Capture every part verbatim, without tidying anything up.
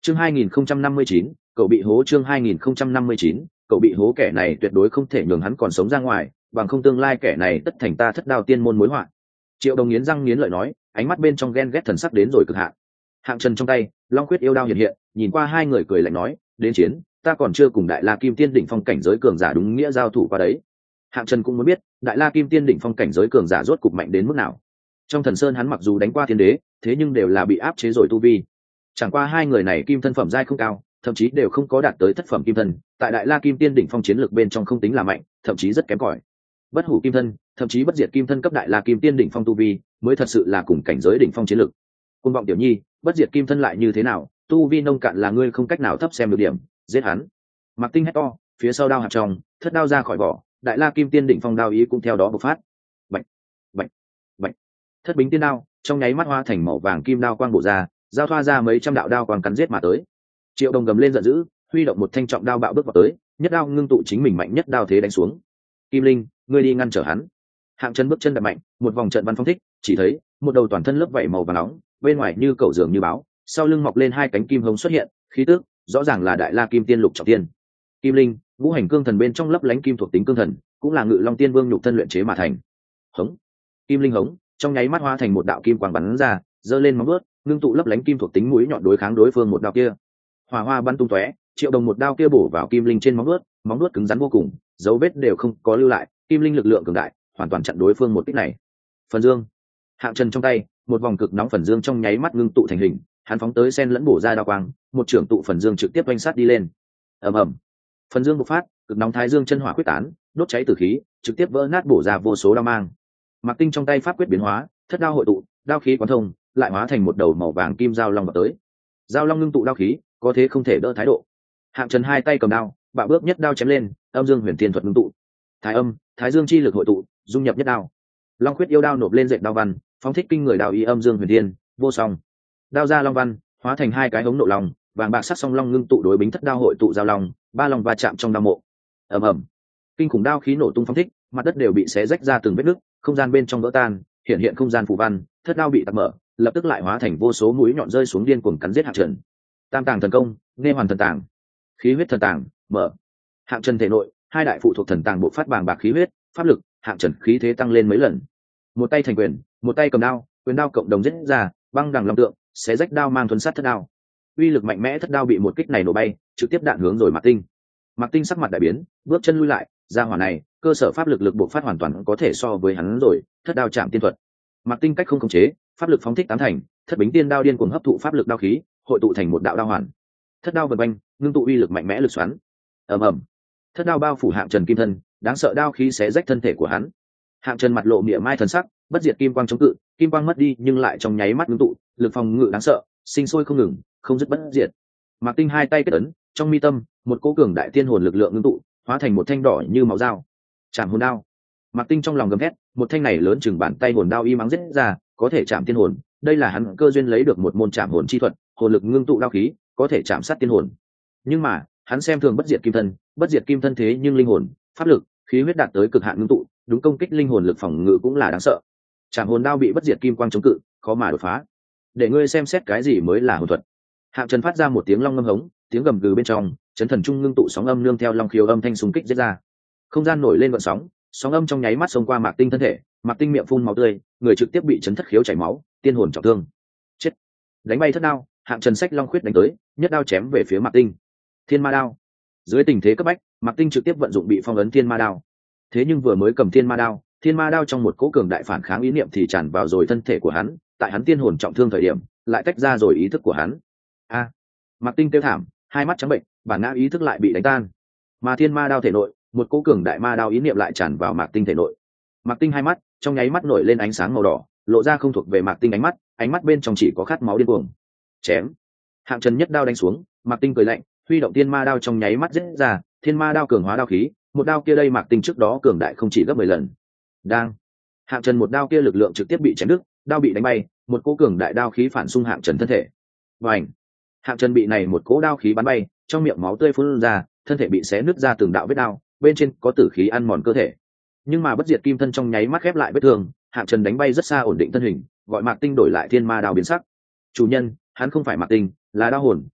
chương hai nghìn không trăm năm mươi chín, cậu bị hố. Chương hai nghìn không trăm năm mươi chín, cậu bị hố. Kẻ này tuyệt đối không thể nhường hắn còn sống ra ngoài, bằng không tương lai kẻ này tất thành ta thất đao tiên môn mối họa. Triệu Đồng nghiến răng nghiến lợi nói, ánh mắt bên trong ghen ghét thần sắc đến rồi cực hạn. Hạng Trần trong tay long quyết yêu đao hiện hiện, nhìn qua hai người cười lạnh nói, đến chiến, ta còn chưa cùng đại la kim tiên đỉnh phong cảnh giới cường giả đúng nghĩa giao thủ qua đấy. Hạng Trần cũng muốn biết đại la kim tiên đỉnh phong cảnh giới cường giả rốt cục mạnh đến mức nào. Trong thần sơn hắn mặc dù đánh qua thiên đế, thế nhưng đều là bị áp chế rồi tu vi. Chẳng qua hai người này kim thân phẩm giai không cao, thậm chí đều không có đạt tới thất phẩm kim thân, tại đại la kim tiên đỉnh phong chiến lược bên trong không tính là mạnh, thậm chí rất kém cỏi. Bất hủ kim thân, thậm chí bất diệt kim thân cấp đại la kim tiên đỉnh phong tu vi, mới thật sự là cùng cảnh giới đỉnh phong chiến lược. Côn vọng tiểu nhi, bất diệt kim thân lại như thế nào, tu vi nông cạn là ngươi không cách nào thấp xem được điểm, giết hắn. Mặc Tinh hét to, phía sau đao hạt trong, thất đao ra khỏi vỏ, đại la kim tiên đỉnh phong đao ý cũng theo đó bộc phát. Bạch, bạch, bạch. Thất bính tiên đao, trong nháy mắt hoa thành màu vàng kim đao quang bổ ra, giao thoa ra mấy trăm đạo đao quang cắn giết mà tới. Triệu Đồng gầm lên giận dữ, huy động một thanh trọng đao bạo bước vào tới, nhất đao ngưng tụ chính mình mạnh nhất đao thế đánh xuống. Kim Linh, ngươi đi ngăn trở hắn. Hạng Chân bước chân đạp mạnh, một vòng trận văn phong thích, chỉ thấy một đầu toàn thân lớp vảy màu vàng nóng, bên ngoài như cầu dường như báo, sau lưng mọc lên hai cánh kim hồng xuất hiện, khí tức rõ ràng là đại la kim tiên lục trọng tiên. Kim Linh, ngũ hành cương thần bên trong lấp lánh kim thuộc tính cương thần, cũng là Ngự Long Tiên Vương nhục thân luyện chế mà thành. Hống. Kim Linh hống, trong nháy mắt hóa thành một đạo kim quang bắn ra, giơ lên móng vuốt, ngưng tụ lấp lánh kim thuộc tính mũi nhọn đối kháng đối phương một đao kia. Hỏa hoa bắn tung tóe, Triệu Đồng một đao kia bổ vào Kim Linh trên móng vuốt, móng vuốt cứng rắn vô cùng, dấu vết đều không có lưu lại, Kim Linh lực lượng cường đại, hoàn toàn chặn đối phương một kích này. Phần dương, Hạng Trần trong tay, một vòng cực nóng phần dương trong nháy mắt ngưng tụ thành hình, hắn phóng tới sen lẫn bổ ra đao quang, một trưởng tụ phần dương trực tiếp oanh sát đi lên. Ầm ầm. Phần dương bộc phát, cực nóng thái dương chân hỏa quyết tán, đốt cháy tử khí, trực tiếp vỡ nát bổ ra vô số đao mang. Mặc Tinh trong tay pháp quyết biến hóa, thất đao hội tụ, đao khí quán thông, lại hóa thành một đầu màu vàng kim giao long vào tới. Giao long ngưng tụ đao khí, có thế không thể đỡ thái độ. Hạng Trần hai tay cầm đao, bạo bước nhất đao chém lên, âm dương huyền thiên thuật ngưng tụ. Thái âm, thái dương chi lực hội tụ, dung nhập nhất đao. Long quyết yêu đao nộp lên dệt đao văn, phóng thích kinh người đao ý âm dương huyền thiên, vô song. Đao ra long văn, hóa thành hai cái hống nộ long, vàng bạc sắc song long ngưng tụ đối bính thất đao hội tụ giao long, ba long va chạm trong đao mộ. Ầm ầm. Kinh khủng đao khí nổ tung phóng thích, mặt đất đều bị xé rách ra từng vết nứt, không gian bên trong vỡ tan, hiện hiện không gian phù văn, thất đao bị tạc mở, lập tức lại hóa thành vô số mũi nhọn rơi xuống điên cuồng cắn giết Hạng Trần. Tam tàng thần công, nghe hoàn thần tàng, khí huyết thần tàng, mở. Hạng Trần thể nội, hai đại phụ thuộc thần tàng bộ phát bàng bạc khí huyết, pháp lực, Hạng Trần khí thế tăng lên mấy lần. Một tay thành quyền, một tay cầm đao, quyền đao cộng đồng giết ra, băng đằng long tượng, xé rách đao mang thuần sát thất đao. Uy lực mạnh mẽ thất đao bị một kích này nổ bay, trực tiếp đạn hướng rồi Mạc Tinh. Mạc Tinh sắc mặt đại biến, bước chân lui lại, ra hỏa này, cơ sở pháp lực lực bộc phát hoàn toàn có thể so với hắn rồi, thất đao chạm tiên thuật. Mạc Tinh cách không khống chế, pháp lực phóng thích tám thành, thất bính tiên đao điên cuồng hấp thụ pháp lực đao khí, hội tụ thành một đạo đao hoàn. Thất đao vần quanh, ngưng tụ uy lực mạnh mẽ lực xoắn. Ầm ầm. Thất đao bao phủ Hạng Trần kim thân, đáng sợ đao khí xé rách thân thể của hắn. Hạng Trần mặt lộ mỉa mai thần sắc, bất diệt kim quang chống cự, kim quang mất đi nhưng lại trong nháy mắt ngưng tụ, lực phòng ngự đáng sợ, sinh sôi không ngừng, không dứt bất diệt. Mạc Tinh hai tay kết ấn, trong mi tâm, một cỗ cường đại tiên hồn lực lượng ngưng tụ, hóa thành một thanh đỏ như máu dao. Chạm hồn đao. Mạc Tinh trong lòng gầm thét, một thanh này lớn chừng bàn tay hồn đao y mắng giết ra, có thể chạm tiên hồn, đây là hắn cơ duyên lấy được một môn chạm hồn chi thuật, hồn lực ngưng tụ đao khí, có thể chạm sát tiên hồn. Nhưng mà, hắn xem thường bất diệt kim thân, bất diệt kim thân thế nhưng linh hồn, pháp lực, khí huyết đạt tới cực hạn ngưng tụ, đúng công kích linh hồn lực phòng ngự cũng là đáng sợ. Chạm hồn đao bị bất diệt kim quang chống cự, khó mà đột phá. Để ngươi xem xét cái gì mới là hồn thuật. Hạng Trần phát ra một tiếng long ngâm hống, tiếng gầm gừ bên trong, chấn thần trung ngưng tụ sóng âm nương theo long khiếu âm thanh xung kích giết ra. Không gian nổi lên gợn sóng, sóng âm trong nháy mắt xông qua Mạc Tinh thân thể, Mạc Tinh miệng phun máu tươi, người trực tiếp bị chấn thất khiếu chảy máu, tiên hồn trọng thương. Chết. Đánh bay thất đao, Hạng Trần xách long khuyết đánh tới, nhất đao chém về phía Mạc Tinh. Thiên ma đao. Dưới tình thế cấp bách, Mạc Tinh trực tiếp vận dụng bị phong ấn thiên ma đao. Thế nhưng vừa mới cầm thiên ma đao, thiên ma đao trong một cỗ cường đại phản kháng ý niệm thì tràn vào rồi thân thể của hắn, tại hắn tiên hồn trọng thương thời điểm, lại tách ra rồi ý thức của hắn. A. À, Mạc Tinh kêu thảm, hai mắt trắng bệnh, bản não ý thức lại bị đánh tan. Mà thiên ma đao thể nội, một cỗ cường đại ma đao ý niệm lại tràn vào Mạc Tinh thể nội. Mạc Tinh hai mắt, trong nháy mắt nổi lên ánh sáng màu đỏ, lộ ra không thuộc về Mạc Tinh ánh mắt, ánh mắt bên trong chỉ có khát máu điên cuồng. Chém. Hạng Trần nhất đao đánh xuống, Mạc Tinh cười lạnh, huy động thiên ma đao trong nháy mắt giết ra, thiên ma đao cường hóa đao khí, một đao kia đây Mạc Tinh trước đó cường đại không chỉ gấp mười lần. Đang. Hạng Trần một đao kia lực lượng trực tiếp bị chém đứt, đao bị đánh bay, một cỗ cường đại đao khí phản xung Hạng Trần thân thể. Vành. Hạng Trần bị này một cỗ đao khí bắn bay, trong miệng máu tươi phun ra, thân thể bị xé nứt ra từng đạo vết đao, bên trên có tử khí ăn mòn cơ thể. Nhưng mà bất diệt kim thân trong nháy mắt khép lại vết thương, Hạng Trần đánh bay rất xa ổn định thân hình, gọi Mạc Tinh đổi lại thiên ma đao biến sắc. Chủ nhân, hắn không phải Mạc Tinh, là đao hồn,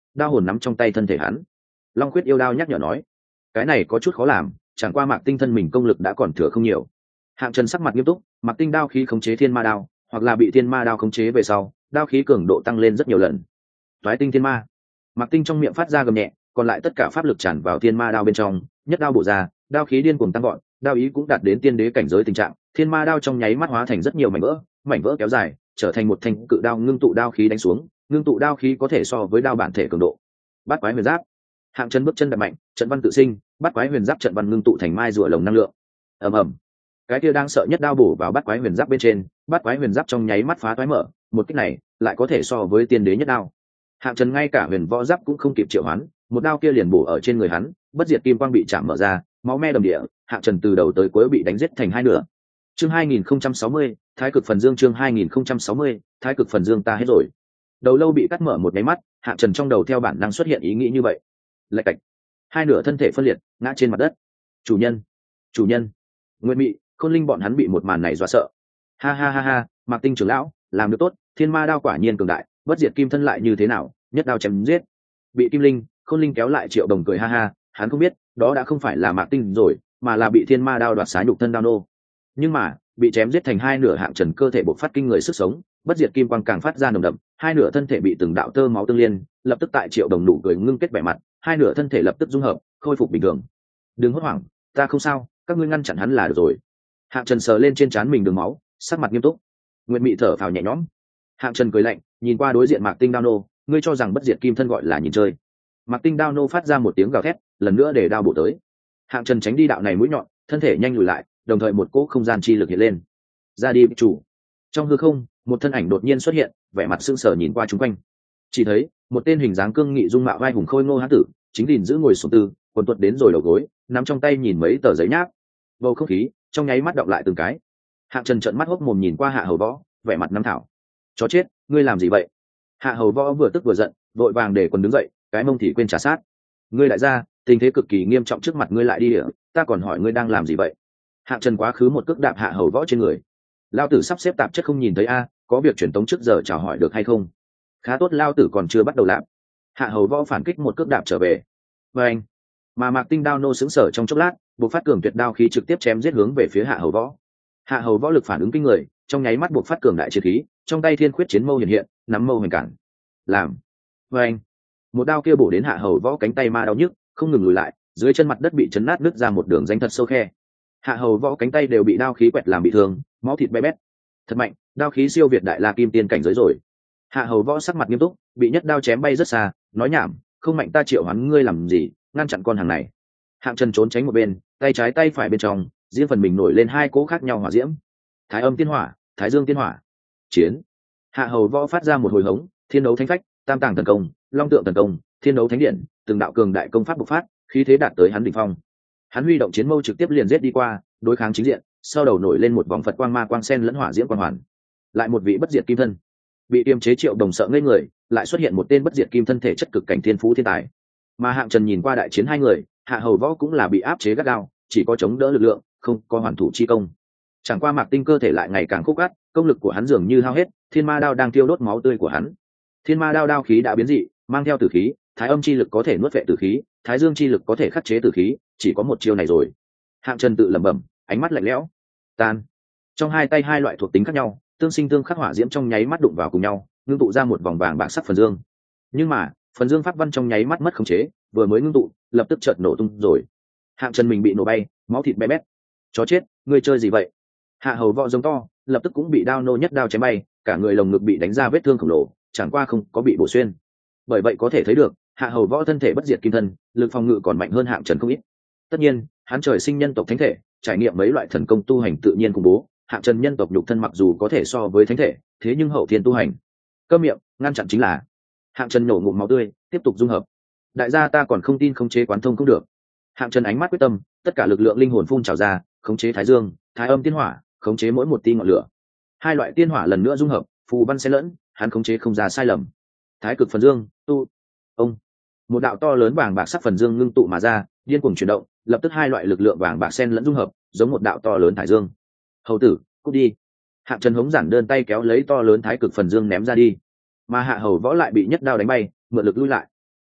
đao hồn nắm trong tay thân thể hắn. Long Khuyết yêu đao nhắc nhở nói, cái này có chút khó làm, chẳng qua Mạc Tinh thân mình công lực đã còn thừa không nhiều. Hạng Trần sắc mặt nghiêm túc, Mạc Tinh đao khí khống chế thiên ma đao, hoặc là bị thiên ma đao khống chế về sau, đao khí cường độ tăng lên rất nhiều lần. Toái tinh thiên ma. Mạc Tinh trong miệng phát ra gầm nhẹ, còn lại tất cả pháp lực tràn vào thiên ma đao bên trong, nhất đao bổ ra, đao khí điên cuồng tăng gọn, đao ý cũng đạt đến tiên đế cảnh giới tình trạng, thiên ma đao trong nháy mắt hóa thành rất nhiều mảnh vỡ, mảnh vỡ kéo dài, trở thành một thanh cự đao ngưng tụ đao khí đánh xuống, ngưng tụ đao khí có thể so với đao bản thể cường độ. Bát quái huyền giáp. Hạng Chân bước chân đập mạnh, trận văn tự sinh, bát quái huyền giáp trận văn ngưng tụ thành mai rùa lồng năng lượng. Ầm ầm. Cái kia đang sợ nhất đao bổ vào bát quái huyền giáp bên trên, bát quái huyền giáp trong nháy mắt phá toái mở, một kích này lại có thể so với tiên đế nhất đao. Hạng Trần ngay cả huyền võ giáp cũng không kịp triệu hoán, một đao kia liền bổ ở trên người hắn, bất diệt kim quang bị chạm mở ra, máu me đầm địa. Hạng Trần từ đầu tới cuối bị đánh giết thành hai nửa. Chương hai nghìn không trăm sáu mươi, Thái cực phần dương. Chương hai nghìn không trăm sáu mươi, Thái cực phần dương. Ta hết rồi. Đầu lâu bị cắt mở một cái mắt, Hạng Trần trong đầu theo bản năng xuất hiện ý nghĩ như vậy. Lạch cạch, hai nửa thân thể phân liệt, ngã trên mặt đất. Chủ nhân, chủ nhân. Nguyên Mị, Khôn Linh bọn hắn bị một màn này dọa sợ. Ha ha ha ha, Mạc Tinh trưởng lão, làm được tốt, thiên ma đao quả nhiên cường đại, bất diệt kim thân lại như thế nào, nhất đao chém giết. Bị Kim Linh, Khôn Linh kéo lại Triệu Đồng cười ha ha, hắn không biết, đó đã không phải là Mạc Tinh rồi, mà là bị thiên ma đao đoạt xá nhục thân đao nô. Nhưng mà, bị chém giết thành hai nửa, Hạng Trần cơ thể bộc phát kinh người sức sống, bất diệt kim quang càng phát ra nồng đậm, hai nửa thân thể bị từng đạo tơ máu tương liên, lập tức tại Triệu Đồng nụ cười ngưng kết vẻ mặt, hai nửa thân thể lập tức dung hợp, khôi phục bình thường. Đừng hốt hoảng, ta không sao, các ngươi ngăn chặn hắn là được rồi. Hạng Trần sờ lên trên trán mình đường máu, sắc mặt nghiêm túc. Nguyệt Mị thở phào nhẹ nhõm. Hạng Trần cười lạnh, nhìn qua đối diện Mạc Tinh đao nô, ngươi cho rằng bất diệt kim thân gọi là nhìn chơi? Mạc Tinh đao nô phát ra một tiếng gào thét, lần nữa để đao bổ tới. Hạng Trần tránh đi đạo này mũi nhọn, thân thể nhanh lùi lại, đồng thời một cỗ không gian chi lực hiện lên. Ra đi chủ. Trong hư không, một thân ảnh đột nhiên xuất hiện, vẻ mặt sững sờ nhìn qua chúng quanh. Chỉ thấy một tên hình dáng cương nghị dung mạo vai hùng khôi ngô hán tử, chính đỉnh giữ ngồi xuống tư, quần tuột đến rồi đầu gối, nắm trong tay nhìn mấy tờ giấy nháp. Bầu không khí trong nháy mắt đọng lại từng cái. Hạng Trần trợn mắt hốc mồm nhìn qua Hạ Hầu Võ, vẻ mặt năm thảo. Chó chết, ngươi làm gì vậy? Hạ Hầu Võ vừa tức vừa giận, vội vàng để quần đứng dậy, cái mông thì quên trả sát. Ngươi đại gia, tình thế cực kỳ nghiêm trọng trước mặt ngươi lại đi địa, ta còn hỏi ngươi đang làm gì vậy? Hạng Trần quá khứ một cước đạp Hạ Hầu Võ trên người. Lao tử sắp xếp tạp chất không nhìn thấy a, có việc truyền tống trước giờ chào hỏi được hay không? Khá tốt, lao tử còn chưa bắt đầu làm. Hạ Hầu Võ phản kích một cước đạp trở về. Và anh, mà Mạc Tinh đao nô sững sờ trong chốc lát, buộc phát cường tuyệt đao khí trực tiếp chém giết hướng về phía Hạ Hầu Võ. Hạ Hầu Võ lực phản ứng kinh người, trong nháy mắt buộc phát cường đại chiến khí, trong tay thiên khuyết chiến mâu hiện hiện, nắm mâu hành cản. Làm. Và anh, một đao kia bổ đến Hạ Hầu Võ cánh tay ma đau nhức, không ngừng lùi lại, dưới chân mặt đất bị chấn nát nứt ra một đường rãnh thật sâu khe. Hạ Hầu Võ cánh tay đều bị đao khí quẹt làm bị thương, máu thịt bé bét. Thật mạnh, đao khí siêu việt đại la kim tiên cảnh giới rồi. Hạ Hầu Võ sắc mặt nghiêm túc, bị nhất đao chém bay rất xa, nói nhảm, không mạnh ta triệu hoán ngươi làm gì, ngăn chặn con hàng này. Hạng Trần trốn tránh một bên, tay trái tay phải bên trong, riêng phần mình nổi lên hai cỗ khác nhau hỏa diễm. Thái âm tiên hỏa, Thái dương tiên hỏa. Chiến. Hạ Hầu Võ phát ra một hồi hống, thiên đấu thánh phách, tam tàng thần công, long tượng thần công, thiên đấu thánh điện, từng đạo cường đại công pháp bộc phát, khí thế đạt tới hắn đỉnh phong. Hắn huy động chiến mâu trực tiếp liền giết đi qua, đối kháng chính diện, sau đầu nổi lên một vòng Phật quang ma quang sen lẫn hỏa diễm quang hoàn. Lại một vị bất diệt kim thân. Bị tiêm chế Triệu Đồng sợ ngây người, lại xuất hiện một tên bất diệt kim thân thể chất cực cảnh thiên phú thiên tài. Mà Hạng Trần nhìn qua đại chiến hai người, Hạ Hầu Võ cũng là bị áp chế gắt gao, chỉ có chống đỡ lực lượng, không có hoàn thủ chi công. Chẳng qua Mạc Tinh cơ thể lại ngày càng khúc gắt, công lực của hắn dường như hao hết, thiên ma đao đang tiêu đốt máu tươi của hắn. Thiên ma đao đao khí đã biến dị, mang theo tử khí, thái âm chi lực có thể nuốt vệ tử khí, thái dương chi lực có thể khắc chế tử khí, chỉ có một chiêu này rồi. Hạng Trần tự lẩm bẩm, ánh mắt lạnh lẽo. Tan. Trong hai tay hai loại thuộc tính khác nhau, tương sinh tương khắc hỏa diễm trong nháy mắt đụng vào cùng nhau, ngưng tụ ra một vòng vàng bạc sắc phần dương. Nhưng mà, phần dương pháp văn trong nháy mắt mất khống chế, vừa mới ngưng tụ, lập tức chợt nổ tung rồi. Hạng Trần mình bị nổ bay, máu thịt bé bét. Chó chết, ngươi chơi gì vậy? Hạ Hầu Võ giống to, lập tức cũng bị đao nô nhất đao chém bay, cả người lồng ngực bị đánh ra vết thương khổng lồ, chẳng qua không có bị bổ xuyên. Bởi vậy có thể thấy được, Hạ Hầu Võ thân thể bất diệt kim thân, lực phòng ngự còn mạnh hơn Hạng Trần không ít. Tất nhiên, hắn trời sinh nhân tộc thánh thể, trải nghiệm mấy loại thần công tu hành tự nhiên khủng bố, Hạng Trần nhân tộc nhục thân mặc dù có thể so với thánh thể, thế nhưng hậu thiên tu hành, câm miệng, ngăn chặn chính là. Hạng Trần nổ ngụm máu tươi, tiếp tục dung hợp. Đại gia ta còn không tin khống chế quán thông không được. Hạng Trần ánh mắt quyết tâm, tất cả lực lượng linh hồn phun trào ra, khống chế thái dương, thái âm tiên hỏa, khống chế mỗi một tia ngọn lửa. Hai loại tiên hỏa lần nữa dung hợp, phù văn xen lẫn, hắn khống chế không ra sai lầm. Thái cực phần dương, tu. Ông. Một đạo to lớn vàng bạc sắc phần dương ngưng tụ mà ra, điên cuồng chuyển động, lập tức hai loại lực lượng vàng bạc xen lẫn dung hợp, giống một đạo to lớn thái dương. Hầu tử, cút đi. Hạng Trần hống giản đơn tay kéo lấy to lớn thái cực phần dương ném ra đi. Mà Hạ Hầu Võ lại bị nhất đao đánh bay, mượn lực lui lại.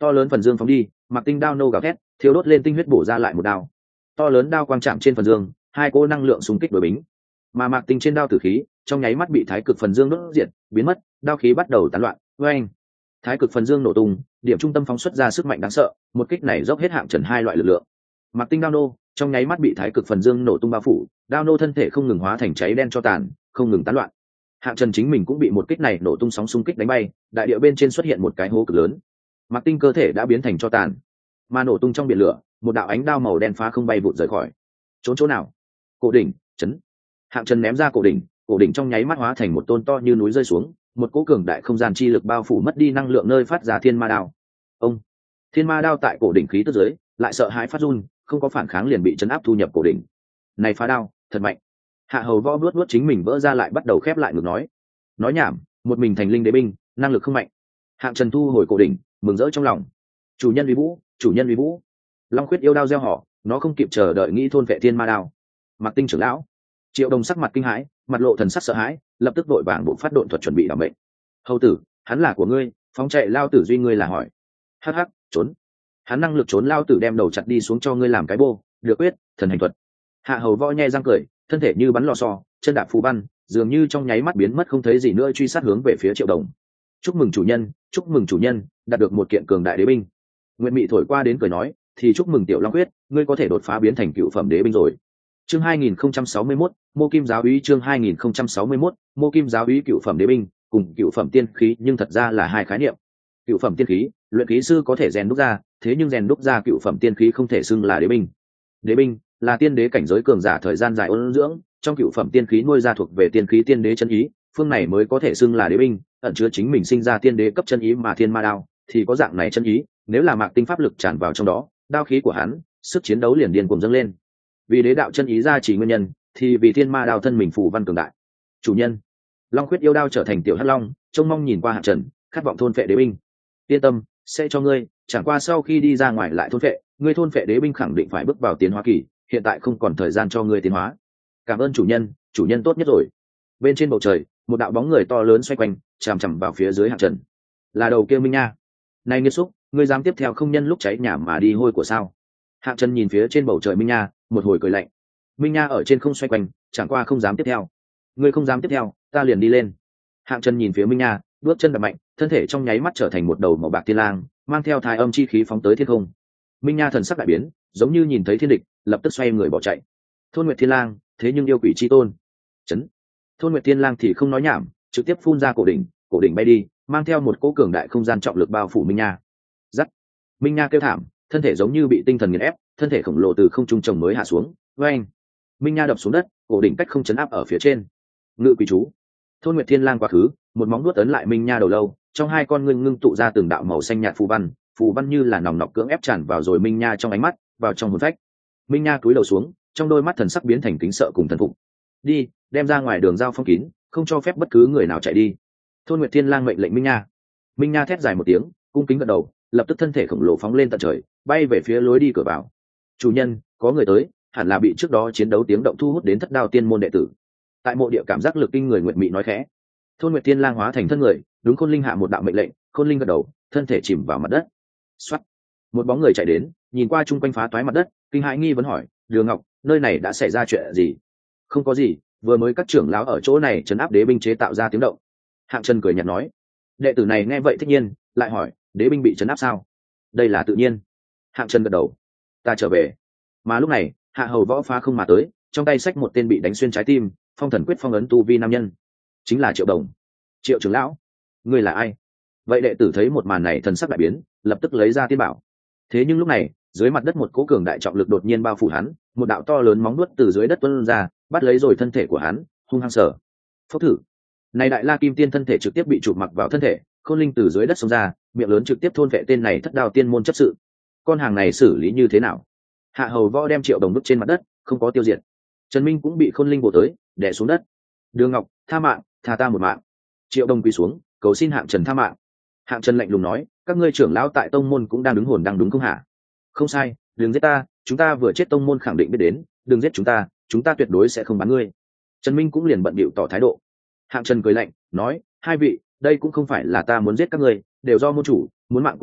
To lớn phần dương phóng đi, Mạc Tinh đao nô gào thét, thiếu đốt lên tinh huyết bổ ra lại một đao. To lớn đao quang chạm trên phần dương, hai cỗ năng lượng xung kích đối bính. Mà Mạc Tinh trên đao tử khí, trong nháy mắt bị thái cực phần dương đốt diệt, biến mất, đao khí bắt đầu tán loạn. Oeng! Thái cực phần dương nổ tung, điểm trung tâm phóng xuất ra sức mạnh đáng sợ, một kích này dốc hết Hạng Trần hai loại lực lượng. Mạc Tinh đao nô, trong nháy mắt bị thái cực phần dương nổ tung bao phủ, đao nô thân thể không ngừng hóa thành cháy đen cho tàn, không ngừng tán loạn. Hạng Trần chính mình cũng bị một kích này nổ tung sóng xung kích đánh bay, đại địa bên trên xuất hiện một cái hố cực lớn. Mạc Tinh cơ thể đã biến thành cho tàn, mà nổ tung trong biển lửa, một đạo ánh đao màu đen phá không bay vụt rời khỏi. Trốn chỗ nào? Cổ đỉnh, chấn. Hạng Trần ném ra cổ đỉnh, cổ đỉnh trong nháy mắt hóa thành một tôn to như núi rơi xuống, một cỗ cường đại không gian chi lực bao phủ mất đi năng lượng nơi phát ra thiên ma đao. Ông, thiên ma đao tại cổ đỉnh khí tức dưới, lại sợ hãi phát run, không có phản kháng liền bị chấn áp thu nhập cổ đỉnh. Này phá đao, thật mạnh. Hạ Hầu Võ vuốt vuốt chính mình vỡ ra lại bắt đầu khép lại ngược nói. Nói nhảm, một mình thành linh đế binh, năng lực không mạnh. Hạng Trần thu hồi cổ đỉnh, mừng rỡ trong lòng. Chủ nhân uy vũ, chủ nhân uy vũ. Long Khuyết yêu đao gieo họ, nó không kịp chờ đợi nghĩ thôn vệ thiên ma đao. Mạc Tinh trưởng lão, Triệu Đồng sắc mặt kinh hãi, mặt lộ thần sắc sợ hãi, lập tức vội vàng bộ phát độn thuật chuẩn bị đảm mệnh. Hầu tử, hắn là của ngươi, phóng chạy lao tử duy ngươi là hỏi. Hắc hắc, trốn. Hắn năng lực trốn lao tử đem đầu chặt đi xuống cho ngươi làm cái bô, được quyết, thần hành thuật. Hạ Hầu Võ nhe răng cười, thân thể như bắn lò xo, chân đạp phù văn, dường như trong nháy mắt biến mất không thấy gì nữa truy sát hướng về phía Triệu Đồng. Chúc mừng chủ nhân, chúc mừng chủ nhân, đạt được một kiện cường đại đế binh. Nguyệt Mị thổi qua đến cười nói, thì chúc mừng Tiểu Long Quyết, ngươi có thể đột phá biến thành cựu phẩm đế binh rồi. Chương hai nghìn không trăm sáu mươi mốt, Mô Kim giáo úy chương hai nghìn không trăm sáu mươi mốt, Mô Kim giáo úy cựu phẩm đế binh, cùng cựu phẩm tiên khí nhưng thật ra là hai khái niệm. Cựu phẩm tiên khí, luyện khí sư có thể rèn đúc ra, thế nhưng rèn đúc ra cựu phẩm tiên khí không thể xưng là đế binh. Đế binh là tiên đế cảnh giới cường giả thời gian dài ôn dưỡng, trong cựu phẩm tiên khí nuôi ra thuộc về tiên khí tiên đế chân ý, phương này mới có thể xưng là đế binh, ẩn chứa chính mình sinh ra tiên đế cấp chân ý mà thiên ma đao thì có dạng này chân ý, nếu là Mạc Tinh pháp lực tràn vào trong đó, đao khí của hắn, sức chiến đấu liền điên cuồng dâng lên. Vì đế đạo chân ý ra chỉ nguyên nhân, thì vì thiên ma đao thân mình phù văn cường đại. Chủ nhân, Long Khuyết yêu đao trở thành tiểu hắc long, trông mong nhìn qua Hạng Trần, khát vọng thôn phệ đế binh. Yên tâm, sẽ cho ngươi, chẳng qua sau khi đi ra ngoài lại thôn phệ, ngươi thôn phệ đế binh khẳng định phải bước vào tiến hóa kỳ, hiện tại không còn thời gian cho ngươi tiến hóa. Cảm ơn chủ nhân, chủ nhân tốt nhất rồi. Bên trên bầu trời, một đạo bóng người to lớn xoay quanh, chằm chằm vào phía dưới Hạng Trần. Là đầu kia Minh Nha. Này nghiệt xúc, ngươi dám tiếp theo không nhân lúc cháy nhà mà đi hôi của sao? Hạng Trần nhìn phía trên bầu trời Minh Nha, một hồi cười lạnh. Minh Nha ở trên không xoay quanh, chẳng qua không dám tiếp theo. Ngươi không dám tiếp theo, ta liền đi lên. Hạng Trần nhìn phía Minh Nha, bước chân đập mạnh, thân thể trong nháy mắt trở thành một đầu màu bạc thiên lang, mang theo thái âm chi khí phóng tới thiên không. Minh Nha thần sắc đại biến, giống như nhìn thấy thiên địch, lập tức xoay người bỏ chạy. Thôn Nguyệt Thiên Lang, thế nhưng yêu quỷ chi tôn. Chấn. Thôn Nguyệt Thiên Lang thì không nói nhảm, trực tiếp phun ra cổ đỉnh, cổ đỉnh bay đi, mang theo một cỗ cường đại không gian trọng lực bao phủ Minh Nha. Rắc. Minh Nha kêu thảm, thân thể giống như bị tinh thần nghiền ép, thân thể khổng lồ từ không trung trồng mới hạ xuống. Oeng. Minh Nha đập xuống đất, cổ đỉnh cách không chấn áp ở phía trên. Ngự quỷ chú. Thôn Nguyệt Thiên Lang quá khứ, một móng nuốt ấn lại Minh Nha đầu lâu, trong hai con ngươi ngưng tụ ra từng đạo màu xanh nhạt phù văn, phù văn như là nòng nọc cưỡng ép tràn vào rồi Minh Nha trong ánh mắt, vào trong hồn phách. Minh Nha cúi đầu xuống, trong đôi mắt thần sắc biến thành kính sợ cùng thần phục. Đi, đem ra ngoài đường giao phong kín, không cho phép bất cứ người nào chạy đi. Thôn Nguyệt Thiên Lang mệnh lệnh Minh Nha. Minh Nha thét dài một tiếng, cung kính gật đầu, lập tức thân thể khổng lồ phóng lên tận trời, bay về phía lối đi cửa vào. Chủ nhân, có người tới, hẳn là bị trước đó chiến đấu tiếng động thu hút đến Thất Đao Tiên môn đệ tử. Tại mộ địa cảm giác lực kinh người Nguyệt Mị nói khẽ. Thôn Nguyệt Thiên Lang hóa thành thân người, đúng Khôn Linh hạ một đạo mệnh lệnh, Khôn Linh gật đầu, thân thể chìm vào mặt đất. Soát. Một bóng người chạy đến, nhìn qua chung quanh phá toái mặt đất, kinh hãi nghi vấn hỏi, Đường Ngọc, nơi này đã xảy ra chuyện gì? Không có gì, vừa mới các trưởng lão ở chỗ này trấn áp đế binh chế tạo ra tiếng động. Hạng Trần cười nhạt nói. Đệ tử này nghe vậy thích nhiên, lại hỏi, đế binh bị trấn áp sao? Đây là tự nhiên. Hạng Trần gật đầu. Ta trở về. Mà lúc này, Hạ Hầu Võ phá không mà tới, trong tay xách một tên bị đánh xuyên trái tim, phong thần quyết phong ấn tu vi nam nhân, chính là Triệu Đồng. Triệu trưởng lão, ngươi là ai? Vậy đệ tử thấy một màn này thần sắc đại biến, lập tức lấy ra tiên bảo. Thế nhưng lúc này, dưới mặt đất một cỗ cường đại trọng lực đột nhiên bao phủ hắn, một đạo to lớn móng vuốt từ dưới đất tuôn ra, bắt lấy rồi thân thể của hắn, hung hăng sở. Phốc thử. Này đại La Kim Tiên thân thể trực tiếp bị chụp mặc vào thân thể, Khôn Linh từ dưới đất xông ra, miệng lớn trực tiếp thôn vệ tên này Thất Đao Tiên môn chấp sự. Con hàng này xử lý như thế nào? Hạ Hầu Võ đem Triệu Đồng vứt trên mặt đất, không có tiêu diệt. Trần Minh cũng bị Khôn Linh bổ tới, đè xuống đất. Đường Ngọc, tha mạng, tha ta một mạng. Triệu Đồng quỳ xuống, cầu xin Hạng Trần tha mạng. Hạng Trần lạnh lùng nói, các ngươi trưởng lão tại tông môn cũng đang đứng hồn đang đúng không hả? Không sai, đừng giết ta, chúng ta vừa chết tông môn khẳng định biết đến, đừng giết chúng ta, chúng ta tuyệt đối sẽ không bắn ngươi. Trần Minh cũng liền bận bịu tỏ thái độ. Hạng Trần cười lạnh, nói, hai vị, đây cũng không phải là ta muốn giết các ngươi, đều do môn chủ, muốn mạng của ta,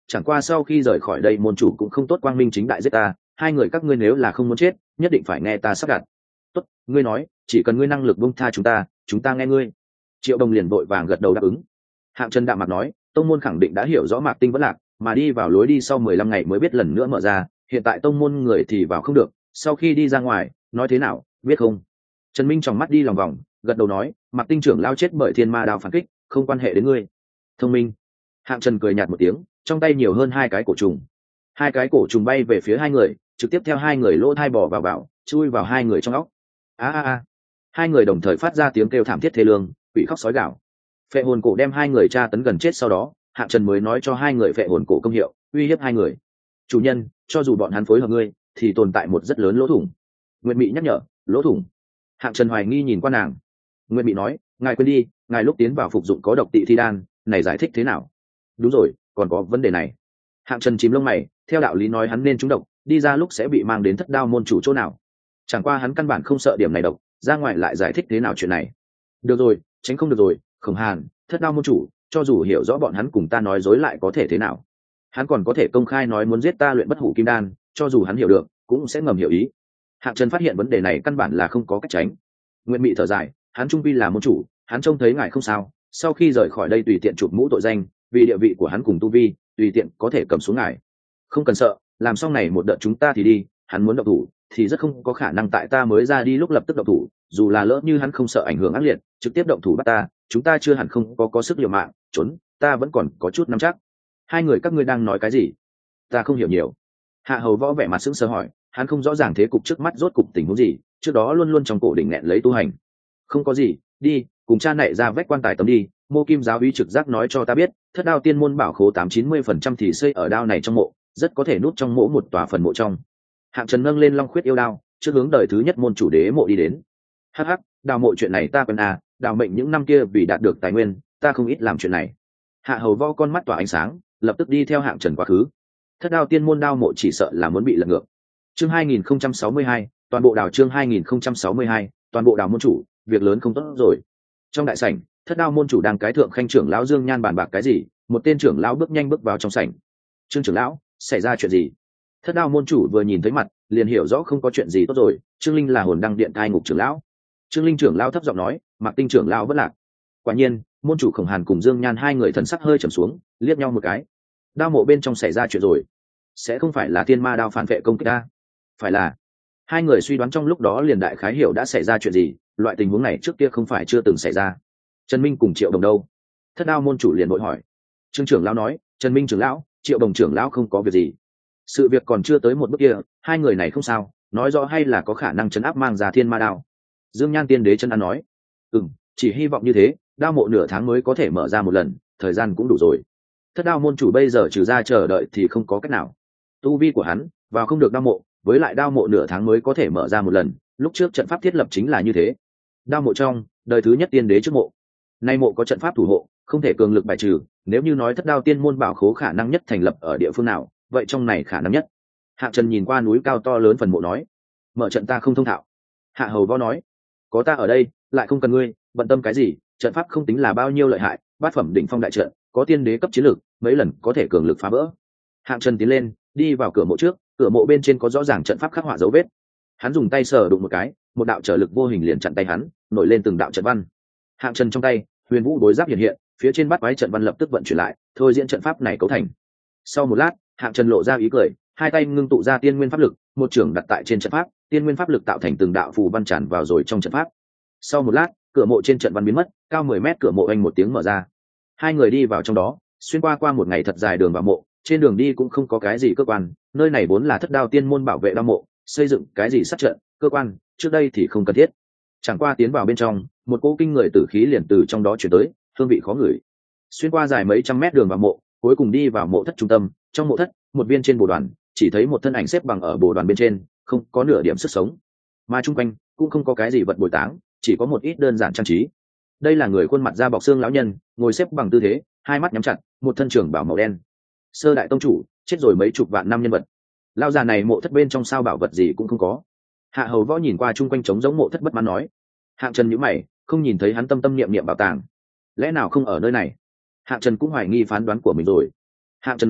chẳng qua sau khi rời khỏi đây môn chủ cũng không tốt quang minh chính đại giết ta, hai người các ngươi nếu là không muốn chết nhất định phải nghe ta sắp đặt. Tốt, ngươi nói, chỉ cần ngươi năng lực buông tha chúng ta, chúng ta nghe ngươi. Triệu Đồng liền vội vàng gật đầu đáp ứng. Hạng Trần đạm mặt nói, tông môn khẳng định đã hiểu rõ Mạc Tinh vẫn lạc, mà đi vào lối đi sau mười lăm ngày mới biết lần nữa mở ra, hiện tại tông môn người thì vào không được, sau khi đi ra ngoài, nói thế nào, biết không? Trần Minh tròng mắt đi lòng vòng, gật đầu nói, Mạc Tinh trưởng lao chết bởi thiên ma đao phản kích, không quan hệ đến ngươi. Thông minh. Hạng Trần cười nhạt một tiếng, trong tay nhiều hơn hai cái cổ trùng. Hai cái cổ trùng bay về phía hai người, trực tiếp theo hai người lỗ thai bò vào vào, chui vào hai người trong óc. A a a. Hai người đồng thời phát ra tiếng kêu thảm thiết thê lương, quỷ khóc sói gào. Phệ hồn cổ đem hai người tra tấn gần chết, sau đó Hạng Trần mới nói cho hai người phệ hồn cổ công hiệu, uy hiếp hai người. Chủ nhân, cho dù bọn hắn phối hợp ngươi thì tồn tại một rất lớn lỗ thủng. Nguyệt Mị nhắc nhở, lỗ thủng. Hạng Trần hoài nghi nhìn qua nàng. Nguyệt Mị nói, ngài quên đi, ngài lúc tiến vào phục dụng có độc tị thi đan, này giải thích thế nào? Đúng rồi, còn có vấn đề này. Hạng Trần chìm lông mày, theo đạo lý nói hắn nên trúng độc, đi ra lúc sẽ bị mang đến Thất Đao môn chủ chỗ nào. Chẳng qua hắn căn bản không sợ điểm này độc, ra ngoài lại giải thích thế nào chuyện này. Được rồi, tránh không được rồi, Khổng Hàn, Thất Đao môn chủ, cho dù hiểu rõ bọn hắn cùng ta nói dối lại có thể thế nào? Hắn còn có thể công khai nói muốn giết ta luyện bất hủ kim đan, cho dù hắn hiểu được cũng sẽ ngầm hiểu ý. Hạng Trần phát hiện vấn đề này căn bản là không có cách tránh. Nguyệt Mị thở dài, hắn trung vi là môn chủ, hắn trông thấy ngài không sao, sau khi rời khỏi đây tùy tiện chụp mũ tội danh, vì địa vị của hắn cùng tu vi, tùy tiện có thể cầm xuống ngài. Không cần sợ, làm xong này một đợt chúng ta thì đi, hắn muốn động thủ thì rất không có khả năng tại ta mới ra đi lúc lập tức động thủ, dù là lỡ như hắn không sợ ảnh hưởng ác liệt, trực tiếp động thủ bắt ta, chúng ta chưa hẳn không có có sức liều mạng, trốn, ta vẫn còn có chút nắm chắc. Hai người các ngươi đang nói cái gì? Ta không hiểu nhiều. Hạ Hầu Võ vẻ mặt sững sờ hỏi, hắn không rõ ràng thế cục trước mắt rốt cục tình huống gì, trước đó luôn luôn trong cổ đỉnh nghẹn lấy tu hành. Không có gì, đi, cùng cha nảy ra vách quan tài tấm đi. Mô Kim giáo uy trực giác nói cho ta biết, Thất Đao tiên môn bảo khố tám chín mươi phần trăm thì xây ở đao này trong mộ, rất có thể nút trong mộ một tòa phần mộ trong. Hạng Trần nâng lên Long Khuyết yêu đao, trước hướng đời thứ nhất môn chủ đế mộ đi đến. Hắc hắc, đào mộ chuyện này ta quen à, đào mệnh những năm kia vì đạt được tài nguyên, ta không ít làm chuyện này. Hạ Hầu Võ con mắt tỏa ánh sáng, lập tức đi theo Hạng Trần quá khứ. Thất Đao tiên môn đao mộ chỉ sợ là muốn bị lật ngược. Chương hai nghìn không trăm sáu mươi hai, toàn bộ đào chương hai nghìn không trăm sáu mươi hai, toàn bộ đào môn chủ, việc lớn không tốt rồi. Trong đại sảnh, Thất Đao môn chủ đang cái thượng khanh trưởng lão Dương Nhan bàn bạc cái gì, một tên trưởng lão bước nhanh bước vào trong sảnh. Trương trưởng lão, xảy ra chuyện gì? Thất Đao môn chủ vừa nhìn thấy mặt, liền hiểu rõ không có chuyện gì tốt rồi, Trương Linh là hồn đăng điện thai ngục trưởng lão. Trương Linh trưởng lão thấp giọng nói, Mạc Tinh trưởng lão vẫn lạc. Quả nhiên, môn chủ Khổng Hàn cùng Dương Nhan hai người thần sắc hơi trầm xuống, liếc nhau một cái. Đao mộ bên trong xảy ra chuyện rồi, sẽ không phải là thiên ma đao phản vệ công kích ta? Phải là. Hai người suy đoán trong lúc đó liền đại khái hiểu đã xảy ra chuyện gì, loại tình huống này trước kia không phải chưa từng xảy ra. Trần Minh cùng Triệu Đồng đâu? Thất Đao môn chủ liền vội hỏi. Trương trưởng lão nói, Trần Minh trưởng lão, Triệu Đồng trưởng lão không có việc gì. Sự việc còn chưa tới một bước kia, hai người này không sao, nói rõ hay là có khả năng chấn áp mang ra thiên ma đao. Dương Nhan tiên đế chân ăn nói, ừm, chỉ hy vọng như thế, đao mộ nửa tháng mới có thể mở ra một lần, thời gian cũng đủ rồi. Thất Đao môn chủ bây giờ trừ ra chờ đợi thì không có cách nào. Tu vi của hắn vào không được đao mộ, với lại đao mộ nửa tháng mới có thể mở ra một lần, lúc trước trận pháp thiết lập chính là như thế. Đao mộ trong đời thứ nhất tiên đế trước mộ, nay mộ có trận pháp thủ hộ, không thể cường lực bài trừ. Nếu như nói Thất Đao tiên môn bảo khố khả năng nhất thành lập ở địa phương nào, vậy trong này khả năng nhất. Hạ Trần nhìn qua núi cao to lớn phần mộ nói, mở trận ta không thông thạo. Hạ Hầu Võ nói, có ta ở đây, lại không cần ngươi bận tâm cái gì, trận pháp không tính là bao nhiêu lợi hại, bát phẩm đỉnh phong đại trận, có tiên đế cấp chiến lược, mấy lần có thể cường lực phá vỡ. Hạng Trần tiến lên, đi vào cửa mộ trước, cửa mộ bên trên có rõ ràng trận pháp khắc họa dấu vết. Hắn dùng tay sờ đụng một cái, một đạo trở lực vô hình liền chặn tay hắn, nổi lên từng đạo trận văn. Hạng Trần trong tay, huyền vũ đối giáp hiện hiện, phía trên bát quái trận văn lập tức vận chuyển lại, thôi diễn trận pháp này cấu thành. Sau một lát, Hạng Trần lộ ra ý cười, hai tay ngưng tụ ra tiên nguyên pháp lực, một trưởng đặt tại trên trận pháp, tiên nguyên pháp lực tạo thành từng đạo phù văn tràn vào rồi trong trận pháp. Sau một lát, cửa mộ trên trận văn biến mất, cao mười mét cửa mộ anh một tiếng mở ra. Hai người đi vào trong đó, xuyên qua qua một ngày thật dài đường vào mộ, trên đường đi cũng không có cái gì cơ quan, nơi này vốn là Thất Đao tiên môn bảo vệ đao mộ, xây dựng cái gì sát trận, cơ quan, trước đây thì không cần thiết. Chẳng qua tiến vào bên trong, một cỗ kinh người tử khí liền từ trong đó chuyển tới, hương vị khó ngửi. Xuyên qua dài mấy trăm mét đường vào mộ, cuối cùng đi vào mộ thất trung tâm. Trong mộ thất, một viên trên bồ đoàn, chỉ thấy một thân ảnh xếp bằng ở bồ đoàn bên trên, không có nửa điểm sức sống, mà chung quanh cũng không có cái gì vật bồi táng, chỉ có một ít đơn giản trang trí. Đây là người khuôn mặt da bọc xương lão nhân, ngồi xếp bằng tư thế, hai mắt nhắm chặt, một thân trường bảo màu đen. Sơ đại tông chủ chết rồi mấy chục vạn năm nhân vật, lão già này mộ thất bên trong sao bảo vật gì cũng không có. Hạ Hầu Võ nhìn qua chung quanh trống giống mộ thất bất mãn nói. Hạng Trần nhíu mày, không nhìn thấy hắn tâm tâm niệm niệm bảo tàng, lẽ nào không ở nơi này? Hạng Trần cũng hoài nghi phán đoán của mình rồi. Hạng Trần nói,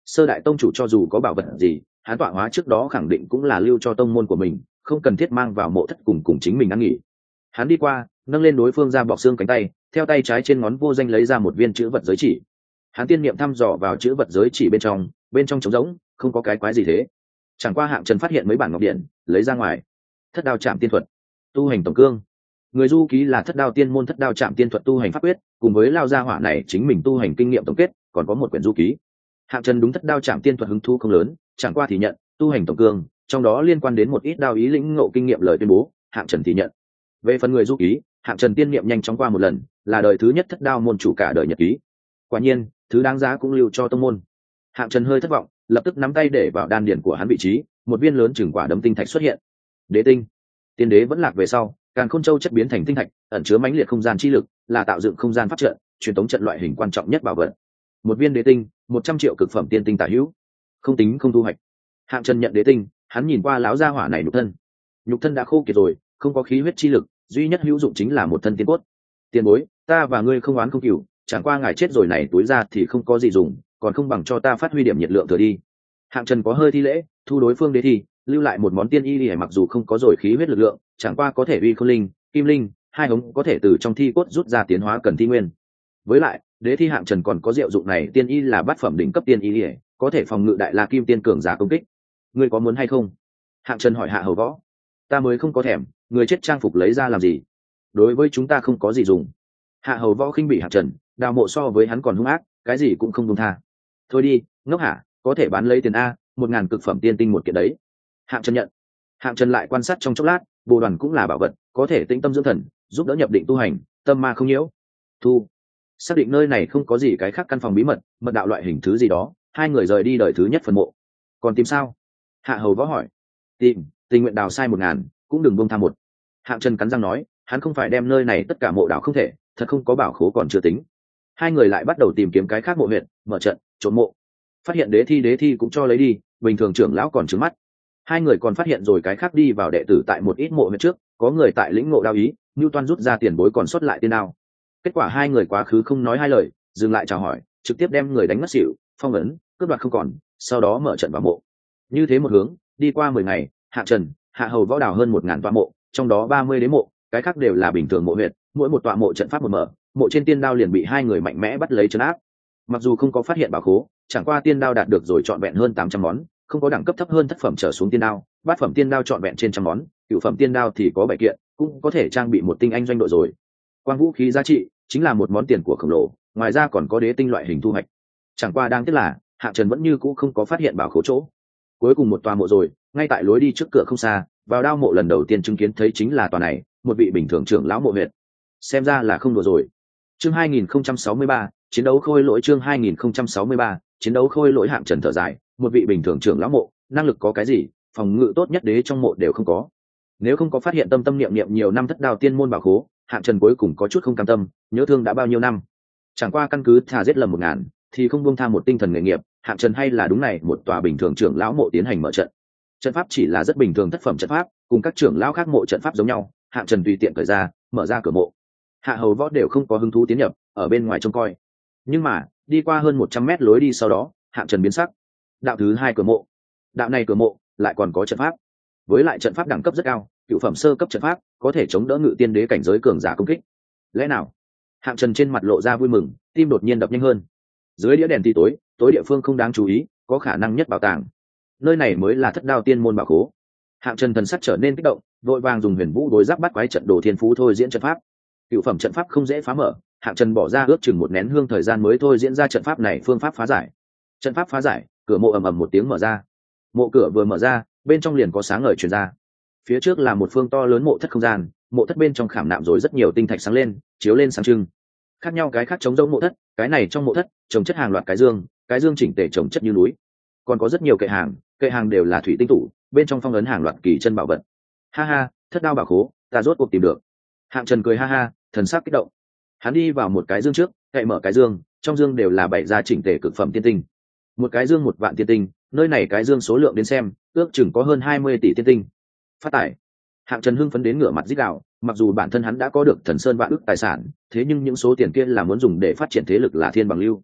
Sơ đại tông chủ cho dù có bảo vật gì, hắn tọa hóa trước đó khẳng định cũng là lưu cho tông môn của mình, không cần thiết mang vào mộ thất cùng cùng chính mình ăn nghỉ. Hắn đi qua, nâng lên đối phương ra bọc xương cánh tay, theo tay trái trên ngón vô danh lấy ra một viên chữ vật giới chỉ. Hắn tiên niệm thăm dò vào chữ vật giới chỉ bên trong, bên trong trống rỗng, không có cái quái gì thế. Chẳng qua Hạng Trần phát hiện mấy bản ngọc điện, lấy ra ngoài. Thất đao chạm tiên thuật, tu hành tổng cương. Người du ký là thất đao tiên môn thất đao chạm tiên thuật tu hành pháp quyết, cùng với lao gia hỏa này chính mình tu hành kinh nghiệm tổng kết, còn có một quyển du ký. Hạng Trần đúng thất đao chạm tiên thuật hứng thú không lớn, chẳng qua thì nhận tu hành tổng cương, trong đó liên quan đến một ít đao ý lĩnh ngộ kinh nghiệm lời tuyên bố, Hạng Trần thì nhận. Về phần người du ký, Hạng Trần tiên niệm nhanh chóng qua một lần, là đời thứ nhất thất đao môn chủ cả đời nhật ký. Quả nhiên, thứ đáng giá cũng lưu cho tông môn. Hạng Trần hơi thất vọng, lập tức nắm tay để vào đan điển của hắn vị trí, một viên lớn chừng quả đấm tinh thạch xuất hiện. Đế tinh, tiên đế vẫn lạc về sau, Càn Khôn Châu chất biến thành tinh thạch, ẩn chứa mãnh liệt không gian chi lực, là tạo dựng không gian pháp trận, truyền thống trận loại hình quan trọng nhất bảo vật. Một viên đế tinh, một trăm triệu cực phẩm tiên tinh tả hữu, không tính không thu hoạch. Hạng Trần nhận đế tinh, hắn nhìn qua lão gia hỏa này nhục thân, nhục thân đã khô kiệt rồi, không có khí huyết chi lực, duy nhất hữu dụng chính là một thân tiên cốt. Tiền bối, ta và ngươi không oán không cừu, chẳng qua ngài chết rồi này túi ra thì không có gì dùng, còn không bằng cho ta phát huy điểm nhiệt lượng thừa đi. Hạng Trần có hơi thi lễ, thu đối phương đế thi, lưu lại một món tiên y lìa, mặc dù không có rồi khí huyết lực lượng, chẳng qua có thể uy khôn linh, kim linh, hai hống có thể từ trong thi cốt rút ra tiến hóa cần thi nguyên. Với lại, đế thi Hạng Trần còn có diệu dụng này, tiên y là bát phẩm đỉnh cấp tiên y lìa, có thể phòng ngự đại la kim tiên cường giả công kích. Ngươi có muốn hay không? Hạng Trần hỏi Hạ Hầu Võ. Ta mới không có thèm, người chết trang phục lấy ra làm gì? Đối với chúng ta không có gì dùng. Hạ Hầu Võ khinh bỉ Hạng Trần, đào mộ so với hắn còn hung ác, cái gì cũng không buông tha. Thôi đi, ngốc hả, có thể bán lấy tiền a, một ngàn cực phẩm tiên tinh một kiện đấy. Hạng Trần nhận. Hạng Trần lại quan sát trong chốc lát, bồ đoàn cũng là bảo vật, có thể tĩnh tâm dưỡng thần, giúp đỡ nhập định tu hành, tâm ma không nhiễu. Thu. Xác định nơi này không có gì cái khác căn phòng bí mật, mật đạo loại hình thứ gì đó, hai người rời đi đời thứ nhất phần mộ. Còn tìm sao? Hạ Hầu Võ hỏi. Tìm, tình nguyện đào sai một ngàn, cũng đừng buông tha một. Hạng Trần cắn răng nói, hắn không phải đem nơi này tất cả mộ đảo không thể, thật không có bảo khố còn chưa tính. Hai người lại bắt đầu tìm kiếm cái khác mộ huyện, mở trận, trốn mộ. Phát hiện đế thi đế thi cũng cho lấy đi, bình thường trưởng lão còn trứng mắt. Hai người còn phát hiện rồi cái khác đi vào đệ tử tại một ít mộ huyện trước, có người tại lĩnh ngộ đao ý, Newton rút ra tiền bối còn xuất lại tiên đao. Kết quả hai người quá khứ không nói hai lời, dừng lại chào hỏi, trực tiếp đem người đánh ngất xỉu, phong ấn, cướp đoạt không còn, sau đó mở trận vào mộ. Như thế một hướng, đi qua mười ngày, Hạ Trần, Hạ Hầu Võ đào hơn một ngàn tọa mộ, trong đó ba mươi đế mộ, cái khác đều là bình thường mộ huyệt, mỗi một tọa mộ trận pháp một mở, mộ trên tiên đao liền bị hai người mạnh mẽ bắt lấy trấn áp. Mặc dù không có phát hiện bảo khố, chẳng qua tiên đao đạt được rồi trọn vẹn hơn tám trăm món, không có đẳng cấp thấp hơn thất phẩm trở xuống tiên đao, bát phẩm tiên đao trọn vẹn trên trăm món, cửu phẩm tiên đao thì có bảy kiện, cũng có thể trang bị một tinh anh doanh đội rồi. Quang vũ khí giá trị chính là một món tiền của khổng lồ, ngoài ra còn có đế tinh loại hình thu hoạch. Chẳng qua đang tiếc là Hạ Trần vẫn như cũ không có phát hiện bảo khố chỗ. Cuối cùng một tòa mộ rồi, ngay tại lối đi trước cửa không xa, vào đao mộ lần đầu tiên chứng kiến thấy chính là tòa này, một vị bình thường trưởng lão mộ huyệt. Xem ra là không đùa rồi. Chương hai nghìn không trăm sáu mươi ba, chiến đấu khôi lỗi. Chương hai nghìn không trăm sáu mươi ba, chiến đấu khôi lỗi. Hạng Trần thở dài, một vị bình thường trưởng lão mộ, năng lực có cái gì, phòng ngự tốt nhất đế trong mộ đều không có. Nếu không có phát hiện tâm tâm niệm niệm nhiều năm thất đao tiên môn bảo khố, Hạng Trần cuối cùng có chút không cam tâm, nhớ thương đã bao nhiêu năm. Chẳng qua căn cứ thà giết lầm một ngàn, thì không buông tha một tinh thần nghề nghiệp, Hạng Trần hay là đúng này một tòa bình thường trưởng lão mộ tiến hành mở trận. Trận pháp chỉ là rất bình thường thất phẩm trận pháp, cùng các trưởng lão khác mộ trận pháp giống nhau, Hạng Trần tùy tiện cởi ra, mở ra cửa mộ. Hạ Hầu Võ đều không có hứng thú tiến nhập, ở bên ngoài trông coi. Nhưng mà, đi qua hơn một trăm mét lối đi sau đó, Hạng Trần biến sắc. Đạo thứ hai cửa mộ. Đạo này cửa mộ lại còn có trận pháp. Với lại trận pháp đẳng cấp rất cao, cửu phẩm sơ cấp trận pháp, có thể chống đỡ ngự tiên đế cảnh giới cường giả công kích. Lẽ nào? Hạng Trần trên mặt lộ ra vui mừng, tim đột nhiên đập nhanh hơn. Dưới đĩa đèn tí tối, tối địa phương không đáng chú ý, có khả năng nhất bảo tàng. Nơi này mới là thất đao tiên môn bảo khố. Hạng Trần thần sắc trở nên kích động, vội vàng dùng huyền vũ đối giáp bắt quái trận đồ thiên phú thôi diễn trận pháp. Cựu phẩm trận pháp không dễ phá mở, Hạng Trần bỏ ra ước chừng một nén hương thời gian mới thôi diễn ra trận pháp này phương pháp phá giải. Trận pháp phá giải, cửa mộ ầm ầm một tiếng mở ra. Mộ cửa vừa mở ra, bên trong liền có sáng ngời truyền ra. Phía trước là một phương to lớn mộ thất không gian, mộ thất bên trong khảm nạm rồi rất nhiều tinh thạch sáng lên, chiếu lên sáng trưng. Khác nhau cái khác chống giống mộ thất, cái này trong mộ thất trồng chất hàng loạt cái dương, cái dương chỉnh tề trồng chất như núi. Còn có rất nhiều kệ hàng, kệ hàng đều là thủy tinh tủ, bên trong phong ấn hàng loạt kỳ chân bảo vật. Ha ha, thất đao bảo khố, ta rốt cuộc tìm được. Hạng Trần cười ha ha, thần sắc kích động. Hắn đi vào một cái dương trước, cậy mở cái dương, trong dương đều là bảy gia chỉnh tề cực phẩm tiên tinh. Một cái dương một vạn tiên tinh, nơi này cái dương số lượng đến xem, ước chừng có hơn hai mươi tỷ tiên tinh. Phát tải. Hạng Trần hưng phấn đến ngửa mặt rít gào, mặc dù bản thân hắn đã có được thần sơn vạn ức tài sản, thế nhưng những số tiền kia là muốn dùng để phát triển thế lực là thiên bằng lưu.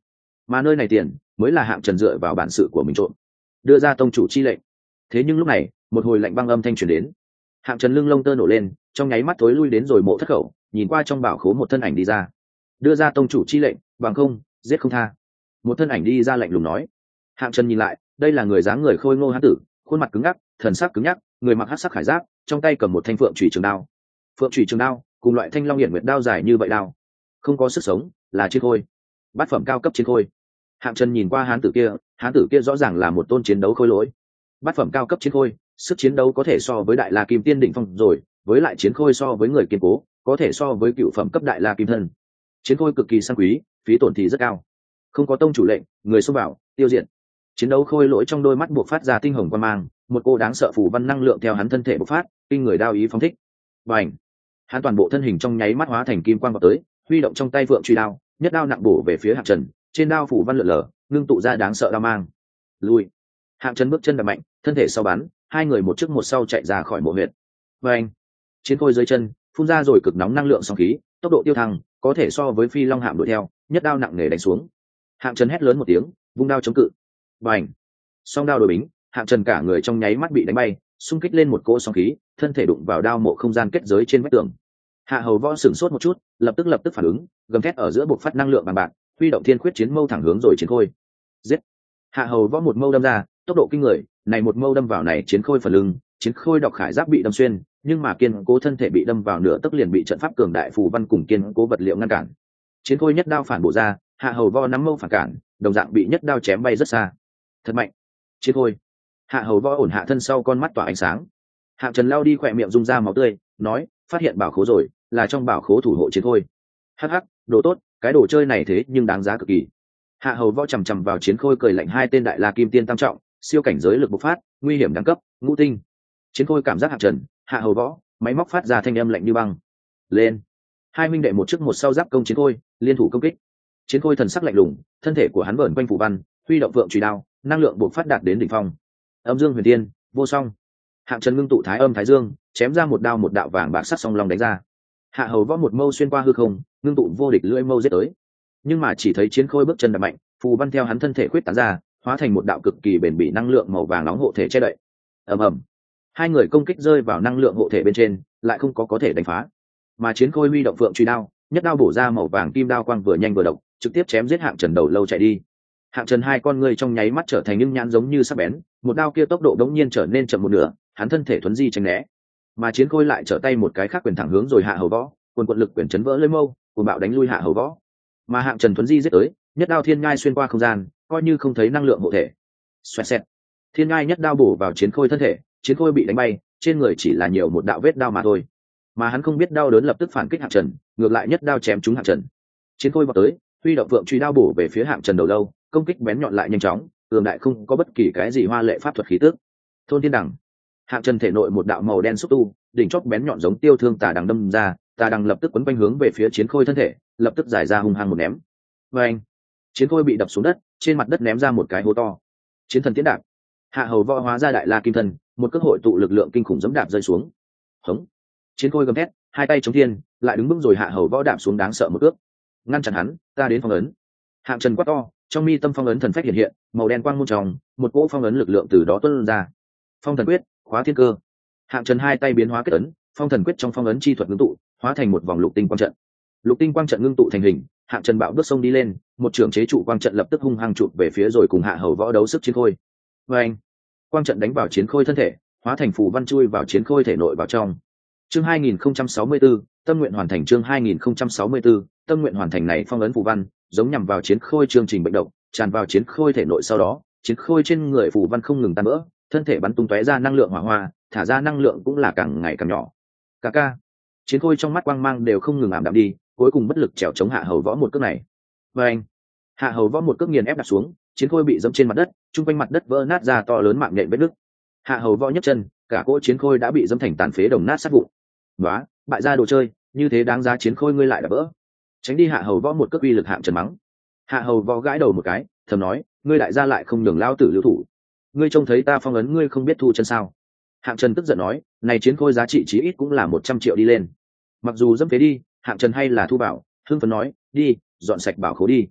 mà nơi này tiền mới là hạng trần dựa vào bản sự của mình trộm, đưa ra tông chủ chi lệnh. Thế nhưng lúc này một hồi lạnh băng âm thanh truyền đến, hạng trần lưng lông tơ nổ lên, trong nháy mắt tối lui đến rồi mộ thất khẩu, nhìn qua trong bảo khố một thân ảnh đi ra. Đưa ra tông chủ chi lệnh, bằng không giết không tha. Một thân ảnh đi ra lạnh lùng nói. Hạng trần nhìn lại, đây là người dáng người khôi ngô hán tử, khuôn mặt cứng ngắc, thần sắc cứng nhắc, người mặc hắc sắc khải giáp, trong tay cầm một thanh phượng chủy trường đao. Phượng chủy trường đao cùng loại thanh long hiển nguyệt đao dài như vậy đao, không có sức sống, là chiến khôi, bát phẩm cao cấp chiến khôi. Hạng trần nhìn qua hán tử kia, hán tử kia rõ ràng là một tôn chiến đấu khôi lỗi, bát phẩm cao cấp chiến khôi, sức chiến đấu có thể so với đại la kim tiên đỉnh phong rồi, với lại chiến khôi so với người kiên cố, có thể so với cựu phẩm cấp đại la kim thân. Chiến khôi cực kỳ sang quý, phí tổn thì rất cao. Không có tông chủ lệnh, người xông vào tiêu diệt. Chiến đấu khôi lỗi trong đôi mắt buộc phát ra tinh hồng quan mang, một cô đáng sợ phù văn năng lượng theo hắn thân thể bộc phát, kinh người đao ý phóng thích. Bành! Hắn toàn bộ thân hình trong nháy mắt hóa thành kim quang vào tới, huy động trong tay vượng truy đao, nhất đao nặng bổ về phía Hạng Trần, trên đao phủ văn lượn lờ, ngưng tụ ra đáng sợ đao mang. Lui! Hạng Trần bước chân đạp mạnh, thân thể sau bắn, hai người một trước một sau chạy ra khỏi mộ huyệt. Bành! Chiến khôi dưới chân phun ra rồi cực nóng năng lượng sóng khí, tốc độ tiêu thăng, có thể so với phi long hạm đuổi theo, nhất đao nặng nề đánh xuống. Hạng Trần hét lớn một tiếng, vung đao chống cự. Bành! Song đao đối bính, Hạng Trần cả người trong nháy mắt bị đánh bay, xung kích lên một cỗ sóng khí, thân thể đụng vào đao mộ không gian kết giới trên vách tường. Hạ Hầu Võ sửng sốt một chút, lập tức lập tức phản ứng, gầm thét ở giữa bộc phát năng lượng bằng bạc, huy động thiên khuyết chiến mâu thẳng hướng rồi chiến khôi. Giết! Hạ Hầu Võ một mâu đâm ra, tốc độ kinh người, này một mâu đâm vào này chiến khôi phần lưng, chiến khôi độc khải giáp bị đâm xuyên, nhưng mà kiên cố thân thể bị đâm vào nửa tấc liền bị trận pháp cường đại phù văn cùng kiên cố vật liệu ngăn cản. Chiến khôi nhất đao phản bổ ra, Hạ Hầu Võ nắm mâu phản cản, đồng dạng bị nhất đao chém bay rất xa. Thật mạnh! Chiến khôi! Hạ Hầu Võ ổn hạ thân sau, con mắt tỏa ánh sáng. Hạng Trần lao đi khỏe miệng rung ra máu tươi, nói, phát hiện bảo khố rồi, là trong bảo khố thủ hộ chiến khôi. Hắc hắc, đồ tốt, cái đồ chơi này thế nhưng đáng giá cực kỳ. Hạ Hầu Võ chằm chằm vào chiến khôi cười lạnh, hai tên đại la kim tiên tam trọng, siêu cảnh giới lực bộc phát, nguy hiểm đẳng cấp ngũ tinh. Chiến khôi cảm giác Hạng Trần, Hạ Hầu Võ, máy móc phát ra thanh âm lạnh như băng. Lên! Hai minh đệ một trước một sau giáp công chiến khôi, liên thủ công kích. Chiến khôi thần sắc lạnh lùng, thân thể của hắn vờn quanh phủ văn, huy động vượng chùy đao, năng lượng bộc phát đạt đến đỉnh phong. Âm dương huyền tiên, vô song. Hạng Trần ngưng tụ thái âm thái dương, chém ra một đao một đạo vàng bạc sắc song long đánh ra. Hạ Hầu Võ một mâu xuyên qua hư không, ngưng tụ vô địch lưỡi mâu giết tới. Nhưng mà chỉ thấy chiến khôi bước chân đập mạnh, phù văn theo hắn thân thể khuyết tán ra, hóa thành một đạo cực kỳ bền bỉ năng lượng màu vàng nóng hộ thể che đậy. Ầm ầm. Hai người công kích rơi vào năng lượng hộ thể bên trên, lại không có có thể đánh phá. Mà chiến khôi huy động phượng truy đao, nhất đao bổ ra màu vàng kim đao quang vừa nhanh vừa độc, trực tiếp chém giết Hạng Trần đầu lâu chạy đi. Hạng Trần hai con ngươi trong nháy mắt trở thành những nhãn giống như sắc bén, một đao kia tốc độ đống nhiên trở nên chậm một nửa, hắn thân thể thuấn di tránh né. Mà chiến khôi lại trở tay một cái khác quyền thẳng hướng rồi Hạ Hầu Võ, quần quật lực quyền chấn vỡ lưỡi mâu, cuồng bạo đánh lui Hạ Hầu Võ. Mà Hạng Trần thuấn di giết tới, nhất đao thiên ngai xuyên qua không gian, coi như không thấy năng lượng hộ thể. Xoẹt xẹt. Thiên ngai nhất đao bổ vào chiến khôi thân thể, chiến khôi bị đánh bay, trên người chỉ là nhiều một đạo vết đao mà thôi. Mà hắn không biết đau đớn, lập tức phản kích Hạng Trần, ngược lại nhất đao chém trúng Hạng Trần. Chiến khôi vọt tới, huy động vượng truy đao bổ về phía Hạng Trần đầu lâu, công kích bén nhọn lại nhanh chóng, cường đại không có bất kỳ cái gì hoa lệ pháp thuật khí tức. Thôn thiên đằng. Hạng Trần thể nội một đạo màu đen xúc tu, đỉnh chóp bén nhọn giống tiêu thương tà đằng đâm ra, tà đằng lập tức quấn quanh hướng về phía chiến khôi thân thể, lập tức giải ra hung hăng một ném. Và anh, chiến khôi bị đập xuống đất, trên mặt đất ném ra một cái hố to. Chiến thần tiến đạp. Hạ Hầu Võ hóa ra đại la kim thân, một cước hội tụ lực lượng kinh khủng giẫm đạp rơi xuống. Hống. Chiến khôi gầm thét, hai tay chống thiên, lại đứng vững rồi Hạ Hầu Võ đạp xuống đáng sợ một cước. Ngăn chặn hắn, ta đến phong ấn. Hạng Trần quát to, trong mi tâm phong ấn thần phách hiện hiện, màu đen quang môn tròng, một cỗ phong ấn lực lượng từ đó tuôn ra. Phong thần quyết, khóa thiên cơ. Hạng Trần hai tay biến hóa kết ấn, phong thần quyết trong phong ấn chi thuật ngưng tụ, hóa thành một vòng lục tinh quang trận. Lục tinh quang trận ngưng tụ thành hình, Hạng Trần bạo bước sông đi lên, một trường chế trụ quang trận lập tức hung hăng chụp về phía rồi cùng Hạ Hầu Võ đấu sức chiến khôi. Và anh, quang trận đánh vào chiến khôi thân thể, hóa thành phù văn chui vào chiến khôi thể nội vào trong. Chương hai nghìn không trăm sáu mươi tư, tâm nguyện hoàn thành. Chương hai nghìn không trăm sáu mươi tư, tâm nguyện hoàn thành. Này phong ấn phù văn giống nhằm vào chiến khôi chương trình bệnh động, tràn vào chiến khôi thể nội, sau đó chiến khôi trên người phù văn không ngừng tan vỡ, thân thể bắn tung tóe ra năng lượng hỏa hoa, thả ra năng lượng cũng là càng ngày càng nhỏ. Ca ca. Chiến khôi trong mắt quang mang đều không ngừng ảm đạm đi, cuối cùng bất lực trèo chống Hạ Hầu Võ một cước này. Và anh, Hạ Hầu Võ một cước nghiền ép đặt xuống, chiến khôi bị dẫm trên mặt đất, trung quanh mặt đất vỡ nát ra to lớn mạng nhện vết nứt. Hạ Hầu Võ nhấc chân, cả cỗ chiến khôi đã bị dẫm thành tàn phế đồng nát sát vụn. Đó, bại gia đồ chơi, như thế đáng giá chiến khôi ngươi lại đã vỡ. Tránh đi. Hạ Hầu Võ một cước uy lực Hạng Trần mắng. Hạ Hầu Võ gãi đầu một cái, thầm nói, ngươi đại gia lại không nhường lao tử lưu thủ. Ngươi trông thấy ta phong ấn ngươi không biết thu chân sao? Hạng Trần tức giận nói, này chiến khôi giá trị chí ít cũng là một trăm triệu đi lên. Mặc dù dẫm phế đi, Hạng Trần hay là thu bảo, hưng phấn nói, đi, dọn sạch bảo khố đi.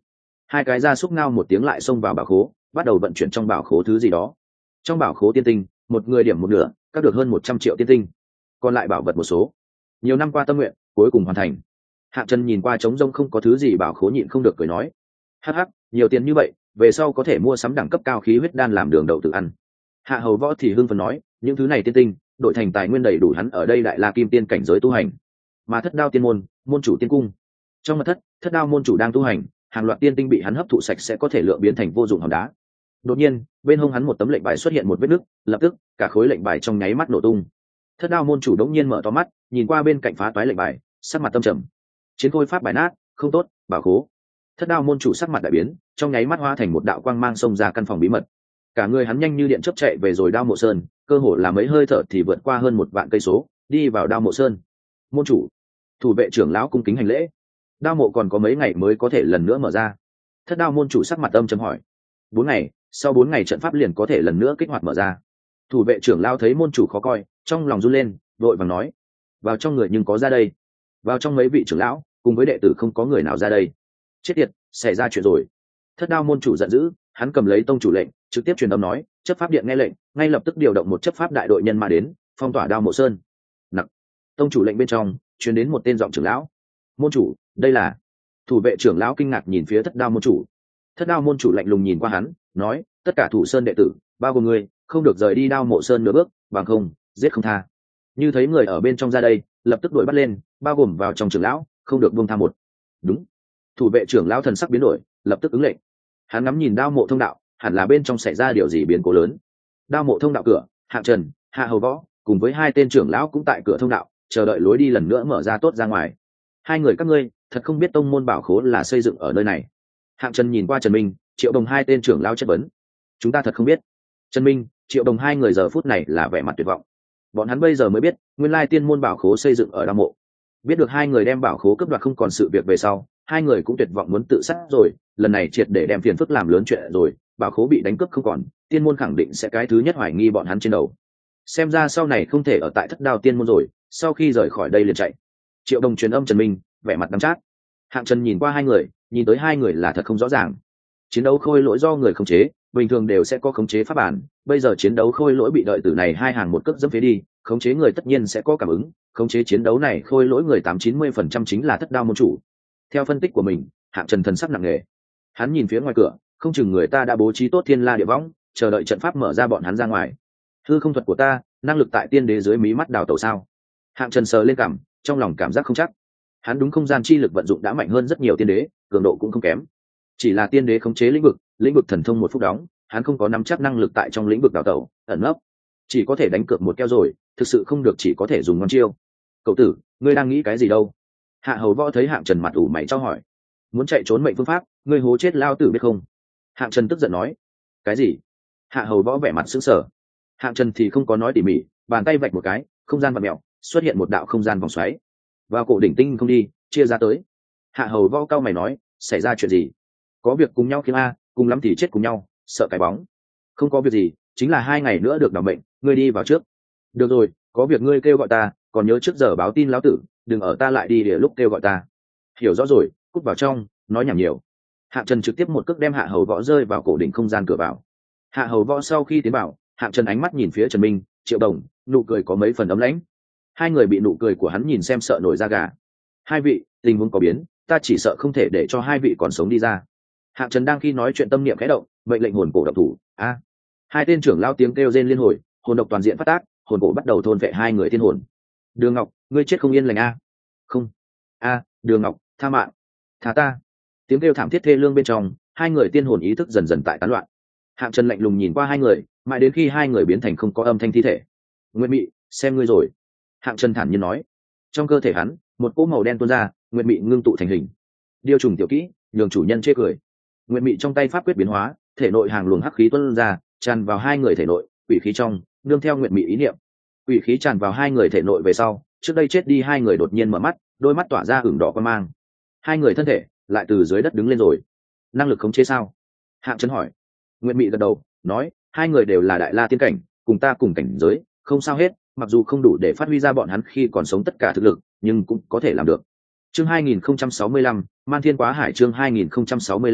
Hai cái gia súc ngao một tiếng lại xông vào bảo khố, bắt đầu vận chuyển trong bảo khố thứ gì đó. Trong bảo khố tiên tinh, một người điểm một nửa, các được hơn một trăm triệu tiên tinh, còn lại bảo vật một số. Nhiều năm qua tâm nguyện cuối cùng hoàn thành. Hạng Trần nhìn qua trống rông không có thứ gì bảo khố, nhịn không được cười nói: hắc hắc, nhiều tiền như vậy, về sau có thể mua sắm đẳng cấp cao khí huyết đan làm đường đậu tự ăn. Hạ Hầu Võ thì hưng phấn nói: những thứ này tiên tinh, đổi thành tài nguyên đầy đủ hắn ở đây đại la kim tiên cảnh giới tu hành. Mà Thất Đao tiên môn, môn chủ tiên cung, trong mật thất, Thất Đao môn chủ đang tu hành, hàng loạt tiên tinh bị hắn hấp thụ sạch sẽ có thể lượng biến thành vô dụng hòn đá. Đột nhiên, bên hông hắn một tấm lệnh bài xuất hiện một vết nứt, lập tức cả khối lệnh bài trong nháy mắt nổ tung. Thất Đao môn chủ đống nhiên mở to mắt, nhìn qua bên cạnh phá toái lệnh bài, sắc mặt tâm trầm. Chiến khôi pháp bài nát, không tốt, bảo khố. Thất Đao môn chủ sắc mặt đại biến, trong nháy mắt hóa thành một đạo quang mang xông ra căn phòng bí mật. Cả người hắn nhanh như điện chớp chạy về rồi Đao Mộ Sơn, cơ hồ là mấy hơi thở thì vượt qua hơn một vạn cây số, đi vào Đao Mộ Sơn. Môn chủ, thủ vệ trưởng lão cung kính hành lễ. Đao mộ còn có mấy ngày mới có thể lần nữa mở ra? Thất Đao môn chủ sắc mặt âm trầm hỏi. Bốn ngày, sau bốn ngày trận pháp liền có thể lần nữa kích hoạt mở ra. Thủ vệ trưởng lão thấy môn chủ khó coi, trong lòng run lên, vội vàng nói: vào trong người nhưng có ra đây. Vào trong mấy vị trưởng lão cùng với đệ tử không có người nào ra đây. Chết tiệt, xảy ra chuyện rồi. Thất Đao môn chủ giận dữ, hắn cầm lấy tông chủ lệnh, trực tiếp truyền âm nói: chấp pháp điện nghe lệnh, ngay lập tức điều động một chấp pháp đại đội nhân mã đến phong tỏa Đao Mộ Sơn. Nặc. Tông chủ lệnh bên trong truyền đến một tên giọng trưởng lão: môn chủ, đây là. Thủ vệ trưởng lão kinh ngạc nhìn phía Thất Đao môn chủ. Thất Đao môn chủ lạnh lùng nhìn qua hắn, nói: tất cả thủ sơn đệ tử, bao gồm ngươi, không được rời đi Đao Mộ Sơn nửa bước, bằng không giết không tha. Như thấy người ở bên trong ra đây, lập tức đuổi bắt lên, bao gồm vào trong trưởng lão, không được buông tha một. Đúng. Thủ vệ trưởng lão thần sắc biến đổi, lập tức ứng lệnh. Hắn ngắm nhìn Đao Mộ thông đạo, hẳn là bên trong xảy ra điều gì biến cố lớn. Đao Mộ thông đạo cửa, Hạng Trần, Hạ Hầu Võ cùng với hai tên trưởng lão cũng tại cửa thông đạo, chờ đợi lối đi lần nữa mở ra tốt ra ngoài. Hai người các ngươi thật không biết tông môn bảo khố là xây dựng ở nơi này. Hạng Trần nhìn qua Trần Minh, Triệu Đồng hai tên trưởng lão chất vấn. Chúng ta thật không biết. Trần Minh, Triệu Đồng hai người giờ phút này là vẻ mặt tuyệt vọng. Bọn hắn bây giờ mới biết, nguyên lai tiên môn bảo khố xây dựng ở Đao Mộ. Biết được hai người đem bảo khố cướp đoạt không còn sự việc về sau, hai người cũng tuyệt vọng muốn tự sát rồi, lần này triệt để đem phiền phức làm lớn chuyện rồi, bảo khố bị đánh cướp không còn, tiên môn khẳng định sẽ cái thứ nhất hoài nghi bọn hắn trên đầu. Xem ra sau này không thể ở tại Thất Đao tiên môn rồi, sau khi rời khỏi đây liền chạy. Triệu Đồng truyền âm Trần Minh, vẻ mặt đắng chát. Hạng Trần nhìn qua hai người, nhìn tới hai người là thật không rõ ràng. Chiến đấu khôi lỗi do người khống chế, bình thường đều sẽ có khống chế pháp bản, bây giờ chiến đấu khôi lỗi bị đợi từ này hai hàng một cước dẫm phế đi, khống chế người tất nhiên sẽ có cảm ứng, khống chế chiến đấu này khôi lỗi người tám chín mươi phần trăm chính là Thất Đao môn chủ. Theo phân tích của mình, Hạng Trần thần sắc nặng nề. Hắn nhìn phía ngoài cửa, không chừng người ta đã bố trí tốt thiên la địa võng, chờ đợi trận pháp mở ra bọn hắn ra ngoài. Hư không thuật của ta, năng lực tại tiên đế dưới mí mắt đào tẩu sao? Hạng Trần sờ lên cằm, trong lòng cảm giác không chắc. Hắn đúng không gian chi lực vận dụng đã mạnh hơn rất nhiều tiên đế, cường độ cũng không kém. Chỉ là tiên đế khống chế lĩnh vực, lĩnh vực thần thông một phút đóng, hắn không có nắm chắc năng lực tại trong lĩnh vực đào tẩu, ẩn nấp, chỉ có thể đánh cược một keo rồi, thực sự không được chỉ có thể dùng ngón chiêu. Cậu tử, ngươi đang nghĩ cái gì đâu? Hạ Hầu Võ thấy Hạng Trần mặt ủ mày cho hỏi. Muốn chạy trốn mệnh phương pháp, ngươi hố chết lao tử biết không? Hạng Trần tức giận nói. Cái gì? Hạ Hầu Võ vẻ mặt sững sờ. Hạng Trần thì không có nói tỉ mỉ, bàn tay vạch một cái, không gian vặn mèo, xuất hiện một đạo không gian vòng xoáy. Vào cổ đỉnh tinh không đi, chia ra tới. Hạ Hầu Võ cao mày nói, xảy ra chuyện gì? Có việc cùng nhau kiếm a, cùng lắm thì chết cùng nhau, sợ cái bóng. Không có việc gì, chính là hai ngày nữa được đảm mệnh, ngươi đi vào trước. Được rồi, có việc ngươi kêu gọi ta, còn nhớ trước giờ báo tin lão tử, đừng ở ta lại đi để lúc kêu gọi ta. Hiểu rõ rồi, cút vào trong, nói nhảm nhiều. Hạng Trần trực tiếp một cước đem Hạ Hầu Võ rơi vào cổ đỉnh không gian cửa vào. Hạ Hầu Võ sau khi tiến vào, Hạng Trần ánh mắt nhìn phía Trần Minh, Triệu Đồng, nụ cười có mấy phần ấm lãnh. Hai người bị nụ cười của hắn nhìn xem sợ nổi da gà. Hai vị, tình huống có biến, ta chỉ sợ không thể để cho hai vị còn sống đi ra. Hạng Trần đang khi nói chuyện tâm niệm khẽ động, mệnh lệnh hồn cổ động thủ. A! Hai tên trưởng lao tiếng kêu rên liên hồi, hồn độc toàn diện phát tác, hồn cổ bắt đầu thôn vệ hai người thiên hồn. Đường Ngọc, ngươi chết không yên lành a? Không. A, Đường Ngọc, tha mạng, tha ta. Tiếng kêu thảm thiết thê lương bên trong, hai người tiên hồn ý thức dần dần tại tán loạn. Hạng Trần lạnh lùng nhìn qua hai người, mãi đến khi hai người biến thành không có âm thanh thi thể. Nguyệt Mị, xem ngươi rồi. Hạng Trần thản nhiên nói. Trong cơ thể hắn, một cỗ màu đen tuôn ra, Nguyệt Mị ngưng tụ thành hình. Điêu trùng tiểu kỹ, nhường chủ nhân chê cười. Nguyệt Mị trong tay pháp quyết biến hóa, thể nội hàng luồng hắc khí tuôn ra, tràn vào hai người thể nội, quỷ khí trong, nương theo Nguyệt Mị ý niệm. Quỷ khí tràn vào hai người thể nội về sau, trước đây chết đi hai người đột nhiên mở mắt, đôi mắt tỏa ra ửng đỏ quan mang. Hai người thân thể lại từ dưới đất đứng lên rồi. Năng lực khống chế sao? Hạng Trần hỏi. Nguyệt Mị gật đầu, nói, hai người đều là đại la tiên cảnh, cùng ta cùng cảnh giới, không sao hết, mặc dù không đủ để phát huy ra bọn hắn khi còn sống tất cả thực lực, nhưng cũng có thể làm được. Chương hai nghìn không trăm sáu mươi lăm, Man Thiên Quá Hải chương hai nghìn không trăm sáu mươi lăm,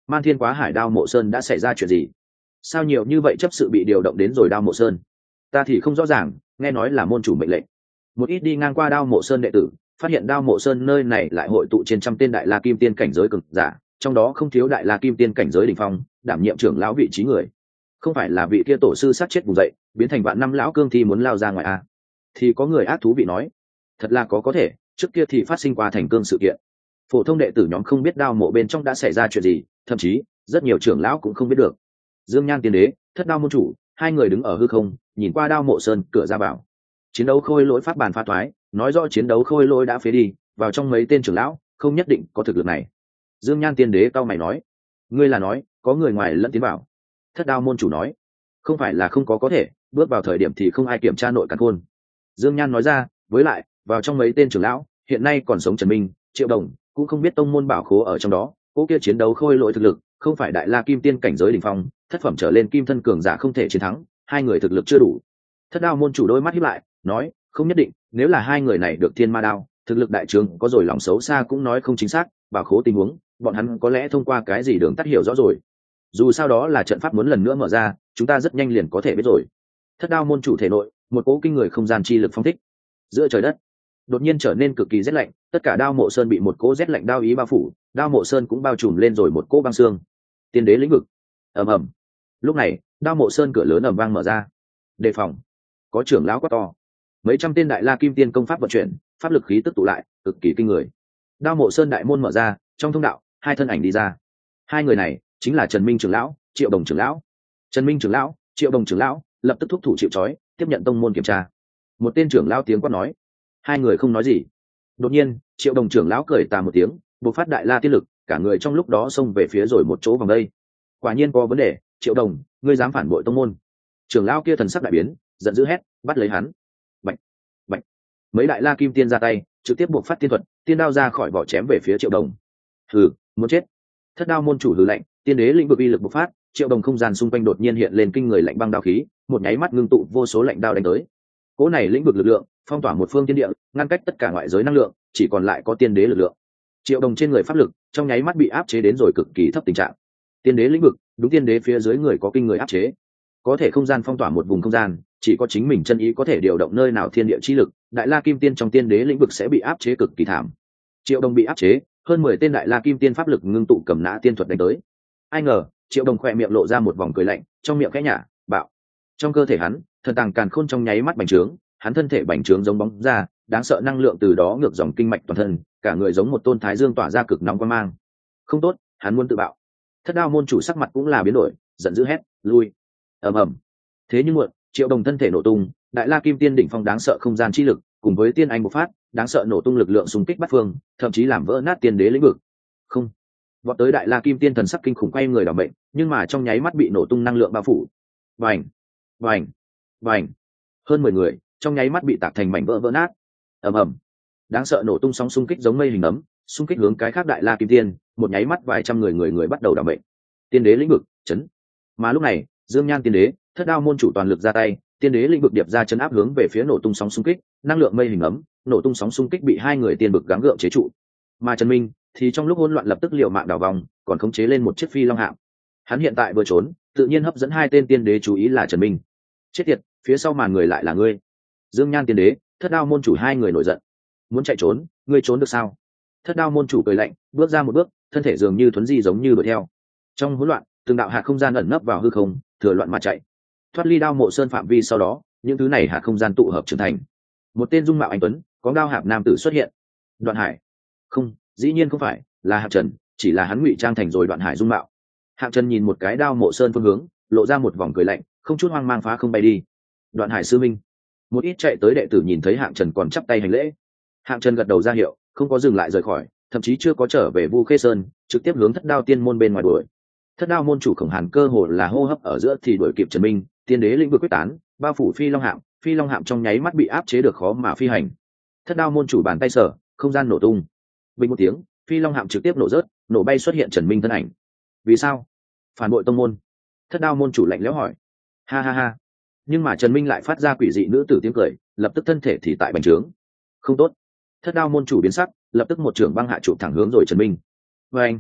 Man Thiên Quá Hải Đao Mộ Sơn đã xảy ra chuyện gì? Sao nhiều như vậy chấp sự bị điều động đến rồi Đao Mộ Sơn? Ta thì không rõ ràng, nghe nói là môn chủ mệnh lệnh. Một ít đi ngang qua Đao Mộ Sơn đệ tử phát hiện Đao Mộ Sơn nơi này lại hội tụ trên trăm tên đại la kim tiên cảnh giới cực giả, trong đó không thiếu đại la kim tiên cảnh giới đỉnh phong, đảm nhiệm trưởng lão vị trí người. Không phải là vị kia tổ sư sát chết vùng dậy, biến thành vạn năm lão cương thi muốn lao ra ngoài à? Thì có người ác thú vị nói, thật là có có thể, trước kia thì phát sinh qua thành cương sự kiện. Phổ thông đệ tử nhóm không biết Đao Mộ bên trong đã xảy ra chuyện gì, thậm chí rất nhiều trưởng lão cũng không biết được. Dương Nhan Tiên Đế, Thất Đao môn chủ, hai người đứng ở hư không, nhìn qua Đao Mộ Sơn cửa ra vào. Chiến đấu khôi lỗi pháp bàn pha thoái, nói rõ chiến đấu khôi lỗi đã phế đi, vào trong mấy tên trưởng lão không nhất định có thực lực này. Dương Nhan Tiên Đế cau mày nói, ngươi là nói có người ngoài lẫn tiến vào? Thất Đao môn chủ nói, không phải là không có có thể, bước vào thời điểm thì không ai kiểm tra nội càn khôn. Dương Nhan nói ra, với lại vào trong mấy tên trưởng lão hiện nay còn sống Trần Minh, Triệu Đồng cũng không biết tông môn bảo khố ở trong đó, cô kia chiến đấu khôi lỗi thực lực không phải đại la kim tiên cảnh giới đỉnh phong, thất phẩm trở lên kim thân cường giả không thể chiến thắng, hai người thực lực chưa đủ. Thất Đao môn chủ đôi mắt híp lại, nói, không nhất định, nếu là hai người này được thiên ma đao, thực lực đại trường có rồi lòng xấu xa cũng nói không chính xác, bảo khố tình huống bọn hắn có lẽ thông qua cái gì đường tắt hiểu rõ rồi. Dù sao đó là trận pháp muốn lần nữa mở ra, chúng ta rất nhanh liền có thể biết rồi. Thất Đao môn chủ thể nội một cỗ kinh người không gian chi lực phong thích, giữa trời đất đột nhiên trở nên cực kỳ rét lạnh, tất cả Đao Mộ Sơn bị một cỗ rét lạnh đao ý bao phủ, Đao Mộ Sơn cũng bao trùm lên rồi một cỗ băng xương. Tiên đế lĩnh vực, ầm ầm. Lúc này Đao Mộ Sơn cửa lớn ầm vang mở ra. Đề phòng, có trưởng lão quát to. Mấy trăm tên đại la kim tiên công pháp vận chuyển, pháp lực khí tức tụ lại, cực kỳ kinh người. Đao Mộ Sơn đại môn mở ra, trong thông đạo hai thân ảnh đi ra. Hai người này chính là Trần Minh trưởng lão, Triệu Đồng trưởng lão. Trần Minh trưởng lão, Triệu Đồng trưởng lão lập tức thúc thủ chịu trói, tiếp nhận tông môn kiểm tra. Một tên trưởng lão tiếng quát nói. Hai người không nói gì. Đột nhiên Triệu Đồng trưởng lão cười tà một tiếng, bộc phát đại la tiên lực, cả người trong lúc đó xông về phía rồi một chỗ vòng đây. Quả nhiên có vấn đề, Triệu Đồng, ngươi dám phản bội tông môn? Trưởng lão kia thần sắc đại biến, giận dữ hét, bắt lấy hắn. Bạch, bạch. Mấy đại la kim tiên ra tay, trực tiếp bộc phát tiên thuật, tiên đao ra khỏi vỏ chém về phía Triệu Đồng. Hừ, muốn chết. Thất Đao môn chủ hừ lạnh, tiên đế lĩnh vực uy lực bộc phát, Triệu Đồng không gian xung quanh đột nhiên hiện lên kinh người lạnh băng đao khí, một nháy mắt ngưng tụ vô số lạnh đao đánh tới. Cỗ này lĩnh vực lực lượng phong tỏa một phương tiên địa, ngăn cách tất cả ngoại giới năng lượng, chỉ còn lại có tiên đế lực lượng. Triệu Đồng trên người pháp lực trong nháy mắt bị áp chế đến rồi cực kỳ thấp tình trạng. Tiên đế lĩnh vực, đúng tiên đế phía dưới người có kinh người áp chế, có thể không gian phong tỏa một vùng không gian, chỉ có chính mình chân ý có thể điều động nơi nào thiên địa chi lực, đại la kim tiên trong tiên đế lĩnh vực sẽ bị áp chế cực kỳ thảm. Triệu Đồng bị áp chế, hơn mười tên đại la kim tiên pháp lực ngưng tụ cầm nã tiên thuật đánh tới. Ai ngờ Triệu Đồng khỏe miệng lộ ra một vòng cười lạnh, trong miệng khẽ nhả, bạo. Trong cơ thể hắn thần tàng càn khôn trong nháy mắt bành trướng, hắn thân thể bành trướng giống bóng ra, đáng sợ năng lượng từ đó ngược dòng kinh mạch toàn thân, cả người giống một tôn thái dương tỏa ra cực nóng quang mang. Không tốt, hắn muốn tự bạo. Thất Đao môn chủ sắc mặt cũng là biến đổi, giận dữ hét, lui. Ầm ầm. Thế nhưng muộn, Triệu Đồng thân thể nổ tung, đại la kim tiên đỉnh phong đáng sợ không gian chi lực, cùng với tiên anh bộc phát, đáng sợ nổ tung lực lượng xung kích bát phương, thậm chí làm vỡ nát tiên đế lĩnh vực. Không. Vọt tới đại la kim tiên thần sắc kinh khủng quay người đảo mệnh, nhưng mà trong nháy mắt bị nổ tung năng lượng bao phủ. Vành, vành, vành. Hơn mười người trong nháy mắt bị tạc thành mảnh vỡ vỡ nát. Ầm ầm. Đáng sợ nổ tung sóng xung kích giống mây hình ấm, xung kích hướng cái khác đại la kim tiên, một nháy mắt vài trăm người người người bắt đầu đảo mệnh. Tiên đế lĩnh vực chấn. Mà lúc này Dương Nhan tiên đế, Thất Đao môn chủ toàn lực ra tay, tiên đế lĩnh vực điệp ra chấn áp hướng về phía nổ tung sóng xung kích, năng lượng mây hình ấm, nổ tung sóng xung kích bị hai người tiên bực gắng gượng chế trụ. Mà Trần Minh thì trong lúc hỗn loạn lập tức liều mạng đảo vòng, còn khống chế lên một chiếc phi long hạm. Hắn hiện tại vừa trốn, tự nhiên hấp dẫn hai tên tiên đế chú ý là Trần Minh. Chết tiệt, phía sau màn người lại là ngươi. Dương Nhan tiên đế, Thất Đao môn chủ hai người nổi giận. Muốn chạy trốn, ngươi trốn được sao? Thất Đao môn chủ cười lạnh, bước ra một bước, thân thể dường như thuấn di giống như đuổi theo. Trong hỗn loạn, từng đạo hạt không gian ẩn nấp vào hư không, thừa loạn mà chạy. Thoát ly Đao Mộ Sơn phạm vi sau đó, những thứ này hạt không gian tụ hợp trưởng thành. Một tên dung mạo anh tuấn, có đao hạp nam tử xuất hiện. Đoạn Hải. Không, dĩ nhiên không phải, là Hạng Trần, chỉ là hắn ngụy trang thành rồi Đoạn Hải dung mạo. Hạng Trần nhìn một cái Đao Mộ Sơn phương hướng, lộ ra một vòng cười lạnh, không chút hoang mang phá không bay đi. Đoạn Hải sư minh. Một ít chạy tới đệ tử nhìn thấy Hạng Trần còn chắp tay hành lễ. Hạng Trần gật đầu ra hiệu, không có dừng lại rời khỏi, thậm chí chưa có trở về Vu Khê Sơn, trực tiếp hướng Thất Đao tiên môn bên ngoài đuổi. Thất Đao môn chủ Khổng Hàn cơ hồ là hô hấp ở giữa thì đuổi kịp Trần Minh, tiên đế lĩnh vực quyết tán, bao phủ phi long hạm, phi long hạm trong nháy mắt bị áp chế được khó mà phi hành. Thất Đao môn chủ bàn tay sở, không gian nổ tung. Bình một tiếng, phi long hạm trực tiếp nổ rớt, nổ bay xuất hiện Trần Minh thân ảnh. Vì sao? Phản bội tông môn. Thất Đao môn chủ lạnh lẽo hỏi. Ha ha ha. Nhưng mà Trần Minh lại phát ra quỷ dị nữ tử tiếng cười, lập tức thân thể thì tại bành trướng. Không tốt. Thất Đao môn chủ biến sắc, lập tức một trường băng hạ trụ thẳng hướng rồi Trần Minh. Và anh,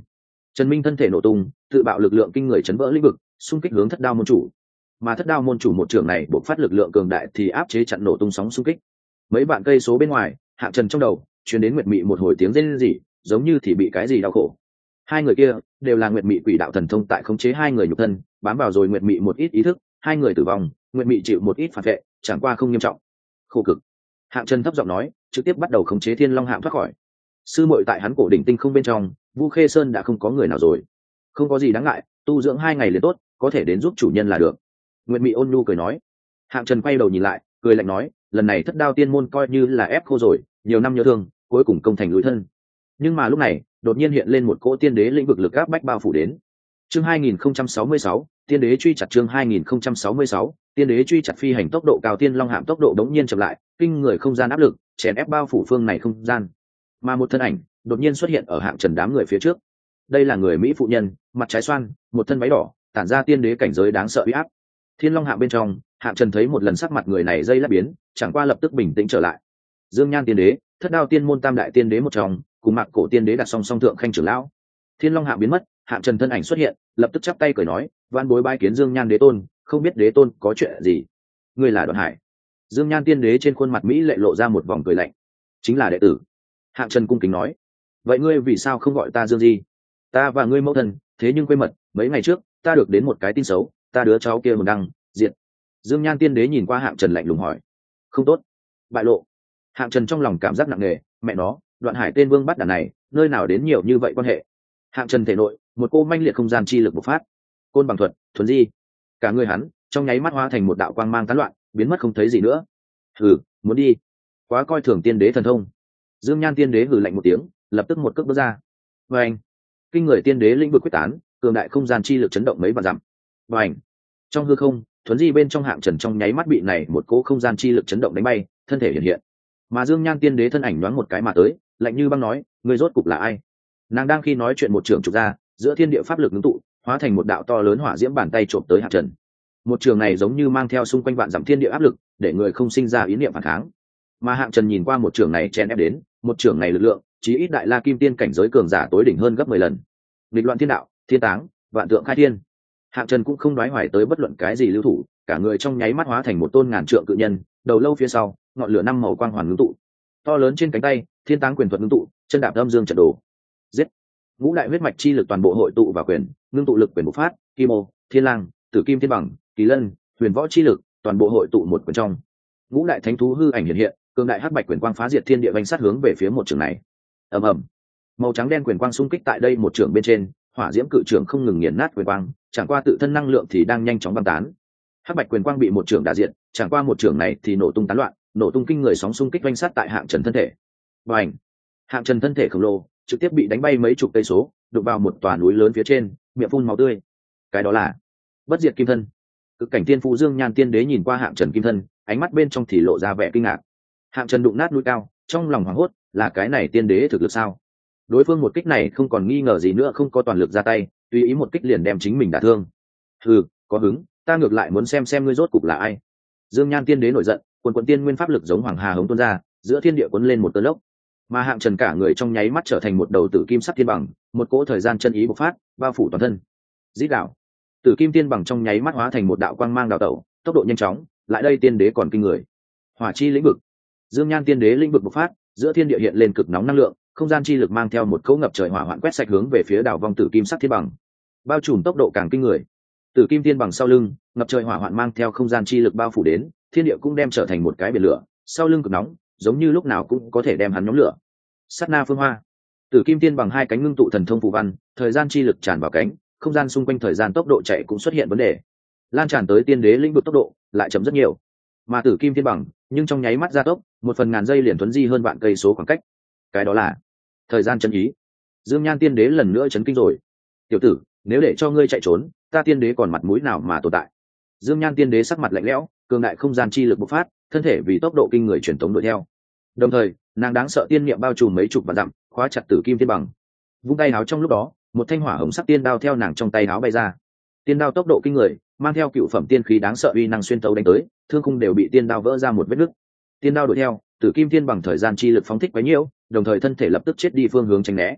Trần Minh thân thể nổ tung, tự bạo lực lượng kinh người chấn vỡ lĩnh vực, xung kích hướng thất đao môn chủ. Mà thất đao môn chủ một trường này bộc phát lực lượng cường đại thì áp chế chặn nổ tung sóng xung kích. Mấy bạn cây số bên ngoài, Hạng Trần trong đầu truyền đến Nguyệt Mị một hồi tiếng rên rỉ, giống như thì bị cái gì đau khổ. Hai người kia đều là Nguyệt Mị quỷ đạo thần thông tại khống chế hai người nhục thân, bám vào rồi Nguyệt Mị một ít ý thức, hai người tử vong, Nguyệt Mị chịu một ít phản vệ, chẳng qua không nghiêm trọng. Khổ cực. Hạng Trần thấp giọng nói, trực tiếp bắt đầu khống chế Thiên Long Hạm thoát khỏi. Sư muội tại hắn cổ đỉnh tinh không bên trong, Vu Khê Sơn đã không có người nào rồi. Không có gì đáng ngại, tu dưỡng hai ngày liền tốt, có thể đến giúp chủ nhân là được. Nguyệt Mị ôn nhu cười nói. Hạng Trần quay đầu nhìn lại, cười lạnh nói, lần này thất đao tiên môn coi như là ép khô rồi, nhiều năm nhớ thương, cuối cùng công thành lũi thân. Nhưng mà lúc này, đột nhiên hiện lên một cỗ tiên đế lĩnh vực lực áp bách bao phủ đến. Chương hai nghìn không trăm sáu mươi sáu, tiên đế truy chặt chương hai nghìn không trăm sáu mươi sáu, tiên đế truy chặt phi hành tốc độ cao Tiên Long Hạm tốc độ đống nhiên chậm lại, kinh người không gian áp lực, chèn ép bao phủ phương này không gian. Mà một thân ảnh đột nhiên xuất hiện ở Hạng Trần đám người phía trước. Đây là người Mỹ phụ nhân, mặt trái xoan, một thân váy đỏ, tản ra tiên đế cảnh giới đáng sợ uy áp. Thiên Long Hạm bên trong, Hạng Trần thấy một lần sắc mặt người này dây lát biến, chẳng qua lập tức bình tĩnh trở lại. Dương Nhan tiên đế, thất đao tiên môn tam đại tiên đế một trong, cùng Mạc Cổ tiên đế đặt song song thượng khanh trưởng lão. Thiên Long Hạm biến mất, Hạng Trần thân ảnh xuất hiện, lập tức chắp tay cười nói, van bối bái kiến Dương Nhan đế tôn, không biết đế tôn có chuyện gì. Ngươi là Đoạn Hải. Dương Nhan tiên đế trên khuôn mặt mỹ lệ lộ ra một vòng cười lạnh. Chính là đệ tử. Hạng Trần cung kính nói. Vậy ngươi vì sao không gọi ta Dương Di? Ta và ngươi mẫu thân, thế nhưng quê mật, mấy ngày trước, ta được đến một cái tin xấu, ta đứa cháu kia hồn đăng, diệt. Dương Nhan tiên đế nhìn qua Hạng Trần lạnh lùng hỏi. Không tốt. Bại lộ. Hạng Trần trong lòng cảm giác nặng nề, mẹ nó, Đoạn Hải tên vương bắt đàn này, nơi nào đến nhiều như vậy quan hệ. Hạng Trần thể nội, một cô manh liệt không gian chi lực bộc phát. Côn bằng thuật, thuần di. Cả người hắn, trong nháy mắt hóa thành một đạo quang mang tán loạn, biến mất không thấy gì nữa. Hừ, muốn đi? Quá coi thường tiên đế thần thông. Dương Nhan tiên đế hừ lạnh một tiếng, lập tức một cước bước ra. Và anh, kinh người tiên đế lĩnh vực quyết tán, cường đại không gian chi lực chấn động mấy vạn dặm. Và anh, trong hư không, thuần di bên trong Hạng Trần trong nháy mắt bị này một cỗ không gian chi lực chấn động đánh bay, thân thể hiện hiện. Mà Dương Nhan tiên đế thân ảnh nhoáng một cái mà tới, lạnh như băng nói, người rốt cục là ai? Nàng đang khi nói chuyện một trường trục ra, giữa thiên địa pháp lực ngưng tụ, hóa thành một đạo to lớn hỏa diễm bàn tay trộm tới Hạng Trần. Một trường này giống như mang theo xung quanh vạn dặm thiên địa áp lực, để người không sinh ra ý niệm phản kháng. Mà Hạng Trần nhìn qua một trường này chèn ép đến, một trường này lực lượng, chí ít đại la kim tiên cảnh giới cường giả tối đỉnh hơn gấp mười lần. Nghịch loạn thiên đạo, thiên táng, vạn tượng khai thiên. Hạng Trần cũng không đoái hoài tới bất luận cái gì lưu thủ, cả người trong nháy mắt hóa thành một tôn ngàn trượng cự nhân, đầu lâu phía sau, ngọn lửa năm màu quang hoàn ngưng tụ. To lớn trên cánh tay, thiên táng quyền thuật ngưng tụ, chân đạp âm dương trận đồ. Giết. Ngũ đại huyết mạch chi lực toàn bộ hội tụ vào quyền, ngưng tụ lực quyền bộc phát, kim ô, thiên lang, tử kim thiên bằng, kỳ lân, huyền võ chi lực, toàn bộ hội tụ một quyền trong. Ngũ đại thánh thú hư ảnh hiện hiện, cường đại hắc bạch quyền quang phá diệt thiên địa vành sát hướng về phía một trường này. Ầm ầm. Màu trắng đen quyền quang xung kích tại đây một trường bên trên, hỏa diễm cự trường không ngừng nghiền nát quyền quang, chẳng qua tự thân năng lượng thì đang nhanh chóng băng tán. Hắc bạch quyền quang bị một trường đả diệt, chẳng qua một trường này thì nổ tung tán loạn, nổ tung kinh người sóng xung kích vành sát tại Hạng Trần thân thể. Bành. Hạng Trần thân thể khổng lồ trực tiếp bị đánh bay mấy chục cây số, đụng vào một tòa núi lớn phía trên, miệng phun máu tươi. Cái đó là bất diệt kim thân. Cực cảnh tiên phụ Dương Nhan tiên đế nhìn qua Hạng Trần kim thân, ánh mắt bên trong thì lộ ra vẻ kinh ngạc. Hạng Trần đụng nát núi cao, trong lòng hoảng hốt, là cái này tiên đế thực lực sao? Đối phương một kích này không còn nghi ngờ gì nữa, không có toàn lực ra tay, tùy ý một kích liền đem chính mình đả thương. Hừ, có hứng, ta ngược lại muốn xem xem ngươi rốt cục là ai. Dương Nhan tiên đế nổi giận, quần quần tiên nguyên pháp lực giống hoàng hà hống tuôn ra, giữa thiên địa cuốn lên một cơn lốc. Mà Hạng Trần cả người trong nháy mắt trở thành một đầu tử kim sắc thiên bằng, một cỗ thời gian chân ý bộc phát, bao phủ toàn thân. Dít đạo, tử kim tiên bằng trong nháy mắt hóa thành một đạo quang mang đào tẩu, tốc độ nhanh chóng, lại đây tiên đế còn kinh người. Hỏa chi lĩnh vực. Dương Nhan tiên đế lĩnh vực bộc phát, giữa thiên địa hiện lên cực nóng năng lượng, không gian chi lực mang theo một cỗ ngập trời hỏa hoạn quét sạch hướng về phía đảo vong tử kim sắc thiên bằng. Bao trùm tốc độ càng kinh người. Tử kim tiên bằng sau lưng, ngập trời hỏa hoạn mang theo không gian chi lực bao phủ đến, thiên địa cũng đem trở thành một cái biển lửa, sau lưng cực nóng, giống như lúc nào cũng có thể đem hắn nhóm lửa. Sát na phương hoa. Tử kim tiên bằng hai cánh ngưng tụ thần thông phù văn, thời gian chi lực tràn vào cánh, không gian xung quanh thời gian tốc độ chạy cũng xuất hiện vấn đề. Lan tràn tới tiên đế lĩnh vực tốc độ lại chậm rất nhiều. Mà tử kim tiên bằng, nhưng trong nháy mắt gia tốc, một phần ngàn giây liền tuấn di hơn vạn cây số khoảng cách. Cái đó là thời gian chân ý. Dương Nhan tiên đế lần nữa chấn kinh rồi. Tiểu tử, nếu để cho ngươi chạy trốn, ta tiên đế còn mặt mũi nào mà tồn tại? Dương Nhan tiên đế sắc mặt lạnh lẽo, cường đại không gian chi lực bộc phát, thân thể vì tốc độ kinh người truyền tống đuổi theo. Đồng thời, nàng đáng sợ tiên niệm bao trùm mấy chục vạn dặm, khóa chặt tử kim tiên bằng. Vung tay háo trong lúc đó, một thanh hỏa hồng sắc tiên đao theo nàng trong tay háo bay ra. Tiên đao tốc độ kinh người, mang theo cựu phẩm tiên khí đáng sợ uy năng xuyên tấu đánh tới, thương khung đều bị tiên đao vỡ ra một vết nứt. Tiên đao đuổi theo, tử kim tiên bằng thời gian chi lực phóng thích quá nhiều, đồng thời thân thể lập tức chết đi phương hướng tránh né.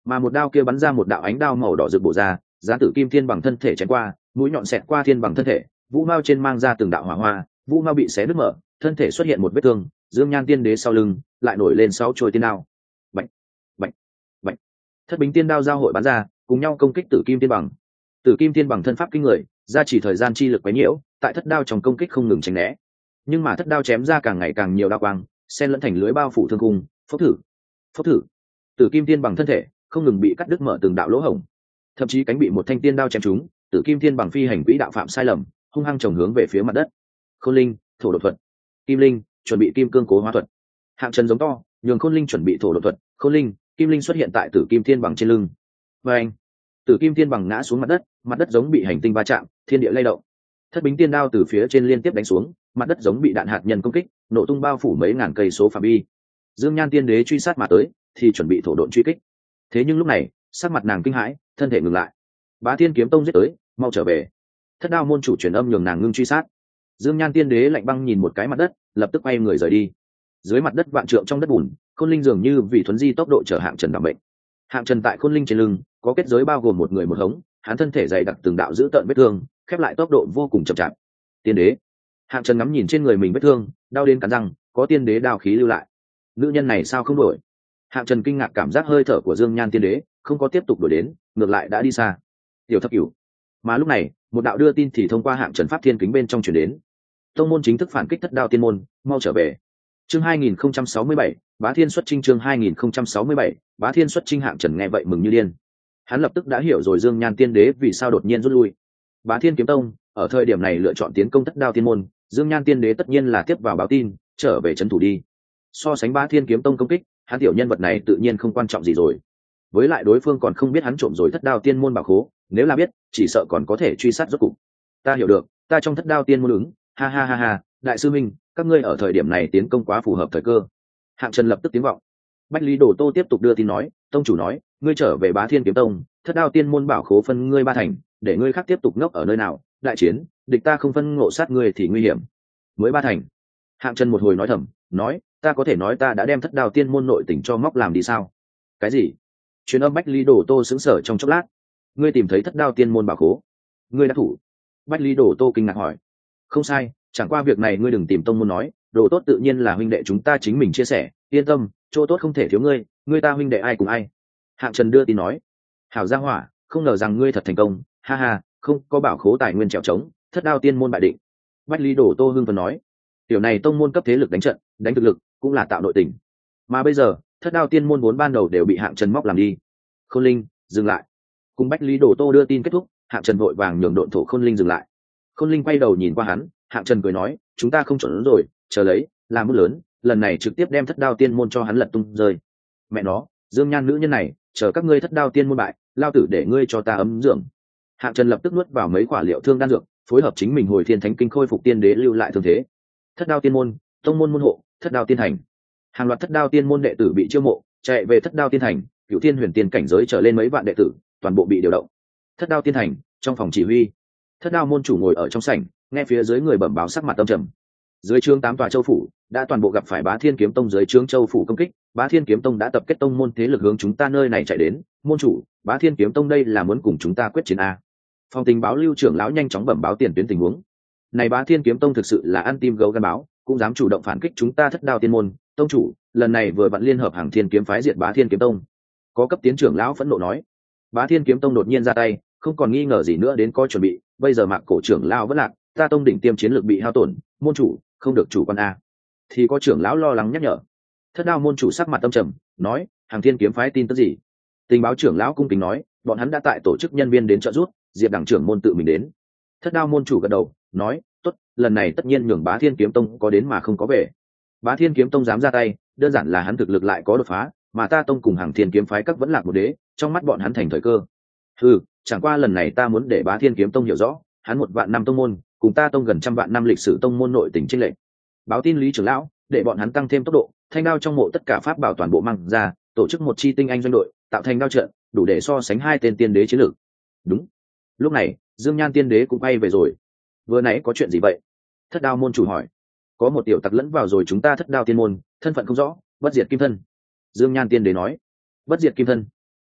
mà một đao kia bắn ra một đạo ánh đao màu đỏ rực bổ ra, giá tử kim thiên bằng thân thể chém qua, mũi nhọn xẹt qua thiên bằng thân thể, vũ mao trên mang ra từng đạo hỏa hoa, vũ mao bị xé nứt mở, thân thể xuất hiện một vết thương, Dương Nhan Tiên Đế sau lưng lại nổi lên sáu chuôi tiên đao. Bạch, bạch, bạch. Thất bính tiên đao giao hội bắn ra, cùng nhau công kích Tử Kim Tiên bằng. Tử Kim Tiên bằng thân pháp kinh người, gia chỉ thời gian chi lực quấy nhiễu, tại thất đao trong công kích không ngừng tránh né. Nhưng mà thất đao chém ra càng ngày càng nhiều đao quang, xen lẫn thành lưới bao phủ thương cung, phốc thử, phốc thử. Tử Kim Tiên bằng thân thể không ngừng bị cắt đứt mở từng đạo lỗ hổng, thậm chí cánh bị một thanh tiên đao chém trúng. Tử Kim Tiên bằng phi hành quỹ đạo phạm sai lầm, hung hăng chồng hướng về phía mặt đất. Khôn Linh, thổ đột thuật. Kim Linh, chuẩn bị kim cương cố hóa thuật. Hạng Trần giống to, nhường Khôn Linh chuẩn bị thổ đột thuật. Khôn Linh, Kim Linh xuất hiện tại Tử Kim Thiên bằng trên lưng. Và anh, Tử Kim Thiên bằng ngã xuống mặt đất, mặt đất giống bị hành tinh va chạm, thiên địa lay động. Thất bính tiên đao từ phía trên liên tiếp đánh xuống, mặt đất giống bị đạn hạt nhân công kích, nổ tung bao phủ mấy ngàn cây số phạm vi. Dương Nhan Tiên Đế truy sát mà tới, thì chuẩn bị thổ độn truy kích. Thế nhưng lúc này, sắc mặt nàng kinh hãi, thân thể ngừng lại. Bá Thiên kiếm tông giết tới, mau trở về. Thất đao môn chủ truyền âm nhường nàng ngưng truy sát. Dương Nhan Tiên Đế lạnh băng nhìn một cái mặt đất, lập tức quay người rời đi. Dưới mặt đất vạn trượng trong đất bùn, Khôn Linh dường như vì thuấn di tốc độ chở Hạng Trần đảm bệnh. Hạng Trần tại Khôn Linh trên lưng có kết giới bao gồm một người một hống, hắn thân thể dày đặc từng đạo giữ tợn vết thương, khép lại tốc độ vô cùng chậm chạp. Tiên Đế. Hạng Trần ngắm nhìn trên người mình vết thương, đau đến cắn răng, có tiên đế đao khí lưu lại. Nữ nhân này sao không đổi? Hạng Trần kinh ngạc cảm giác hơi thở của Dương Nhan Tiên Đế, không có tiếp tục đuổi đến, ngược lại đã đi xa. Tiểu Thập Cửu. Mà lúc này, một đạo đưa tin thì thông qua Hạng Trần pháp thiên kính bên trong truyền đến. Tông môn chính thức phản kích Thất Đao Tiên môn, mau trở về. Chương hai nghìn không trăm sáu mươi bảy, Bá Thiên xuất chinh. Chương hai nghìn không trăm sáu mươi bảy, Bá Thiên xuất chinh. Hạng Trần nghe vậy mừng như điên. Hắn lập tức đã hiểu rồi Dương Nhan Tiên Đế vì sao đột nhiên rút lui. Bá Thiên kiếm tông ở thời điểm này lựa chọn tiến công Thất Đao Tiên môn, Dương Nhan Tiên Đế tất nhiên là tiếp vào báo tin, trở về trấn thủ đi. So sánh Bá Thiên kiếm tông công kích, hắn tiểu nhân vật này tự nhiên không quan trọng gì rồi. Với lại đối phương còn không biết hắn trộm rồi Thất Đao Tiên môn bảo khố, nếu là biết, chỉ sợ còn có thể truy sát rốt cục. Ta hiểu được, ta trong Thất Đao Tiên môn ứng, ha ha ha ha, đại sư minh, các ngươi ở thời điểm này tiến công quá phù hợp thời cơ. Hạng Trần lập tức tiếng vọng. Bách Lý Đồ Tô tiếp tục đưa tin nói, tông chủ nói, ngươi trở về Bá Thiên kiếm tông, Thất Đao Tiên môn bảo khố phân ngươi ba thành, để ngươi khác tiếp tục ngốc ở nơi nào, đại chiến, địch ta không phân ngộ sát ngươi thì nguy hiểm. Mới ba thành. Hạng Trần một hồi nói thầm, nói, ta có thể nói ta đã đem Thất Đao Tiên môn nội tình cho móc làm đi sao? Cái gì? Truyền âm Bách Lý Đồ Tô sững sờ trong chốc lát. Ngươi tìm thấy Thất Đao Tiên môn bảo khố? Ngươi đã thủ? Bách Lý Đồ Tô kinh ngạc hỏi. Không sai, chẳng qua việc này ngươi đừng tìm tông môn nói, đồ tốt tự nhiên là huynh đệ chúng ta chính mình chia sẻ, yên tâm, chỗ tốt không thể thiếu ngươi, ngươi ta huynh đệ ai cùng ai. Hạng Trần đưa tin nói. Hảo gia hỏa, không ngờ rằng ngươi thật thành công, ha ha, không có bảo khố tài nguyên trèo trống, Thất Đao Tiên môn bại định. Bách Lý Đồ Tô hưng phấn nói. Tiểu này tông môn cấp thế lực đánh trận, đánh thực lực, cũng là tạo nội tình. Mà bây giờ, Thất Đao Tiên môn vốn ban đầu đều bị Hạng Trần móc làm đi. Khôn Linh, dừng lại. Cùng Bách Lý Đồ Tô đưa tin kết thúc, Hạng Trần vội vàng nhường độn thổ Khôn Linh dừng lại. Khôn Linh quay đầu nhìn qua hắn, Hạng Trần cười nói, chúng ta không chuẩn rồi, chờ lấy, làm mưa lớn, lần này trực tiếp đem Thất Đao Tiên môn cho hắn lật tung rơi. Mẹ nó, Dương Nhan nữ nhân này, chờ các ngươi Thất Đao Tiên môn bại, lao tử để ngươi cho ta ấm dưỡng. Hạng Trần lập tức nuốt vào mấy quả liệu thương đan dược, phối hợp chính mình hồi thiên thánh kinh khôi phục tiên đế lưu lại thương thế. Thất Đao Tiên môn, tông môn môn hộ, Thất Đao Tiên thành. Hàng loạt Thất Đao Tiên môn đệ tử bị chiêu mộ, chạy về Thất Đao Tiên thành, Cửu Thiên Huyền Tiên cảnh giới trở lên mấy vạn đệ tử, toàn bộ bị điều động. Thất Đao Tiên thành, trong phòng chỉ huy, Thất Đao môn chủ ngồi ở trong sảnh, nghe phía dưới người bẩm báo sắc mặt âm trầm. Dưới trướng tám tòa châu phủ đã toàn bộ gặp phải Bá Thiên kiếm tông dưới trướng châu phủ công kích, Bá Thiên kiếm tông đã tập kết tông môn thế lực hướng chúng ta nơi này chạy đến, môn chủ, Bá Thiên kiếm tông đây là muốn cùng chúng ta quyết chiến a. Phòng tình báo Lưu trưởng lão nhanh chóng bẩm báo tiền tuyến tình huống. Này Bá Thiên kiếm tông thực sự là ăn tim gấu gan báo, cũng dám chủ động phản kích chúng ta Thất Đao Tiên môn, tông chủ, lần này vừa vặn liên hợp Hàng Thiên kiếm phái diệt Bá Thiên kiếm tông. Có cấp tiến trưởng lão phẫn nộ nói. Bá Thiên kiếm tông đột nhiên ra tay, không còn nghi ngờ gì nữa đến coi chuẩn bị, bây giờ Mạc cổ trưởng lão vẫn lạc, ta tông đỉnh tiêm chiến lược bị hao tổn, môn chủ không được chủ quan a. Thì có trưởng lão lo lắng nhắc nhở. Thất Đao môn chủ sắc mặt tâm trầm, nói, Hàng Thiên kiếm phái tin tức gì? Tình báo trưởng lão cung kính nói, bọn hắn đã tại tổ chức nhân viên đến trợ giúp, diệp đẳng trưởng môn tự mình đến. Thất Đao môn chủ gật đầu, nói, tốt, lần này tất nhiên nhường Bá Thiên kiếm tông có đến mà không có về. Bá Thiên kiếm tông dám ra tay, đơn giản là hắn thực lực lại có đột phá, mà ta tông cùng Hàng Thiên kiếm phái các vẫn lạc một đế, trong mắt bọn hắn thành thời cơ. Ừ, chẳng qua lần này ta muốn để Bá Thiên kiếm tông hiểu rõ, hắn một vạn năm tông môn, cùng ta tông gần trăm vạn năm lịch sử tông môn nội tình chênh lệch. Báo tin Lý trưởng lão, để bọn hắn tăng thêm tốc độ, thanh đao trong mộ tất cả pháp bảo toàn bộ mang ra, tổ chức một chi tinh anh doanh đội, tạo thành đao trận, đủ để so sánh hai tên tiên đế chiến lược. Đúng. Lúc này, Dương Nhan tiên đế cũng bay về rồi. Vừa nãy có chuyện gì vậy? Thất Đao môn chủ hỏi. Có một tiểu tặc lẫn vào rồi chúng ta Thất Đao tiên môn, thân phận không rõ, bất diệt kim thân. Dương Nhan tiên đế nói. Bất diệt kim thân.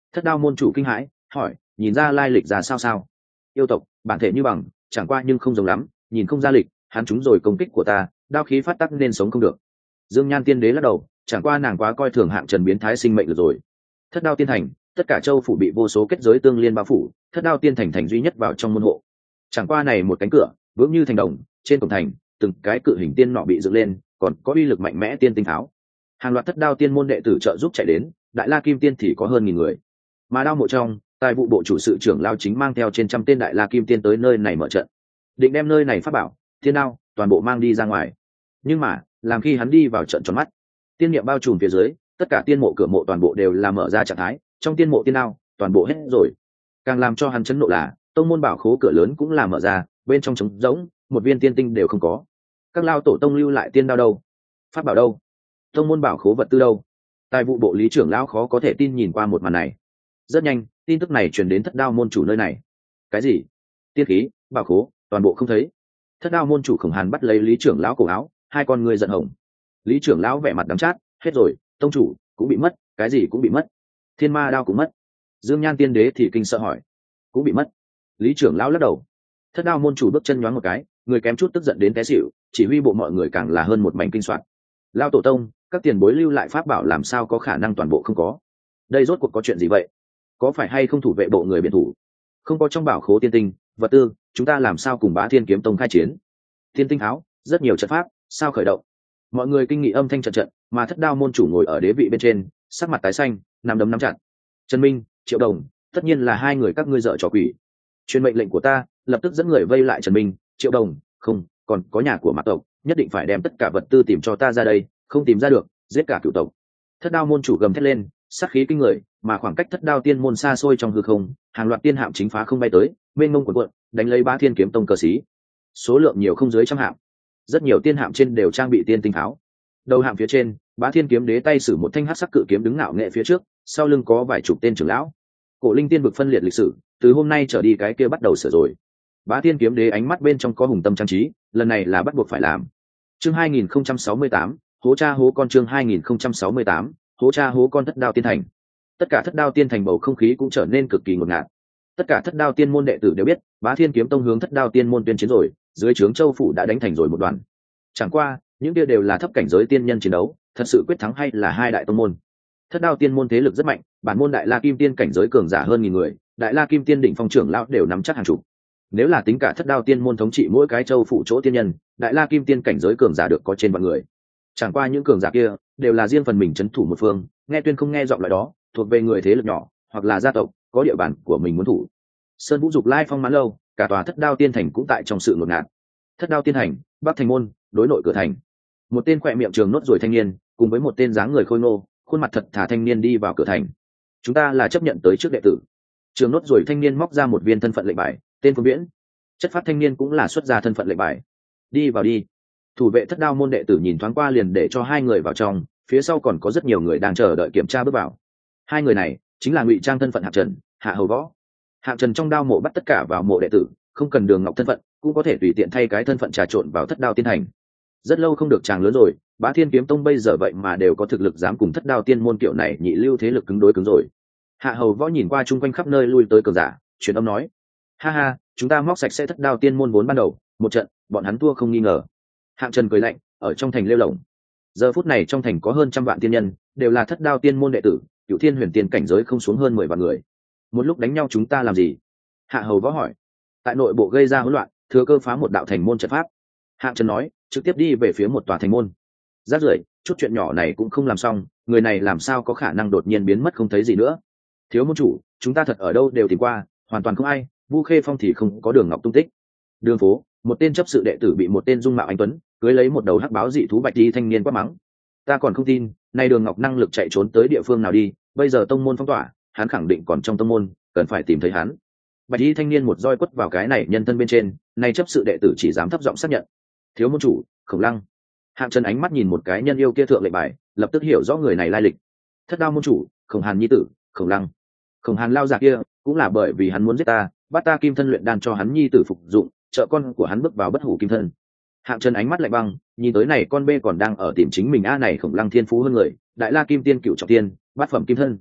Thất đao môn chủ kinh hãi hỏi, nhìn ra lai lịch ra sao sao? Yêu tộc bản thể như bằng, chẳng qua nhưng không giống lắm, nhìn không ra lịch, hắn trúng rồi công kích của ta, đao khí phát tắc nên sống không được. Dương Nhan tiên đế lắc đầu, chẳng qua nàng quá coi thường Hạng Trần biến thái sinh mệnh được rồi. Thất đao tiên thành, tất cả châu phủ bị vô số kết giới tương liên bao phủ, thất đao tiên thành thành duy nhất vào trong môn hộ. Chẳng qua này một cánh cửa vững như thành đồng, trên cổng thành từng cái cự hình tiên nọ bị dựng lên, còn có uy lực mạnh mẽ tiên tinh tháo. Hàng loạt thất đao tiên môn đệ tử trợ giúp chạy đến, đại la kim tiên thì có hơn nghìn người. Mà đao mộ trong, tài vụ bộ chủ sự trưởng lao chính mang theo trên trăm tên đại la kim tiên tới nơi này mở trận, định đem nơi này pháp bảo thiên đao toàn bộ mang đi ra ngoài. Nhưng mà làm khi hắn đi vào trận tròn mắt, tiên niệm bao trùm phía dưới, tất cả tiên mộ cửa mộ toàn bộ đều là mở ra trạng thái, trong tiên mộ tiên đao toàn bộ hết rồi. Càng làm cho hắn chấn nộ là tông môn bảo khố cửa lớn cũng là mở ra, bên trong trống rỗng, một viên tiên tinh đều không có. Các lao tổ tông lưu lại tiên đao đâu? Pháp bảo đâu? Tông môn bảo khố vật tư đâu? Tài vụ bộ lý trưởng lão khó có thể tin nhìn qua một màn này. Rất nhanh, tin tức này truyền đến thất đao môn chủ nơi này. Cái gì? Tiên khí, bảo khố, toàn bộ không thấy. Thất đao môn chủ Khổng Hàn bắt lấy lý trưởng lão cổ áo, hai con người giận hồng. Lý trưởng lão vẻ mặt đắng chát, hết rồi, tông chủ cũng bị mất, cái gì cũng bị mất. Thiên ma đao cũng mất. Dương Nhan tiên đế thì kinh sợ hỏi, cũng bị mất. Lý trưởng lão lắc đầu. Thất đao môn chủ bước chân nhoáng một cái, người kém chút tức giận đến té xỉu, chỉ huy bộ mọi người càng là hơn một mảnh kinh soạn. Lao tổ tông, các tiền bối lưu lại pháp bảo làm sao có khả năng toàn bộ không có? Đây rốt cuộc có chuyện gì vậy? Có phải hay không thủ vệ bộ người biện thủ? Không có trong bảo khố tiên tinh vật tư, chúng ta làm sao cùng Bá Thiên kiếm tông khai chiến? Tiên tinh tháo, rất nhiều trận pháp, sao khởi động? Mọi người kinh nghị âm thanh trận trận, mà thất đao môn chủ ngồi ở đế vị bên trên, sắc mặt tái xanh, nắm đấm nắm chặt. Trần Minh, Triệu Đồng, tất nhiên là hai người các ngươi dợ trò quỷ. Truyền mệnh lệnh của ta, lập tức dẫn người vây lại Trần Minh, Triệu Đồng, không, còn có nhà của Mạc tộc, nhất định phải đem tất cả vật tư tìm cho ta ra đây, không tìm ra được, giết cả cửu tộc. Thất đao môn chủ gầm thét lên, sát khí kinh người, mà khoảng cách thất đao tiên môn xa xôi trong hư không, hàng loạt tiên hạm chính phá không bay tới, mênh mông cuộn cuộn, đánh lấy Bá Thiên kiếm tông cờ sĩ. Số lượng nhiều không dưới trăm hạm, rất nhiều tiên hạm trên đều trang bị tiên tinh pháo. Đầu hạm phía trên, Bá Thiên kiếm đế tay sử một thanh hắc sắc cự kiếm đứng ngạo nghệ phía trước, sau lưng có vài chục tên trưởng lão. Cổ linh tiên vực phân liệt lịch sử, từ hôm nay trở đi cái kia bắt đầu sửa rồi. Bá Thiên kiếm đế ánh mắt bên trong có hùng tâm trang trí, lần này là bắt buộc phải làm. Chương hai nghìn không trăm sáu mươi tám, hố cha hố con. Chương hai nghìn không trăm sáu mươi tám, hố cha hố con. Thất đao tiên thành. Tất cả thất đao tiên thành bầu không khí cũng trở nên cực kỳ ngột ngạt. Tất cả thất đao tiên môn đệ tử đều biết, Bá Thiên kiếm tông hướng thất đao tiên môn tuyên chiến rồi, dưới trướng châu phủ đã đánh thành rồi một đoàn. Chẳng qua, những kia đều là thấp cảnh giới tiên nhân chiến đấu, thật sự quyết thắng hay là hai đại tông môn. Thất đao tiên môn thế lực rất mạnh, bản môn đại la kim tiên cảnh giới cường giả hơn nghìn người, đại la kim tiên đỉnh phong trưởng lão đều nắm chắc hàng chục. Nếu là tính cả thất đao tiên môn thống trị mỗi cái châu phủ chỗ tiên nhân, đại la kim tiên cảnh giới cường giả được có trên vạn người. Chẳng qua những cường giả kia đều là riêng phần mình trấn thủ một phương, nghe tuyên không nghe giọng loại đó, thuộc về người thế lực nhỏ hoặc là gia tộc có địa bàn của mình muốn thủ. Sơn Vũ Dục Lai Phong Mãn Lâu, cả tòa thất đao tiên thành cũng tại trong sự ngột ngạt. Thất đao tiên thành, bắc thành môn, đối nội cửa thành. Một tên khỏe miệng trường nốt ruồi thanh niên, cùng với một tên dáng người khôi ngô, khuôn mặt thật thà thanh niên đi vào cửa thành. Chúng ta là chấp nhận tới trước đệ tử. Trường nốt ruồi thanh niên móc ra một viên thân phận lệnh bài, tên Phương Viễn. Chất phát thanh niên cũng là xuất ra thân phận lệnh bài. Đi vào đi. Thủ vệ thất đao môn đệ tử nhìn thoáng qua liền để cho hai người vào trong, phía sau còn có rất nhiều người đang chờ đợi kiểm tra bước vào. Hai người này chính là ngụy trang thân phận Hạng Trần, Hạ Hầu Võ. Hạng Trần trong đao mộ bắt tất cả vào mộ đệ tử, không cần đường ngọc thân phận, cũng có thể tùy tiện thay cái thân phận trà trộn vào thất đao tiên thành. Rất lâu không được tràng lớn rồi, Bá Thiên kiếm tông bây giờ vậy mà đều có thực lực dám cùng thất đao tiên môn kiểu này nhị lưu thế lực cứng đối cứng rồi. Hạ Hầu Võ nhìn qua chung quanh khắp nơi lui tới cường giả, truyền âm nói: ha ha, chúng ta móc sạch sẽ thất đao tiên môn vốn ban đầu, một trận bọn hắn thua không nghi ngờ. Hạng Trần cười lạnh, ở trong thành lêu lổng. Giờ phút này trong thành có hơn trăm vạn tiên nhân, đều là thất đao tiên môn đệ tử, Cửu Thiên Huyền Tiên cảnh giới không xuống hơn mười vạn người. Một lúc đánh nhau chúng ta làm gì? Hạ Hầu Võ hỏi. Tại nội bộ gây ra hỗn loạn, thừa cơ phá một đạo thành môn trận pháp. Hạng Trần nói, trực tiếp đi về phía một tòa thành môn. Rác rưởi, chút chuyện nhỏ này cũng không làm xong, người này làm sao có khả năng đột nhiên biến mất không thấy gì nữa? Thiếu môn chủ, chúng ta thật ở đâu đều tìm qua, hoàn toàn không ai, Vu Khê Phong thì không có Đường Ngọc tung tích. Đường phố, một tên chấp sự đệ tử bị một tên dung mạo anh tuấn cưới lấy một đầu hắc báo dị thú bạch đi thanh niên quát mắng. Ta còn không tin, nay Đường Ngọc năng lực chạy trốn tới địa phương nào đi, bây giờ tông môn phong tỏa, hắn khẳng định còn trong tông môn, cần phải tìm thấy hắn. Bạch y thanh niên một roi quất vào cái này nhân thân bên trên, nay chấp sự đệ tử chỉ dám thấp giọng xác nhận. Thiếu môn chủ, Khổng Lăng. Hạng Trần ánh mắt nhìn một cái nhân yêu kia thượng lệnh bài, lập tức hiểu rõ người này lai lịch. Thất đao môn chủ, Khổng Hàn nhi tử, Khổng Lăng. Khổng Hàn lao già kia, cũng là bởi vì hắn muốn giết ta, bắt ta kim thân luyện đan cho hắn nhi tử phục dụng, trợ con của hắn bước vào bất hủ kim thân. Hạng Trần ánh mắt lạnh băng, nhìn tới này con bê còn đang ở tìm chính mình a này Khổng Lăng thiên phú hơn người, đại la kim tiên cựu trọng tiên, bát phẩm kim thân.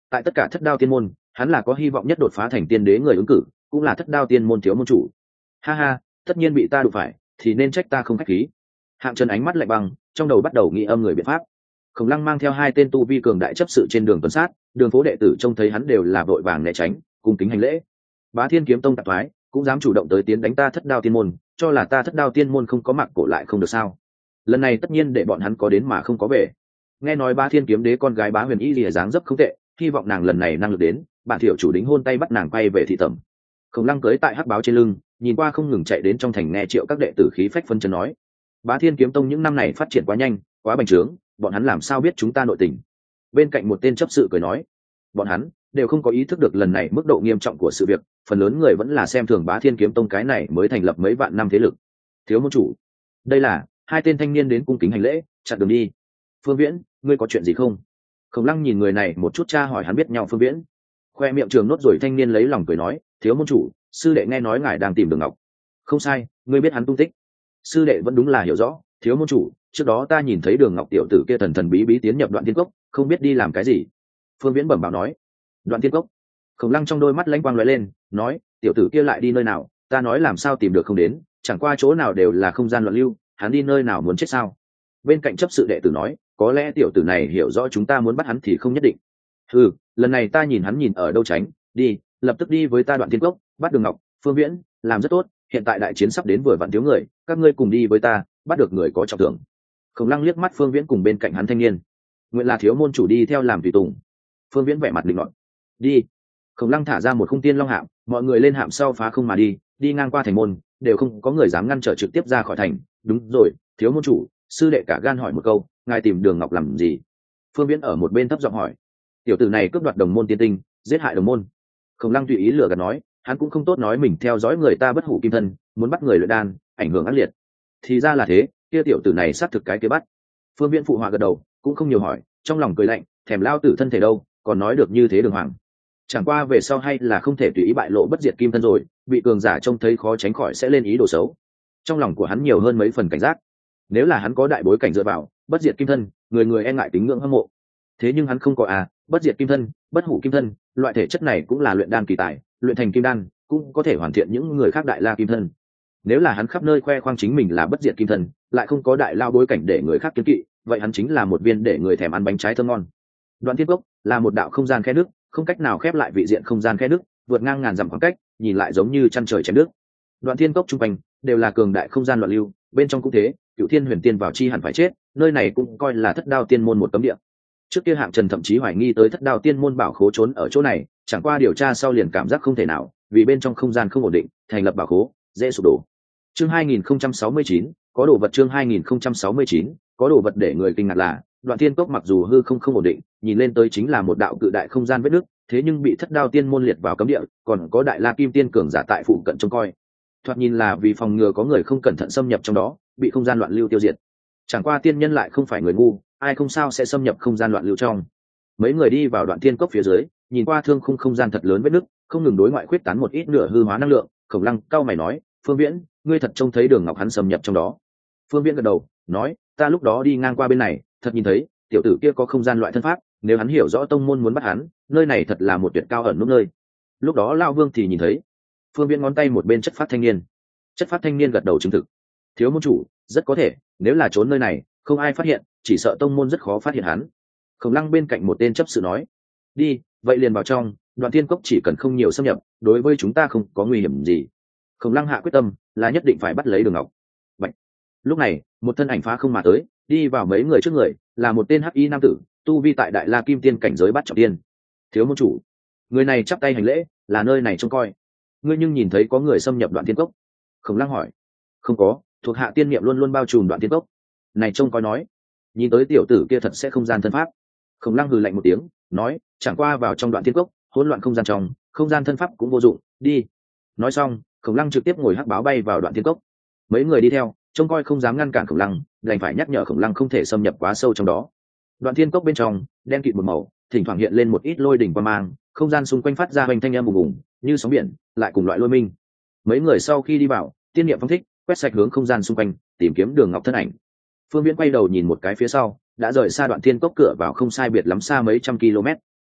tại tất cả thất đao tiên môn hắn là có hy vọng nhất đột phá thành tiên đế người ứng cử, cũng là thất đao tiên môn thiếu môn chủ. Ha ha, tất nhiên bị ta đụng phải thì nên trách ta không khách khí. Hạng Trần ánh mắt lạnh băng, trong đầu bắt đầu nghĩ âm người biện pháp. Khổng Lăng mang theo hai tên tu vi cường đại chấp sự trên đường tuần sát, đường phố đệ tử trông thấy hắn đều là vội vàng né tránh, cung kính hành lễ. Bá Thiên kiếm tông tạp thoái, cũng dám chủ động tới tiến đánh ta thất đao tiên môn, cho là ta thất đao tiên môn không có mặc cổ lại không được sao? Lần này tất nhiên để bọn hắn có đến mà không có về. Nghe nói Bá Thiên kiếm đế con gái Bá Huyền Y lìa dáng dấp không tệ, hy vọng nàng lần này năng lực đến, bản thiệu chủ đính hôn tay bắt nàng quay về thị tẩm. Khổng Lăng cưới tại hắc báo trên lưng, nhìn qua không ngừng chạy đến trong thành nghe Triệu các đệ tử khí phách phân chấn nói: Bá Thiên kiếm tông những năm này phát triển quá nhanh, quá bành trướng, bọn hắn làm sao biết chúng ta nội tình? Bên cạnh một tên chấp sự cười nói: bọn hắn đều không có ý thức được lần này mức độ nghiêm trọng của sự việc, phần lớn người vẫn là xem thường Bá Thiên kiếm tông cái này mới thành lập mấy vạn năm thế lực. Thiếu môn chủ, đây là hai tên thanh niên đến cung kính hành lễ, chặn đường đi. Phương Viễn, ngươi có chuyện gì không? Khổng Lăng nhìn người này một chút, tra hỏi hắn biết nhau Phương Viễn. Khoe miệng trường nốt rồi thanh niên lấy lòng cười nói: thiếu môn chủ, sư đệ nghe nói ngài đang tìm Đường Ngọc. Không sai, ngươi biết hắn tung tích. Sư đệ vẫn đúng là hiểu rõ, thiếu môn chủ, trước đó ta nhìn thấy Đường Ngọc tiểu tử kia thần thần bí bí tiến nhập Đoạn Thiên Cốc, không biết đi làm cái gì. Phương Viễn bẩm báo nói: Đoạn Thiên Cốc. Khổng Lăng trong đôi mắt lãnh quang lóe lên, nói: tiểu tử kia lại đi nơi nào? Ta nói làm sao tìm được không đến, chẳng qua chỗ nào đều là không gian loạn lưu, hắn đi nơi nào muốn chết sao? Bên cạnh chấp sự đệ tử nói: có lẽ tiểu tử này hiểu rõ chúng ta muốn bắt hắn thì không nhất định. Ừ, lần này ta nhìn hắn nhìn ở đâu tránh, đi, lập tức đi với ta Đoạn Thiên Cốc, bắt Đường Ngọc. Phương Viễn, làm rất tốt, hiện tại đại chiến sắp đến vừa vặn thiếu người, các ngươi cùng đi với ta, bắt được người có trọng thưởng. Khổng Lăng liếc mắt Phương Viễn cùng bên cạnh hắn thanh niên: nguyện là thiếu môn chủ đi theo làm tùy tùng. Phương Viễn vẻ mặt định luận: đi. Khổng Lăng thả ra một khung tiên long hạm, mọi người lên hạm sau phá không mà đi, đi ngang qua thành môn đều không có người dám ngăn trở trực tiếp ra khỏi thành. Đúng rồi, thiếu môn chủ, sư đệ cả gan hỏi một câu, ngài tìm Đường Ngọc làm gì? Phương Viễn ở một bên thấp giọng hỏi. Tiểu tử này cướp đoạt đồng môn tiên tinh, giết hại đồng môn. Khổng Lăng tùy ý lừa gạt nói, hắn cũng không tốt nói mình theo dõi người ta bất hủ kim thân, muốn bắt người luyện đan, ảnh hưởng ác liệt. Thì ra là thế, kia tiểu tử này xác thực cái kia bắt. Phương Viễn phụ họa gật đầu, cũng không nhiều hỏi, trong lòng cười lạnh, thèm lao tử thân thể đâu, còn nói được như thế Đường Hoàng. Chẳng qua về sau hay là không thể tùy ý bại lộ bất diệt kim thân rồi, bị cường giả trông thấy khó tránh khỏi sẽ lên ý đồ xấu. Trong lòng của hắn nhiều hơn mấy phần cảnh giác. Nếu là hắn có đại bối cảnh dựa vào, bất diệt kim thân, người người e ngại tính ngưỡng hâm mộ. Thế nhưng hắn không có à, bất diệt kim thân, bất hủ kim thân, loại thể chất này cũng là luyện đan kỳ tài, luyện thành kim đan, cũng có thể hoàn thiện những người khác đại la kim thân. Nếu là hắn khắp nơi khoe khoang chính mình là bất diệt kim thân, lại không có đại lao bối cảnh để người khác kiêng kỵ, vậy hắn chính là một viên để người thèm ăn bánh trái thơm ngon. Đoạn Thiên Cốc là một đạo không gian khe nước, không cách nào khép lại vị diện không gian khe nước, vượt ngang ngàn dặm khoảng cách, nhìn lại giống như chân trời chém nước. Đoạn Thiên Cốc trung quanh đều là cường đại không gian loạn lưu, bên trong cũng thế, Cửu Thiên Huyền Tiên vào chi hẳn phải chết, nơi này cũng coi là thất đao tiên môn một cấm địa. Trước kia Hạng Trần thậm chí hoài nghi tới thất đao tiên môn bảo khố trốn ở chỗ này, chẳng qua điều tra sau liền cảm giác không thể nào, vì bên trong không gian không ổn định, thành lập bảo khố dễ sụp đổ. Chương hai nghìn không trăm sáu mươi chín, có đồ vật. Chương hai nghìn không trăm sáu mươi chín, có đồ vật. Để người kinh ngạc là, Đoạn Thiên Cốc mặc dù hư không không ổn định, nhìn lên tới chính là một đạo cự đại không gian vết nứt, thế nhưng bị thất đao tiên môn liệt vào cấm địa, còn có đại la kim tiên cường giả tại phụ cận trông coi. Thoạt nhìn là vì phòng ngừa có người không cẩn thận xâm nhập trong đó, bị không gian loạn lưu tiêu diệt. Chẳng qua tiên nhân lại không phải người ngu, ai không sao sẽ xâm nhập không gian loạn lưu trong. Mấy người đi vào Đoạn Thiên Cốc phía dưới, nhìn qua thương khung không gian thật lớn vết nứt, không ngừng đối ngoại khuyết tán một ít nửa hư hóa năng lượng. Khổng Lăng cao mày nói: Phương Viễn, ngươi thật trông thấy Đường Ngọc hắn xâm nhập trong đó? Phương Viễn gật đầu, nói: ta lúc đó đi ngang qua bên này, thật nhìn thấy tiểu tử kia có không gian loại thân pháp, nếu hắn hiểu rõ tông môn muốn bắt hắn, nơi này thật là một tuyệt cao ẩn núp nơi. Lúc đó Lão Vương thì nhìn thấy. Phương Viễn ngón tay một bên chất phát thanh niên. Chất phát thanh niên gật đầu chứng thực: thiếu môn chủ, rất có thể, nếu là trốn nơi này, không ai phát hiện, chỉ sợ tông môn rất khó phát hiện hắn. Khổng Lăng bên cạnh một tên chấp sự nói: đi, vậy liền vào trong, Đoạn Thiên Cốc chỉ cần không nhiều xâm nhập, đối với chúng ta không có nguy hiểm gì. Khổng Lăng hạ quyết tâm là nhất định phải bắt lấy Đường Ngọc. Bạch. Lúc này, một thân ảnh phá không mà tới, đi vào mấy người trước người, là một tên hắc y nam tử, tu vi tại đại la kim tiên cảnh giới bắt trọng tiên. Thiếu môn chủ. Người này chắp tay hành lễ, là nơi này trông coi. Ngươi nhưng nhìn thấy có người xâm nhập Đoạn Thiên Cốc? Khổng Lăng hỏi. Không có, thuộc hạ tiên niệm luôn luôn bao trùm Đoạn Thiên Cốc. Này trông coi nói, nhìn tới tiểu tử kia thật sẽ không gian thân pháp. Khổng Lăng hừ lạnh một tiếng, nói: chẳng qua vào trong Đoạn Thiên Cốc, hỗn loạn không gian trong, không gian thân pháp cũng vô dụng, đi. Nói xong, Khổng Lăng trực tiếp ngồi hắc báo bay vào Đoạn Thiên Cốc. Mấy người đi theo, trông coi không dám ngăn cản Khổng Lăng, đành phải nhắc nhở Khổng Lăng không thể xâm nhập quá sâu trong đó. Đoạn Thiên Cốc bên trong đen kịt một màu, thỉnh thoảng hiện lên một ít lôi đỉnh qua mang, không gian xung quanh phát ra hoành thanh âm ùng ùng như sóng biển, lại cùng loại lôi minh. Mấy người sau khi đi vào, tiên niệm phong thích, quét sạch hướng không gian xung quanh, tìm kiếm Đường Ngọc thân ảnh. Phương Viễn quay đầu nhìn một cái phía sau, đã rời xa Đoạn Thiên Cốc cửa vào không sai biệt lắm xa mấy trăm km.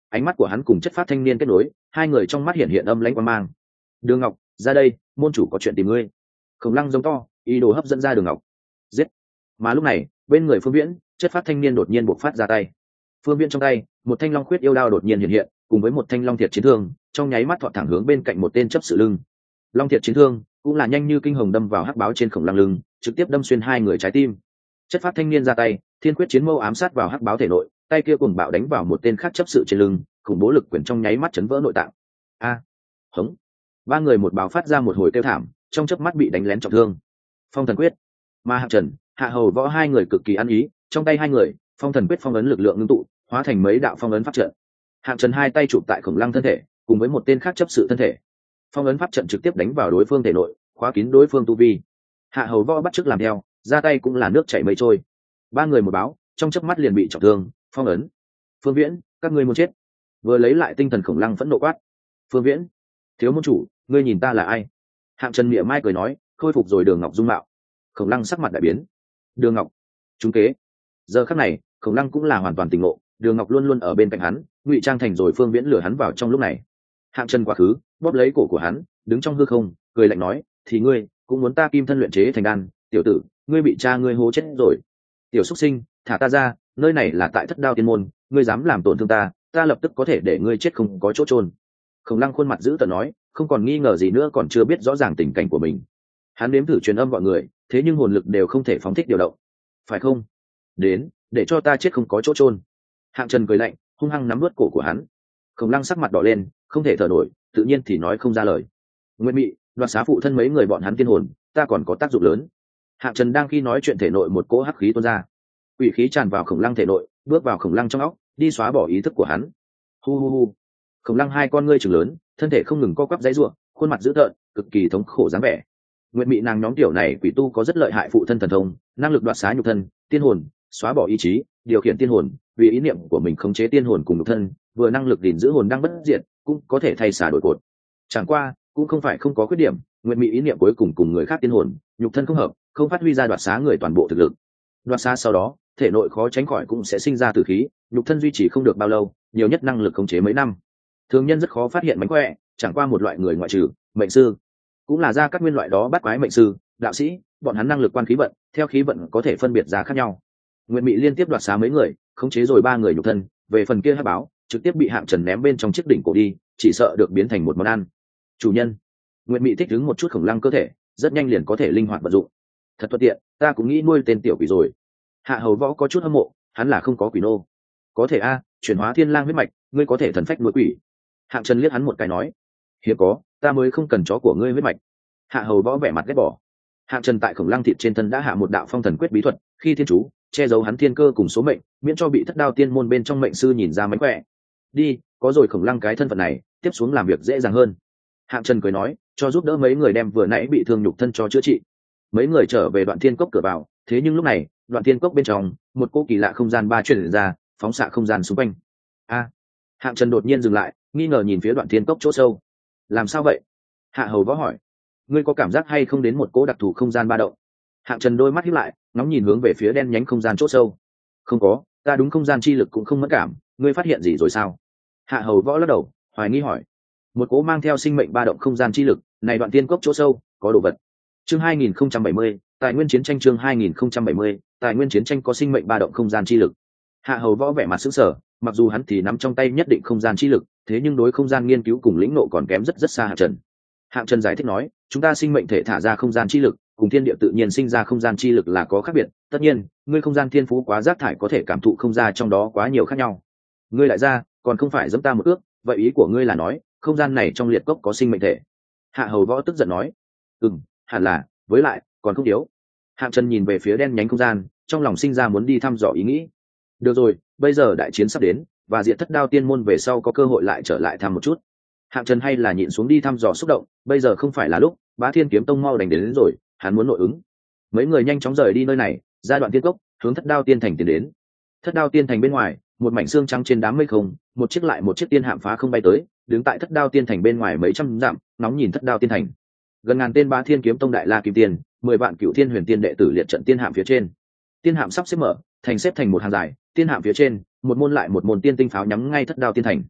ánh mắt của hắn cùng chất phát thanh niên kết nối, hai người trong mắt hiện hiện âm lãnh quang mang. Đường Ngọc, ra đây, môn chủ có chuyện tìm ngươi. Khổng Lăng giống to, ý đồ hấp dẫn ra Đường Ngọc. Giết. Mà lúc này, bên người Phương Viễn, chất phát thanh niên đột nhiên buộc phát ra tay. Phương Viễn trong tay, một thanh long khuyết yêu đao đột nhiên hiện hiện, cùng với một thanh long thiệt chiến thương, trong nháy mắt thọt thẳng hướng bên cạnh một tên chấp sự lưng. Long thiệt chiến thương cũng là nhanh như kinh hồng đâm vào hắc báo trên Khổng Lăng lưng, trực tiếp đâm xuyên hai người trái tim. Chất phát thanh niên ra tay, thiên quyết chiến mâu ám sát vào hắc báo thể nội, tay kia cùng bạo đánh vào một tên khác chấp sự trên lưng, khủng bố lực quyền trong nháy mắt chấn vỡ nội tạng. A, à, hống! Ba người một báo phát ra một hồi kêu thảm, trong chớp mắt bị đánh lén trọng thương. Phong thần quyết, mà Hạng Trần, Hạ Hầu Võ hai người cực kỳ ăn ý, trong tay hai người, phong thần quyết phong ấn lực lượng ngưng tụ, hóa thành mấy đạo phong ấn pháp trận. Hạng Trần hai tay chụp tại Khổng Lăng thân thể, cùng với một tên khác chấp sự thân thể. Phong ấn pháp trận trực tiếp đánh vào đối phương thể nội, khóa kín đối phương tu vi. Hạ Hầu Võ bắt chước làm theo, ra tay cũng là nước chảy mây trôi. Ba người một báo, trong chớp mắt liền bị trọng thương, phong ấn. Phương Viễn, các ngươi muốn chết. Vừa lấy lại tinh thần Khổng Lăng phẫn nộ quát. Phương Viễn, thiếu môn chủ, ngươi nhìn ta là ai? Hạng Trần miệng mai cười nói, khôi phục rồi Đường Ngọc dung mạo. Khổng Lăng sắc mặt đại biến. Đường Ngọc, trúng kế. Giờ khắc này, Khổng Lăng cũng là hoàn toàn tỉnh ngộ, Đường Ngọc luôn luôn ở bên cạnh hắn, ngụy trang thành rồi Phương Viễn lừa hắn vào trong lúc này. Hạng Trần quá khứ, bóp lấy cổ của hắn, đứng trong hư không, cười lạnh nói, thì ngươi cũng muốn ta kim thân luyện chế thành đan, tiểu tử, ngươi bị cha ngươi hố chết rồi. Tiểu xuất sinh, thả ta ra, nơi này là tại Thất Đao Tiên môn, ngươi dám làm tổn thương ta, ta lập tức có thể để ngươi chết không có chỗ chôn. Khổng Lăng khuôn mặt dữ tợn nói, không còn nghi ngờ gì nữa, còn chưa biết rõ ràng tình cảnh của mình. Hắn nếm thử truyền âm gọi người, thế nhưng hồn lực đều không thể phóng thích điều động. Phải không? Đến, để cho ta chết không có chỗ chôn. Hạng Trần cười lạnh, hung hăng nắm nuốt cổ của hắn. Khổng Lăng sắc mặt đỏ lên, không thể thở nổi, tự nhiên thì nói không ra lời. Nguyệt Mị, đoạt xá phụ thân mấy người bọn hắn tiên hồn, ta còn có tác dụng lớn. Hạng Trần đang khi nói chuyện thể nội một cỗ hắc khí tuôn ra, quỷ khí tràn vào Khổng Lăng thể nội, bước vào Khổng Lăng trong óc, đi xóa bỏ ý thức của hắn. Hu hu hu. Khổng Lăng hai con ngươi trừng lớn, thân thể không ngừng co quắp giãy giụa, khuôn mặt dữ tợn, cực kỳ thống khổ dáng vẻ. Nguyệt Mị nàng nhóm tiểu này quỷ tu có rất lợi hại phụ thân thần thông, năng lực đoạt xá nhục thân, tiên hồn, xóa bỏ ý chí, điều khiển tiên hồn, vì ý niệm của mình khống chế tiên hồn cùng nhục thân, vừa năng lực gìn giữ hồn đang bất diệt, cũng có thể thay xả đổi cột. Chẳng qua, cũng không phải không có khuyết điểm, Nguyệt Mị ý niệm cuối cùng cùng người khác tiên hồn, nhục thân không hợp, không phát huy ra đoạt xá người toàn bộ thực lực. Đoạt xá sau đó, thể nội khó tránh khỏi cũng sẽ sinh ra tử khí, nhục thân duy trì không được bao lâu, nhiều nhất năng lực khống chế mấy năm. Thường nhân rất khó phát hiện mánh khỏe, chẳng qua một loại người ngoại trừ mệnh sư, cũng là ra các nguyên loại đó bắt quái mệnh sư, đạo sĩ, bọn hắn năng lực quan khí vận, theo khí vận có thể phân biệt ra khác nhau. Nguyệt Mị liên tiếp đoạt xá mấy người, khống chế rồi ba người nhục thân, về phần kia hắc báo, trực tiếp bị Hạng Trần ném bên trong chiếc đỉnh cổ đi, chỉ sợ được biến thành một món ăn. Chủ nhân, Nguyệt Mị thích ứng một chút Khổng Lăng cơ thể, rất nhanh liền có thể linh hoạt vận dụng. Thật thuận tiện, ta cũng nghĩ nuôi tên tiểu quỷ rồi. Hạ Hầu Võ có chút hâm mộ, hắn là không có quỷ nô. Có thể a, chuyển hóa thiên lang huyết mạch, ngươi có thể thần phách nuôi quỷ. Hạng Trần liếc hắn một cái nói, hiếm có, ta mới không cần chó của ngươi huyết mạch. Hạ Hầu Võ vẻ mặt ghét bỏ. Hạng Trần tại Khổng Lăng thịt trên thân đã hạ một đạo phong thần quyết bí thuật, khi thiên chú che giấu hắn thiên cơ cùng số mệnh, miễn cho bị Thất Đao Tiên môn bên trong mệnh sư nhìn ra mánh khỏe. Đi, có rồi Khổng Lăng cái thân phận này, tiếp xuống làm việc dễ dàng hơn. Hạng Trần cười nói, cho giúp đỡ mấy người đem vừa nãy bị thương nhục thân cho chữa trị. Mấy người trở về Đoạn Thiên Cốc cửa vào, thế nhưng lúc này, Đoạn Thiên Cốc bên trong, một cỗ kỳ lạ không gian ba truyền ra, phóng xạ không gian xung quanh. A! Hạng Trần đột nhiên dừng lại, nghi ngờ nhìn phía Đoạn Thiên Cốc chỗ sâu. Làm sao vậy? Hạ Hầu Võ hỏi. Ngươi có cảm giác hay không đến một cỗ đặc thù không gian ba động? Hạng Trần đôi mắt híp lại, ngóng nhìn hướng về phía đen nhánh không gian chỗ sâu. Không có, ta đúng không gian chi lực cũng không mất cảm, ngươi phát hiện gì rồi sao? Hạ Hầu Võ lắc đầu, hoài nghi hỏi. Một cỗ mang theo sinh mệnh ba động không gian chi lực, này Đoạn Tiên Cốc chỗ sâu có đồ vật. Chương hai nghìn không trăm bảy mươi, tài nguyên chiến tranh chương hai nghìn không trăm bảy mươi, tài nguyên chiến tranh có sinh mệnh ba động không gian chi lực. Hạ Hầu Võ vẻ mặt sững sờ, mặc dù hắn thì nắm trong tay nhất định không gian chi lực, thế nhưng đối không gian nghiên cứu cùng lĩnh ngộ còn kém rất rất xa Hạng Trần. Hạng Trần giải thích nói, chúng ta sinh mệnh thể thả ra không gian chi lực, cùng thiên địa tự nhiên sinh ra không gian chi lực là có khác biệt, tất nhiên, ngươi không gian thiên phú quá rác thải có thể cảm thụ không gian trong đó quá nhiều khác nhau. Ngươi lại ra, còn không phải giẫm ta một ước, vậy ý của ngươi là nói, không gian này trong liệt cốc có sinh mệnh thể? Hạ Hầu Võ tức giận nói, ừm, hẳn là, với lại, còn không yếu. Hạng Trần nhìn về phía đen nhánh không gian, trong lòng sinh ra muốn đi thăm dò ý nghĩ. Được rồi, bây giờ đại chiến sắp đến, và Diệt Thất Đao Tiên môn về sau có cơ hội lại trở lại thăm một chút. Hạng Trần hay là nhịn xuống đi thăm dò xúc động, bây giờ không phải là lúc, Bá Thiên Kiếm Tông mau đánh đến, đến rồi, hắn muốn nội ứng. Mấy người nhanh chóng rời đi nơi này, ra Đoạn Tiên Cốc, hướng Thất Đao Tiên thành tiến đến. Thất Đao Tiên thành bên ngoài, một mảnh xương trắng trên đám mây không, một chiếc lại một chiếc tiên hạm phá không bay tới, đứng tại Thất Đao Tiên thành bên ngoài mấy trăm dặm, nóng nhìn Thất Đao Tiên thành. Gần ngàn tên Bá Thiên Kiếm Tông đại la kim tiên, mười vạn Cửu Thiên Huyền Tiên đệ tử liệt trận tiên hạm phía trên. Tiên hạm sắp xếp mở, thành xếp thành một hàng dài, tiên hạm phía trên, một môn lại một môn tiên tinh pháo nhắm ngay Thất Đao Tiên thành.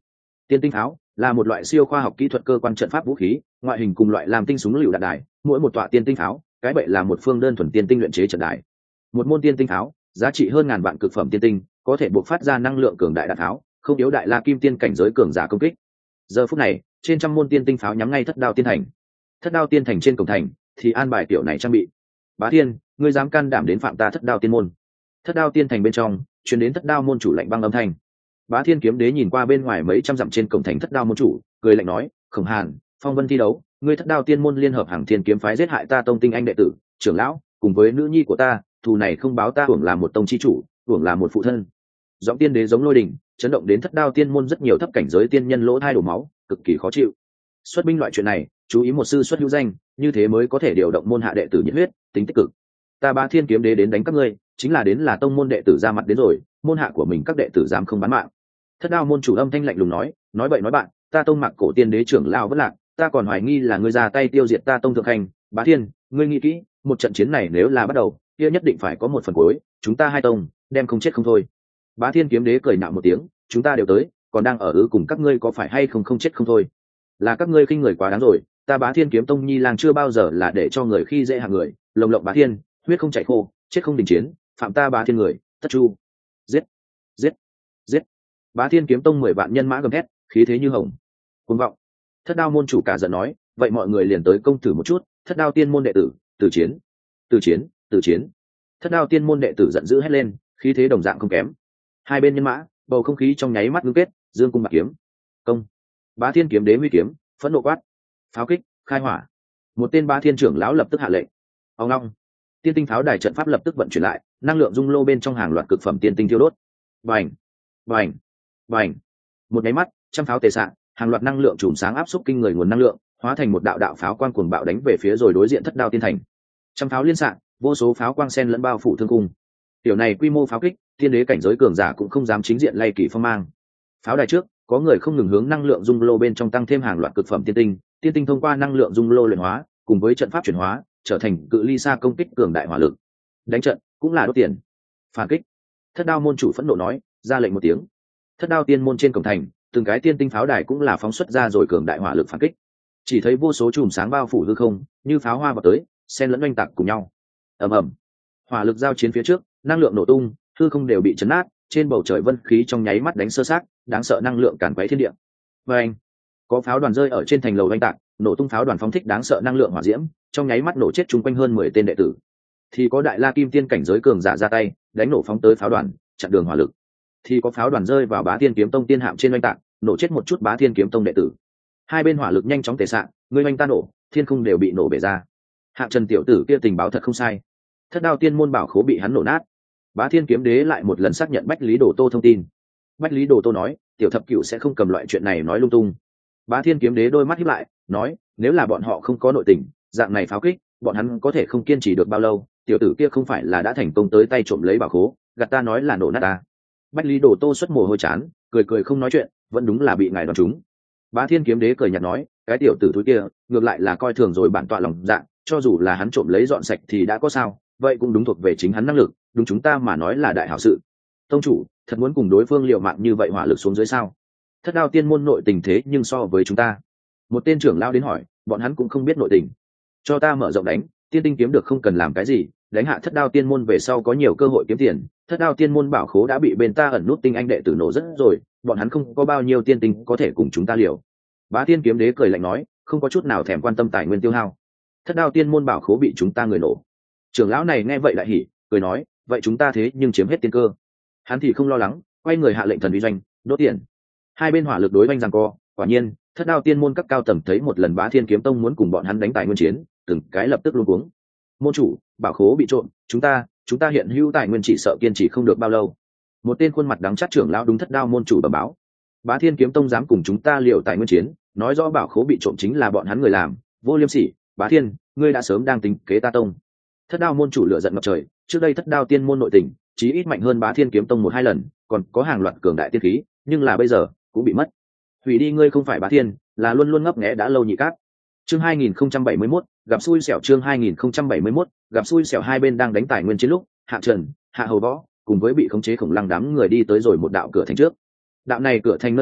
Tiên tinh pháo là một loại siêu khoa học kỹ thuật cơ quan trận pháp vũ khí, ngoại hình cùng loại làm tinh súng lựu đạn đài, mỗi một tọa tiên tinh pháo cái bệ là một phương đơn thuần tiên tinh luyện chế trận đài. Một môn tiên tinh pháo giá trị hơn ngàn vạn cực phẩm tiên tinh, có thể buộc phát ra năng lượng cường đại đạn tháo, không yếu đại la kim tiên cảnh giới cường giả công kích. Giờ phút này trên trăm môn tiên tinh pháo nhắm ngay thất đao tiên thành. Thất đao tiên thành trên cổng thành thì an bài tiểu này trang bị. Bá Thiên, ngươi dám can đảm đến phạm ta thất đao tiên môn? Thất đao tiên thành bên trong truyền đến thất đao môn chủ lạnh băng âm thanh. Bá Thiên kiếm đế nhìn qua bên ngoài mấy trăm dặm trên cổng thành thất đao môn chủ, cười lạnh nói: Khổng Hàn, phong vân thi đấu, ngươi thất đao tiên môn liên hợp hàng thiên kiếm phái giết hại ta tông tinh anh đệ tử, trưởng lão, cùng với nữ nhi của ta, thù này không báo ta, hưởng là một tông chi chủ, hưởng là một phụ thân. Giọng tiên đế giống lôi đình, chấn động đến thất đao tiên môn rất nhiều thấp cảnh giới tiên nhân lỗ thai đổ máu, cực kỳ khó chịu. Xuất binh loại chuyện này, chú ý một sư xuất hữu danh, như thế mới có thể điều động môn hạ đệ tử nhiệt huyết, tính tích cực. Ta Bá Thiên kiếm đế đến đánh các ngươi, chính là đến là tông môn đệ tử ra mặt đến rồi, môn hạ của mình các đệ tử dám không bán mạng. Thất đao môn chủ âm thanh lạnh lùng nói, nói bậy nói bạn, ta tông Mạc Cổ tiên đế trưởng lao vất lạc, ta còn hoài nghi là ngươi ra tay tiêu diệt ta tông thượng hành. Bá Thiên, ngươi nghĩ kỹ, một trận chiến này nếu là bắt đầu, kia nhất định phải có một phần cuối, chúng ta hai tông đem không chết không thôi. Bá Thiên kiếm đế cười nhạo một tiếng, chúng ta đều tới, còn đang ở ứ cùng các ngươi có phải hay không không chết không thôi? Là các ngươi khinh người quá đáng rồi, ta Bá Thiên kiếm tông nhi lang chưa bao giờ là để cho người khi dễ hạng người, lồng lộng Bá Thiên, huyết không chảy khô, chết không đình chiến, phạm ta Bá Thiên người, tất chu. Giết, giết, giết. Bá Thiên kiếm tông mười vạn nhân mã gầm thét, khí thế như hồng. Cuồng vọng. Thất đao môn chủ cả giận nói, vậy mọi người liền tới công thử một chút, thất đao tiên môn đệ tử, từ chiến, từ chiến, từ chiến. Thất đao tiên môn đệ tử giận dữ hét lên, khí thế đồng dạng không kém. Hai bên nhân mã, bầu không khí trong nháy mắt ngưng kết, dương cung bạc kiếm. Công. Bá Thiên kiếm đế huy kiếm, phẫn nộ quát. Pháo kích, khai hỏa. Một tên Bá Thiên trưởng lão lập tức hạ lệnh. Ông long. Tiên tinh pháo đài trận pháp lập tức vận chuyển lại, năng lượng dung lô bên trong hàng loạt cực phẩm tiên tinh thiêu đốt. Bành, bành, bành. Một nháy mắt, trăm pháo tề xạ, hàng loạt năng lượng chùm sáng áp xúc kinh người nguồn năng lượng, hóa thành một đạo đạo pháo quang cuồng bạo đánh về phía rồi đối diện thất đao tiên thành. Trăm pháo liên xạ, vô số pháo quang sen lẫn bao phủ thương cung. Tiểu này quy mô pháo kích, tiên đế cảnh giới cường giả cũng không dám chính diện lay kỳ phong mang. Pháo đài trước, có người không ngừng hướng năng lượng dung lô bên trong tăng thêm hàng loạt cực phẩm tiên tinh, tiên tinh thông qua năng lượng dung lô luyện hóa, cùng với trận pháp chuyển hóa, trở thành cự ly xa công kích cường đại hỏa lực. Đánh trận cũng là đốt tiền. Phản kích. Thất đao môn chủ phẫn nộ nói, ra lệnh một tiếng. Thất đao tiên môn trên cổng thành, từng cái tiên tinh pháo đài cũng là phóng xuất ra rồi cường đại hỏa lực phản kích. Chỉ thấy vô số chùm sáng bao phủ hư không, như pháo hoa vào tới, xen lẫn oanh tạc cùng nhau. Ầm ầm. Hỏa lực giao chiến phía trước, năng lượng nổ tung, hư không đều bị chấn nát, trên bầu trời vân khí trong nháy mắt đánh sơ sát, đáng sợ năng lượng càn quấy thiên địa. Và anh, có pháo đoàn rơi ở trên thành lầu oanh tạc, nổ tung pháo đoàn phóng thích đáng sợ năng lượng hỏa diễm, trong nháy mắt nổ chết chung quanh hơn mười tên đệ tử. Thì có đại la kim tiên cảnh giới cường giả ra tay, đánh nổ phóng tới pháo đoàn, chặn đường hỏa lực. Thì có pháo đoàn rơi vào Bá Thiên kiếm tông tiên hạm trên oanh tạc, nổ chết một chút Bá Thiên kiếm tông đệ tử. Hai bên hỏa lực nhanh chóng tề xạ, người oanh ta nổ, thiên không đều bị nổ bể ra. Hạng Trần tiểu tử kia tình báo thật không sai, thất đao tiên môn bảo khố bị hắn nổ nát. Bá Thiên kiếm đế lại một lần xác nhận Bách Lý Đồ Tô thông tin. Bách Lý Đồ Tô nói, tiểu thập cửu sẽ không cầm loại chuyện này nói lung tung. Bá Thiên kiếm đế đôi mắt híp lại, nói, nếu là bọn họ không có nội tình, dạng này pháo kích, bọn hắn có thể không kiên trì được bao lâu. Tiểu tử kia không phải là đã thành công tới tay trộm lấy bảo khố, gạt ta nói là nổ nát ta. Bách Lý Đồ Tô xuất mồ hôi chán, cười cười không nói chuyện, vẫn đúng là bị ngài đoán trúng. Bá Thiên kiếm đế cười nhạt nói, cái tiểu tử thúi kia, ngược lại là coi thường rồi bản tọa lòng dạ, cho dù là hắn trộm lấy dọn sạch thì đã có sao, vậy cũng đúng thuộc về chính hắn năng lực, đúng chúng ta mà nói là đại hảo sự. Tông chủ, thật muốn cùng đối phương liều mạng như vậy hỏa lực xuống dưới sao? Thất đao tiên môn nội tình thế nhưng so với chúng ta. Một tên trưởng lao đến hỏi, bọn hắn cũng không biết nội tình. Cho ta mở rộng đánh, tiên tinh kiếm được không cần làm cái gì, đánh hạ thất đao tiên môn về sau có nhiều cơ hội kiếm tiền. Thất đao tiên môn bảo khố đã bị bên ta ẩn nút tinh anh đệ tử nổ rất rồi, bọn hắn không có bao nhiêu tiên tinh có thể cùng chúng ta liều. Bá Thiên kiếm đế cười lạnh nói, không có chút nào thèm quan tâm tài nguyên tiêu hao. Thất đao tiên môn bảo khố bị chúng ta người nổ. Trưởng lão này nghe vậy lại hỉ, cười nói, vậy chúng ta thế nhưng chiếm hết tiên cơ. Hắn thì không lo lắng, quay người hạ lệnh thần uy doanh, đốt tiền. Hai bên hỏa lực đối oanh giằng co, quả nhiên, thất đao tiên môn các cao tầng thấy một lần Bá Thiên kiếm tông muốn cùng bọn hắn đánh tài nguyên chiến, từng cái lập tức luống cuống. Môn chủ, bảo khố bị trộm, chúng ta, chúng ta hiện hữu tài nguyên chỉ sợ kiên trì không được bao lâu. Một tên khuôn mặt đắng chát trưởng lão đúng thất đao môn chủ bẩm báo. Bá Thiên kiếm tông dám cùng chúng ta liều tài nguyên chiến, nói rõ bảo khố bị trộm chính là bọn hắn người làm, vô liêm sỉ. Bá Thiên, ngươi đã sớm đang tính kế ta tông. Thất đao môn chủ lửa giận ngập trời, trước đây thất đao tiên môn nội tình chí ít mạnh hơn Bá Thiên kiếm tông một hai lần, còn có hàng loạt cường đại tiên khí, nhưng là bây giờ cũng bị mất. Hủy đi ngươi không phải Bá Thiên, là luôn luôn ngấp nghé đã lâu nhị cát. Chương hai nghìn không trăm bảy mươi mốt, gặp xui xẻo. Chương hai nghìn không trăm bảy mươi mốt, gặp xui xẻo. Hai bên đang đánh tài nguyên chiến lúc, Hạ Trần, Hạ Hầu Võ cùng với bị khống chế khổng lăng đám người đi tới rồi một đạo cửa thành trước. Đạo này cửa thành nơi này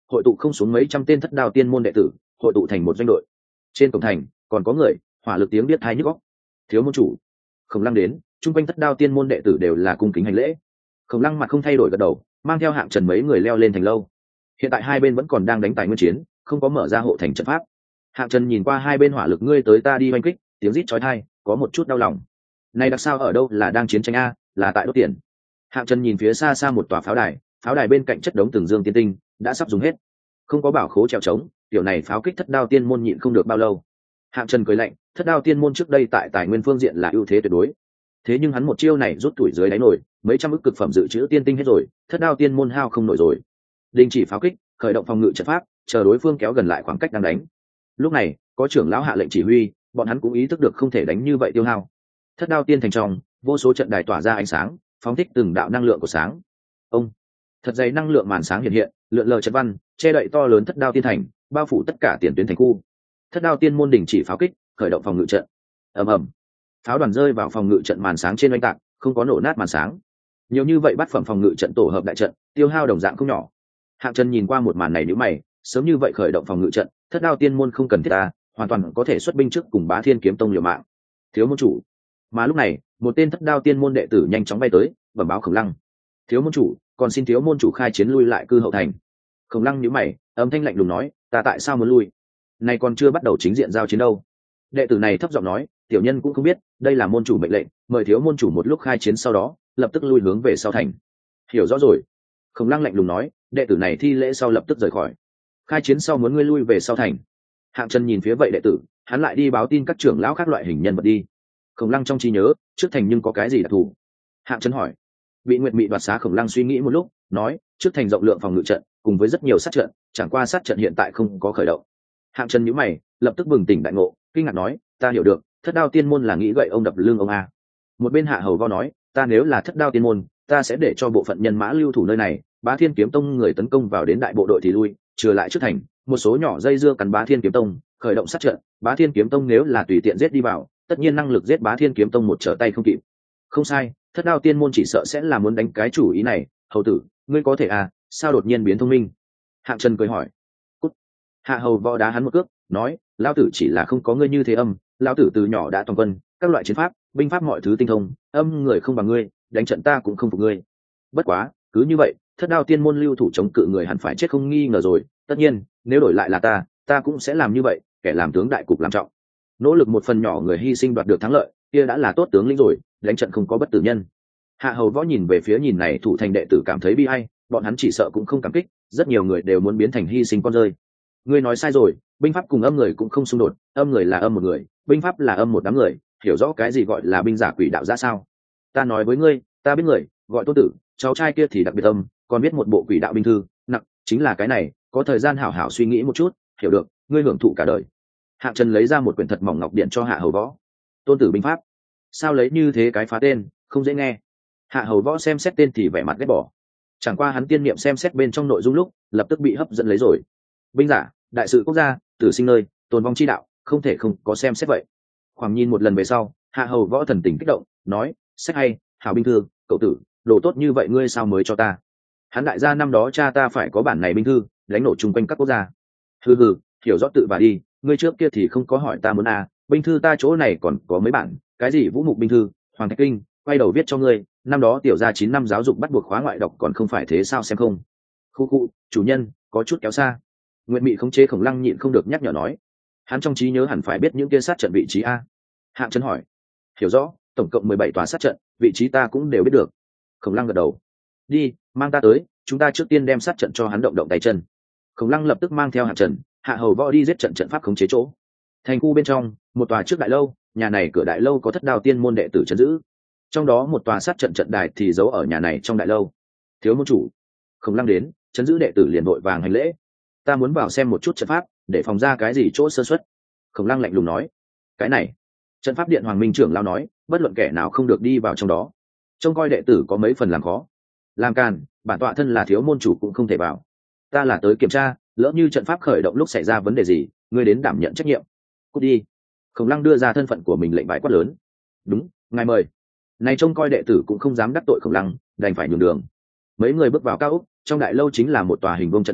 hội tụ không xuống mấy trăm tên thất đao tiên môn đệ tử, hội tụ thành một doanh đội. Trên cổng thành còn có người, hỏa lực tiếng biết hai nhức óc. Thiếu môn chủ. Khổng Lăng đến, chung quanh thất đao tiên môn đệ tử đều là cung kính hành lễ. Khổng Lăng mặt không thay đổi gật đầu, mang theo Hạng Trần mấy người leo lên thành lâu. Hiện tại hai bên vẫn còn đang đánh tài nguyên chiến, không có mở ra hộ thành trận pháp. Hạng Trần nhìn qua hai bên hỏa lực ngươi tới ta đi oanh kích, tiếng rít chói tai, có một chút đau lòng. Này đặc sao ở đâu là đang chiến tranh a, là tại đốt tiền. Hạng Trần nhìn phía xa xa một tòa pháo đài, pháo đài bên cạnh chất đống từng dương tiên tinh, đã sắp dùng hết. Không có bảo khố treo trống, tiểu này pháo kích thất đao tiên môn nhịn không được bao lâu. Hạng Trần cười lạnh, thất đao tiên môn trước đây tại tài nguyên phương diện là ưu thế tuyệt đối. Thế nhưng hắn một chiêu này rút tuổi dưới đáy nổi, mấy trăm ức cực phẩm dự trữ tiên tinh hết rồi, thất đao tiên môn hao không nổi rồi. Đình chỉ pháo kích, khởi động phòng ngự trận pháp, chờ đối phương kéo gần lại khoảng cách đang đánh. Lúc này, có trưởng lão hạ lệnh chỉ huy, bọn hắn cũng ý thức được không thể đánh như vậy tiêu hao. Thất đao tiên thành trong, vô số trận đài tỏa ra ánh sáng, phóng thích từng đạo năng lượng của sáng. Ông, thật dày năng lượng màn sáng hiện hiện, lượn lờ trận văn, che đậy to lớn thất đao tiên thành, bao phủ tất cả tiền tuyến thành khu. Thất đao tiên môn đình chỉ pháo kích, khởi động phòng ngự trận. Ầm ầm, pháo đoàn rơi vào phòng ngự trận màn sáng trên oanh tạc, không có nổ nát màn sáng. Nhiều như vậy bắt phẩm phòng ngự trận tổ hợp đại trận, tiêu hao đồng dạng không nhỏ. Hạng Trần nhìn qua một màn này nhíu mày, sớm như vậy khởi động phòng ngự trận, thất đao tiên môn không cần thiết ta, hoàn toàn có thể xuất binh trước cùng Bá Thiên kiếm tông liều mạng. Thiếu môn chủ. Mà lúc này, một tên thất đao tiên môn đệ tử nhanh chóng bay tới, bẩm báo Khổng Lăng. Thiếu môn chủ, còn xin thiếu môn chủ khai chiến lui lại cư hậu thành. Khổng Lăng nhíu mày, âm thanh lạnh lùng nói, ta tại sao muốn lui? Này còn chưa bắt đầu chính diện giao chiến đâu. Đệ tử này thấp giọng nói, tiểu nhân cũng không biết, đây là môn chủ mệnh lệnh, mời thiếu môn chủ một lúc khai chiến sau đó, lập tức lui hướng về sau thành. Hiểu rõ rồi. Khổng Lăng lạnh lùng nói, đệ tử này thi lễ sau lập tức rời khỏi. Khai chiến sau muốn ngươi lui về sau thành. Hạng Trần nhìn phía vậy đệ tử, hắn lại đi báo tin các trưởng lão khác loại hình nhân vật đi. Khổng Lăng trong trí nhớ, trước thành nhưng có cái gì đặc thù? Hạng Trần hỏi. Bị Nguyệt Mị đoạt xá Khổng Lăng suy nghĩ một lúc, nói, trước thành rộng lượng phòng ngự trận, cùng với rất nhiều sát trận, chẳng qua sát trận hiện tại không có khởi động. Hạng Trần nhíu mày, lập tức bừng tỉnh đại ngộ, kinh ngạc nói, ta hiểu được, thất đao tiên môn là nghĩ gậy ông đập lưng ông a. Một bên Hạ Hầu Vo nói, ta nếu là thất đao tiên môn, ta sẽ để cho bộ phận nhân mã lưu thủ nơi này, Bá Thiên kiếm tông người tấn công vào đến đại bộ đội thì lui, trừ lại trước thành, một số nhỏ dây dưa cắn Bá Thiên kiếm tông, khởi động sát trận, Bá Thiên kiếm tông nếu là tùy tiện giết đi vào, tất nhiên năng lực giết Bá Thiên kiếm tông một trở tay không kịp. Không sai, thất đao tiên môn chỉ sợ sẽ là muốn đánh cái chủ ý này. Hầu tử, ngươi có thể à, sao đột nhiên biến thông minh? Hạng Trần cười hỏi. Cút. Hạ Hầu Võ đá hắn một cước, nói, lão tử chỉ là không có ngươi như thế âm, lão tử từ nhỏ đã toàn quân, các loại chiến pháp, binh pháp mọi thứ tinh thông, âm người không bằng ngươi, đánh trận ta cũng không phục ngươi. Bất quá, cứ như vậy, thất đao tiên môn lưu thủ chống cự người hẳn phải chết không nghi ngờ rồi. Tất nhiên, nếu đổi lại là ta, ta cũng sẽ làm như vậy, kẻ làm tướng đại cục làm trọng. Nỗ lực một phần nhỏ người hy sinh đoạt được thắng lợi, kia đã là tốt tướng lĩnh rồi, đánh trận không có bất tử nhân. Hạ Hầu Võ nhìn về phía nhìn này thủ thành đệ tử cảm thấy bi ai, bọn hắn chỉ sợ cũng không cảm kích, rất nhiều người đều muốn biến thành hy sinh con rơi. Ngươi nói sai rồi, binh pháp cùng âm người cũng không xung đột, âm người là âm một người, binh pháp là âm một đám người, hiểu rõ cái gì gọi là binh giả quỷ đạo ra sao? Ta nói với ngươi, ta biết người, gọi Tôn Tử, cháu trai kia thì đặc biệt âm, còn biết một bộ quỷ đạo binh thư, nặng, chính là cái này, có thời gian hảo hảo suy nghĩ một chút, hiểu được, ngươi hưởng thụ cả đời. Hạng Trần lấy ra một quyển thật mỏng ngọc điện cho Hạ Hầu Võ. Tôn Tử binh pháp, sao lấy như thế cái phá tên, không dễ nghe. Hạ Hầu Võ xem xét tên thì vẻ mặt ghét bỏ, chẳng qua hắn tiên niệm xem xét bên trong nội dung lúc lập tức bị hấp dẫn lấy rồi. Binh giả, đại sự quốc gia, tử sinh nơi, tồn vong chi đạo, không thể không có xem xét vậy. Khoảng nhìn một lần về sau, Hạ Hầu Võ thần tình kích động, nói, sách hay, hảo binh thư, cậu tử, đồ tốt như vậy ngươi sao mới cho ta? Hắn đại gia năm đó cha ta phải có bản này binh thư, đánh nổ chung quanh các quốc gia. Hừ hừ, hiểu rõ tự và đi, ngươi trước kia thì không có hỏi ta muốn à, binh thư ta chỗ này còn có mấy bản, cái gì vũ mục binh thư, hoàng thạch kinh, quay đầu viết cho ngươi, năm đó tiểu gia chín năm giáo dục bắt buộc khóa ngoại đọc còn không phải thế sao xem không? Khu khu, chủ nhân, có chút kéo xa. Nguyệt Mị khống chế Khổng Lăng nhịn không được nhắc nhở nói, hắn trong trí nhớ hẳn phải biết những kia sát trận vị trí a. Hạng Trần hỏi, hiểu rõ, tổng cộng mười bảy tòa sát trận, vị trí ta cũng đều biết được. Khổng Lăng gật đầu, đi, mang ta tới, chúng ta trước tiên đem sát trận cho hắn động động tay chân. Khổng Lăng lập tức mang theo Hạng Trần, Hạ Hầu Võ đi giết trận trận pháp khống chế chỗ. Thành khu bên trong, một tòa trước đại lâu, nhà này cửa đại lâu có thất đao tiên môn đệ tử trấn giữ, trong đó một tòa sát trận trận đài thì giấu ở nhà này trong đại lâu. Thiếu môn chủ. Khổng Lăng đến, trấn giữ đệ tử liền vội vàng hành lễ. Ta muốn vào xem một chút trận pháp, để phòng ra cái gì chỗ sơ suất. Khổng Lăng lạnh lùng nói, cái này, trận pháp điện Hoàng Minh trưởng lao nói, bất luận kẻ nào không được đi vào trong đó. Trông coi đệ tử có mấy phần làm khó. Làm càn, bản tọa thân là thiếu môn chủ cũng không thể vào. Ta là tới kiểm tra, lỡ như trận pháp khởi động lúc xảy ra vấn đề gì, ngươi đến đảm nhận trách nhiệm. Cút đi. Khổng Lăng đưa ra thân phận của mình lệnh bãi quát lớn. Đúng, ngài mời. Này trông coi đệ tử cũng không dám đắc tội Khổng Lăng, đành phải nhường đường. Mấy người bước vào cao ốc, trong đại lâu chính là một tòa hình vuông trận đài,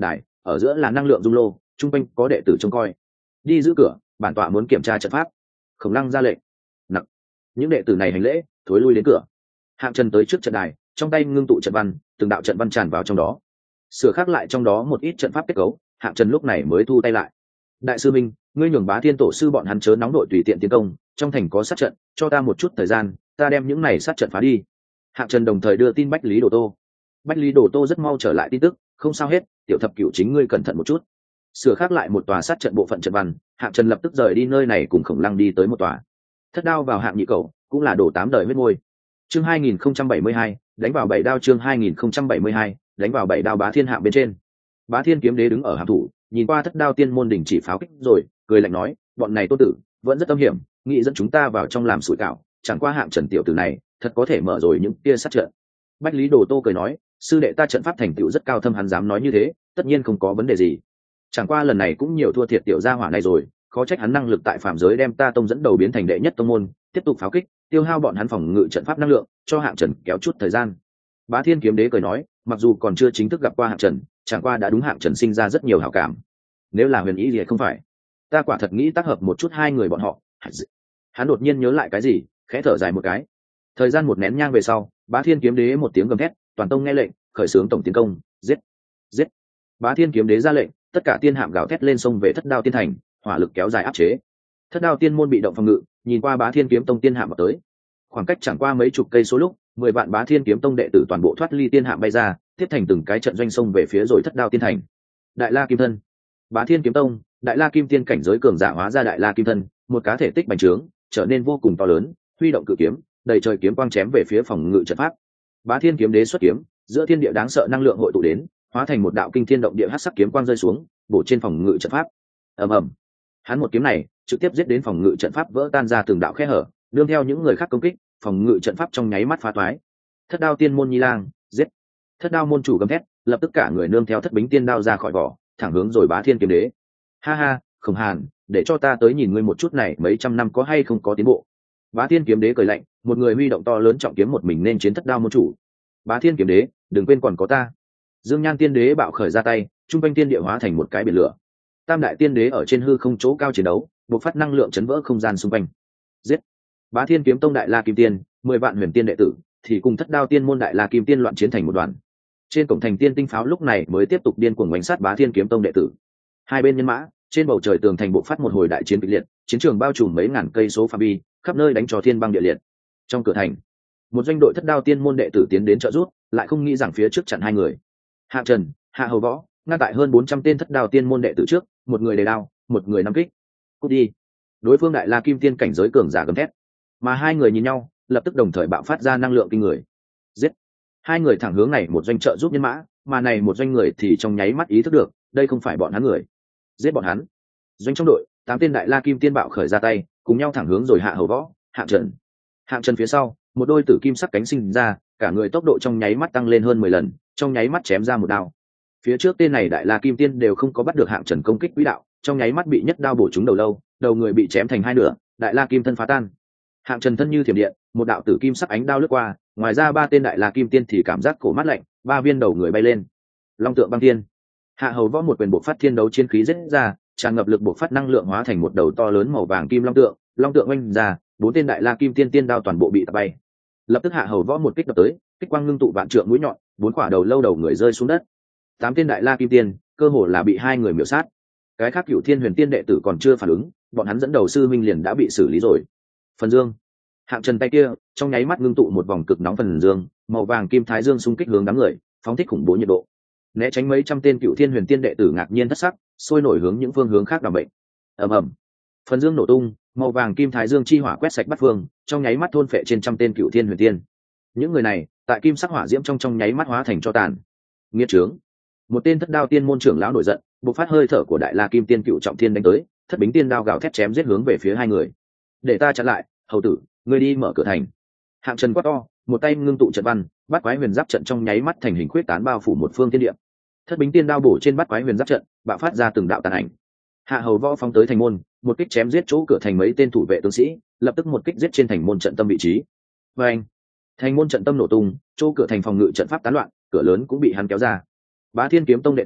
ở giữa là năng lượng dung lô, trung quanh có đệ tử trông coi. Đi giữ cửa, bản tọa muốn kiểm tra trận pháp. Khổng Lăng ra lệnh. Nặc. Những đệ tử này hành lễ, thối lui đến cửa. Hạng Trần tới trước trận đài, trong tay ngưng tụ trận văn, từng đạo trận văn tràn vào trong đó, sửa khác lại trong đó một ít trận pháp kết cấu. Hạng Trần lúc này mới thu tay lại. Đại sư minh, ngươi nhường Bá Thiên tổ sư bọn hắn chớ nóng đội tùy tiện tiến công, trong thành có sát trận, cho ta một chút thời gian, ta đem những này sát trận phá đi. Hạng Trần đồng thời đưa tin Bách Lý Đồ Tô. Bách Lý Đồ Tô rất mau trở lại tin tức, không sao hết, tiểu thập cửu chính ngươi cẩn thận một chút. Sửa khác lại một tòa sát trận bộ phận trận văn, Hạng Trần lập tức rời đi nơi này cùng Khổng Lăng đi tới một tòa. Thất đao vào hạng nhị cầu, cũng là đổ tám đời huyết ngôi. Chương hai nghìn không trăm bảy mươi hai, đánh vào bảy đao chương hai nghìn không trăm bảy mươi hai, đánh vào bảy đao Bá Thiên hạng bên trên. Bá Thiên kiếm đế đứng ở hạng thủ, nhìn qua thất đao tiên môn đỉnh chỉ pháo kích rồi, cười lạnh nói, bọn này tô tử, vẫn rất tâm hiểm, nghĩ dẫn chúng ta vào trong làm sủi cảo, chẳng qua Hạng Trần tiểu tử này, thật có thể mở rồi những tia sát trận. Bách Lý Đồ Tô cười nói, sư đệ ta trận pháp thành tựu rất cao thâm, hắn dám nói như thế, tất nhiên không có vấn đề gì. Chẳng qua lần này cũng nhiều thua thiệt tiểu gia hỏa này rồi, khó trách hắn năng lực tại phạm giới đem ta tông dẫn đầu biến thành đệ nhất tông môn, tiếp tục pháo kích, tiêu hao bọn hắn phòng ngự trận pháp năng lượng, cho Hạng Trần kéo chút thời gian. Bá Thiên kiếm đế cười nói, mặc dù còn chưa chính thức gặp qua Hạng Trần, chẳng qua đã đúng Hạng Trần sinh ra rất nhiều hảo cảm. Nếu là Huyền Ý thì không phải, ta quả thật nghĩ tác hợp một chút hai người bọn họ. Hắn đột nhiên nhớ lại cái gì, khẽ thở dài một cái. Thời gian một nén nhang về sau, Bá Thiên kiếm đế một tiếng gầm thét, toàn tông nghe lệnh, khởi xướng tổng tiến công, giết, giết. Bá Thiên kiếm đế ra lệnh, tất cả tiên hạm gào thét lên sông về Thất Đao tiên thành, hỏa lực kéo dài áp chế. Thất Đao tiên môn bị động phòng ngự, nhìn qua Bá Thiên kiếm tông tiên hạm vào tới. Khoảng cách chẳng qua mấy chục cây số lúc, mười vạn Bá Thiên kiếm tông đệ tử toàn bộ thoát ly tiên hạm bay ra, tiếp thành từng cái trận doanh sông về phía rồi Thất Đao tiên thành. Đại La Kim Thân, Bá Thiên kiếm tông, Đại La Kim tiên cảnh giới cường giả hóa ra Đại La Kim Thân, một cá thể tích bành trướng, trở nên vô cùng to lớn, huy động cự kiếm, đầy trời kiếm quang chém về phía phòng ngự trận pháp. Bá Thiên kiếm đế xuất kiếm, giữa thiên địa đáng sợ năng lượng hội tụ đến, hóa thành một đạo kinh thiên động địa hắc sắc kiếm quang rơi xuống, bổ trên phòng ngự trận pháp. Ầm ầm. Hắn một kiếm này, trực tiếp giết đến phòng ngự trận pháp vỡ tan ra từng đạo khe hở, đương theo những người khác công kích, phòng ngự trận pháp trong nháy mắt phá toái. Thất Đao tiên môn Nhi Lang, giết. Thất Đao môn chủ gầm thét, lập tức cả người nương theo Thất Bính tiên đao ra khỏi vỏ, thẳng hướng rồi Bá Thiên kiếm đế. Ha ha, Khổng Hàn, để cho ta tới nhìn ngươi một chút này, mấy trăm năm có hay không có tiến bộ. Bá Thiên kiếm đế cười lạnh, một người huy động to lớn trọng kiếm một mình nên chiến Thất Đao môn chủ. Bá Thiên kiếm đế, đừng quên còn có ta. Dương Nhan tiên đế bạo khởi ra tay, trung quanh tiên địa hóa thành một cái biển lửa. Tam đại tiên đế ở trên hư không chỗ cao chiến đấu, bộc phát năng lượng chấn vỡ không gian xung quanh. Giết. Bá Thiên kiếm tông Đại La Kim tiên, mười vạn huyền tiên đệ tử, thì cùng Thất Đao tiên môn Đại La Kim tiên loạn chiến thành một đoàn. Trên cổng thành tiên tinh pháo lúc này mới tiếp tục điên cuồng đánh sát Bá Thiên kiếm tông đệ tử. Hai bên nhân mã, trên bầu trời tường thành bộc phát một hồi đại chiến kịch liệt, chiến trường bao trùm mấy ngàn cây số phạm vi, khắp nơi đánh cho thiên băng địa liệt. Trong cửa thành, một doanh đội Thất Đao tiên môn đệ tử tiến đến trợ giúp, lại không nghĩ rằng phía trước chặn hai người. Hạ Trần, Hạ Hầu Võ, ngăn tại hơn bốn trăm tên Thất Đao tiên môn đệ tử trước, một người đề đao, một người nắm kích. Cút đi. Đối phương Đại La Kim tiên cảnh giới cường giả gầm thét. Mà hai người nhìn nhau, lập tức đồng thời bạo phát ra năng lượng kinh người. Giết. Hai người thẳng hướng này một doanh trợ giúp nhân mã, mà này một doanh người thì trong nháy mắt ý thức được, đây không phải bọn hắn người. Giết bọn hắn. Doanh trong đội, tám tên Đại La Kim tiên bạo khởi ra tay, cùng nhau thẳng hướng rồi Hạ Hầu Võ, Hạ Trần. Hạ Trần phía sau, một đôi tử kim sắc cánh sinh ra, cả người tốc độ trong nháy mắt tăng lên hơn mười lần, trong nháy mắt chém ra một đao. Phía trước tên này Đại La Kim tiên đều không có bắt được Hạng Trần công kích quỹ đạo, trong nháy mắt bị nhất đao bổ trúng đầu lâu, đầu người bị chém thành hai nửa, Đại La Kim thân phá tan. Hạng Trần thân như thiểm điện, một đạo tử kim sắc ánh đao lướt qua, ngoài ra ba tên Đại La Kim tiên thì cảm giác cổ mát lạnh, ba viên đầu người bay lên. Long tượng băng thiên. Hạ Hầu Võ một quyền bộc phát thiên đấu chiến khí giết ra, tràn ngập lực bộc phát năng lượng hóa thành một đầu to lớn màu vàng kim long tượng, long tượng oanh ra, bốn tên Đại La Kim tiên tiên đao toàn bộ bị tạt bay. Lập tức Hạ Hầu Võ một kích đập tới, kích quang ngưng tụ vạn trượng mũi nhọn, bốn quả đầu lâu đầu người rơi xuống đất. Tám tên Đại La Kim tiên, cơ hồ là bị hai người miểu sát. Cái khác Cửu Thiên Huyền Tiên đệ tử còn chưa phản ứng, bọn hắn dẫn đầu sư minh liền đã bị xử lý rồi. Phần dương. Hạng Trần tay kia, trong nháy mắt ngưng tụ một vòng cực nóng phần dương, màu vàng kim thái dương xung kích hướng đám người, phóng thích khủng bố nhiệt độ. Né tránh mấy trăm tên Cửu Thiên Huyền Tiên đệ tử ngạc nhiên thất sắc, sôi nổi hướng những phương hướng khác đảm bệnh. Ầm ầm. Phần dương nổ tung, màu vàng kim thái dương chi hỏa quét sạch bát phương, trong nháy mắt thôn phệ trên trăm tên Cửu Thiên Huyền Tiên. Những người này, tại kim sắc hỏa diễm trong trong nháy mắt hóa thành tro tàn. Nghiệt trướng. Một tên Thất Đao tiên môn trưởng lão nổi giận, bộc phát hơi thở của Đại La Kim tiên Cựu Trọng Thiên đánh tới, Thất Bính tiên đao gào thét chém giết hướng về phía hai người. Để ta chặn lại, hầu tử, ngươi đi mở cửa thành. Hạng Trần quát to, một tay ngưng tụ trận văn, bát quái huyền giáp trận trong nháy mắt thành hình khuyết tán bao phủ một phương thiên địa. Thất Bính tiên đao bổ trên bát quái huyền giáp trận, bạo phát ra từng đạo tàn ảnh. Hạ Hầu Võ phóng tới thành môn, một kích chém giết chỗ cửa thành mấy tên thủ vệ tướng sĩ, lập tức một kích giết trên thành môn trận tâm vị trí. Và anh, thành môn trận tâm nổ tung, chỗ cửa thành phòng ngự trận pháp tán loạn, cửa lớn cũng bị hắn kéo ra. Bá Thiên kiếm tông đệ tử,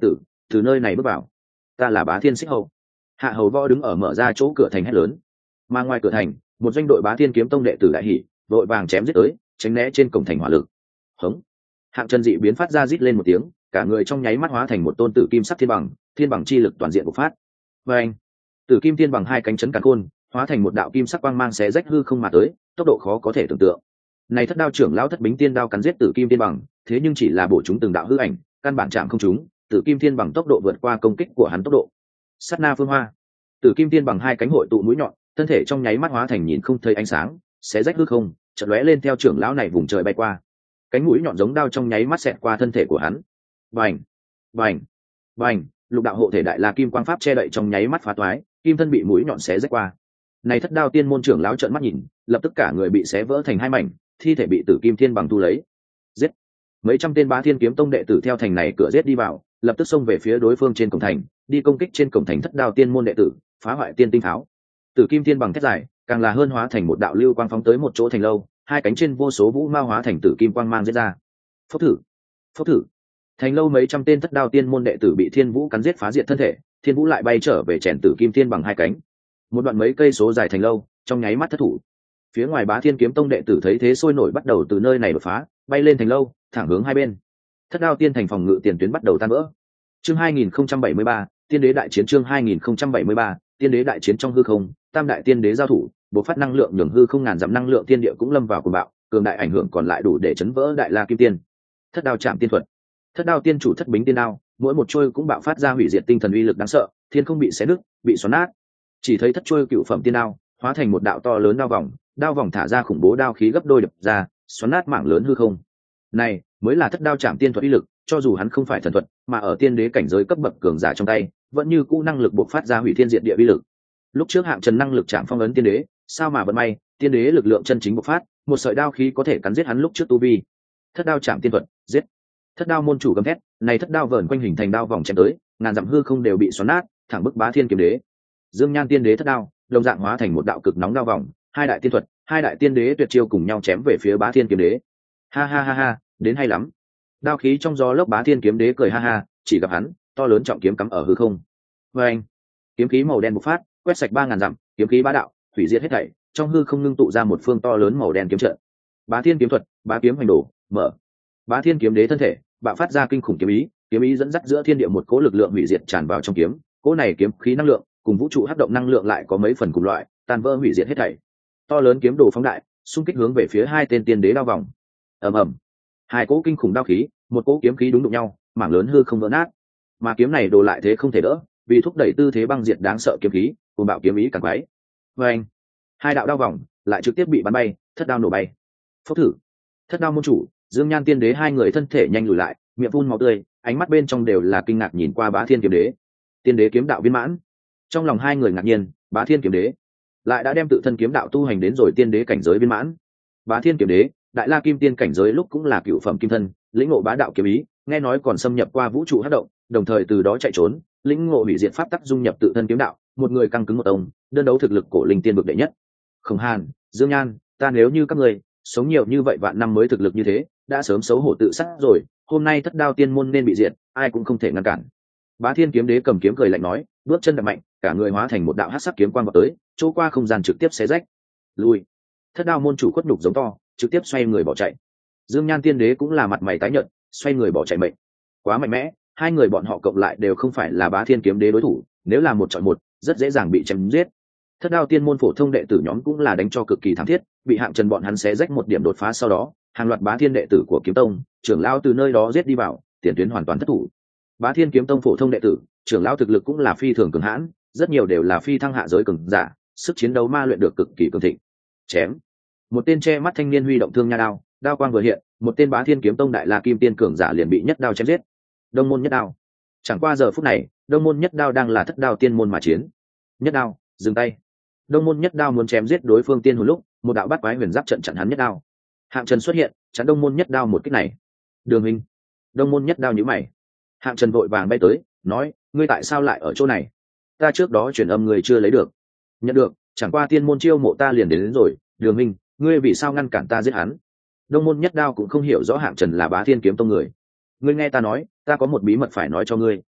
từ nơi này bước vào. Ta là Bá Thiên Xích Hầu. Hạ Hầu Võ đứng ở mở ra chỗ cửa thành hét lớn, mà ngoài cửa thành một doanh đội Bá Thiên kiếm tông đệ tử đại hỉ vội vàng chém giết tới, tránh né trên cổng thành hỏa lực. Hống. Hạng Trần dị biến phát ra rít lên một tiếng, cả người trong nháy mắt hóa thành một tôn tử kim sắc thiên bằng, thiên bằng chi lực toàn diện bộc phát. Và anh, tử kim thiên bằng hai cánh chấn càn khôn, hóa thành một đạo kim sắc quang mang xé rách hư không mà tới, tốc độ khó có thể tưởng tượng. Này thất đao trưởng lão thất bính tiên đao cắn giết tử kim thiên bằng, thế nhưng chỉ là bổ chúng từng đạo hư ảnh, căn bản chạm không trúng, tử kim thiên bằng tốc độ vượt qua công kích của hắn tốc độ. Sát na phương hoa, tử kim thiên bằng hai cánh hội tụ mũi nhọn, thân thể trong nháy mắt hóa thành nhìn không thấy ánh sáng, xé rách hư không, chợt lóe lên theo trưởng lão này vùng trời bay qua. Cánh mũi nhọn giống đao trong nháy mắt xẹt qua thân thể của hắn. Bành, bành, bành, lục đạo hộ thể đại la kim quang pháp che đậy trong nháy mắt phá toái, kim thân bị mũi nhọn xé rách qua. Này thất đao tiên môn trưởng lão trợn mắt nhìn, lập tức cả người bị xé vỡ thành hai mảnh, thi thể bị tử kim thiên bằng thu lấy. Giết! Mấy trăm tên Bá Thiên kiếm tông đệ tử theo thành này cửa giết đi vào, lập tức xông về phía đối phương trên cổng thành, đi công kích trên cổng thành thất đao tiên môn đệ tử, phá hoại tiên tinh pháo. Tử kim thiên bằng thét dài, càng là hơn hóa thành một đạo lưu quang phóng tới một chỗ thành lâu, hai cánh trên vô số vũ ma hóa thành tử kim quang mang giết ra. Phốc thử, phốc thử. Thành lâu mấy trăm tên thất đao tiên môn đệ tử bị thiên vũ cắn giết phá diệt thân thể, thiên vũ lại bay trở về chèn tử kim thiên bằng hai cánh. Một đoạn mấy cây số dài thành lâu, trong nháy mắt thất thủ. Phía ngoài Bá Thiên kiếm tông đệ tử thấy thế sôi nổi bắt đầu từ nơi này đột phá, bay lên thành lâu, thẳng hướng hai bên. Thất đao tiên thành phòng ngự tiền tuyến bắt đầu tan vỡ. Chương hai nghìn không trăm bảy mươi ba, tiên đế đại chiến chương hai nghìn không trăm bảy mươi ba, tiên đế đại chiến trong hư không, tam đại tiên đế giao thủ, bộc phát năng lượng nhường hư không ngàn dặm năng lượng tiên địa cũng lâm vào cuồng bạo, cường đại ảnh hưởng còn lại đủ để chấn vỡ đại la kim tiên. Thất đao chạm tiên thuật. Thất đao tiên chủ thất bính tiên đao, mỗi một chuôi cũng bạo phát ra hủy diệt tinh thần uy lực đáng sợ, thiên không bị xé nứt, bị xoắn nát. Chỉ thấy thất chuôi cựu phẩm tiên đao, hóa thành một đạo to lớn đao vòng, đao vòng thả ra khủng bố đao khí gấp đôi đập ra, xoắn nát mảng lớn hư không. Này mới là thất đao chạm tiên thuật uy lực, cho dù hắn không phải thần thuật, mà ở tiên đế cảnh giới cấp bậc cường giả trong tay, vẫn như cũ năng lực bộc phát ra hủy thiên diệt địa uy lực. Lúc trước Hạng Trần năng lực chạm phong ấn tiên đế, sao mà vận may, tiên đế lực lượng chân chính bộc phát, một sợi đao khí có thể cắn giết hắn lúc trước tu vi. Thất đao chạm tiên thuật, giết. Thất đao môn chủ gầm thét, này thất đao vờn quanh hình thành đao vòng chém tới, ngàn dặm hư không đều bị xoắn nát, thẳng bức Bá Thiên kiếm đế. Dương Nhan tiên đế thất đao, đồng dạng hóa thành một đạo cực nóng đao vòng, hai đại tiên thuật, hai đại tiên đế tuyệt chiêu cùng nhau chém về phía Bá Thiên kiếm đế. Ha ha ha ha, đến hay lắm. Đao khí trong gió lốc Bá Thiên kiếm đế cười ha ha, chỉ gặp hắn, to lớn trọng kiếm cắm ở hư không. Oeng, kiếm khí màu đen bộc phát, quét sạch ba ngàn dặm, kiếm khí bá đạo, hủy diệt hết thảy, trong hư không ngưng tụ ra một phương to lớn màu đen kiếm trận. Bá Thiên kiếm thuật, bá kiếm hoành đổ, mở. Bá Thiên kiếm đế thân thể bạo phát ra kinh khủng kiếm ý, kiếm ý dẫn dắt giữa thiên địa một cỗ lực lượng hủy diệt tràn vào trong kiếm, cỗ này kiếm khí năng lượng cùng vũ trụ hấp động năng lượng lại có mấy phần cùng loại, tan vỡ hủy diệt hết thảy. To lớn kiếm đồ phóng đại, xung kích hướng về phía hai tên tiên đế đao vòng. Ầm ầm, hai cỗ kinh khủng đao khí, một cỗ kiếm khí đúng đụng nhau, mảng lớn hư không vỡ nát. Mà kiếm này đồ lại thế không thể đỡ, vì thúc đẩy tư thế băng diệt đáng sợ kiếm khí, cùng bạo kiếm ý càng quái. Vâng, hai đạo đao vòng lại trực tiếp bị bắn bay, thất đao nổ bay. Phốc thử, thất đao môn chủ, Dương Nhan tiên đế hai người thân thể nhanh lùi lại, miệng phun máu tươi, ánh mắt bên trong đều là kinh ngạc nhìn qua Bá Thiên kiếm đế. Tiên đế kiếm đạo viên mãn. Trong lòng hai người ngạc nhiên, Bá Thiên kiếm đế lại đã đem tự thân kiếm đạo tu hành đến rồi tiên đế cảnh giới viên mãn. Bá Thiên kiếm đế, đại la kim tiên cảnh giới lúc cũng là cựu phẩm kim thân, lĩnh ngộ bá đạo kiếm ý, nghe nói còn xâm nhập qua vũ trụ hấp động, đồng thời từ đó chạy trốn, lĩnh ngộ hủy diệt pháp tắc dung nhập tự thân kiếm đạo, một người căng cứng một ông, đơn đấu thực lực cổ linh tiên bực đệ nhất. Khổng Hàn, Dương Nhan, ta nếu như các người sống nhiều như vậy vạn năm mới thực lực như thế, đã sớm xấu hổ tự sát rồi, hôm nay thất đao tiên môn nên bị diệt, ai cũng không thể ngăn cản. Bá Thiên kiếm đế cầm kiếm cười lạnh nói, bước chân đập mạnh, cả người hóa thành một đạo hắc sắc kiếm quang vọt tới, chỗ qua không gian trực tiếp xé rách. Lui. Thất đao môn chủ khuất nhục giống to, trực tiếp xoay người bỏ chạy. Dương Nhan tiên đế cũng là mặt mày tái nhợt, xoay người bỏ chạy mệnh. Quá mạnh mẽ, hai người bọn họ cộng lại đều không phải là Bá Thiên kiếm đế đối thủ, nếu là một chọi một, rất dễ dàng bị chém giết. Thất đao tiên môn phổ thông đệ tử nhóm cũng là đánh cho cực kỳ thảm thiết, bị Hạng Trần bọn hắn xé rách một điểm đột phá, sau đó hàng loạt Bá Thiên đệ tử của kiếm tông trưởng lão từ nơi đó giết đi vào, tiền tuyến hoàn toàn thất thủ. Bá Thiên kiếm tông phổ thông đệ tử trưởng lão thực lực cũng là phi thường cường hãn, rất nhiều đều là phi thăng hạ giới cường giả, sức chiến đấu ma luyện được cực kỳ cường thịnh. Chém. Một tên che mắt thanh niên huy động thương nha đao, đao quang vừa hiện, một tên Bá Thiên kiếm tông đại la kim tiên cường giả liền bị nhất đao chém giết. Đông môn nhất đao. Chẳng qua giờ phút này, đông môn nhất đao đang là thất đao tiên môn mà chiến. Nhất đao, dừng tay. Đông môn nhất đao muốn chém giết đối phương tiên hồn lúc, một đạo bát quái huyền giáp trận chặn hắn nhất đao. Hạng Trần xuất hiện, chặn đông môn nhất đao một kích này. Đường Minh. Đông môn nhất đao nhíu mày. Hạng Trần vội vàng bay tới, nói, ngươi tại sao lại ở chỗ này? Ta trước đó truyền âm người chưa lấy được. Nhận được, chẳng qua tiên môn chiêu mộ ta liền đến, đến rồi. Đường Minh, ngươi vì sao ngăn cản ta giết hắn? Đông môn nhất đao cũng không hiểu rõ Hạng Trần là Bá Thiên kiếm tông người. Ngươi nghe ta nói, ta có một bí mật phải nói cho ngươi.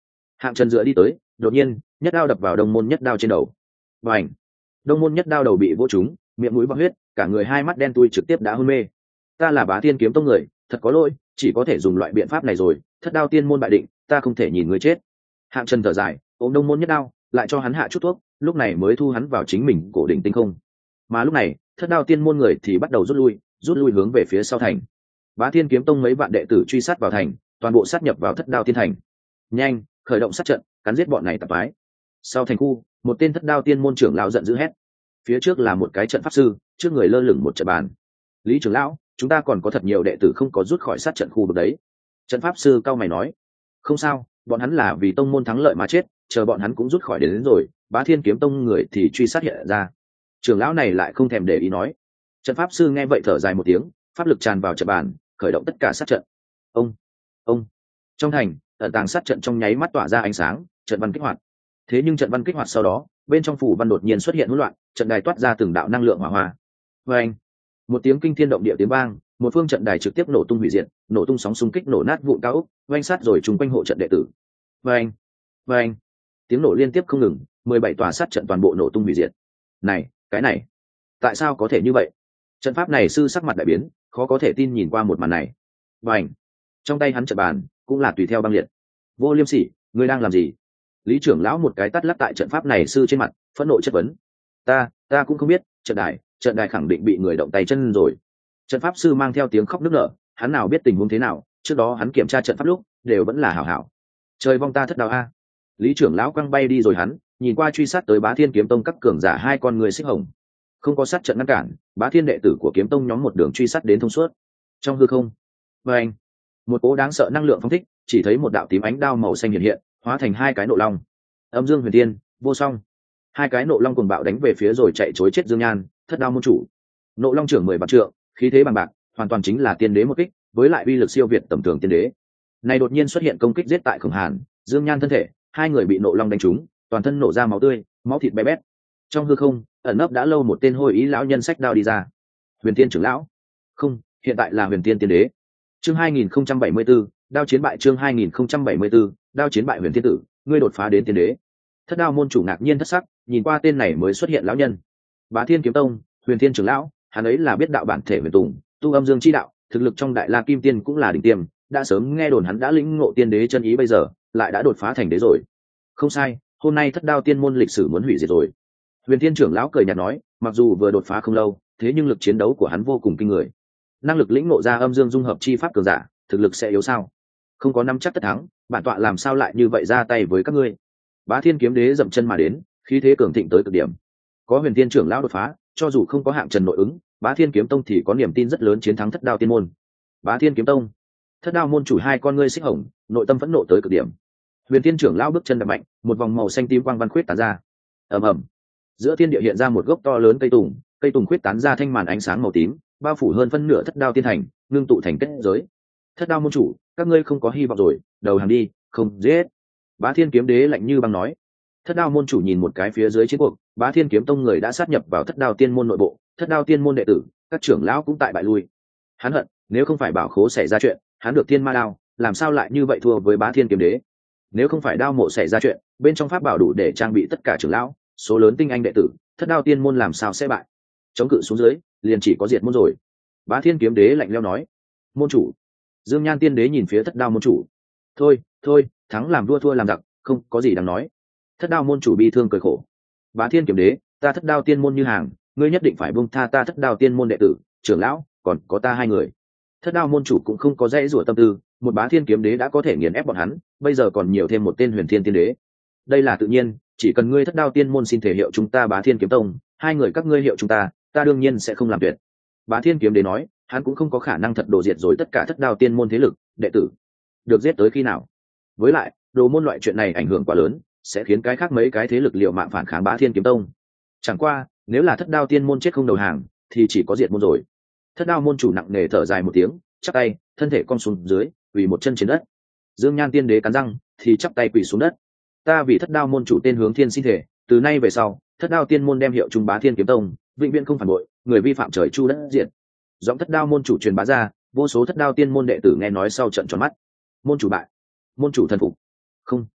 Hạng Trần dựa đi tới, đột nhiên nhất đao đập vào đông môn nhất đao trên đầu. Và ảnh, đông môn nhất đao đầu bị vỗ trúng, miệng mũi bọt huyết, cả người hai mắt đen tui trực tiếp đã hôn mê. Ta là Bá Thiên kiếm tông người, thật có lỗi, chỉ có thể dùng loại biện pháp này rồi, thất đao tiên môn bại định, ta không thể nhìn người chết. Hạng Trần thở dài, ôm đông môn nhất đao, lại cho hắn hạ chút thuốc, lúc này mới thu hắn vào chính mình cổ đỉnh tinh không. Mà lúc này, thất đao tiên môn người thì bắt đầu rút lui, rút lui hướng về phía sau thành. Bá Thiên kiếm tông mấy vạn đệ tử truy sát vào thành, toàn bộ sát nhập vào thất đao tiên thành. Nhanh, khởi động sát trận, cắn giết bọn này tạp phái. Sau thành khu, một tên thất đao tiên môn trưởng lão giận dữ hét. Phía trước là một cái trận pháp sư, trước người lơ lửng một trận bàn. Lý trưởng lão, chúng ta còn có thật nhiều đệ tử không có rút khỏi sát trận khu vực đấy. Trận pháp sư cao mày nói. Không sao, bọn hắn là vì tông môn thắng lợi mà chết, chờ bọn hắn cũng rút khỏi đến, đến rồi, Bá Thiên kiếm tông người thì truy sát hiện ra. Trưởng lão này lại không thèm để ý nói. Trận pháp sư nghe vậy thở dài một tiếng, pháp lực tràn vào trận bàn, khởi động tất cả sát trận. Ông, ông. Trong thành, ẩn tàng sát trận trong nháy mắt tỏa ra ánh sáng, trận văn kích hoạt. Thế nhưng trận văn kích hoạt sau đó, bên trong phủ văn đột nhiên xuất hiện hỗn loạn, trận đài toát ra từng đạo năng lượng hỏa hoa. Và anh, một tiếng kinh thiên động địa tiếng vang, một phương trận đài trực tiếp nổ tung hủy diệt, nổ tung sóng xung kích nổ nát vụn cao ốc, oanh sát rồi trùng quanh hộ trận đệ tử. Và anh, và anh, tiếng nổ liên tiếp không ngừng, mười bảy tòa sát trận toàn bộ nổ tung hủy diệt. Này, cái này, tại sao có thể như vậy? Trận pháp này sư sắc mặt đại biến, khó có thể tin nhìn qua một màn này. Và anh, trong tay hắn trận bàn cũng là tùy theo băng liệt. Vô Liêm Sỉ, ngươi đang làm gì? Lý trưởng lão một cái tát lắc tại trận pháp này sư trên mặt, phẫn nộ chất vấn. Ta, ta cũng không biết, trận đài, trận đài khẳng định bị người động tay chân rồi. Trận pháp sư mang theo tiếng khóc nức nở, hắn nào biết tình huống thế nào, trước đó hắn kiểm tra trận pháp lúc đều vẫn là hảo hảo. Trời vong ta thất đạo a. Lý trưởng lão quăng bay đi rồi hắn, nhìn qua truy sát tới Bá Thiên kiếm tông các cường giả hai con người xích hồng. Không có sát trận ngăn cản, Bá Thiên đệ tử của kiếm tông nhóm một đường truy sát đến thông suốt. Trong hư không, và anh, một cỗ đáng sợ năng lượng phóng thích, chỉ thấy một đạo tím ánh đao màu xanh hiện hiện, hóa thành hai cái nộ long. Âm Dương Huyền Tiên, vô song. Hai cái nộ long cùng bạo đánh về phía rồi chạy chối chết Dương Nhan, thất đao môn chủ. Nộ long trưởng mười vạn trượng, khí thế bằng bạc, hoàn toàn chính là tiên đế một kích, với lại uy lực siêu việt tầm thường tiên đế. Này đột nhiên xuất hiện công kích giết tại Khổng Hàn, Dương Nhan thân thể, hai người bị nộ long đánh trúng, toàn thân nổ ra máu tươi, máu thịt bé bét. Trong hư không, ẩn nấp đã lâu một tên hôi ý lão nhân sách đao đi ra. Huyền Tiên trưởng lão? Không, hiện tại là Huyền Tiên tiên đế. Chương hai nghìn không trăm bảy mươi 74, đao chiến bại chương hai nghìn không trăm bảy mươi 74, đao chiến bại Huyền Tiên tử, ngươi đột phá đến tiên đế. Thất đao môn chủ ngạc nhiên thất sắc, nhìn qua tên này mới xuất hiện lão nhân. Bá Thiên kiếm tông, Huyền Tiên trưởng lão, hắn ấy là biết đạo bản thể huyền tùng, tu âm dương chi đạo, thực lực trong đại la kim tiên cũng là đỉnh tiêm, đã sớm nghe đồn hắn đã lĩnh ngộ tiên đế chân ý, bây giờ lại đã đột phá thành đế rồi. Không sai, hôm nay thất đao tiên môn lịch sử muốn hủy diệt rồi. Huyền Thiên trưởng lão cười nhạt nói, mặc dù vừa đột phá không lâu, thế nhưng lực chiến đấu của hắn vô cùng kinh người. Năng lực lĩnh ngộ ra âm dương dung hợp chi pháp cường giả, thực lực sẽ yếu sao? Không có nắm chắc tất thắng, bản tọa làm sao lại như vậy ra tay với các ngươi? Bá Thiên kiếm đế dậm chân mà đến, khí thế cường thịnh tới cực điểm. Có Huyền Thiên trưởng lão đột phá, cho dù không có Hạng Trần nội ứng, Bá Thiên kiếm tông thì có niềm tin rất lớn chiến thắng thất đao tiên môn. Bá Thiên kiếm tông, thất đao môn chủ hai con ngươi xích hồng, nội tâm phẫn nộ tới cực điểm. Huyền Thiên trưởng lão bước chân đập mạnh, một vòng màu xanh tím quang văn khuyết tán ra. Ầm ầm, giữa thiên địa hiện ra một gốc to lớn cây tùng, cây tùng khuyết tán ra thanh màn ánh sáng màu tím, bao phủ hơn phân nửa thất đao tiên thành, ngưng tụ thành kết giới. Thất đao môn chủ, các ngươi không có hy vọng rồi, đầu hàng đi, không giết. Bá Thiên kiếm đế lạnh như băng nói. Thất đao môn chủ nhìn một cái phía dưới chiến cuộc, Bá Thiên kiếm tông người đã sát nhập vào thất đao tiên môn nội bộ, thất đao tiên môn đệ tử, các trưởng lão cũng tại bại lui. Hắn hận, nếu không phải bảo khố xảy ra chuyện, hắn được thiên ma đao, làm sao lại như vậy thua với Bá Thiên kiếm đế? Nếu không phải đao mộ xảy ra chuyện, bên trong pháp bảo đủ để trang bị tất cả trưởng lão, số lớn tinh anh đệ tử, thất đao tiên môn làm sao sẽ bại? Chống cự xuống dưới, liền chỉ có diệt môn rồi. Bá Thiên kiếm đế lạnh lẽo nói. Môn chủ. Dương Nhan tiên đế nhìn phía thất đao môn chủ. Thôi, thôi, thắng làm vua thua làm giặc, không có gì đáng nói. Thất đao môn chủ bi thương cười khổ. Bá Thiên kiếm đế, ta thất đao tiên môn như hàng, ngươi nhất định phải buông tha ta thất đao tiên môn đệ tử, trưởng lão, còn có ta hai người. Thất đao môn chủ cũng không có dễ rủa tâm tư, một Bá Thiên kiếm đế đã có thể nghiền ép bọn hắn, bây giờ còn nhiều thêm một tên Huyền Thiên tiên đế. Đây là tự nhiên, chỉ cần ngươi thất đao tiên môn xin thể hiệu chúng ta Bá Thiên kiếm tông, hai người các ngươi hiệu chúng ta, ta đương nhiên sẽ không làm tuyệt. Bá Thiên kiếm đế nói, hắn cũng không có khả năng thật đổ diệt rồi tất cả thất đao tiên môn thế lực, đệ tử. Được giết tới khi nào? Với lại, đồ môn loại chuyện này ảnh hưởng quá lớn, sẽ khiến cái khác mấy cái thế lực liều mạng phản kháng Bá Thiên kiếm tông. Chẳng qua, nếu là thất đao tiên môn chết không đầu hàng, thì chỉ có diệt môn rồi. Thất đao môn chủ nặng nề thở dài một tiếng, chắp tay, thân thể cong xuống dưới, quỳ một chân trên đất. Dương Nhan tiên đế cắn răng, thì chắp tay quỳ xuống đất. Ta vì thất đao môn chủ tên Hướng Thiên xin thể, từ nay về sau, thất đao tiên môn đem hiệu trung Bá Thiên kiếm tông, vĩnh viễn không phản bội, người vi phạm trời chu đất diệt. Giọng thất đao môn chủ truyền bá ra, vô số thất đao tiên môn đệ tử nghe nói sau trận tròn mắt. Môn chủ bại, môn chủ thần phục. Không,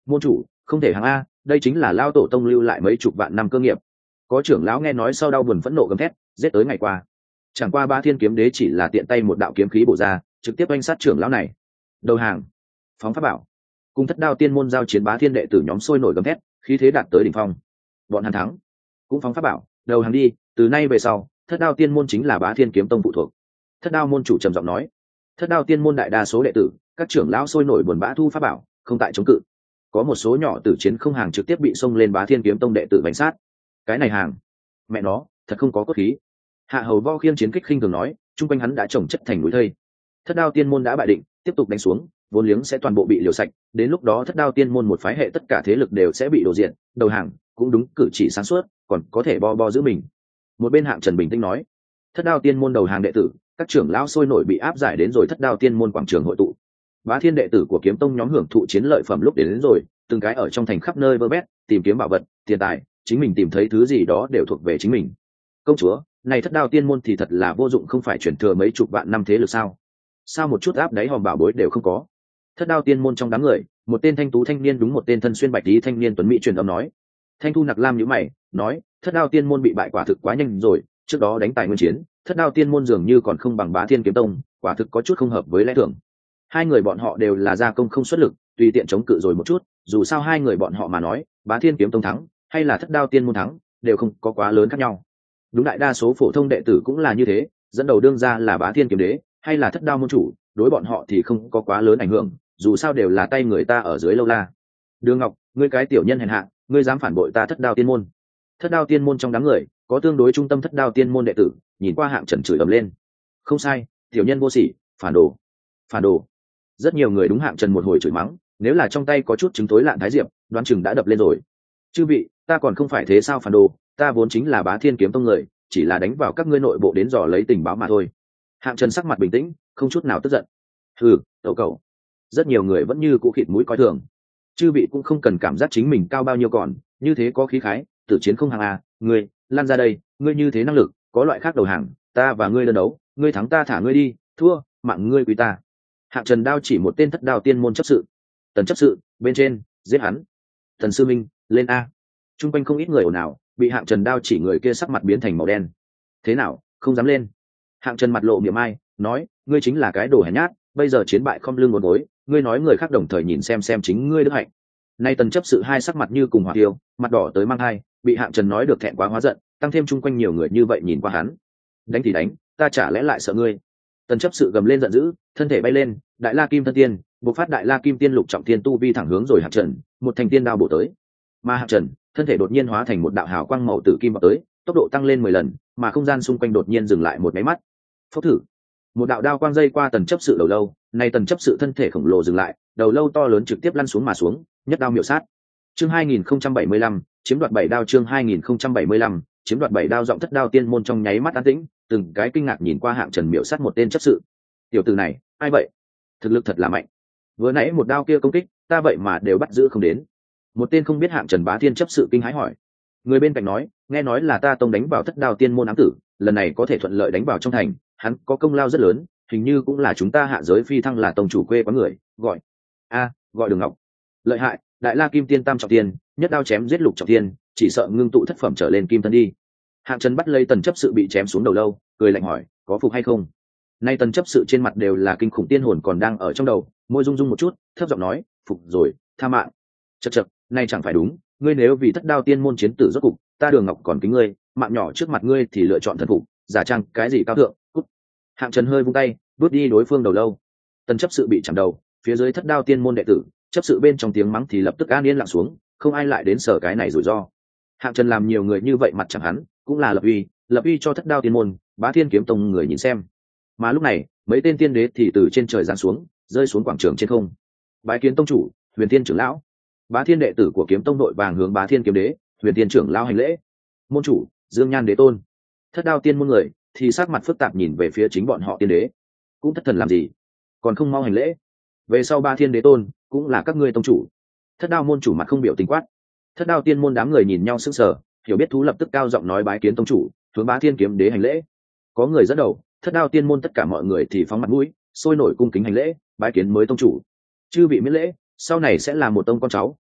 Môn chủ, không thể hàng a, đây chính là lao tổ tông lưu lại mấy chục vạn năm cơ nghiệp. Có trưởng lão nghe nói sau đau buồn phẫn nộ gầm thét, giết tới ngày qua. Chẳng qua Bá Thiên kiếm đế chỉ là tiện tay một đạo kiếm khí bổ ra, trực tiếp oanh sát trưởng lão này. Đầu hàng, phóng pháp bảo. Cùng Thất Đao tiên môn giao chiến Bá Thiên đệ tử nhóm sôi nổi gầm thét, khí thế đạt tới đỉnh phong. Bọn hắn thắng, cũng phóng pháp bảo, đầu hàng đi, từ nay về sau, Thất Đao tiên môn chính là Bá Thiên kiếm tông phụ thuộc. Thất Đao môn chủ trầm giọng nói. Thất Đao tiên môn đại đa số đệ tử, các trưởng lão sôi nổi buồn bã thu pháp bảo, không tại chống cự. Có một số nhỏ tử chiến không hàng trực tiếp bị xông lên Bá Thiên kiếm tông đệ tử bánh sát. Cái này hàng, mẹ nó, thật không có cốt khí. Hạ Hầu Vo khiêm chiến kích khinh thường nói, chung quanh hắn đã trồng chất thành núi thây. Thất Đao tiên môn đã bại định, tiếp tục đánh xuống, vốn liếng sẽ toàn bộ bị liều sạch, đến lúc đó Thất Đao tiên môn một phái hệ tất cả thế lực đều sẽ bị đổ diện, đầu hàng, cũng đúng, cử chỉ sáng suốt, còn có thể bo bo giữ mình. Một bên Hạng Trần bình tĩnh nói, Thất Đao tiên môn đầu hàng đệ tử, các trưởng lão sôi nổi bị áp giải đến rồi Thất Đao tiên môn quảng trường hội tụ. Bá Thiên đệ tử của kiếm tông nhóm hưởng thụ chiến lợi phẩm lúc đến, đến rồi, từng cái ở trong thành khắp nơi vơ vét, tìm kiếm bảo vật, tiền tài, chính mình tìm thấy thứ gì đó đều thuộc về chính mình. Công chúa, này Thất Đao tiên môn thì thật là vô dụng, không phải chuyển thừa mấy chục vạn năm thế lực sao? Sao một chút áp đáy hòm bảo bối đều không có? Thất Đao tiên môn trong đám người, một tên thanh tú thanh niên đúng một tên thân xuyên bạch tí thanh niên tuấn mỹ truyền âm nói. Thanh Thu Nặc Lam nhíu mày, nói, Thất Đao tiên môn bị bại quả thực quá nhanh rồi, trước đó đánh tài nguyên chiến, Thất Đao tiên môn dường như còn không bằng Bá Thiên kiếm tông, quả thực có chút không hợp với lẽ thường. Hai người bọn họ đều là gia công không xuất lực, tùy tiện chống cự rồi một chút, dù sao hai người bọn họ mà nói, Bá Thiên kiếm tông thắng, hay là Thất Đao tiên môn thắng, đều không có quá lớn khác nhau. Đúng, đại đa số phổ thông đệ tử cũng là như thế, dẫn đầu đương ra là Bá Thiên kiếm đế, hay là Thất Đao môn chủ, đối bọn họ thì không có quá lớn ảnh hưởng, dù sao đều là tay người ta ở dưới lâu la. Đường Ngọc, ngươi cái tiểu nhân hèn hạ, ngươi dám phản bội ta Thất Đao tiên môn? Thất Đao tiên môn trong đám người, có tương đối trung tâm Thất Đao tiên môn đệ tử, nhìn qua Hạng Trần chửi ầm lên. Không sai, tiểu nhân vô sỉ, phản đồ, phản đồ. Rất nhiều người đúng Hạng Trần một hồi chửi mắng, nếu là trong tay có chút chứng tối lạn thái diệp, đoán chừng đã đập lên rồi. Chư vị, ta còn không phải thế sao phản đồ, ta vốn chính là Bá Thiên kiếm tông người, chỉ là đánh vào các ngươi nội bộ đến dò lấy tình báo mà thôi. Hạng Trần sắc mặt bình tĩnh, không chút nào tức giận. Hừ, tẩu cẩu. Rất nhiều người vẫn như cũ khịt mũi coi thường. Chư vị cũng không cần cảm giác chính mình cao bao nhiêu còn, như thế có khí khái, tử chiến không hàng à, ngươi, lan ra đây, ngươi như thế năng lực, có loại khác đầu hàng, ta và ngươi đơn đấu, ngươi thắng ta thả ngươi đi, thua, mạng ngươi quý ta. Hạng Trần đao chỉ một tên Thất Đao tiên môn chấp sự. Tần chấp sự, bên trên, giết hắn. Tần sư minh, lên a. Trung quanh không ít người ồn ào, bị Hạng Trần đao chỉ người kia sắc mặt biến thành màu đen. Thế nào, không dám lên? Hạng Trần mặt lộ miệng ai, nói, ngươi chính là cái đồ hèn nhát, bây giờ chiến bại không lưng một gối, ngươi nói người khác đồng thời nhìn xem xem chính ngươi đức hạnh. Nay Tần chấp sự hai sắc mặt như cùng hỏa tiêu, mặt đỏ tới mang hai, bị Hạng Trần nói được thẹn quá hóa giận, tăng thêm chung quanh nhiều người như vậy nhìn qua hắn. Đánh thì đánh, ta chả lẽ lại sợ ngươi? Tần chấp sự gầm lên giận dữ, thân thể bay lên, Đại La Kim thân tiên, bộc phát Đại La Kim tiên lục trọng thiên tu vi thẳng hướng rồi Hạng Trần, một thành tiên đao bổ tới. Mà Hạng Trần, thân thể đột nhiên hóa thành một đạo hào quang màu tử kim vào tới, tốc độ tăng lên mười lần, mà không gian xung quanh đột nhiên dừng lại một máy mắt. Phốc thử, một đạo đao quang dây qua Tần chấp sự đầu lâu, nay Tần chấp sự thân thể khổng lồ dừng lại, đầu lâu to lớn trực tiếp lăn xuống mà xuống, nhất đao miểu sát. Chương hai nghìn không trăm bảy mươi lăm, chiếm đoạt bảy đao. Chương hai nghìn không trăm bảy mươi lăm, chiếm đoạt bảy đao. Giọng Thất Đao tiên môn trong nháy mắt an tĩnh, từng cái kinh ngạc nhìn qua Hạng Trần miểu sát một tên chấp sự. Tiểu tử này, ai vậy? Thực lực thật là mạnh. Vừa nãy một đao kia công kích, ta vậy mà đều bắt giữ không đến. Một tên không biết Hạng Trần Bá Thiên chấp sự kinh hãi hỏi. Người bên cạnh nói, nghe nói là ta tông đánh vào Thất Đao tiên môn ám tử, lần này có thể thuận lợi đánh vào trong thành, hắn có công lao rất lớn, hình như cũng là chúng ta hạ giới phi thăng là tông chủ quê có người, gọi a, gọi Đường Ngọc. Lợi hại, Đại La Kim tiên tam trọng tiên, nhất đao chém giết lục trọng tiên, chỉ sợ ngưng tụ thất phẩm trở lên kim thân đi. Hạng Trần bắt lấy Tần chấp sự bị chém xuống đầu lâu, cười lạnh hỏi, có phục hay không? Nay Tần chấp sự trên mặt đều là kinh khủng tiên hồn còn đang ở trong đầu, môi rung rung một chút, thấp giọng nói, phục rồi, tha mạng. Chậc chậc, nay chẳng phải đúng, ngươi nếu vì Thất Đao tiên môn chiến tử rốt cục, ta Đường Ngọc còn kính ngươi, mạng nhỏ trước mặt ngươi thì lựa chọn thần phục, giả trang cái gì cao thượng, cút. Hạng Trần hơi vung tay, bước đi đối phương đầu lâu. Tần chấp sự bị chạm đầu, phía dưới Thất Đao tiên môn đệ tử, chấp sự bên trong tiếng mắng thì lập tức an yên lặng xuống, không ai lại đến sở cái này rủi ro. Hạng Trần làm nhiều người như vậy mặt chẳng hắn, cũng là lập uy, lập uy cho Thất Đao tiên môn, Bá Thiên kiếm tông người nhìn xem. Mà lúc này, mấy tên tiên đế thì từ trên trời giáng xuống, rơi xuống quảng trường trên không. Bái kiến tông chủ, Huyền Thiên trưởng lão. Bá Thiên đệ tử của kiếm tông đội vàng hướng Bá Thiên kiếm đế, Huyền Thiên trưởng lão hành lễ. Môn chủ, Dương Nhan đế tôn. Thất Đao tiên môn người thì sắc mặt phức tạp nhìn về phía chính bọn họ tiên đế, cũng thất thần làm gì, còn không mau hành lễ. Về sau Bá Thiên đế tôn cũng là các ngươi tông chủ. Thất Đao môn chủ mặt không biểu tình quát. Thất Đao tiên môn đám người nhìn nhau sững sờ, hiểu biết thú lập tức cao giọng nói bái kiến tông chủ, hướng Bá Thiên kiếm đế hành lễ. Có người dẫn đầu, Thất Đao tiên môn tất cả mọi người thì phóng mặt mũi, sôi nổi cung kính hành lễ, bái kiến mới tông chủ. Chư vị miễn lễ, sau này sẽ là một tông con cháu,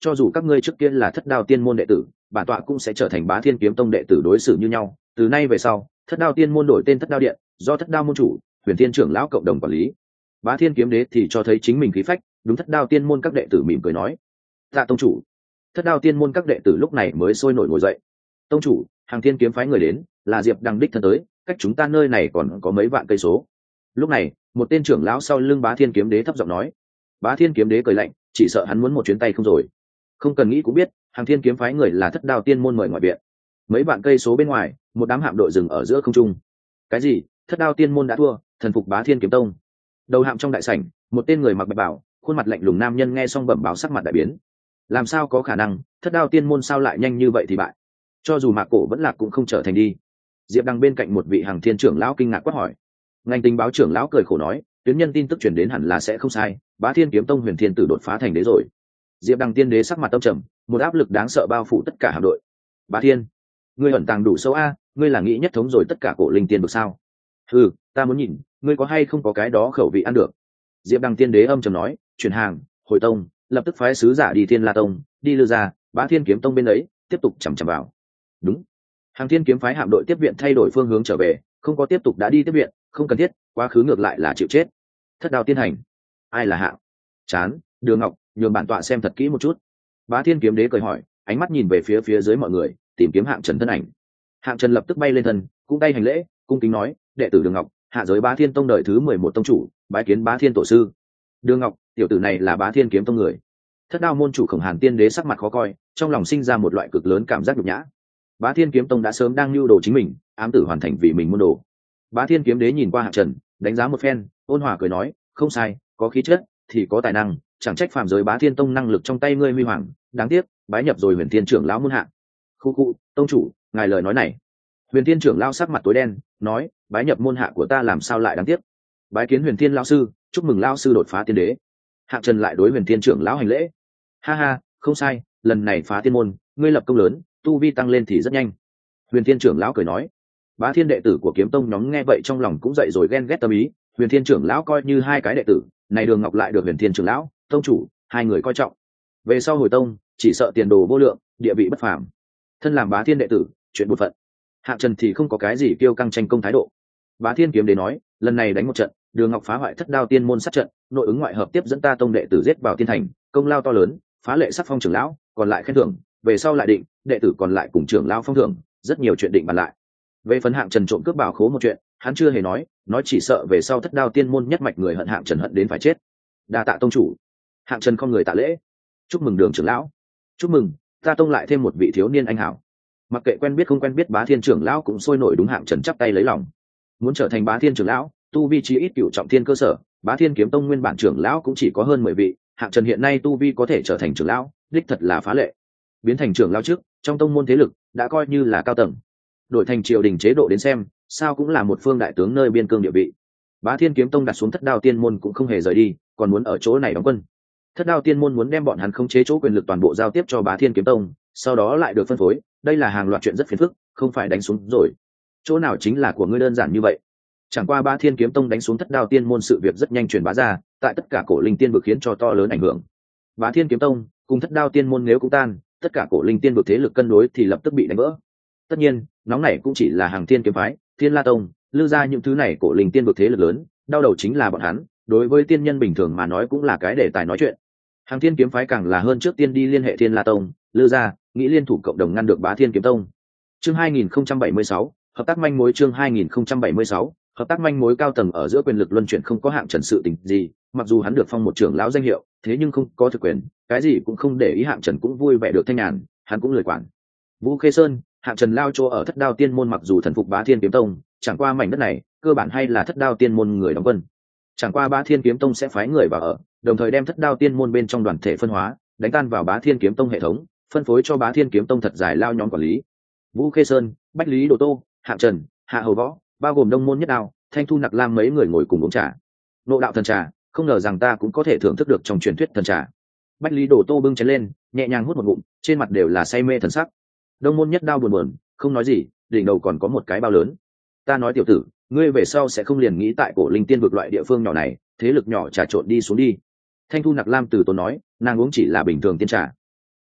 cho dù các ngươi trước kia là thất đao tiên môn đệ tử, bản tọa cũng sẽ trở thành Bá Thiên kiếm tông đệ tử đối xử như nhau. Từ nay về sau, thất đao tiên môn đổi tên thất đao điện, do thất đao môn chủ Huyền Thiên trưởng lão cộng đồng quản lý. Bá Thiên kiếm đế thì cho thấy chính mình khí phách, đúng thất đao tiên môn các đệ tử mỉm cười nói: tạ tông chủ. Thất đao tiên môn các đệ tử lúc này mới sôi nổi ngồi dậy. Tông chủ, Hàng Thiên kiếm phái người đến, là Diệp Đằng đích thân tới, cách chúng ta nơi này còn có mấy vạn cây số. Lúc này, một tên trưởng lão sau lưng Bá Thiên kiếm đế thấp giọng nói. Bá Thiên kiếm đế cười lạnh, chỉ sợ hắn muốn một chuyến tay không rồi. Không cần nghĩ cũng biết, Hàng Thiên kiếm phái người là thất đao tiên môn mời ngoại viện. Mấy vạn cây số bên ngoài, một đám hạm đội dừng ở giữa không trung. Cái gì? Thất đao tiên môn đã thua, thần phục Bá Thiên kiếm tông. Đầu hạm trong đại sảnh, một tên người mặc bạch bào, khuôn mặt lạnh lùng nam nhân nghe xong bẩm báo sắc mặt đại biến. Làm sao có khả năng, thất đao tiên môn sao lại nhanh như vậy thì bại? Cho dù Mạc Cổ vẫn lạc cũng không trở thành đi. Diệp Đăng bên cạnh một vị Hàng Thiên trưởng lão kinh ngạc quát hỏi. Ngành tình báo trưởng lão cười khổ nói, tuyến nhân tin tức truyền đến hẳn là sẽ không sai, Bá Thiên kiếm tông Huyền Thiên tử đột phá thành đế rồi. Diệp Đăng tiên đế sắc mặt tâm trầm, một áp lực đáng sợ bao phủ tất cả hạm đội. Bá Thiên, ngươi ẩn tàng đủ sâu a, ngươi là nghĩ nhất thống rồi tất cả cổ linh tiên được sao? Ừ, ta muốn nhìn, ngươi có hay không có cái đó khẩu vị ăn được. Diệp Đăng tiên đế âm trầm nói, chuyển hàng, hồi tông, lập tức phái sứ giả đi Thiên La tông, đi Lư gia, Bá Thiên kiếm tông bên ấy, tiếp tục chằm chằm vào. Đúng. Hàng Thiên kiếm phái hạm đội tiếp viện thay đổi phương hướng trở về, không có tiếp tục đã đi tiếp viện, không cần thiết, quá khứ ngược lại là chịu chết. Thất đao tiên hành, ai là hạng? Chán, Đường Ngọc, nhường bản tọa xem thật kỹ một chút. Bá Thiên kiếm đế cười hỏi, ánh mắt nhìn về phía phía dưới mọi người, tìm kiếm Hạng Trần thân ảnh. Hạng Trần lập tức bay lên thân, cung tay hành lễ, cung kính nói, đệ tử Đường Ngọc, hạ giới Bá Thiên tông đời thứ mười một tông chủ, bái kiến Bá Thiên tổ sư. Đường Ngọc, tiểu tử này là Bá Thiên kiếm tông người. Thất đao môn chủ Khổng Hàn tiên đế sắc mặt khó coi, trong lòng sinh ra một loại cực lớn cảm giác nhục nhã. Bá Thiên kiếm tông đã sớm đang lưu đồ chính mình, ám tử hoàn thành vì mình môn đồ. Bá Thiên kiếm đế nhìn qua Hạng Trần, đánh giá một phen, ôn hòa cười nói, không sai, có khí chất thì có tài năng, chẳng trách phàm giới Bá Thiên tông năng lực trong tay ngươi huy hoàng, đáng tiếc bái nhập rồi Huyền Thiên trưởng lão môn hạ. Khu khu, tông chủ, ngài lời nói này. Huyền Thiên trưởng lão sắc mặt tối đen, nói, bái nhập môn hạ của ta làm sao lại đáng tiếc. Bái kiến Huyền Thiên lão sư, chúc mừng lão sư đột phá tiên đế. Hạng Trần lại đối Huyền Thiên trưởng lão hành lễ. Ha ha, không sai, lần này phá tiên môn, ngươi lập công lớn, tu vi tăng lên thì rất nhanh. Huyền Thiên trưởng lão cười nói. Bá Thiên đệ tử của kiếm tông nhóm nghe vậy trong lòng cũng dậy rồi ghen ghét tâm ý. Huyền Thiên trưởng lão coi như hai cái đệ tử, này Đường Ngọc lại được Huyền Thiên trưởng lão, tông chủ, hai người coi trọng. Về sau hồi tông, chỉ sợ tiền đồ vô lượng, địa vị bất phàm. Thân làm Bá Thiên đệ tử, chuyện bổn phận. Hạng Trần thì không có cái gì kiêu căng tranh công thái độ. Bá Thiên kiếm đế nói, lần này đánh một trận, Đường Ngọc phá hoại thất đao tiên môn sát trận, nội ứng ngoại hợp tiếp dẫn ta tông đệ tử giết vào tiên thành, công lao to lớn, phá lệ sắc phong trưởng lão, còn lại khen thưởng, về sau lại định, đệ tử còn lại cùng trưởng lão phong thưởng, rất nhiều chuyện định bàn lại. Về phần Hạng Trần trộm cướp bảo khố một chuyện, hắn chưa hề nói, nói chỉ sợ về sau thất đao tiên môn nhất mạch người hận Hạng Trần hận đến phải chết. Đa tạ tông chủ. Hạng Trần không người tạ lễ. Chúc mừng Đường trưởng lão. Chúc mừng, ta tông lại thêm một vị thiếu niên anh hảo. Mặc kệ quen biết không quen biết Bá Thiên trưởng lão cũng sôi nổi đúng Hạng Trần chắp tay lấy lòng. Muốn trở thành Bá Thiên trưởng lão, tu vi chí ít cửu trọng thiên cơ sở, Bá Thiên kiếm tông nguyên bản trưởng lão cũng chỉ có hơn mười vị, Hạng Trần hiện nay tu vi có thể trở thành trưởng lão, đích thật là phá lệ. Biến thành trưởng lão trước, trong tông môn thế lực đã coi như là cao tầng. Đổi thành triều đình chế độ đến xem, sao cũng là một phương đại tướng nơi biên cương địa vị. Bá Thiên kiếm tông đặt xuống thất đao tiên môn cũng không hề rời đi, còn muốn ở chỗ này đóng quân. Thất đao tiên môn muốn đem bọn hắn khống chế chỗ quyền lực toàn bộ giao tiếp cho Bá Thiên kiếm tông, sau đó lại được phân phối, đây là hàng loạt chuyện rất phiền phức, không phải đánh xuống rồi. Chỗ nào chính là của ngươi đơn giản như vậy. Chẳng qua Bá Thiên kiếm tông đánh xuống thất đao tiên môn sự việc rất nhanh truyền bá ra, tại tất cả cổ linh tiên vực khiến cho to lớn ảnh hưởng. Bá Thiên kiếm tông cùng thất đao tiên môn nếu cũng tan, tất cả cổ linh tiên vực thế lực cân đối thì lập tức bị đánh vỡ. Tất nhiên, nóng này cũng chỉ là Hàng Thiên kiếm phái, Thiên La tông, Lư gia những thứ này cổ linh tiên vực thế lực lớn, đau đầu chính là bọn hắn, đối với tiên nhân bình thường mà nói cũng là cái đề tài nói chuyện. Hàng Thiên kiếm phái càng là hơn trước tiên đi liên hệ Thiên La tông, Lư gia, nghĩ liên thủ cộng đồng ngăn được Bá Thiên kiếm tông. Chương hai nghìn không trăm bảy mươi sáu, hợp tác manh mối. Chương hai nghìn không trăm bảy mươi sáu, hợp tác manh mối. Cao tầng ở giữa quyền lực luân chuyển không có Hạng Trần sự tình gì, mặc dù hắn được phong một trưởng lão danh hiệu, thế nhưng không có thực quyền, cái gì cũng không để ý. Hạng Trần cũng vui vẻ được thanh nhàn, hắn cũng lười quản. Vũ Khê Sơn, Hạng Trần lao chỗ ở thất đao tiên môn, mặc dù thần phục Bá Thiên kiếm tông, chẳng qua mảnh đất này cơ bản hay là thất đao tiên môn người đóng quân. Chẳng qua Bá Thiên kiếm tông sẽ phái người vào ở, đồng thời đem thất đao tiên môn bên trong đoàn thể phân hóa, đánh tan vào Bá Thiên kiếm tông hệ thống, phân phối cho Bá Thiên kiếm tông thật dài lao nhóm quản lý. Vũ Khê Sơn, Bách Lý Đồ Tô, Hạng Trần, Hạ Hầu Võ, bao gồm Đông môn Nhất Đao, Thanh Thu Nặc Lam mấy người ngồi cùng uống trà. Nộ đạo thần trà, không ngờ rằng ta cũng có thể thưởng thức được trong truyền thuyết thần trà. Bách Lý Đồ Tô bưng chén lên, nhẹ nhàng hút một ngụm, trên mặt đều là say mê thần sắc. Đông môn Nhất Đao buồn buồn, không nói gì, đỉnh đầu còn có một cái bao lớn. Ta nói tiểu tử, ngươi về sau sẽ không liền nghĩ tại cổ linh tiên vực loại địa phương nhỏ này, thế lực nhỏ trà trộn đi xuống đi. Thanh Thu Nặc Lam từ tốn nói, nàng uống chỉ là bình thường tiên trà.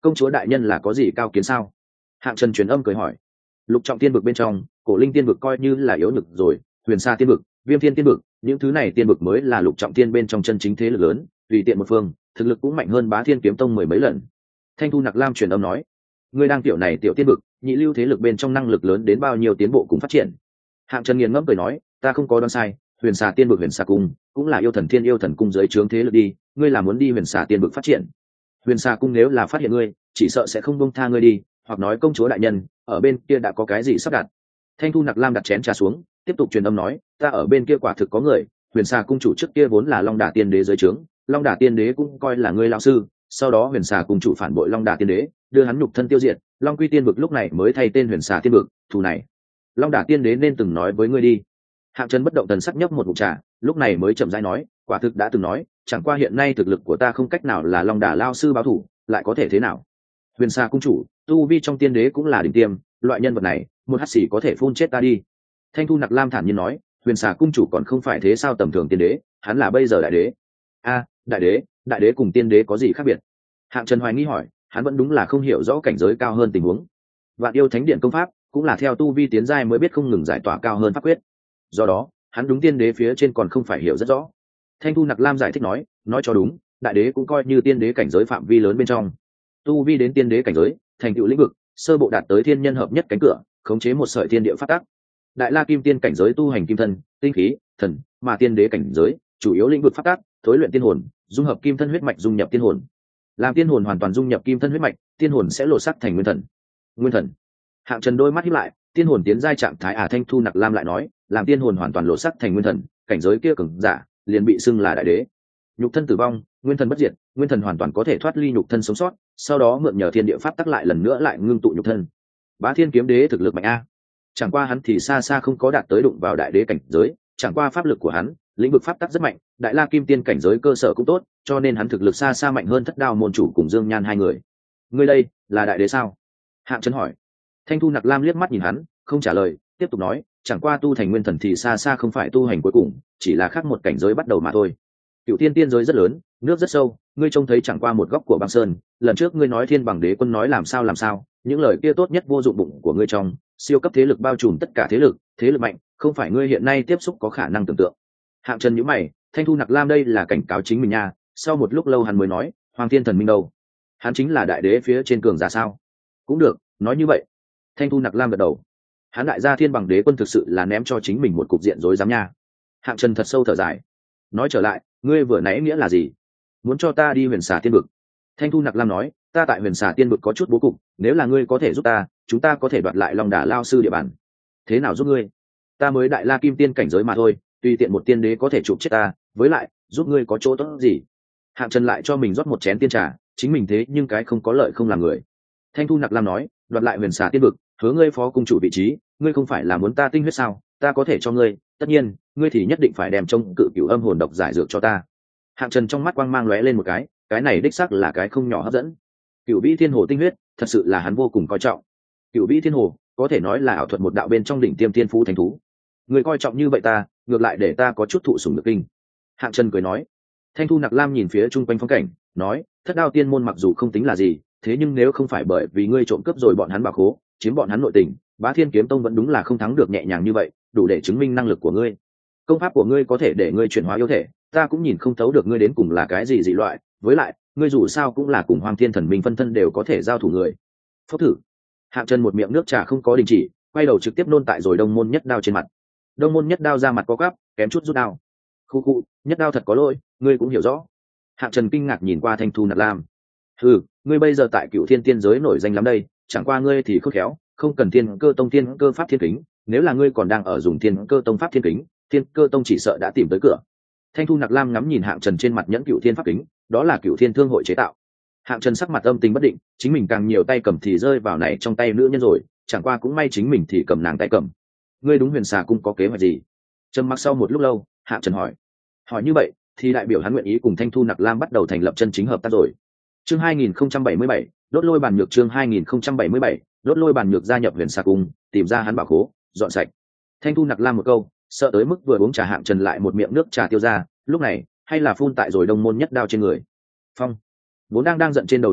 công chúa đại nhân là có gì cao kiến sao? Hạng Trần truyền âm cười hỏi. Lục trọng tiên vực bên trong, cổ linh tiên vực coi như là yếu nhược rồi, huyền sa tiên vực, viêm thiên tiên vực, những thứ này tiên vực mới là lục trọng tiên bên trong chân chính thế lực lớn, tùy tiện một phương, thực lực cũng mạnh hơn Bá Thiên kiếm tông mười mấy lần. Thanh Thu Nặc Lam truyền âm nói, ngươi đang tiểu này tiểu tiên vực, nhị lưu thế lực bên trong năng lực lớn đến bao nhiêu tiến bộ cùng phát triển. Hạng Trần nghiền ngẫm cười nói, ta không có đoán sai, huyền xà tiên vực huyền xà cung cũng là yêu thần thiên yêu thần cung dưới trướng thế lực đi, ngươi là muốn đi huyền xà tiên vực phát triển. Huyền xà cung nếu là phát hiện ngươi, chỉ sợ sẽ không buông tha ngươi đi, hoặc nói công chúa đại nhân ở bên kia đã có cái gì sắp đặt. Thanh Thu Nặc Lam đặt chén trà xuống, tiếp tục truyền âm nói, ta ở bên kia quả thực có người, huyền xà cung chủ trước kia vốn là Long Đà tiên đế dưới trướng, Long Đà tiên đế cũng coi là ngươi lão sư, sau đó huyền xà cung chủ phản bội Long Đà tiên đế, đưa hắn nhục thân tiêu diệt, Long Quy tiên vực lúc này mới thay tên huyền xà tiên vực, thù này Long Đà tiên đế nên từng nói với ngươi đi. Hạng Trần bất động thần sắc nhấp một ngụm trà, lúc này mới chậm rãi nói, quả thực đã từng nói, chẳng qua hiện nay thực lực của ta không cách nào là Long Đà lao sư báo thủ, lại có thể thế nào? Huyền xà cung chủ, tu vi trong tiên đế cũng là đỉnh tiêm, loại nhân vật này, một hắc xỉ có thể phun chết ta đi. Thanh Thu Nặc Lam thản nhiên nói, huyền xà cung chủ còn không phải thế sao tầm thường tiên đế, hắn là bây giờ đại đế. A, đại đế, đại đế cùng tiên đế có gì khác biệt? Hạng Trần hoài nghi hỏi, hắn vẫn đúng là không hiểu rõ cảnh giới cao hơn tình huống. Vạn yêu thánh điện công pháp cũng là theo tu vi tiến giai mới biết không ngừng giải tỏa cao hơn pháp quyết, do đó hắn đúng tiên đế phía trên còn không phải hiểu rất rõ. Thanh Thu Nặc Lam giải thích nói, nói cho đúng, đại đế cũng coi như tiên đế cảnh giới phạm vi lớn bên trong, tu vi đến tiên đế cảnh giới, thành tựu lĩnh vực sơ bộ đạt tới thiên nhân hợp nhất cánh cửa, khống chế một sợi thiên địa phát tác. Đại la kim tiên cảnh giới tu hành kim thân, tinh khí, thần, mà tiên đế cảnh giới chủ yếu lĩnh vực phát tác, thối luyện tiên hồn, dung hợp kim thân huyết mạch dung nhập tiên hồn. Làm tiên hồn hoàn toàn dung nhập kim thân huyết mạch, tiên hồn sẽ lộ sắc thành nguyên thần. Nguyên thần. Hạng Trần đôi mắt híp lại, tiên hồn tiến giai trạng thái à? Thanh Thu Nặc Lam lại nói, làm tiên hồn hoàn toàn lộ sắc thành nguyên thần, cảnh giới kia cường giả liền bị xưng là đại đế. Nhục thân tử vong, nguyên thần bất diệt, nguyên thần hoàn toàn có thể thoát ly nhục thân sống sót, sau đó mượn nhờ thiên địa pháp tắc lại lần nữa lại ngưng tụ nhục thân. Bá Thiên kiếm đế thực lực mạnh a, chẳng qua hắn thì xa xa không có đạt tới đụng vào đại đế cảnh giới, chẳng qua pháp lực của hắn, lĩnh vực pháp tắc rất mạnh, đại la kim tiên cảnh giới cơ sở cũng tốt, cho nên hắn thực lực xa xa mạnh hơn Thất Đao môn chủ cùng Dương Nhan hai người. Ngươi đây là đại đế sao? Hạng Trần hỏi. Thanh Thu Nặc Lam liếc mắt nhìn hắn, không trả lời, tiếp tục nói, chẳng qua tu thành nguyên thần thì xa xa không phải tu hành cuối cùng, chỉ là khác một cảnh giới bắt đầu mà thôi. Cựu tiên tiên giới rất lớn, nước rất sâu, ngươi trông thấy chẳng qua một góc của băng sơn. Lần trước ngươi nói Thiên Bằng Đế quân nói làm sao làm sao, những lời kia tốt nhất vô dụng bụng của ngươi trong, siêu cấp thế lực bao trùm tất cả thế lực, thế lực mạnh, không phải ngươi hiện nay tiếp xúc có khả năng tưởng tượng. Hạng Trần nhíu mày, Thanh Thu Nặc Lam đây là cảnh cáo chính mình nha. Sau một lúc lâu hắn mới nói, Hoàng Thiên Thần Minh đâu? Hắn chính là đại đế phía trên cường giả sao? Cũng được, nói như vậy. Thanh Thu Nặc Lam gật đầu. Hắn đại gia Thiên Bằng Đế quân thực sự là ném cho chính mình một cục diện rối rắm nha. Hạng Trần thật sâu thở dài. Nói trở lại, ngươi vừa nãy nghĩa là gì? Muốn cho ta đi huyền xà tiên vực? Thanh Thu Nặc Lam nói, ta tại huyền xà tiên vực có chút bố cục, nếu là ngươi có thể giúp ta, chúng ta có thể đoạt lại Long Đà lao sư địa bàn. Thế nào giúp ngươi? Ta mới đại la kim tiên cảnh giới mà thôi, tùy tiện một tiên đế có thể chụp chết ta, với lại giúp ngươi có chỗ tốt gì? Hạng Trần lại cho mình rót một chén tiên trà, chính mình thế nhưng cái không có lợi không làm người. Thanh Thu Nặc Lam nói, đoạt lại huyền xà tiên vực, hứa ngươi phó cung chủ vị trí, ngươi không phải là muốn ta tinh huyết sao? Ta có thể cho ngươi, tất nhiên, ngươi thì nhất định phải đem trông cự cửu âm hồn độc giải dược cho ta. Hạng Trần trong mắt quang mang lóe lên một cái, cái này đích xác là cái không nhỏ hấp dẫn. Cửu vĩ thiên hồ tinh huyết, thật sự là hắn vô cùng coi trọng. Cửu vĩ thiên hồ có thể nói là ảo thuật một đạo bên trong đỉnh tiêm thiên phú thánh thú. Người coi trọng như vậy ta, ngược lại để ta có chút thụ sủng nhược kinh. Hạng Trần cười nói. Thanh Thu Nặc Lam nhìn phía chung quanh phong cảnh, nói, Thất Đao tiên môn mặc dù không tính là gì, thế nhưng nếu không phải bởi vì ngươi trộm cướp rồi bọn hắn bảo khố, chiếm bọn hắn nội tình, Bá Thiên kiếm tông vẫn đúng là không thắng được nhẹ nhàng như vậy, đủ để chứng minh năng lực của ngươi. Công pháp của ngươi có thể để ngươi chuyển hóa yêu thể, ta cũng nhìn không thấu được ngươi đến cùng là cái gì dị loại, với lại ngươi dù sao cũng là cùng Hoàng Thiên Thần Minh phân thân đều có thể giao thủ người. Phốc thử. Hạng Trần một miệng nước trà không có đình chỉ, quay đầu trực tiếp nôn tại rồi Đông Môn Nhất Đao trên mặt. Đông Môn Nhất Đao ra mặt có gắp, kém chút rút đao. Khu khu, Nhất Đao thật có lỗi, ngươi cũng hiểu rõ. Hạng Trần kinh ngạc nhìn qua Thanh Thu Nặc Lam. Ừ, ngươi bây giờ tại Cựu Thiên tiên giới nổi danh lắm đây, chẳng qua ngươi thì khôn khéo, không cần Thiên Cơ tông Thiên Cơ pháp thiên kính, nếu là ngươi còn đang ở dùng Thiên Cơ tông pháp thiên kính, Thiên Cơ tông chỉ sợ đã tìm tới cửa. Thanh Thu Nặc Lam ngắm nhìn Hạng Trần trên mặt nhẫn Cựu Thiên pháp kính, đó là Cựu Thiên thương hội chế tạo. Hạng Trần sắc mặt âm tình bất định, chính mình càng nhiều tay cầm thì rơi vào này trong tay nữ nhân rồi, chẳng qua cũng may chính mình thì cầm nàng tay cầm. Ngươi đúng Huyền Xà cung có kế hoạch gì? Trầm mặc sau một lúc lâu, Hạng Trần hỏi. Hỏi như vậy, thì đại biểu hắn nguyện ý cùng Thanh Thu Nặc Lam bắt đầu thành lập chân chính hợp tác rồi. Chương hai nghìn không trăm bảy mươi bảy, đốt lôi bàn nhược chương hai nghìn không trăm bảy mươi bảy, đốt lôi bàn nhược gia nhập Huyền Xà cung, tìm ra hắn bảo khố, dọn sạch. Thanh Thu Nặc Lam một câu, sợ tới mức vừa uống trà Hạng Trần lại một miệng nước trà tiêu ra, lúc này, hay là phun tại rồi Đông Môn Nhất Đao trên người. Phong, vốn đang đang giận trên đầu Nhất Đao,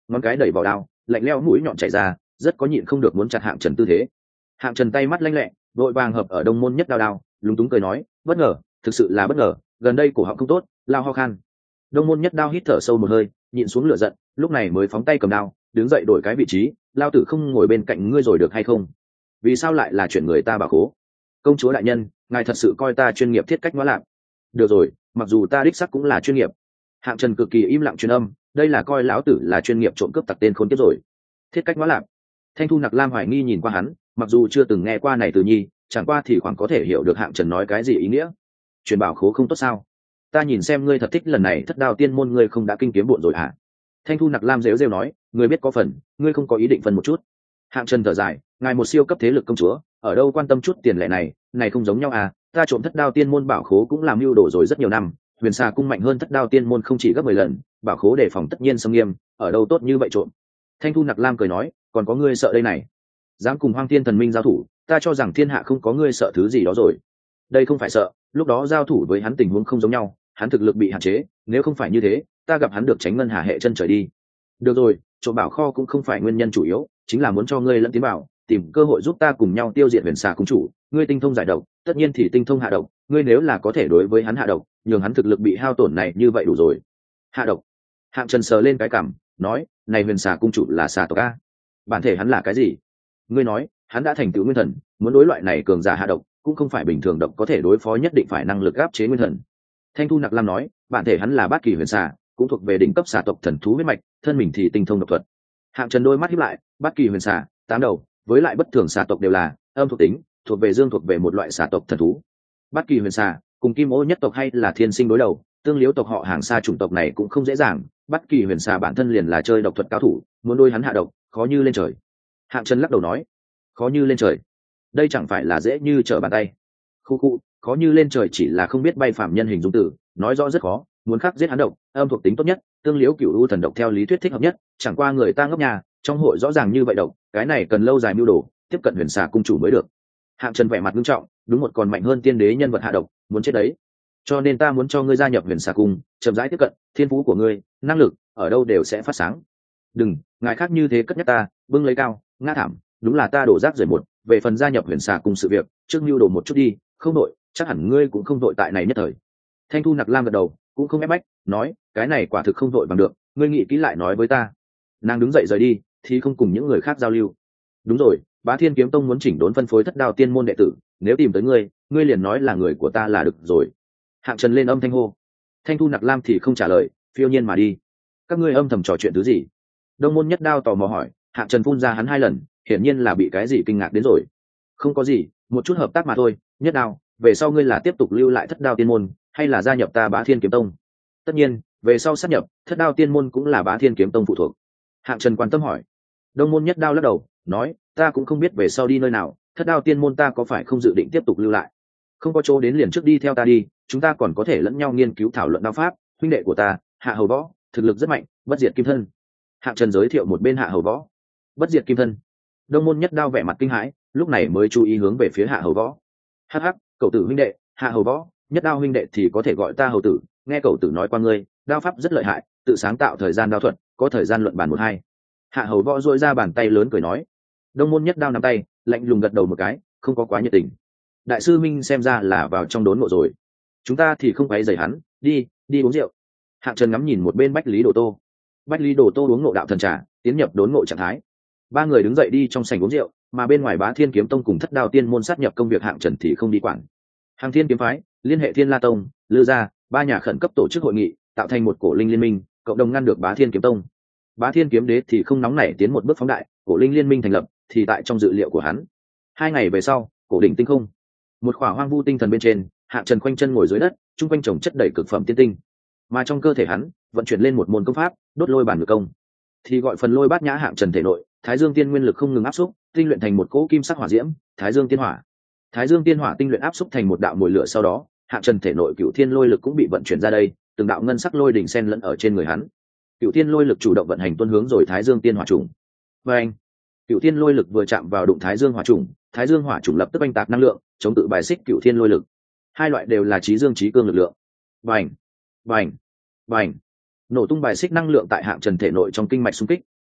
ngón cái đẩy vào đao, lạnh lẽo mũi nhọn chảy ra, rất có nhịn không được muốn chặt Hạng Trần tư thế. Hạng Trần tay mắt lanh lẹ, đội vàng hợp ở đông môn nhất đao đao, lúng túng cười nói, bất ngờ, thực sự là bất ngờ, gần đây cổ họng không tốt, lao ho khan. Đông môn nhất đao hít thở sâu một hơi, nhịn xuống lửa giận, lúc này mới phóng tay cầm đao, đứng dậy đổi cái vị trí, lao tử không ngồi bên cạnh ngươi rồi được hay không? Vì sao lại là chuyện người ta bảo khố? Công chúa đại nhân, ngài thật sự coi ta chuyên nghiệp thiết cách nói lạc? Được rồi, mặc dù ta đích sắc cũng là chuyên nghiệp. Hạng Trần cực kỳ im lặng truyền âm, đây là coi lão tử là chuyên nghiệp trộm cướp tặc tên khốn kiếp rồi. Thiết cách nói lạc. Thanh Thu Nặc Lam hoài nghi nhìn qua hắn, mặc dù chưa từng nghe qua này từ nhi, chẳng qua thì khoảng có thể hiểu được Hạng Trần nói cái gì ý nghĩa. Truyền bảo khố không tốt sao? Ta nhìn xem ngươi thật thích lần này thất đao tiên môn ngươi không đã kinh kiếm bộn rồi hả? Thanh Thu Nặc Lam rêu rêu nói, ngươi biết có phần, ngươi không có ý định phân một chút. Hạng Trần thở dài, ngài một siêu cấp thế lực công chúa, ở đâu quan tâm chút tiền lẻ này, này không giống nhau à? Ta trộm thất đao tiên môn bảo khố cũng làm mưu đồ rồi rất nhiều năm, Huyền Xà cung mạnh hơn thất đao tiên môn không chỉ gấp mười lần, bảo khố đề phòng tất nhiên xâm nghiêm, ở đâu tốt như vậy trộm. Thanh Thu Nặc Lam cười nói, còn có ngươi sợ đây này, dám cùng Hoang Thiên Thần Minh giao thủ, ta cho rằng thiên hạ không có ngươi sợ thứ gì đó rồi. Đây không phải sợ, lúc đó giao thủ với hắn tình huống không giống nhau, hắn thực lực bị hạn chế, nếu không phải như thế, ta gặp hắn được tránh ngân hà hệ chân trời đi. Được rồi, trộm bảo kho cũng không phải nguyên nhân chủ yếu, chính là muốn cho ngươi lẫn tiến bảo, tìm cơ hội giúp ta cùng nhau tiêu diệt Huyền Xà cung chủ. Ngươi tinh thông giải độc, tất nhiên thì tinh thông hạ độc, ngươi nếu là có thể đối với hắn hạ độc, nhường hắn thực lực bị hao tổn này như vậy đủ rồi. Hạ độc? Hạng Trần sờ lên cái cằm, nói, này Huyền Xà cung chủ là xà tộc a? Bản thể hắn là cái gì? Ngươi nói, hắn đã thành tựu nguyên thần, muốn đối loại này cường giả hạ độc, cũng không phải bình thường độc có thể đối phó, nhất định phải năng lực áp chế nguyên thần. Thanh Thu Nặc Lam nói, bản thể hắn là Bát Kỳ Huyền Xà, cũng thuộc về đỉnh cấp xà tộc thần thú huyết mạch, thân mình thì tinh thông độc thuật. Hạng Trần đôi mắt híp lại, Bát Kỳ Huyền Xà, tám đầu, với lại bất thường xà tộc đều là âm thuộc tính, thuộc về dương, thuộc về một loại xà tộc thần thú. Bát Kỳ Huyền Xà cùng Kim Ô nhất tộc hay là thiên sinh đối đầu, tương liếu tộc họ hàng xa chủng tộc này cũng không dễ dàng. Bát Kỳ Huyền Xà bản thân liền là chơi độc thuật cao thủ, muốn đôi hắn hạ độc, khó như lên trời. Hạng Trần lắc đầu nói, khó như lên trời, đây chẳng phải là dễ như trở bàn tay. Khu khu, khó như lên trời chỉ là không biết bay phạm nhân hình dung tử, nói rõ rất khó, muốn khắc giết hắn độc, âm thuộc tính tốt nhất, tương liếu cửu u thần độc theo lý thuyết thích hợp nhất, chẳng qua người ta ngốc nhà, trong hội rõ ràng như vậy độc, cái này cần lâu dài mưu đồ, tiếp cận Huyền Xà cung chủ mới được. Hạng Trần vẻ mặt nghiêm trọng, đúng một còn mạnh hơn tiên đế nhân vật hạ độc, muốn chết đấy. Cho nên ta muốn cho ngươi gia nhập Huyền Xà cung, chậm rãi tiếp cận, thiên phú của ngươi, năng lực ở đâu đều sẽ phát sáng. Đừng, ngài khác như thế cất nhắc ta, bưng lấy cao, ngã thảm, đúng là ta đổ rác rời một, về phần gia nhập Huyền Xà cung sự việc, trước mưu đồ một chút đi, không đội, chắc hẳn ngươi cũng không đội tại này nhất thời. Thanh Thu Nặc Lam gật đầu, cũng không ép bách, nói, cái này quả thực không đội bằng được, ngươi nghĩ kỹ lại nói với ta. Nàng đứng dậy rời đi, thì không cùng những người khác giao lưu. Đúng rồi, Bá Thiên Kiếm Tông muốn chỉnh đốn phân phối thất đao tiên môn đệ tử, nếu tìm tới ngươi, ngươi liền nói là người của ta là được rồi. Hạng Trần lên âm thanh hô. Thanh Thu Nặc Lam thì không trả lời, phiêu nhiên mà đi. Các ngươi âm thầm trò chuyện thứ gì? Đông môn nhất đao tò mò hỏi. Hạng Trần phun ra hắn hai lần, hiển nhiên là bị cái gì kinh ngạc đến rồi. Không có gì, một chút hợp tác mà thôi. Nhất đao, về sau ngươi là tiếp tục lưu lại thất đao tiên môn, hay là gia nhập ta Bá Thiên Kiếm Tông? Tất nhiên, về sau sát nhập, thất đao tiên môn cũng là Bá Thiên Kiếm Tông phụ thuộc. Hạng Trần quan tâm hỏi. Đông môn nhất đao lắc đầu, nói, ta cũng không biết về sau đi nơi nào, thất đao tiên môn ta có phải không dự định tiếp tục lưu lại? Không có chỗ đến liền trước đi theo ta đi, chúng ta còn có thể lẫn nhau nghiên cứu thảo luận đao pháp. Huynh đệ của ta, Hạ Hầu Võ, thực lực rất mạnh, bất diệt kim thân. Hạng Trần giới thiệu một bên Hạ Hầu Võ. Bất diệt kim thân. Đông môn nhất đao vẻ mặt kinh hãi, lúc này mới chú ý hướng về phía Hạ Hầu Võ. Hắc hắc, cậu tử huynh đệ, Hạ Hầu Võ, nhất đao huynh đệ thì có thể gọi ta hầu tử, nghe cậu tử nói qua ngươi, đao pháp rất lợi hại, tự sáng tạo thời gian đao thuật, có thời gian luận bàn một hai. Hạ Hầu Võ duỗi ra bàn tay lớn cười nói. Đông môn nhất đao nắm tay, lạnh lùng gật đầu một cái, không có quá nhiệt tình. Đại sư minh xem ra là vào trong đốn ngộ rồi, chúng ta thì không quấy rầy hắn, đi đi uống rượu. Hạng Trần ngắm nhìn một bên Bách Lý Đồ Tô. Bách Lý Đồ Tô uống ngộ đạo thần trà, tiến nhập đốn ngộ trạng thái. Ba người đứng dậy đi trong sảnh uống rượu, mà bên ngoài Bá Thiên Kiếm Tông cùng thất đao tiên môn sát nhập công việc Hạng Trần thì không đi quản. Hàng Thiên kiếm phái liên hệ Thiên La Tông, Lư Gia, ba nhà khẩn cấp tổ chức hội nghị, tạo thành một cổ linh liên minh, cộng đồng ngăn được Bá Thiên Kiếm Tông. Bá Thiên kiếm đế thì không nóng nảy tiến một bước phóng đại, cổ linh liên minh thành lập thì tại trong dự liệu của hắn. Hai ngày về sau, cổ đỉnh tinh không, một khỏa hoang vu tinh thần bên trên, Hạng Trần khoanh chân ngồi dưới đất, trung quanh trồng chất đầy cực phẩm tiên tinh, mà trong cơ thể hắn vận chuyển lên một môn công pháp, đốt lôi bản ngược công, thì gọi phần lôi bát nhã. Hạng Trần thể nội Thái Dương tiên nguyên lực không ngừng áp xúc, tinh luyện thành một cỗ kim sắc hỏa diễm, Thái Dương tiên hỏa. Thái Dương tiên hỏa tinh luyện áp xúc thành một đạo mồi lửa, sau đó Hạng Trần thể nội cựu thiên lôi lực cũng bị vận chuyển ra đây, từng đạo ngân sắc lôi đỉnh xen lẫn ở trên người hắn. Cựu thiên lôi lực chủ động vận hành tuân hướng rồi Thái Dương tiên hỏa trùng. Và anh, cựu thiên lôi lực vừa chạm vào đụng Thái Dương hỏa trùng, Thái Dương hỏa trùng lập tức oanh tạc năng lượng, chống tự bài xích cựu thiên lôi lực. Hai loại đều là trí dương trí cương lực lượng. Bành, bành, bành, nổ tung bài xích năng lượng tại Hạng Trần thể nội trong kinh mạch xung kích,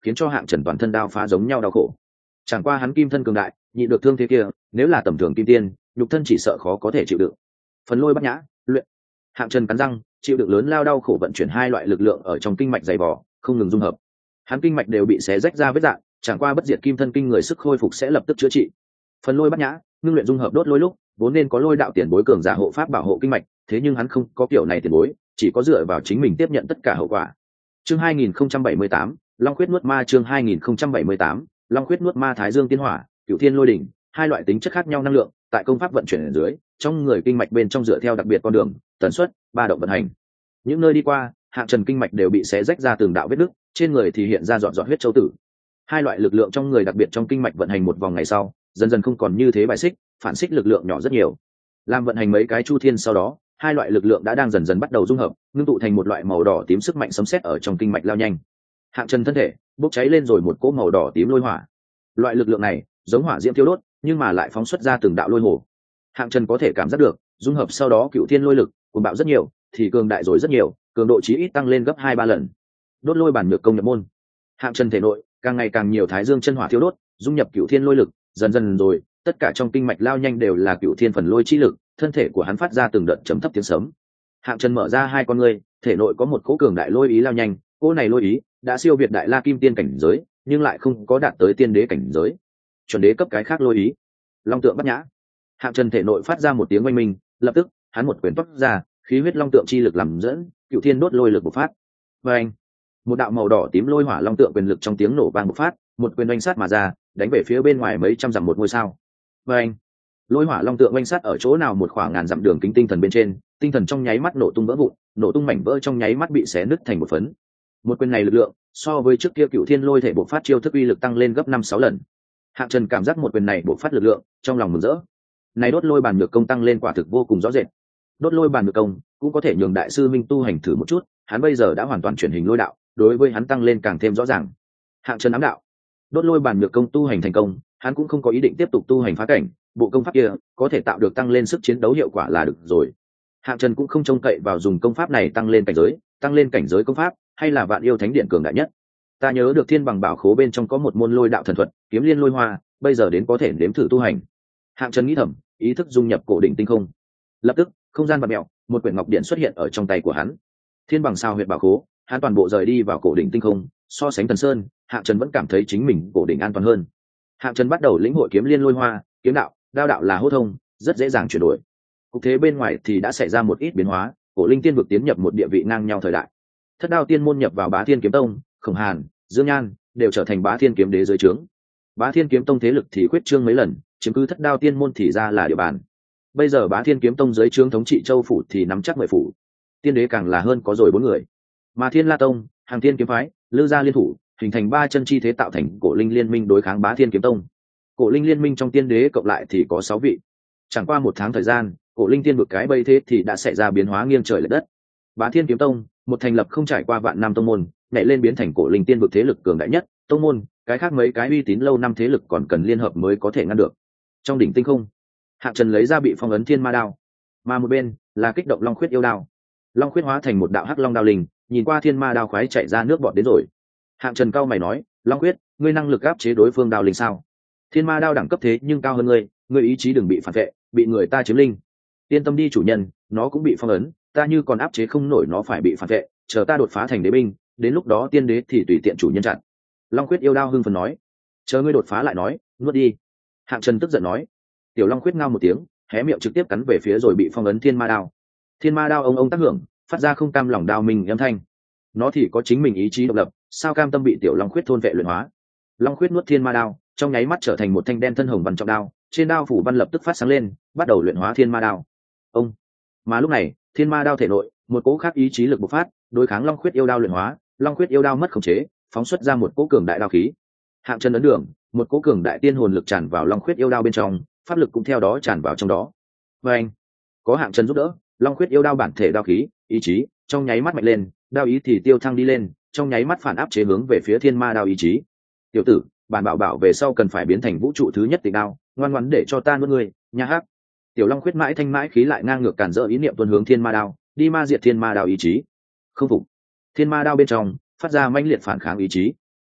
khiến cho Hạng Trần toàn thân đao phá giống nhau đau khổ. Chẳng qua hắn kim thân cường đại, nhịn được thương thế kia, nếu là tầm thường kim tiên, nhục thân chỉ sợ khó có thể chịu đựng. Phần lôi bắt nhã, luyện. Hạng Trần cắn răng, chịu đựng lớn lao đau khổ vận chuyển hai loại lực lượng ở trong kinh mạch dày vỏ, không ngừng dung hợp. Hắn kinh mạch đều bị xé rách ra vết rạn, chẳng qua bất diệt kim thân kinh người sức khôi phục sẽ lập tức chữa trị. Phần lôi bắt nhã, ngưng luyện dung hợp đốt lôi lúc, vốn nên có lôi đạo tiền bối cường giả hộ pháp bảo hộ kinh mạch, thế nhưng hắn không có kiểu này tiền bối, chỉ có dựa vào chính mình tiếp nhận tất cả hậu quả. Chương hai nghìn không trăm bảy mươi tám, Long Khuyết nuốt ma. Chương hai nghìn không trăm bảy mươi tám, Long Khuyết nuốt ma. Thái Dương tiên hỏa, Cửu Thiên lôi đỉnh, hai loại tính chất khác nhau năng lượng, tại công pháp vận chuyển ở dưới, trong người kinh mạch bên trong dựa theo đặc biệt con đường, tần suất, ba động vận hành. Những nơi đi qua, Hạng Trần kinh mạch đều bị xé rách ra từng đạo vết nứt, trên người thì hiện ra dọn dọn huyết châu tử. Hai loại lực lượng trong người đặc biệt trong kinh mạch vận hành một vòng ngày sau, dần dần không còn như thế bài xích, phản xích lực lượng nhỏ rất nhiều. Làm vận hành mấy cái chu thiên sau đó, hai loại lực lượng đã đang dần dần bắt đầu dung hợp, ngưng tụ thành một loại màu đỏ tím sức mạnh sấm sét ở trong kinh mạch lao nhanh. Hạng Trần thân thể bốc cháy lên rồi một cỗ màu đỏ tím lôi hỏa. Loại lực lượng này giống hỏa diễm thiêu đốt, nhưng mà lại phóng xuất ra từng đạo lôi hồ. Hạng Trần có thể cảm giác được, dung hợp sau đó cựu thiên lôi lực cuồng bạo rất nhiều, thì cường đại rồi rất nhiều, cường độ chí ít tăng lên gấp hai ba lần. Đốt lôi bản nhược công nhập môn. Hạng Trần thể nội càng ngày càng nhiều thái dương chân hỏa thiêu đốt, dung nhập cựu thiên lôi lực, dần dần rồi, tất cả trong kinh mạch lao nhanh đều là cựu thiên phần lôi chi lực, thân thể của hắn phát ra từng đợt chấm thấp tiếng sấm. Hạng Trần mở ra hai con ngươi, thể nội có một cỗ cường đại lôi ý lao nhanh, cỗ này lôi ý đã siêu việt đại la kim tiên cảnh giới, nhưng lại không có đạt tới tiên đế cảnh giới. Chuẩn đế cấp cái khác lôi ý. Long tượng bắt nhã. Hạng Trần thể nội phát ra một tiếng oanh minh, lập tức, hắn một quyền toát ra, khí huyết long tượng chi lực làm dẫn, cựu thiên đốt lôi lực bộc phát. Và anh, một đạo màu đỏ tím lôi hỏa long tượng quyền lực trong tiếng nổ vang bộc phát, một quyền oanh sát mà ra, đánh về phía bên ngoài mấy trăm dặm một ngôi sao. Và anh, lôi hỏa long tượng oanh sát ở chỗ nào một khoảng ngàn dặm đường kính tinh thần bên trên, tinh thần trong nháy mắt nổ tung vỡ vụn, nổ tung mảnh vỡ trong nháy mắt bị xé nứt thành một phấn. Một quyền này lực lượng so với trước kia cựu thiên lôi thể bộc phát chiêu thức uy lực tăng lên gấp năm sáu lần. Hạng Trần cảm giác một quyền này bộc phát lực lượng, trong lòng mừng rỡ. Này đốt lôi bàn nhược công tăng lên quả thực vô cùng rõ rệt. Đốt lôi bàn nhược công cũng có thể nhường đại sư minh tu hành thử một chút, hắn bây giờ đã hoàn toàn chuyển hình lôi đạo, đối với hắn tăng lên càng thêm rõ ràng. Hạng Trần ám đạo, đốt lôi bàn nhược công tu hành thành công, hắn cũng không có ý định tiếp tục tu hành phá cảnh, bộ công pháp kia có thể tạo được tăng lên sức chiến đấu hiệu quả là được rồi. Hạng Trần cũng không trông cậy vào dùng công pháp này tăng lên cảnh giới, tăng lên cảnh giới công pháp hay là vạn yêu thánh điện cường đại nhất. Ta nhớ được thiên bằng bảo khố bên trong có một môn lôi đạo thần thuật, kiếm liên lôi hoa, bây giờ đến có thể nếm thử tu hành. Hạng Trần nghĩ thầm, ý thức dung nhập cổ đỉnh tinh không. Lập tức, không gian bạt mèo, một quyển ngọc điện xuất hiện ở trong tay của hắn. Thiên bằng sao huyệt bảo khố, hắn toàn bộ rời đi vào cổ đỉnh tinh không, so sánh Thần Sơn, Hạng Trần vẫn cảm thấy chính mình cổ đỉnh an toàn hơn. Hạng Trần bắt đầu lĩnh hội kiếm liên lôi hoa, kiếm đạo, đao đạo là hô thông, rất dễ dàng chuyển đổi. Cục thế bên ngoài thì đã xảy ra một ít biến hóa, cổ linh tiên vực tiến nhập một địa vị ngang nhau thời đại. Thất đao tiên môn nhập vào Bá Thiên kiếm tông, Khổng Hàn, Dương Nhan đều trở thành Bá Thiên kiếm đế dưới trướng. Bá Thiên kiếm tông thế lực thì khuyết trương mấy lần, chiếm cứ thất đao tiên môn thì ra là địa bàn. Bây giờ Bá Thiên kiếm tông dưới trướng thống trị châu phủ thì nắm chắc mười phủ, tiên đế càng là hơn có rồi bốn người. Mà Thiên La tông, Hàng Thiên kiếm phái, Lư gia liên thủ, hình thành ba chân chi thế tạo thành cổ linh liên minh đối kháng Bá Thiên kiếm tông. Cổ linh liên minh trong tiên đế cộng lại thì có sáu vị. Chẳng qua một tháng thời gian, cổ linh tiên vực cái bây thế thì đã xảy ra biến hóa nghiêng trời lệch đất. Bá Thiên kiếm tông, một thành lập không trải qua vạn năm tông môn, nhảy lên biến thành cổ linh tiên vực thế lực cường đại nhất tông môn, cái khác mấy cái uy tín lâu năm thế lực còn cần liên hợp mới có thể ngăn được. Trong đỉnh tinh không, Hạng Trần lấy ra bị phong ấn thiên ma đao, mà một bên là kích động long khuyết yêu đao. Long khuyết hóa thành một đạo hắc long đao linh, nhìn qua thiên ma đao khoái chạy ra nước bọt đến rồi. Hạng Trần cao mày nói, Long khuyết, ngươi năng lực áp chế đối phương đao linh sao? Thiên ma đao đẳng cấp thế nhưng cao hơn ngươi, ngươi ý chí đừng bị phản vệ, bị người ta chiếm linh. Yên tâm đi chủ nhân, nó cũng bị phong ấn, ta như còn áp chế không nổi nó phải bị phản vệ, chờ ta đột phá thành đế binh, đến lúc đó tiên đế thì tùy tiện chủ nhân chặn. Long khuyết yêu đao hưng phấn nói, chờ ngươi đột phá lại nói, nuốt đi. Hạng Trần tức giận nói. Tiểu Long khuyết ngao một tiếng, hé miệng trực tiếp cắn về phía rồi bị phong ấn thiên ma đao. Thiên ma đao ông ông tác hưởng, phát ra không cam lòng đao mình âm thanh. Nó thì có chính mình ý chí độc lập, sao cam tâm bị tiểu Long khuyết thôn vệ luyện hóa. Long khuyết nuốt thiên ma đao, trong nháy mắt trở thành một thanh đen thân hồng văn trọng đao, trên đao phủ văn lập tức phát sáng lên, bắt đầu luyện hóa thiên ma đao. Ông. Mà lúc này, thiên ma đao thể nội, một cỗ khác ý chí lực bộc phát, đối kháng Long khuyết yêu đao luyện hóa, Long khuyết yêu đao mất khống chế, phóng xuất ra một cỗ cường đại đao khí. Hạng Trần ấn đường, một cỗ cường đại tiên hồn lực tràn vào Long khuyết yêu đao bên trong, pháp lực cũng theo đó tràn vào trong đó. Và anh, có Hạng Trần giúp đỡ, Long khuyết yêu đao bản thể đao khí, ý chí, trong nháy mắt mạnh lên, đao ý thì tiêu thăng đi lên, trong nháy mắt phản áp chế hướng về phía thiên ma đao ý chí. Tiểu tử, bản bảo bảo về sau cần phải biến thành vũ trụ thứ nhất tịch đao, ngoan ngoãn để cho ta nuốt ngươi, nha hắc. Tiểu Long khuyết mãi thanh mãi khí lại ngang ngược cản rỡ ý niệm tuôn hướng thiên ma đao, đi ma diệt thiên ma đao ý chí. Không phục. Thiên ma đao bên trong phát ra mãnh liệt phản kháng ý chí.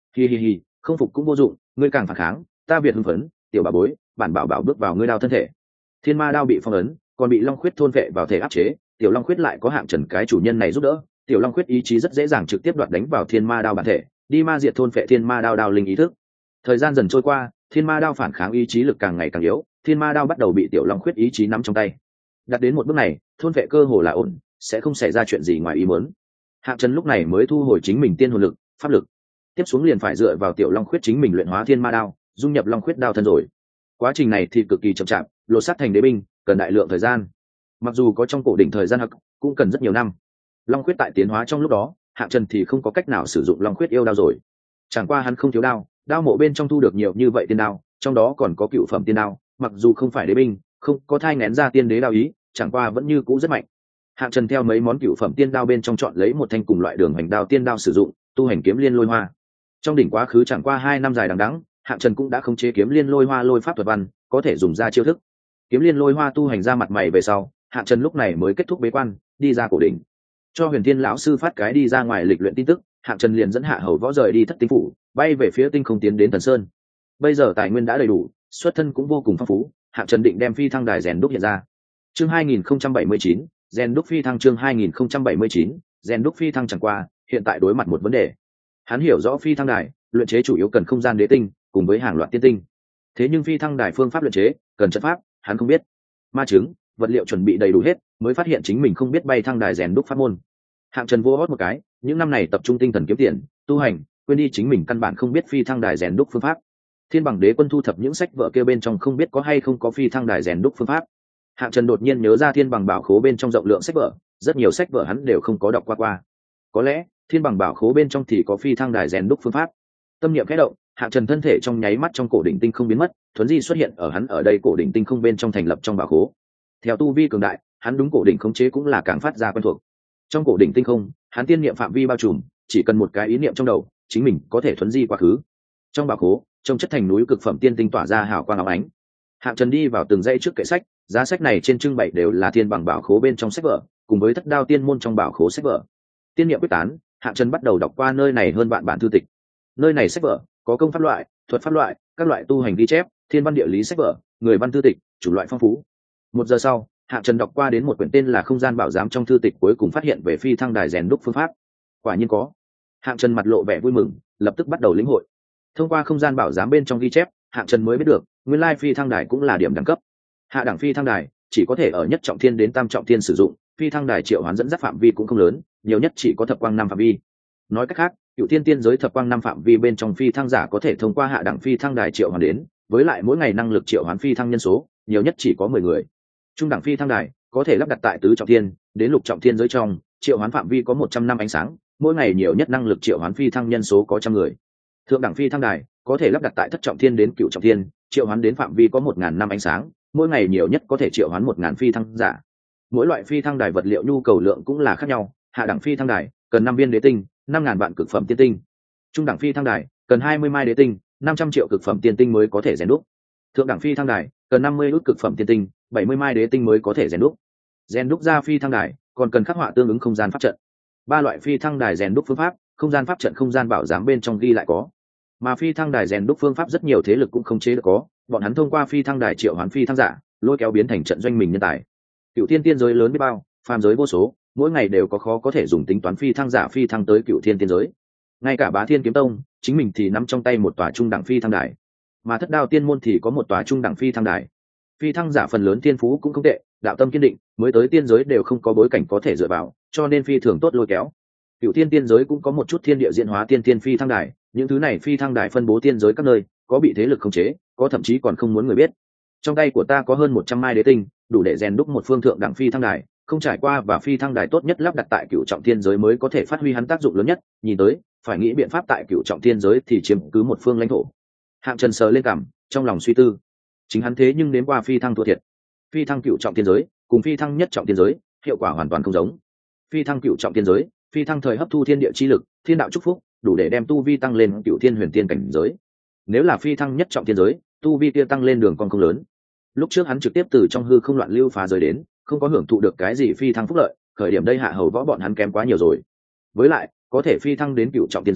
hi hi hi, không phục cũng vô dụng, ngươi càng phản kháng ta việt hưng phấn. Tiểu bà bối, bản bảo bảo bước vào ngươi đao thân thể. Thiên ma đao bị phong ấn, còn bị long khuyết thôn vệ vào thể áp chế. Tiểu long khuyết lại có Hạng Trần cái chủ nhân này giúp đỡ, tiểu long khuyết ý chí rất dễ dàng trực tiếp đoạt đánh vào thiên ma đao bản thể, đi ma diệt thôn vệ thiên ma đao đao linh ý thức. Thời gian dần trôi qua, thiên ma đao phản kháng ý chí lực càng ngày càng yếu, thiên ma đao bắt đầu bị tiểu long khuyết ý chí nắm trong tay. Đặt đến một bước này, thôn vệ cơ hồ là ổn, sẽ không xảy ra chuyện gì ngoài ý muốn. Hạng Trần lúc này mới thu hồi chính mình tiên hồn lực, pháp lực. Tiếp xuống liền phải dựa vào tiểu long khuyết chính mình luyện hóa thiên ma đao, dung nhập long khuyết đao thân rồi. Quá trình này thì cực kỳ chậm chạp, lột xác thành đế binh cần đại lượng thời gian. Mặc dù có trong cổ đỉnh thời gian hắc, cũng cần rất nhiều năm. Long khuyết tại tiến hóa trong lúc đó, Hạng Trần thì không có cách nào sử dụng long khuyết yêu đao rồi. Chẳng qua hắn không thiếu đao, đao mộ bên trong thu được nhiều như vậy tiên đao, trong đó còn có cựu phẩm tiên đao, mặc dù không phải đế binh, không có thai nghén ra tiên đế đao ý, chẳng qua vẫn như cũ rất mạnh. Hạng Trần theo mấy món cựu phẩm tiên đao bên trong chọn lấy một thanh cùng loại đường hành đao tiên đao sử dụng, tu hành kiếm liên lôi hoa. Trong đỉnh quá khứ chẳng qua hai năm dài đằng đẵng, Hạng Trần cũng đã khống chế kiếm liên lôi hoa lôi pháp thuật văn, có thể dùng ra chiêu thức. Kiếm liên lôi hoa tu hành ra mặt mày về sau, Hạng Trần lúc này mới kết thúc bế quan, đi ra cổ đỉnh. Cho Huyền Thiên lão sư phát cái đi ra ngoài lịch luyện tin tức, Hạng Trần liền dẫn Hạ Hầu Võ rời đi Thất Tinh phủ, bay về phía tinh không tiến đến Thần Sơn. Bây giờ tài nguyên đã đầy đủ, xuất thân cũng vô cùng phong phú, Hạng Trần định đem phi thăng đài rèn đúc hiện ra. Chương hai nghìn không trăm bảy mươi chín, rèn đúc phi thăng chương hai nghìn không trăm bảy mươi chín, rèn đúc phi thăng chẳng qua, hiện tại đối mặt một vấn đề. Hắn hiểu rõ phi thăng đài, luyện chế chủ yếu cần không gian đế tinh, cùng với hàng loạt tiên tinh. Thế nhưng phi thăng đài phương pháp luyện chế, cần trận pháp, hắn không biết. Ma chứng, vật liệu chuẩn bị đầy đủ hết, mới phát hiện chính mình không biết bay thăng đài rèn đúc pháp môn. Hạng Trần vô hót một cái, những năm này tập trung tinh thần kiếm tiền, tu hành, quên đi chính mình căn bản không biết phi thăng đài rèn đúc phương pháp. Thiên Bằng Đế Quân thu thập những sách vở kia bên trong không biết có hay không có phi thăng đài rèn đúc phương pháp. Hạng Trần đột nhiên nhớ ra Thiên Bằng Bảo Khố bên trong rộng lượng sách vở, rất nhiều sách vở hắn đều không có đọc qua qua. Có lẽ, Thiên Bằng Bảo Khố bên trong thì có phi thăng đài rèn đúc phương pháp. Tâm niệm khẽ động, Hạng Trần thân thể trong nháy mắt trong cổ đỉnh tinh không biến mất, thuấn di xuất hiện ở hắn ở đây cổ đỉnh tinh không bên trong thành lập trong bảo khố. Theo tu vi cường đại, hắn đúng cổ đỉnh khống chế cũng là càng phát ra quen thuộc. Trong cổ đỉnh tinh không, hắn tiên niệm phạm vi bao trùm, chỉ cần một cái ý niệm trong đầu, chính mình có thể thuấn di quá khứ. Trong bảo khố, trong chất thành núi cực phẩm tiên tinh tỏa ra hào quang óng ánh. Hạng Trần đi vào từng dãy trước kệ sách, giá sách này trên trưng bày đều là Thiên Bằng Bảo Khố bên trong sách vở, cùng với Thất Đao Tiên môn trong bảo khố sách vở. Tiên niệm quyết tán, Hạng Trần bắt đầu đọc qua nơi này hơn vạn bản thư tịch. Nơi này sách vở có công pháp loại, thuật pháp loại, các loại tu hành ghi chép, thiên văn địa lý sách vở, người văn thư tịch, chủ loại phong phú. Một giờ sau, Hạng Trần đọc qua đến một quyển tên là Không gian bảo giám trong thư tịch, cuối cùng phát hiện về phi thăng đài rèn đúc phương pháp. Quả nhiên có. Hạng Trần mặt lộ vẻ vui mừng, lập tức bắt đầu lĩnh hội. Thông qua không gian bảo giám bên trong ghi chép, Hạng Trần mới biết được, nguyên lai phi thăng đài cũng là điểm đẳng cấp. Hạ đẳng phi thăng đài chỉ có thể ở nhất trọng thiên đến tam trọng thiên sử dụng, phi thăng đài triệu hoán dẫn dắt phạm vi cũng không lớn, nhiều nhất chỉ có thập quang năm phạm vi. Nói cách khác, cựu thiên tiên giới thập quang năm phạm vi bên trong phi thăng giả có thể thông qua hạ đẳng phi thăng đài triệu hoán đến, với lại mỗi ngày năng lực triệu hoán phi thăng nhân số nhiều nhất chỉ có mười người. Trung đẳng phi thăng đài có thể lắp đặt tại tứ trọng thiên đến lục trọng thiên giới trong, triệu hoán phạm vi có một trăm năm ánh sáng, mỗi ngày nhiều nhất năng lực triệu hoán phi thăng nhân số có trăm người. Thượng đẳng phi thăng đài có thể lắp đặt tại thất trọng thiên đến cựu trọng thiên, triệu hoán đến phạm vi có một ngàn năm ánh sáng, mỗi ngày nhiều nhất có thể triệu hoán một ngàn phi thăng giả. Mỗi loại phi thăng đài vật liệu nhu cầu lượng cũng là khác nhau, hạ đẳng phi thăng đài cần năm viên đế tinh, năm ngàn vạn cực phẩm tiên tinh. Trung đẳng phi thăng đài cần hai mươi mai đế tinh, năm trăm triệu cực phẩm tiên tinh mới có thể rèn đúc. Thượng đẳng phi thăng đài cần năm mươi ức cực phẩm tiên tinh, bảy mươi mai đế tinh mới có thể rèn đúc. Rèn đúc ra phi thăng đài còn cần khắc họa tương ứng không gian pháp trận. Ba loại phi thăng đài rèn đúc phương pháp, không gian pháp trận không gian bảo giám bên trong ghi lại có. Mà phi thăng đài rèn đúc phương pháp rất nhiều thế lực cũng không chế được có, bọn hắn thông qua phi thăng đài triệu hoán phi thăng giả, lôi kéo biến thành trận doanh mình nhân tài. Cựu thiên tiên giới lớn biết bao, phàm giới vô số, mỗi ngày đều có khó có thể dùng tính toán phi thăng giả phi thăng tới cựu thiên tiên giới. Ngay cả Bá Thiên kiếm tông chính mình thì nắm trong tay một tòa trung đẳng phi thăng đài, mà Thất Đao tiên môn thì có một tòa trung đẳng phi thăng đài. Phi thăng giả phần lớn tiên phú cũng không tệ, đạo tâm kiên định, mới tới tiên giới đều không có bối cảnh có thể dựa vào, cho nên phi thường tốt lôi kéo. Cựu thiên tiên giới cũng có một chút thiên địa diễn hóa tiên tiên phi thăng đài, những thứ này phi thăng đài phân bố tiên giới các nơi, có bị thế lực khống chế, có thậm chí còn không muốn người biết. Trong tay của ta có hơn một trăm mai đế tinh, đủ để rèn đúc một phương thượng đẳng phi thăng đài, không trải qua và phi thăng đài tốt nhất lắp đặt tại cựu trọng thiên giới mới có thể phát huy hắn tác dụng lớn nhất, nhìn tới phải nghĩ biện pháp tại cựu trọng thiên giới thì chiếm cứ một phương lãnh thổ. Hạng Trần sờ lên cằm, trong lòng suy tư, chính hắn thế nhưng đến qua phi thăng thua thiệt. Phi thăng cựu trọng thiên giới cùng phi thăng nhất trọng thiên giới hiệu quả hoàn toàn không giống. Phi thăng cựu trọng thiên giới, phi thăng thời hấp thu thiên địa chi lực, thiên đạo chúc phúc, đủ để đem tu vi tăng lên cựu thiên huyền tiên cảnh giới. Nếu là phi thăng nhất trọng thiên giới, tu vi kia tăng lên đường con không lớn. Lúc trước hắn trực tiếp từ trong hư không loạn lưu phá giới đến, không có hưởng thụ được cái gì phi thăng phúc lợi, khởi điểm đây Hạ Hầu Võ bọn hắn kém quá nhiều rồi. Với lại, có thể phi thăng đến cựu trọng thiên giới,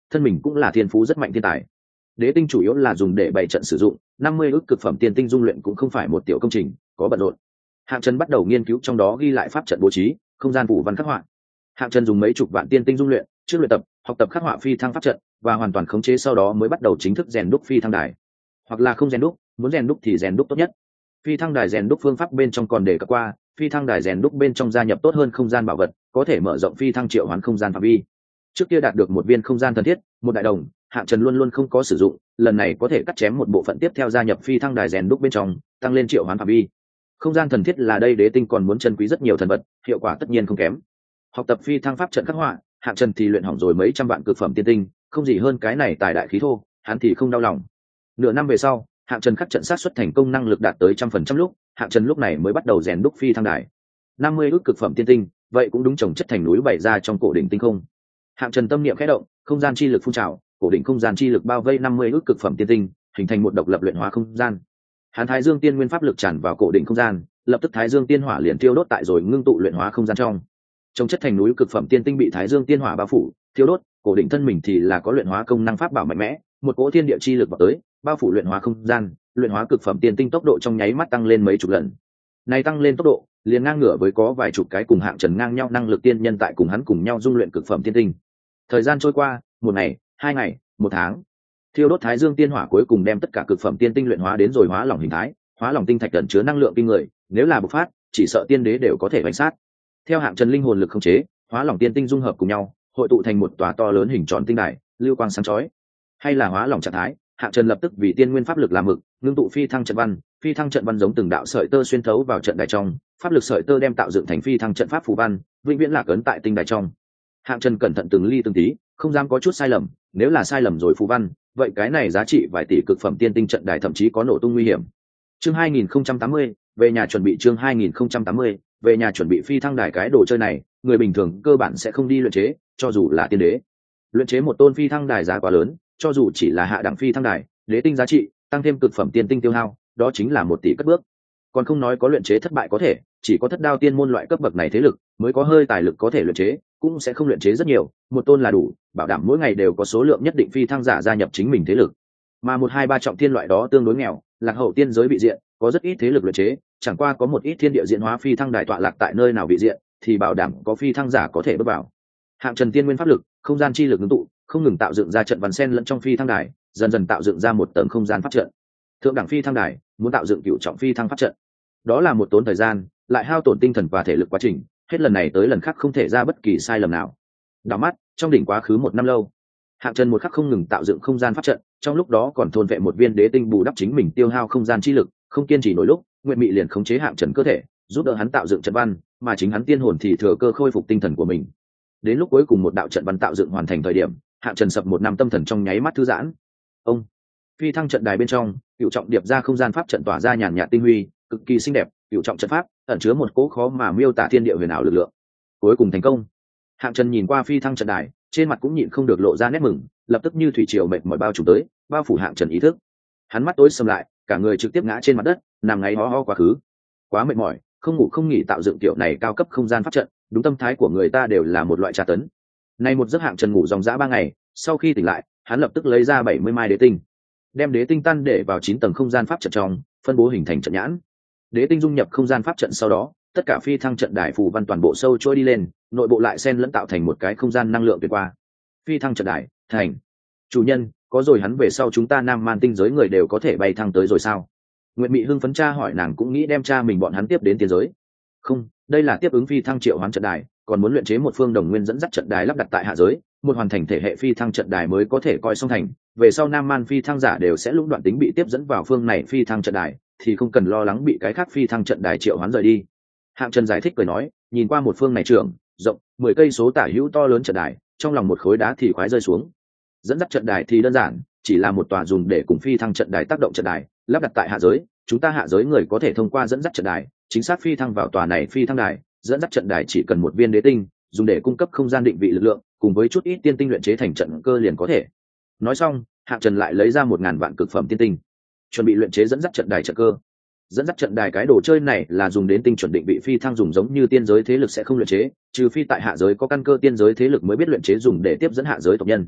thân mình cũng là thiên phú rất mạnh thiên tài. Đế tinh chủ yếu là dùng để bày trận sử dụng, năm mươi ức cực phẩm tiên tinh dung luyện cũng không phải một tiểu công trình, có bận rộn. Hạng Trần bắt đầu nghiên cứu trong đó ghi lại pháp trận bố trí, không gian phủ văn khắc họa. Hạng Trần dùng mấy chục vạn tiên tinh dung luyện, trước luyện tập, học tập khắc họa phi thăng pháp trận và hoàn toàn khống chế, sau đó mới bắt đầu chính thức rèn đúc phi thăng đài. Hoặc là không rèn đúc, muốn rèn đúc thì rèn đúc tốt nhất. Phi thăng đài rèn đúc phương pháp bên trong còn đề cập qua, phi thăng đài rèn đúc bên trong gia nhập tốt hơn không gian bảo vật, có thể mở rộng phi thăng triệu hoán không gian phạm vi. Trước kia đạt được một viên không gian thần thiết, một đại đồng, Hạng Trần luôn luôn không có sử dụng, lần này có thể cắt chém một bộ phận tiếp theo gia nhập phi thăng đài rèn đúc bên trong, tăng lên triệu hoán phạm vi. Không gian thần thiết là đây Đế tinh còn muốn chân quý rất nhiều thần vật, hiệu quả tất nhiên không kém. Học tập phi thăng pháp trận khắc họa, Hạng Trần thì luyện hỏng rồi mấy trăm vạn cực phẩm tiên tinh, không gì hơn cái này tài đại khí thô, hắn thì không đau lòng. Nửa năm về sau, Hạng Trần khắc trận sát xuất thành công năng lực đạt tới trăm phần trăm lúc, Hạng Trần lúc này mới bắt đầu rèn đúc phi thăng đài. năm mươi ước cực phẩm tiên tinh, vậy cũng đúng chồng chất thành núi bày ra trong cổ đỉnh tinh không. Hạng Trần tâm niệm khẽ động, không gian chi lực phun trào, cổ đỉnh không gian chi lực bao vây năm mươi ước cực phẩm tiên tinh, hình thành một độc lập luyện hóa không gian. Hán Thái Dương Tiên Nguyên pháp lực tràn vào cổ đỉnh không gian, lập tức Thái Dương Tiên Hỏa liền tiêu đốt tại rồi ngưng tụ luyện hóa không gian trong. Trong chất thành núi cực phẩm tiên tinh bị Thái Dương Tiên Hỏa bao phủ, tiêu đốt, cổ đỉnh thân mình thì là có luyện hóa công năng pháp bảo mạnh mẽ, một cỗ thiên địa chi lực vào tới, bao phủ luyện hóa không gian, luyện hóa cực phẩm tiên tinh tốc độ trong nháy mắt tăng lên mấy chục lần. Này tăng lên tốc độ, liền ngang ngửa với có vài chục cái cùng Hạng Trần ngang nhau năng lực tiên nhân tại cùng hắn cùng nhau dung luyện cực phẩm tiên tinh. Thời gian trôi qua, một ngày, hai ngày, một tháng. Thiêu đốt Thái Dương Tiên Hỏa cuối cùng đem tất cả cực phẩm tiên tinh luyện hóa đến rồi hóa lỏng hình thái, hóa lỏng tinh thạch ẩn chứa năng lượng kinh người, nếu là bộc phát, chỉ sợ tiên đế đều có thể đánh sát. Theo Hạng Trần linh hồn lực khống chế, hóa lỏng tiên tinh dung hợp cùng nhau, hội tụ thành một tòa to lớn hình tròn tinh đài, lưu quang sáng chói. Hay là hóa lỏng trạng thái, Hạng Trần lập tức vì tiên nguyên pháp lực làm mực, ngưng tụ phi thăng trận văn, phi thăng trận văn giống từng đạo sợi tơ xuyên thấu vào trận đài trong, pháp lực sợi tơ đem tạo dựng thành phi thăng trận pháp phù văn, vĩnh viễn lạc ấn tại tinh đài trong. Hạng Trần cẩn thận từng ly từng tí, không dám có chút sai lầm, nếu là sai lầm rồi phù văn, vậy cái này giá trị vài tỷ cực phẩm tiên tinh trận đài thậm chí có nổ tung nguy hiểm. Chương hai nghìn không trăm tám mươi, về nhà chuẩn bị chương hai nghìn không trăm tám mươi, về nhà chuẩn bị phi thăng đài. Cái đồ chơi này, người bình thường cơ bản sẽ không đi luyện chế, cho dù là tiên đế. Luyện chế một tôn phi thăng đài giá quá lớn, cho dù chỉ là hạ đẳng phi thăng đài, đế tinh giá trị, tăng thêm cực phẩm tiên tinh tiêu hao, đó chính là một tỷ cất bước. Còn không nói có luyện chế thất bại có thể, chỉ có thất đao tiên môn loại cấp bậc này thế lực mới có hơi tài lực có thể luyện chế, cũng sẽ không luyện chế rất nhiều, một tôn là đủ, bảo đảm mỗi ngày đều có số lượng nhất định phi thăng giả gia nhập chính mình thế lực. Mà một hai ba trọng thiên loại đó tương đối nghèo, lạc hậu tiên giới vị diện, có rất ít thế lực luyện chế, chẳng qua có một ít thiên địa diễn hóa phi thăng đài tọa lạc tại nơi nào vị diện, thì bảo đảm có phi thăng giả có thể bước vào. Hạng Trần tiên nguyên pháp lực, không gian chi lực ngưng tụ, không ngừng tạo dựng ra trận văn sen lẫn trong phi thăng đài, dần dần tạo dựng ra một tầng không gian pháp trận. Thượng đẳng phi thăng đài, muốn tạo dựng cửu trọng phi thăng pháp trận, đó là một tốn thời gian, lại hao tổn tinh thần và thể lực quá trình, hết lần này tới lần khác không thể ra bất kỳ sai lầm nào. Đảo mắt, trong đỉnh quá khứ một năm lâu, Hạng Trần một khắc không ngừng tạo dựng không gian pháp trận, trong lúc đó còn thôn vệ một viên đế tinh bù đắp chính mình tiêu hao không gian chi lực, không kiên trì nổi lúc, Nguyệt Mị liền khống chế Hạng Trần cơ thể, giúp đỡ hắn tạo dựng trận văn, mà chính hắn tiên hồn thì thừa cơ khôi phục tinh thần của mình. Đến lúc cuối cùng một đạo trận văn tạo dựng hoàn thành thời điểm, Hạng Trần sập một năm tâm thần trong nháy mắt thư giãn. Ông phi thăng trận đài bên trong, cựu trọng điệp ra không gian pháp trận tỏa ra nhàn nhạt tinh huy, cực kỳ xinh đẹp, cựu trọng trận pháp ẩn chứa một cỗ khó mà miêu tả thiên địa huyền ảo lực lượng. Cuối cùng thành công. Hạng Trần nhìn qua phi thăng trận đài, trên mặt cũng nhịn không được lộ ra nét mừng, lập tức như thủy triều mệt mỏi bao trùm tới, bao phủ Hạng Trần ý thức. Hắn mắt tối sầm lại, cả người trực tiếp ngã trên mặt đất, nằm ngáy ho ho quá khứ. Quá mệt mỏi, không ngủ không nghỉ tạo dựng kiểu này cao cấp không gian pháp trận, đúng tâm thái của người ta đều là một loại tra tấn. Nay một giấc Hạng Trần ngủ dòng dã ba ngày, sau khi tỉnh lại, hắn lập tức lấy ra bảy mươi mai đế tinh, đem đế tinh tan để vào chín tầng không gian pháp trận trong, phân bố hình thành trận nhãn. Đế tinh dung nhập không gian pháp trận sau đó, tất cả phi thăng trận đài phù văn toàn bộ sâu trôi đi lên, nội bộ lại xen lẫn tạo thành một cái không gian năng lượng tuyệt qua. Phi thăng trận đài thành. Chủ nhân, có rồi hắn về sau chúng ta Nam Man tinh giới người đều có thể bay thăng tới rồi sao? Nguyệt Mị hưng phấn cha hỏi, nàng cũng nghĩ đem cha mình bọn hắn tiếp đến tiên giới. Không, đây là tiếp ứng phi thăng triệu hoán trận đài, còn muốn luyện chế một phương đồng nguyên dẫn dắt trận đài lắp đặt tại hạ giới, một hoàn thành thể hệ phi thăng trận đài mới có thể coi xong thành. Về sau Nam Man phi thăng giả đều sẽ lũng đoạn tính bị tiếp dẫn vào phương này phi thăng trận đài, thì không cần lo lắng bị cái khác phi thăng trận đài triệu hoán rời đi. Hạng Trần giải thích cười nói, nhìn qua một phương này trường rộng mười cây số tả hữu to lớn trận đài, trong lòng một khối đá thì khoái rơi xuống. Dẫn dắt trận đài thì đơn giản, chỉ là một tòa dùng để cùng phi thăng trận đài tác động trận đài, lắp đặt tại hạ giới, chúng ta hạ giới người có thể thông qua dẫn dắt trận đài, chính xác phi thăng vào tòa này phi thăng đài. Dẫn dắt trận đài chỉ cần một viên đế tinh, dùng để cung cấp không gian định vị lực lượng, cùng với chút ít tiên tinh luyện chế thành trận cơ liền có thể. Nói xong, Hạng Trần lại lấy ra một ngàn vạn cực phẩm tiên tinh, chuẩn bị luyện chế dẫn dắt trận đài trận cơ. Dẫn dắt trận đài cái đồ chơi này là dùng đến tinh chuẩn định vị phi thăng dùng, giống như tiên giới thế lực sẽ không luyện chế, trừ phi tại hạ giới có căn cơ tiên giới thế lực mới biết luyện chế dùng để tiếp dẫn hạ giới tộc nhân.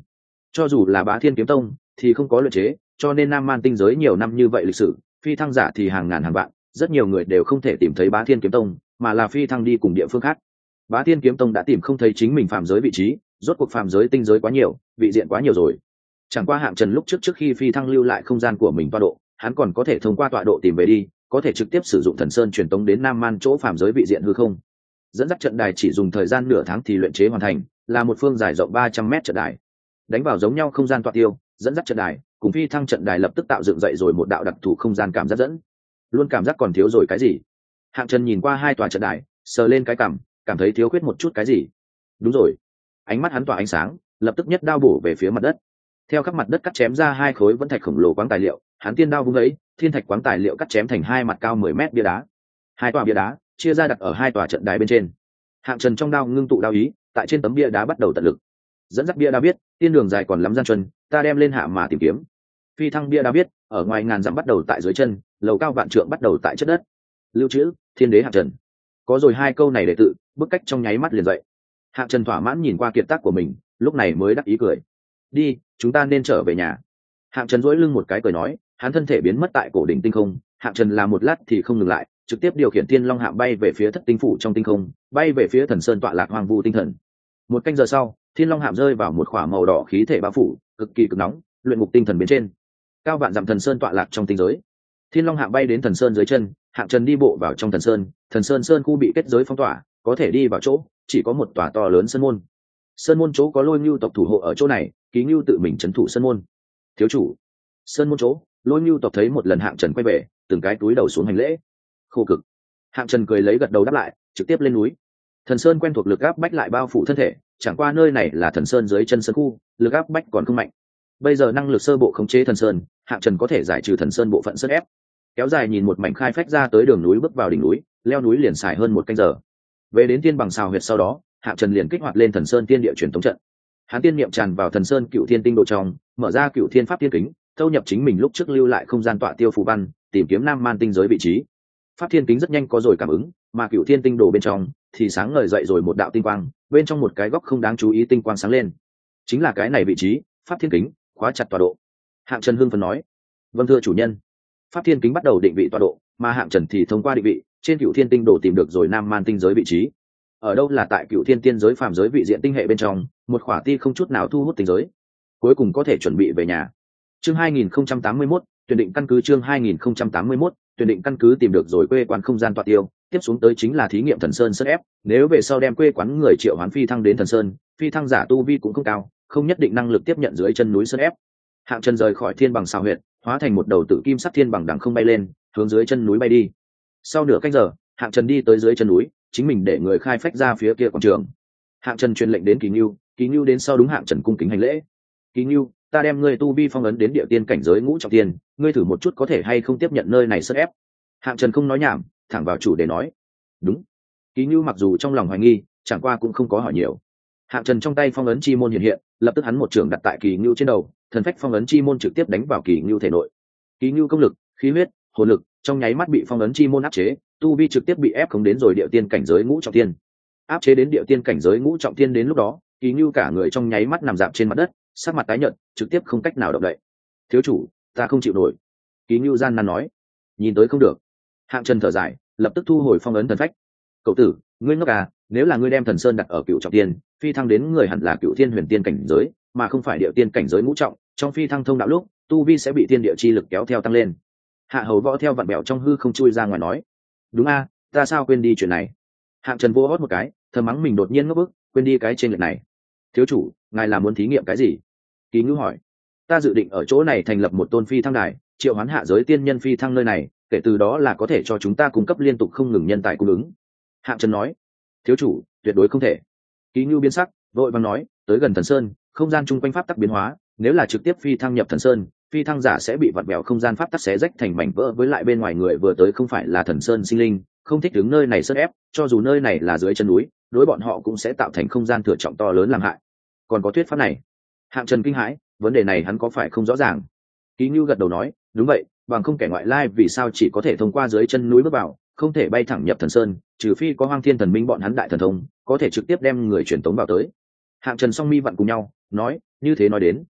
Cho dù là Bá Thiên kiếm tông thì không có luyện chế, cho nên Nam Man tinh giới nhiều năm như vậy lịch sử, phi thăng giả thì hàng ngàn hàng vạn, rất nhiều người đều không thể tìm thấy Bá Thiên kiếm tông, mà là phi thăng đi cùng địa phương khác. Bá Thiên kiếm tông đã tìm không thấy chính mình phàm giới vị trí, rốt cuộc phàm giới tinh giới quá nhiều, vị diện quá nhiều rồi. Chẳng qua Hạng Trần lúc trước trước khi phi thăng lưu lại không gian của mình tọa độ, hắn còn có thể thông qua tọa độ tìm về đi, có thể trực tiếp sử dụng thần sơn truyền tống đến Nam Man chỗ phàm giới vị diện hư không. Dẫn dắt trận đài chỉ dùng thời gian nửa tháng thì luyện chế hoàn thành, là một phương dài rộng ba trăm mét trận đài. Đánh vào giống nhau không gian tọa tiêu, dẫn dắt trận đài, cùng phi thăng trận đài lập tức tạo dựng dậy rồi một đạo đặc thù không gian cảm giác dẫn. Luôn cảm giác còn thiếu rồi cái gì. Hạng Trần nhìn qua hai tòa trận đài, sờ lên cái cằm, cảm thấy thiếu khuyết một chút cái gì. Đúng rồi. Ánh mắt hắn tỏa ánh sáng, lập tức nhất đao bổ về phía mặt đất. Theo khắp mặt đất cắt chém ra hai khối vẫn thạch khổng lồ quáng tài liệu, hắn tiên đao vung ấy, thiên thạch quáng tài liệu cắt chém thành hai mặt cao mười mét bia đá. Hai tòa bia đá chia ra đặt ở hai tòa trận đài bên trên. Hạng Trần trong đao ngưng tụ đao ý, tại trên tấm bia đá bắt đầu tận lực. Dẫn dắt bia đá biết, tiên đường dài còn lắm gian truân, ta đem lên hạ mà tìm kiếm. Phi thăng bia đá biết, ở ngoài ngàn dặm bắt đầu tại dưới chân, lầu cao vạn trượng bắt đầu tại chất đất. Lưu trữ, thiên đế Hạng Trần. Có rồi hai câu này để tự, bức cách trong nháy mắt liền dậy. Hạng Trần thỏa mãn nhìn qua kiệt tác của mình, lúc này mới đắc ý cười. Đi, chúng ta nên trở về nhà. Hạng Trần duỗi lưng một cái cười nói, hắn thân thể biến mất tại cổ đỉnh tinh không. Hạng Trần làm một lát thì không ngừng lại, trực tiếp điều khiển Thiên Long Hạm bay về phía thất tinh phủ trong tinh không, bay về phía Thần Sơn tọa lạc Hoang Vu tinh thần. Một canh giờ sau, Thiên Long Hạm rơi vào một khỏa màu đỏ khí thể bao phủ, cực kỳ cực nóng, luyện ngục tinh thần bên trên. Cao vạn dặm Thần Sơn tọa lạc trong tinh giới. Thiên Long Hạm bay đến Thần Sơn dưới chân, Hạng Trần đi bộ vào trong Thần Sơn, Thần Sơn sơn khu bị kết giới phong tỏa, có thể đi vào chỗ, chỉ có một tòa to lớn sơn môn. Sơn môn chỗ có Lôi Nưu tộc thủ hộ ở chỗ này, Ký Nưu tự mình trấn thủ sơn môn. Thiếu chủ, sơn môn chỗ, Lôi Nưu tộc thấy một lần Hạng Trần quay về, từng cái túi đầu xuống hành lễ. Khô cực. Hạng Trần cười lấy gật đầu đáp lại, trực tiếp lên núi. Thần Sơn quen thuộc lực áp bách lại bao phủ thân thể, chẳng qua nơi này là Thần Sơn dưới chân sơn khu, lực áp bách còn không mạnh. Bây giờ năng lực sơ bộ khống chế Thần Sơn, Hạng Trần có thể giải trừ Thần Sơn bộ phận sơn ép. Kéo dài nhìn một mảnh khai phách ra tới đường núi bước vào đỉnh núi, leo núi liền xài hơn một canh giờ. Về đến tiên bằng xào huyệt sau đó, Hạng Trần liền kích hoạt lên Thần Sơn tiên địa truyền tống trận. Hắn tiên niệm tràn vào Thần Sơn Cựu Thiên tinh độ trong, mở ra Cựu Thiên pháp tiên kính, thâu nhập chính mình lúc trước lưu lại không gian tọa tiêu phù văn, tìm kiếm Nam Man tinh giới vị trí. Pháp thiên kính rất nhanh có rồi cảm ứng, mà Cựu Thiên tinh đồ bên trong thì sáng ngời dậy rồi một đạo tinh quang, bên trong một cái góc không đáng chú ý tinh quang sáng lên. Chính là cái này vị trí, pháp thiên kính khóa chặt tọa độ. Hạng Trần hưng phấn nói: "Vâng thưa chủ nhân." Pháp thiên kính bắt đầu định vị tọa độ, mà Hạng Trần thì thông qua định vị trên Cựu Thiên tinh đồ tìm được rồi Nam Man tinh giới vị trí. Ở đâu là tại Cựu Thiên tiên giới phàm giới vị diện tinh hệ bên trong, một khỏa ti không chút nào thu hút tinh giới. Cuối cùng có thể chuẩn bị về nhà. Chương hai nghìn không trăm tám mươi mốt, tuyển định căn cứ chương hai nghìn không trăm tám mươi mốt, tuyển định căn cứ tìm được rồi quê quán không gian tọa tiêu, tiếp xuống tới chính là thí nghiệm Thần Sơn sơn ép, nếu về sau đem quê quán người triệu hoán phi thăng đến Thần Sơn, phi thăng giả tu vi cũng không cao, không nhất định năng lực tiếp nhận dưới chân núi sơn ép. Hạng Trần rời khỏi thiên bằng xào huyệt, hóa thành một đầu tử kim sắc thiên bằng đằng không bay lên, hướng dưới chân núi bay đi. Sau nửa canh giờ, Hạng Trần đi tới dưới chân núi, chính mình để người khai phách ra phía kia quảng trường. Hạng Trần truyền lệnh đến Kỳ Nưu, Kỳ Nưu đến sau đúng Hạng Trần cung kính hành lễ. Kỳ Nưu, ta đem ngươi tu vi phong ấn đến địa tiên cảnh giới ngũ trọng tiên, ngươi thử một chút có thể hay không tiếp nhận nơi này sơn ép. Hạng Trần không nói nhảm, thẳng vào chủ đề nói. Đúng. Kỳ Nưu mặc dù trong lòng hoài nghi, chẳng qua cũng không có hỏi nhiều. Hạng Trần trong tay phong ấn chi môn hiện hiện, lập tức hắn một trường đặt tại Kỳ Nưu trên đầu, thần phách phong ấn chi môn trực tiếp đánh vào Kỳ Nưu thể nội. Kỳ Nưu công lực, khí huyết, hồn lực trong nháy mắt bị phong ấn chi môn áp chế, tu vi trực tiếp bị ép không đến rồi địa tiên cảnh giới ngũ trọng tiên. Áp chế đến địa tiên cảnh giới ngũ trọng tiên đến lúc đó, Kỳ Nưu cả người trong nháy mắt nằm dạp trên mặt đất, sắc mặt tái nhợt, trực tiếp không cách nào động đậy. Thiếu chủ, ta không chịu nổi. Kỳ Nưu gian nan nói. Nhìn tới không được. Hạng Trần thở dài, lập tức thu hồi phong ấn thần phách. Cậu tử, ngươi ngốc à, nếu là ngươi đem Thần Sơn đặt ở cựu trọng tiên, phi thăng đến người hẳn là cựu thiên huyền tiên cảnh giới, mà không phải địa tiên cảnh giới ngũ trọng, trong phi thăng thông đạo lúc, tu vi sẽ bị thiên địa chi lực kéo theo tăng lên. Hạ Hầu Võ theo vặn bẹo trong hư không chui ra ngoài nói. Đúng a, ta sao quên đi chuyện này. Hạng Trần vô hót một cái, thầm mắng mình đột nhiên ngốc bức, quên đi cái trên lệch này. Thiếu chủ, ngài là muốn thí nghiệm cái gì? Kỳ Ngưu hỏi. Ta dự định ở chỗ này thành lập một tôn phi thăng đài, triệu hoán hạ giới tiên nhân phi thăng nơi này, kể từ đó là có thể cho chúng ta cung cấp liên tục không ngừng nhân tài cung ứng. Hạng Trần nói. Thiếu chủ, tuyệt đối không thể. Kỳ Ngưu biến sắc, vội vàng nói, tới gần Thần Sơn, không gian chung quanh pháp tắc biến hóa, nếu là trực tiếp phi thăng nhập Thần Sơn, phi thăng giả sẽ bị vặn vẹo không gian pháp tắc xé rách thành mảnh vỡ, với lại bên ngoài người vừa tới không phải là Thần Sơn sinh linh, không thích đứng nơi này sơn ép, cho dù nơi này là dưới chân núi, đối bọn họ cũng sẽ tạo thành không gian thừa trọng to lớn làm hại. Còn có thuyết pháp này? Hạng Trần kinh hãi, vấn đề này hắn có phải không rõ ràng? Ký Nưu gật đầu nói, đúng vậy, bằng không kẻ ngoại lai vì sao chỉ có thể thông qua dưới chân núi bước vào, không thể bay thẳng nhập Thần Sơn, trừ phi có Hoang Thiên Thần Minh bọn hắn đại thần thông, có thể trực tiếp đem người truyền tống vào tới. Hạng Trần song mi vặn cùng nhau, nói, như thế nói đến,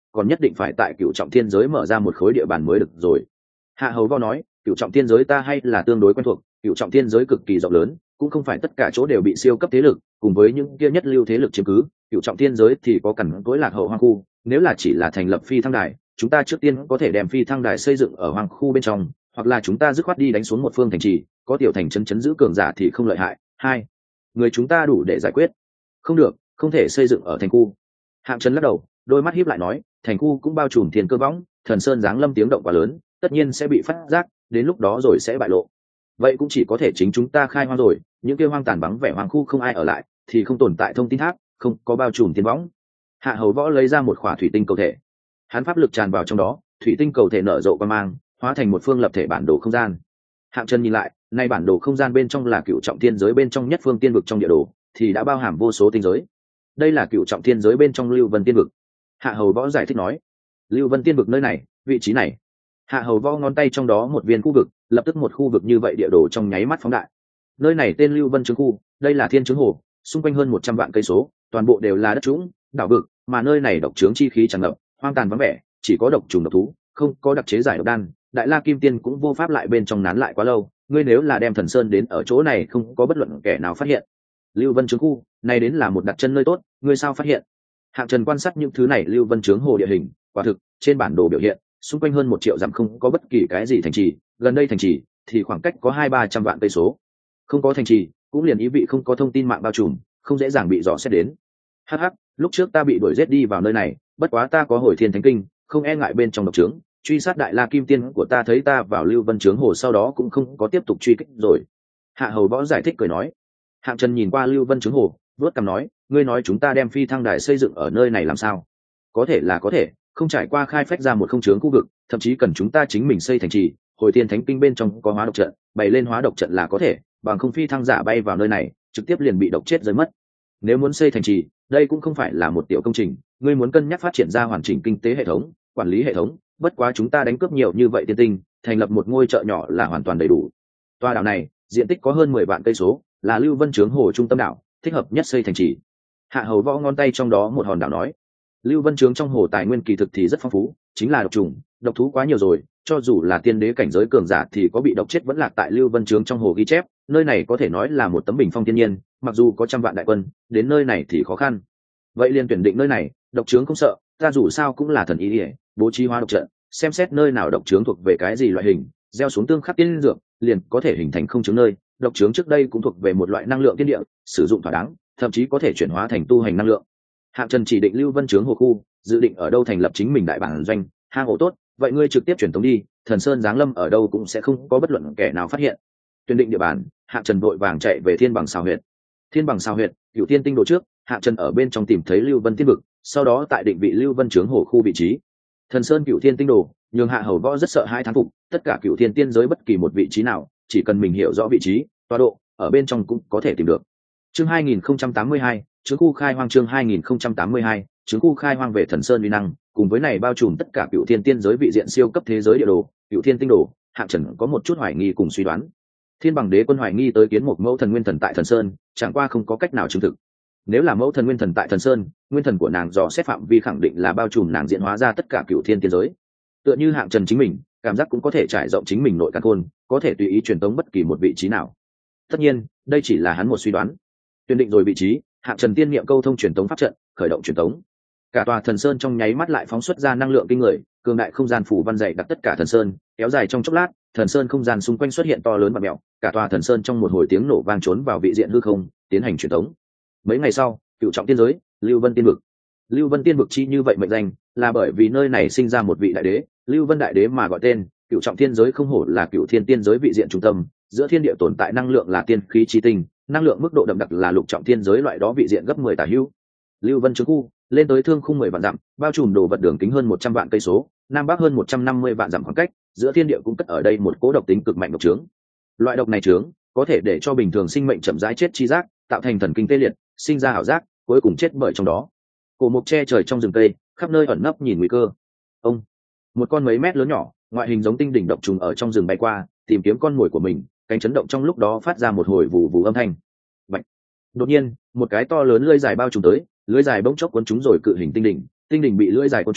còn nhất định phải tại cựu trọng thiên giới mở ra một khối địa bàn mới được rồi. Hạ hầu vo nói, cựu trọng thiên giới ta hay là tương đối quen thuộc, cựu trọng thiên giới cực kỳ rộng lớn, cũng không phải tất cả chỗ đều bị siêu cấp thế lực cùng với những kia nhất lưu thế lực chiếm cứ. Cựu trọng thiên giới thì có cằn cỗi lạc hậu hoang khu, nếu là chỉ là thành lập phi thăng đài, chúng ta trước tiên có thể đem phi thăng đài xây dựng ở hoang khu bên trong, hoặc là chúng ta dứt khoát đi đánh xuống một phương thành trì, có tiểu thành chấn chấn giữ cường giả thì không lợi hại. Hai, người chúng ta đủ để giải quyết. Không được, không thể xây dựng ở thành khu. Hạng Trần lắc đầu, đôi mắt híp lại nói, thành khu cũng bao trùm thiên cơ võng, thần sơn giáng lâm tiếng động quá lớn, tất nhiên sẽ bị phát giác, đến lúc đó rồi sẽ bại lộ. Vậy cũng chỉ có thể chính chúng ta khai hoang rồi, những kia hoang tàn vắng vẻ hoang khu không ai ở lại, thì không tồn tại thông tin tháp, không có bao trùm thiên võng. Hạ hầu võ lấy ra một khỏa thủy tinh cầu thể, hắn pháp lực tràn vào trong đó, thủy tinh cầu thể nở rộ quang mang, hóa thành một phương lập thể bản đồ không gian. Hạng Trần nhìn lại, nay bản đồ không gian bên trong là cựu trọng thiên giới bên trong nhất phương tiên vực trong địa đồ, thì đã bao hàm vô số tinh giới. Đây là cựu trọng thiên giới bên trong Lưu Vân tiên vực. Hạ hầu võ giải thích nói, Lưu Vân tiên vực nơi này, vị trí này. Hạ hầu võ ngón tay trong đó một viên khu vực, lập tức một khu vực như vậy địa đồ trong nháy mắt phóng đại. Nơi này tên Lưu Vân trướng khu, đây là thiên trướng hồ, xung quanh hơn một trăm vạn cây số, toàn bộ đều là đất trũng, đảo vực, mà nơi này độc trướng chi khí tràn ngập, hoang tàn vắng vẻ, chỉ có độc trùng độc thú, không có đặc chế giải độc đan, Đại La Kim Tiên cũng vô pháp lại bên trong nán lại quá lâu, ngươi nếu là đem Thần Sơn đến ở chỗ này không có bất luận kẻ nào phát hiện. Lưu Vân trướng khu, này đến là một đặt chân nơi tốt, ngươi sao phát hiện? Hạng Trần quan sát những thứ này Lưu Vân trướng hồ địa hình, quả thực, trên bản đồ biểu hiện, xung quanh hơn một triệu dặm không có bất kỳ cái gì thành trì, gần đây thành trì thì khoảng cách có hai ba trăm vạn cây số. Không có thành trì, cũng liền ý vị không có thông tin mạng bao trùm, không dễ dàng bị dò xét đến. Hắc hắc, lúc trước ta bị đuổi giết đi vào nơi này, bất quá ta có Hồi Thiên Thánh Kinh, không e ngại bên trong độc trướng, truy sát Đại La Kim Tiên của ta thấy ta vào Lưu Vân trướng hồ sau đó cũng không có tiếp tục truy kích rồi. Hạ hầu võ giải thích cười nói. Hạng Trần nhìn qua Lưu Vân trướng hồ, vớt cằm nói, ngươi nói chúng ta đem phi thăng đài xây dựng ở nơi này làm sao? Có thể là có thể, không trải qua khai phách ra một không trướng khu vực, thậm chí cần chúng ta chính mình xây thành trì. Hồi Thiên Thánh Kinh bên trong có hóa độc trận, bày lên hóa độc trận là có thể, bằng không phi thăng giả bay vào nơi này, trực tiếp liền bị độc chết rơi mất. Nếu muốn xây thành trì, đây cũng không phải là một tiểu công trình, ngươi muốn cân nhắc phát triển ra hoàn chỉnh kinh tế hệ thống, quản lý hệ thống, bất quá chúng ta đánh cướp nhiều như vậy tiên tinh, thành lập một ngôi chợ nhỏ là hoàn toàn đầy đủ. Tòa đảo này, diện tích có hơn mười vạn cây số, là Lưu Vân trướng hồ trung tâm đảo, thích hợp nhất xây thành trì. Hạ hầu võ ngón tay trong đó một hòn đảo nói, Lưu Vân trướng trong hồ tài nguyên kỳ thực thì rất phong phú, chính là độc trùng, độc thú quá nhiều rồi, cho dù là tiên đế cảnh giới cường giả thì có bị độc chết vẫn lạc tại Lưu Vân trướng trong hồ ghi chép, nơi này có thể nói là một tấm bình phong thiên nhiên, mặc dù có trăm vạn đại quân, đến nơi này thì khó khăn. Vậy liền tuyển định nơi này, độc trướng không sợ, ta dù sao cũng là thần ý ỉa, bố trí hóa độc trận, xem xét nơi nào độc trướng thuộc về cái gì loại hình, gieo xuống tương khắc tiên dược, liền có thể hình thành không trướng nơi. Độc trướng trước đây cũng thuộc về một loại năng lượng thiên địa, sử dụng thỏa đáng, thậm chí có thể chuyển hóa thành tu hành năng lượng. Hạng Trần chỉ định Lưu Vân trướng hồ khu, dự định ở đâu thành lập chính mình đại bản doanh, hang ổ tốt, vậy ngươi trực tiếp truyền tống đi, Thần Sơn giáng lâm ở đâu cũng sẽ không có bất luận kẻ nào phát hiện. Tuyển định địa bàn, Hạng Trần vội vàng chạy về Thiên Bằng Sào huyện. Thiên Bằng Sào huyện, Cửu Tiên Tinh đồ trước, Hạng Trần ở bên trong tìm thấy Lưu Vân Tiên vực, sau đó tại định vị Lưu Vân trướng hồ khu vị trí. Thần Sơn Cửu Tiên Tinh đồ, nhường Hạ hầu võ rất sợ hai thán phục, tất cả Cửu Tiên tiên giới bất kỳ một vị trí nào, chỉ cần mình hiểu rõ vị trí, tọa độ, ở bên trong cũng có thể tìm được. Chương hai nghìn không trăm tám mươi hai, trướng khu khai hoang chương hai nghìn không trăm tám mươi hai, trướng khu khai hoang về Thần Sơn uy năng, cùng với này bao trùm tất cả Cửu Thiên tiên giới vị diện siêu cấp thế giới địa đồ, Cửu Thiên tinh đồ, Hạng Trần có một chút hoài nghi cùng suy đoán. Thiên Bằng Đế quân hoài nghi tới kiến một mẫu thần nguyên thần tại Thần Sơn, chẳng qua không có cách nào chứng thực. Nếu là mẫu thần nguyên thần tại Thần Sơn, nguyên thần của nàng dò xét phạm vi khẳng định là bao trùm nàng diễn hóa ra tất cả Cửu Thiên tiên giới. Tựa như Hạng Trần chính mình, cảm giác cũng có thể trải rộng chính mình nội căn khôn, có thể tùy ý truyền tống bất kỳ một vị trí nào. Tất nhiên, đây chỉ là hắn một suy đoán. Tuyển định rồi vị trí, Hạng Trần tiên niệm câu thông truyền tống pháp trận, khởi động truyền tống. Cả tòa Thần Sơn trong nháy mắt lại phóng xuất ra năng lượng kinh người, cường đại không gian phủ văn dày đặt tất cả Thần Sơn, kéo dài trong chốc lát, Thần Sơn không gian xung quanh xuất hiện to lớn và mèo, cả tòa Thần Sơn trong một hồi tiếng nổ vang trốn vào vị diện hư không, tiến hành truyền tống. Mấy ngày sau, Cửu trọng tiên giới, Lưu Vân tiên vực. Lưu Vân tiên vực chi như vậy mệnh danh, là bởi vì nơi này sinh ra một vị đại đế, Lưu Vân đại đế mà gọi tên. Cửu trọng thiên giới không hổ là Cửu Thiên tiên giới vị diện trung tâm, giữa thiên địa tồn tại năng lượng là tiên khí chi tinh, năng lượng mức độ đậm đặc là lục trọng thiên giới loại đó vị diện gấp mười tả hữu. Lưu Vân trướng khu lên tới thương khung mười vạn dặm, bao trùm đồ vật đường kính hơn một trăm vạn cây số, nam bắc hơn một trăm năm mươi vạn dặm khoảng cách, giữa thiên địa cũng cất ở đây một cố độc tính cực mạnh độc trướng. Loại độc này trướng có thể để cho bình thường sinh mệnh chậm rãi chết chi giác, tạo thành thần kinh tê liệt, sinh ra ảo giác, cuối cùng chết bởi trong đó. Cổ mục che trời trong rừng cây, khắp nơi ẩn nấp nhìn nguy cơ. Ông, một con mấy mét lớn nhỏ, ngoại hình giống tinh đỉnh độc trùng ở trong rừng bay qua, tìm kiếm con mồi của mình, cánh chấn động trong lúc đó phát ra một hồi vù vù âm thanh. Bạch. Đột nhiên, một cái to lớn lưỡi dài bao trùm tới, lưỡi dài bỗng chốc cuốn chúng rồi cự hình tinh đỉnh, tinh đỉnh bị lưỡi dài cuốn chúng,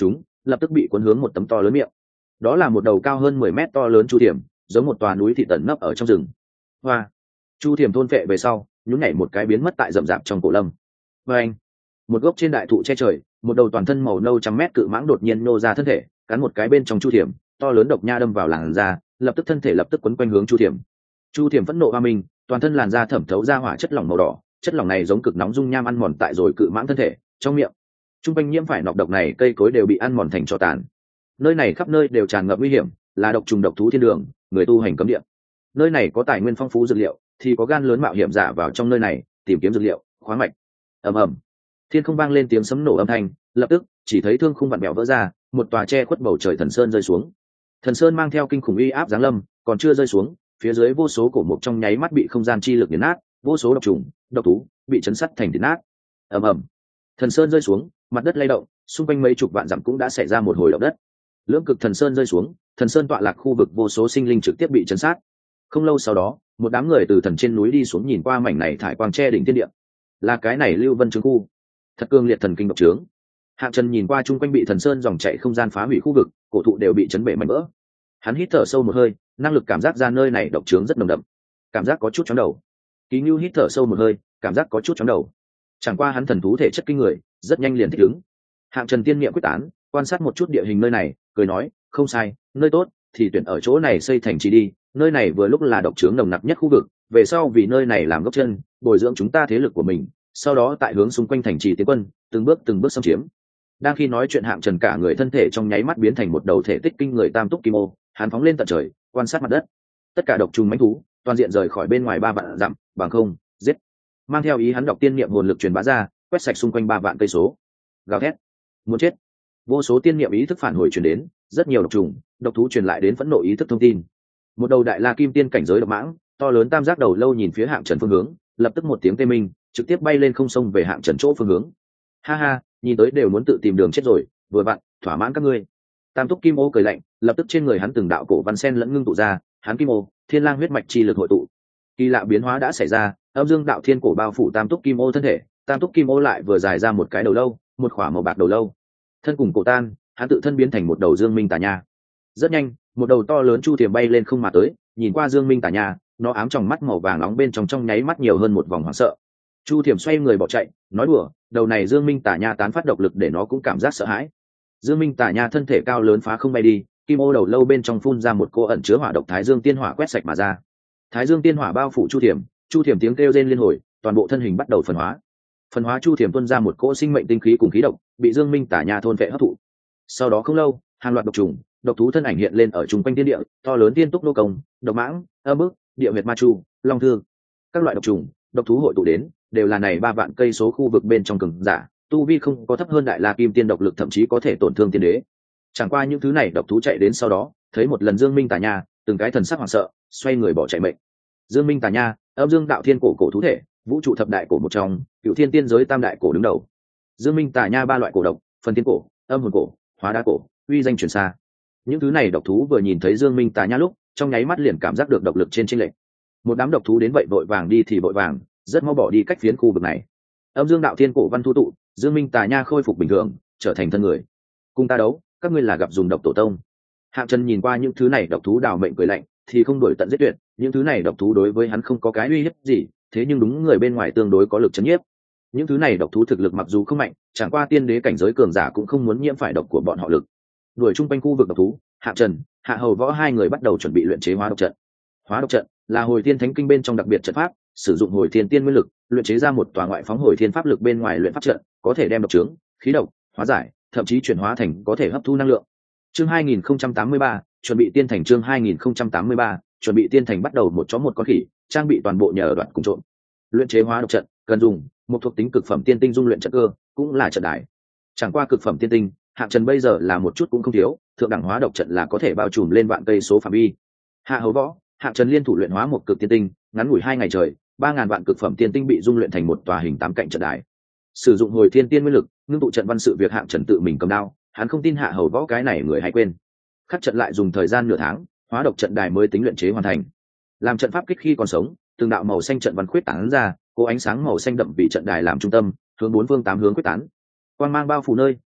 lập tức bị cuốn hướng một tấm to lớn miệng. Đó là một đầu cao hơn mười mét to lớn chu thiểm, giống một tòa núi thị tận nấp ở trong rừng. Hoa, chu thiểm thôn phệ về sau nhún nhảy một cái biến mất tại rậm rạp trong cổ lâm. Và anh, một gốc trên đại thụ che trời, một đầu toàn thân màu nâu trăm mét cự mãng đột nhiên nô ra thân thể, cắn một cái bên trong chu thiểm, to lớn độc nha đâm vào làn da, lập tức thân thể lập tức quấn quanh hướng chu thiểm. Chu thiểm phẫn nộ hoa mình, toàn thân làn da thẩm thấu ra hỏa chất lỏng màu đỏ, chất lỏng này giống cực nóng dung nham ăn mòn tại rồi cự mãng thân thể trong miệng. Trung quanh nhiễm phải nọc độc này cây cối đều bị ăn mòn thành tro tàn. Nơi này khắp nơi đều tràn ngập nguy hiểm, là độc trùng độc thú thiên đường, người tu hành cấm địa. Nơi này có tài nguyên phong phú dược liệu, thì có gan lớn mạo hiểm giả vào trong nơi này tìm kiếm dược liệu, khoáng mạch. Ầm ầm, thiên không vang lên tiếng sấm nổ âm thanh, lập tức chỉ thấy thương khung vặn bèo vỡ ra, một tòa che khuất bầu trời thần sơn rơi xuống. Thần sơn mang theo kinh khủng uy áp giáng lâm, còn chưa rơi xuống, phía dưới vô số cổ mục trong nháy mắt bị không gian chi lực nghiền nát, vô số độc trùng, độc thú bị chấn sắt thành thịt nát. Ầm ầm, thần sơn rơi xuống, mặt đất lay động, xung quanh mấy chục vạn dặm cũng đã xảy ra một hồi động đất. Lưỡng cực thần sơn rơi xuống, thần sơn tọa lạc khu vực vô số sinh linh trực tiếp bị chấn sát. Không lâu sau đó, một đám người từ thần trên núi đi xuống nhìn qua mảnh này thải quang che đỉnh thiên địa. Là cái này Lưu Vân Trướng khu, thật cương liệt thần kinh độc trướng. Hạng Trần nhìn qua chung quanh bị thần sơn dòng chảy không gian phá hủy khu vực, cổ thụ đều bị chấn bể mảnh vỡ. Hắn hít thở sâu một hơi, năng lực cảm giác ra nơi này độc trướng rất nồng đậm, cảm giác có chút chóng đầu. Ký Nưu hít thở sâu một hơi, cảm giác có chút chóng đầu. Chẳng qua hắn thần thú thể chất kinh người, rất nhanh liền thích ứng. Hạng Trần tiên niệm quyết tán, quan sát một chút địa hình nơi này, cười nói, không sai, nơi tốt thì tuyển ở chỗ này xây thành trì đi, nơi này vừa lúc là độc trướng nồng nặc nhất khu vực, về sau vì nơi này làm gốc chân, bồi dưỡng chúng ta thế lực của mình, sau đó tại hướng xung quanh thành trì tiến quân, từng bước từng bước xâm chiếm. Đang khi nói chuyện Hạng Trần cả người thân thể trong nháy mắt biến thành một đầu thể tích kinh người tam túc kim ô, hắn phóng lên tận trời, quan sát mặt đất. Tất cả độc trùng mãnh thú, toàn diện rời khỏi bên ngoài ba vạn dặm, bằng không, giết. Mang theo ý hắn đọc tiên niệm hồn lực truyền bá ra, quét sạch xung quanh ba vạn cây số. Gào thét, muốn chết. Vô số tiên niệm ý thức phản hồi truyền đến, rất nhiều độc trùng, độc thú truyền lại đến phẫn nộ ý thức thông tin. Một đầu đại la kim tiên cảnh giới độc mãng, to lớn tam giác đầu lâu nhìn phía Hạng Trần phương hướng, lập tức một tiếng tê minh, trực tiếp bay lên không sông về Hạng Trần chỗ phương hướng. Ha ha, nhìn tới đều muốn tự tìm đường chết rồi, vừa vặn thỏa mãn các ngươi. Tam túc kim ô cười lạnh, lập tức trên người hắn từng đạo cổ văn sen lẫn ngưng tụ ra, hắn kim ô, thiên lang huyết mạch chi lực hội tụ. Kỳ lạ biến hóa đã xảy ra, âm dương đạo thiên cổ bao phủ tam túc kim ô thân thể, tam túc kim ô lại vừa dài ra một cái đầu lâu, một khỏa màu bạc đầu lâu. Thân cùng cổ tan, hắn tự thân biến thành một đầu dương minh tà nha. Rất nhanh, một đầu to lớn chu thiềm bay lên không mà tới, nhìn qua dương minh tà nha, nó ám trong mắt màu vàng nóng bên trong trong nháy mắt nhiều hơn một vòng hoảng sợ. Chu thiềm xoay người bỏ chạy, nói đùa, đầu này dương minh tà nha tán phát độc lực để nó cũng cảm giác sợ hãi. Dương minh tà nha thân thể cao lớn phá không bay đi, kim ô đầu lâu bên trong phun ra một cô ẩn chứa hỏa độc thái dương tiên hỏa quét sạch mà ra. Thái dương tiên hỏa bao phủ chu thiềm, chu thiềm tiếng kêu rên liên hồi, toàn bộ thân hình bắt đầu phân hóa. Phân hóa chu thiềm tuôn ra một cỗ sinh mệnh tinh khí cùng khí độc, bị dương minh tà nha thôn vệ hấp thụ. Sau đó không lâu, hàng loạt độc trùng, độc thú thân ảnh hiện lên ở trung quanh thiên địa, to lớn tiên túc nô công, độc mãng, âm bức, địa huyệt ma chu, long thương, các loại độc trùng, độc thú hội tụ đến, đều là này ba vạn cây số khu vực bên trong cường giả, tu vi không có thấp hơn đại la kim tiên độc lực, thậm chí có thể tổn thương tiên đế. Chẳng qua những thứ này độc thú chạy đến sau đó, thấy một lần dương minh tà nha, từng cái thần sắc hoảng sợ, xoay người bỏ chạy mệnh. Dương minh tà nha, âm dương đạo thiên cổ cổ thú thể, vũ trụ thập đại cổ một trong, cựu thiên tiên giới tam đại cổ đứng đầu. Dương minh tà nha ba loại cổ độc, phần tiên cổ, âm hồn cổ, hóa đá cổ, uy danh truyền xa. Những thứ này độc thú vừa nhìn thấy dương minh tà nha lúc, trong nháy mắt liền cảm giác được độc lực trên chênh lệch. Một đám độc thú đến vậy vội vàng đi thì vội vàng, rất mau bỏ đi cách phiến khu vực này. Âm dương đạo thiên cổ văn thu tụ, dương minh tà nha khôi phục bình thường, trở thành thân người. Cùng ta đấu, các ngươi là gặp dùng độc tổ tông. Hạng Trần nhìn qua những thứ này độc thú đào mệnh cười lạnh, thì không đổi tận giết tuyệt, những thứ này độc thú đối với hắn không có cái uy hiếp gì, thế nhưng đúng người bên ngoài tương đối có lực chấn nhiếp. Những thứ này độc thú thực lực mặc dù không mạnh, chẳng qua tiên đế cảnh giới cường giả cũng không muốn nhiễm phải độc của bọn họ lực. Đuổi chung quanh khu vực độc thú, Hạng Trần, Hạ Hầu Võ hai người bắt đầu chuẩn bị luyện chế hóa độc trận. Hóa độc trận là hồi thiên thánh kinh bên trong đặc biệt trận pháp, sử dụng hồi thiên tiên nguyên lực, luyện chế ra một tòa ngoại phóng hồi thiên pháp lực bên ngoài luyện pháp trận, có thể đem độc trướng, khí độc, hóa giải, thậm chí chuyển hóa thành có thể hấp thu năng lượng. Chương hai nghìn không trăm tám mươi ba, chuẩn bị tiên thành chương hai nghìn không trăm tám mươi ba, chuẩn bị tiên thành bắt đầu một chó một con khỉ, trang bị toàn bộ nhờ đoạn cùng trộm. Luyện chế hóa độc trận, cần dùng một thuộc tính cực phẩm tiên tinh dung luyện trận cơ, cũng là trận đài. Chẳng qua cực phẩm tiên tinh, Hạng Trần bây giờ là một chút cũng không thiếu, thượng đẳng hóa độc trận là có thể bao trùm lên vạn cây số phạm vi. Hạ Hầu Võ, Hạng Trần liên thủ luyện hóa một cực tiên tinh, ngắn ngủi hai ngày trời, ba ngàn vạn cực phẩm tiên tinh bị dung luyện thành một tòa hình tám cạnh trận đài. Sử dụng hồi thiên tiên nguyên lực, ngưng tụ trận văn sự việc Hạng Trần tự mình cầm đao, hắn không tin Hạ Hầu Võ cái này người hay quên. Khắc trận lại dùng thời gian nửa tháng, hóa độc trận đài mới tính luyện chế hoàn thành. Làm trận pháp kích khi còn sống, từng đạo màu xanh trận văn khuyết tán ra, có ánh sáng màu xanh đậm vì trận đài làm trung tâm, hướng bốn phương tám hướng quyết tán. Quang mang bao phủ nơi,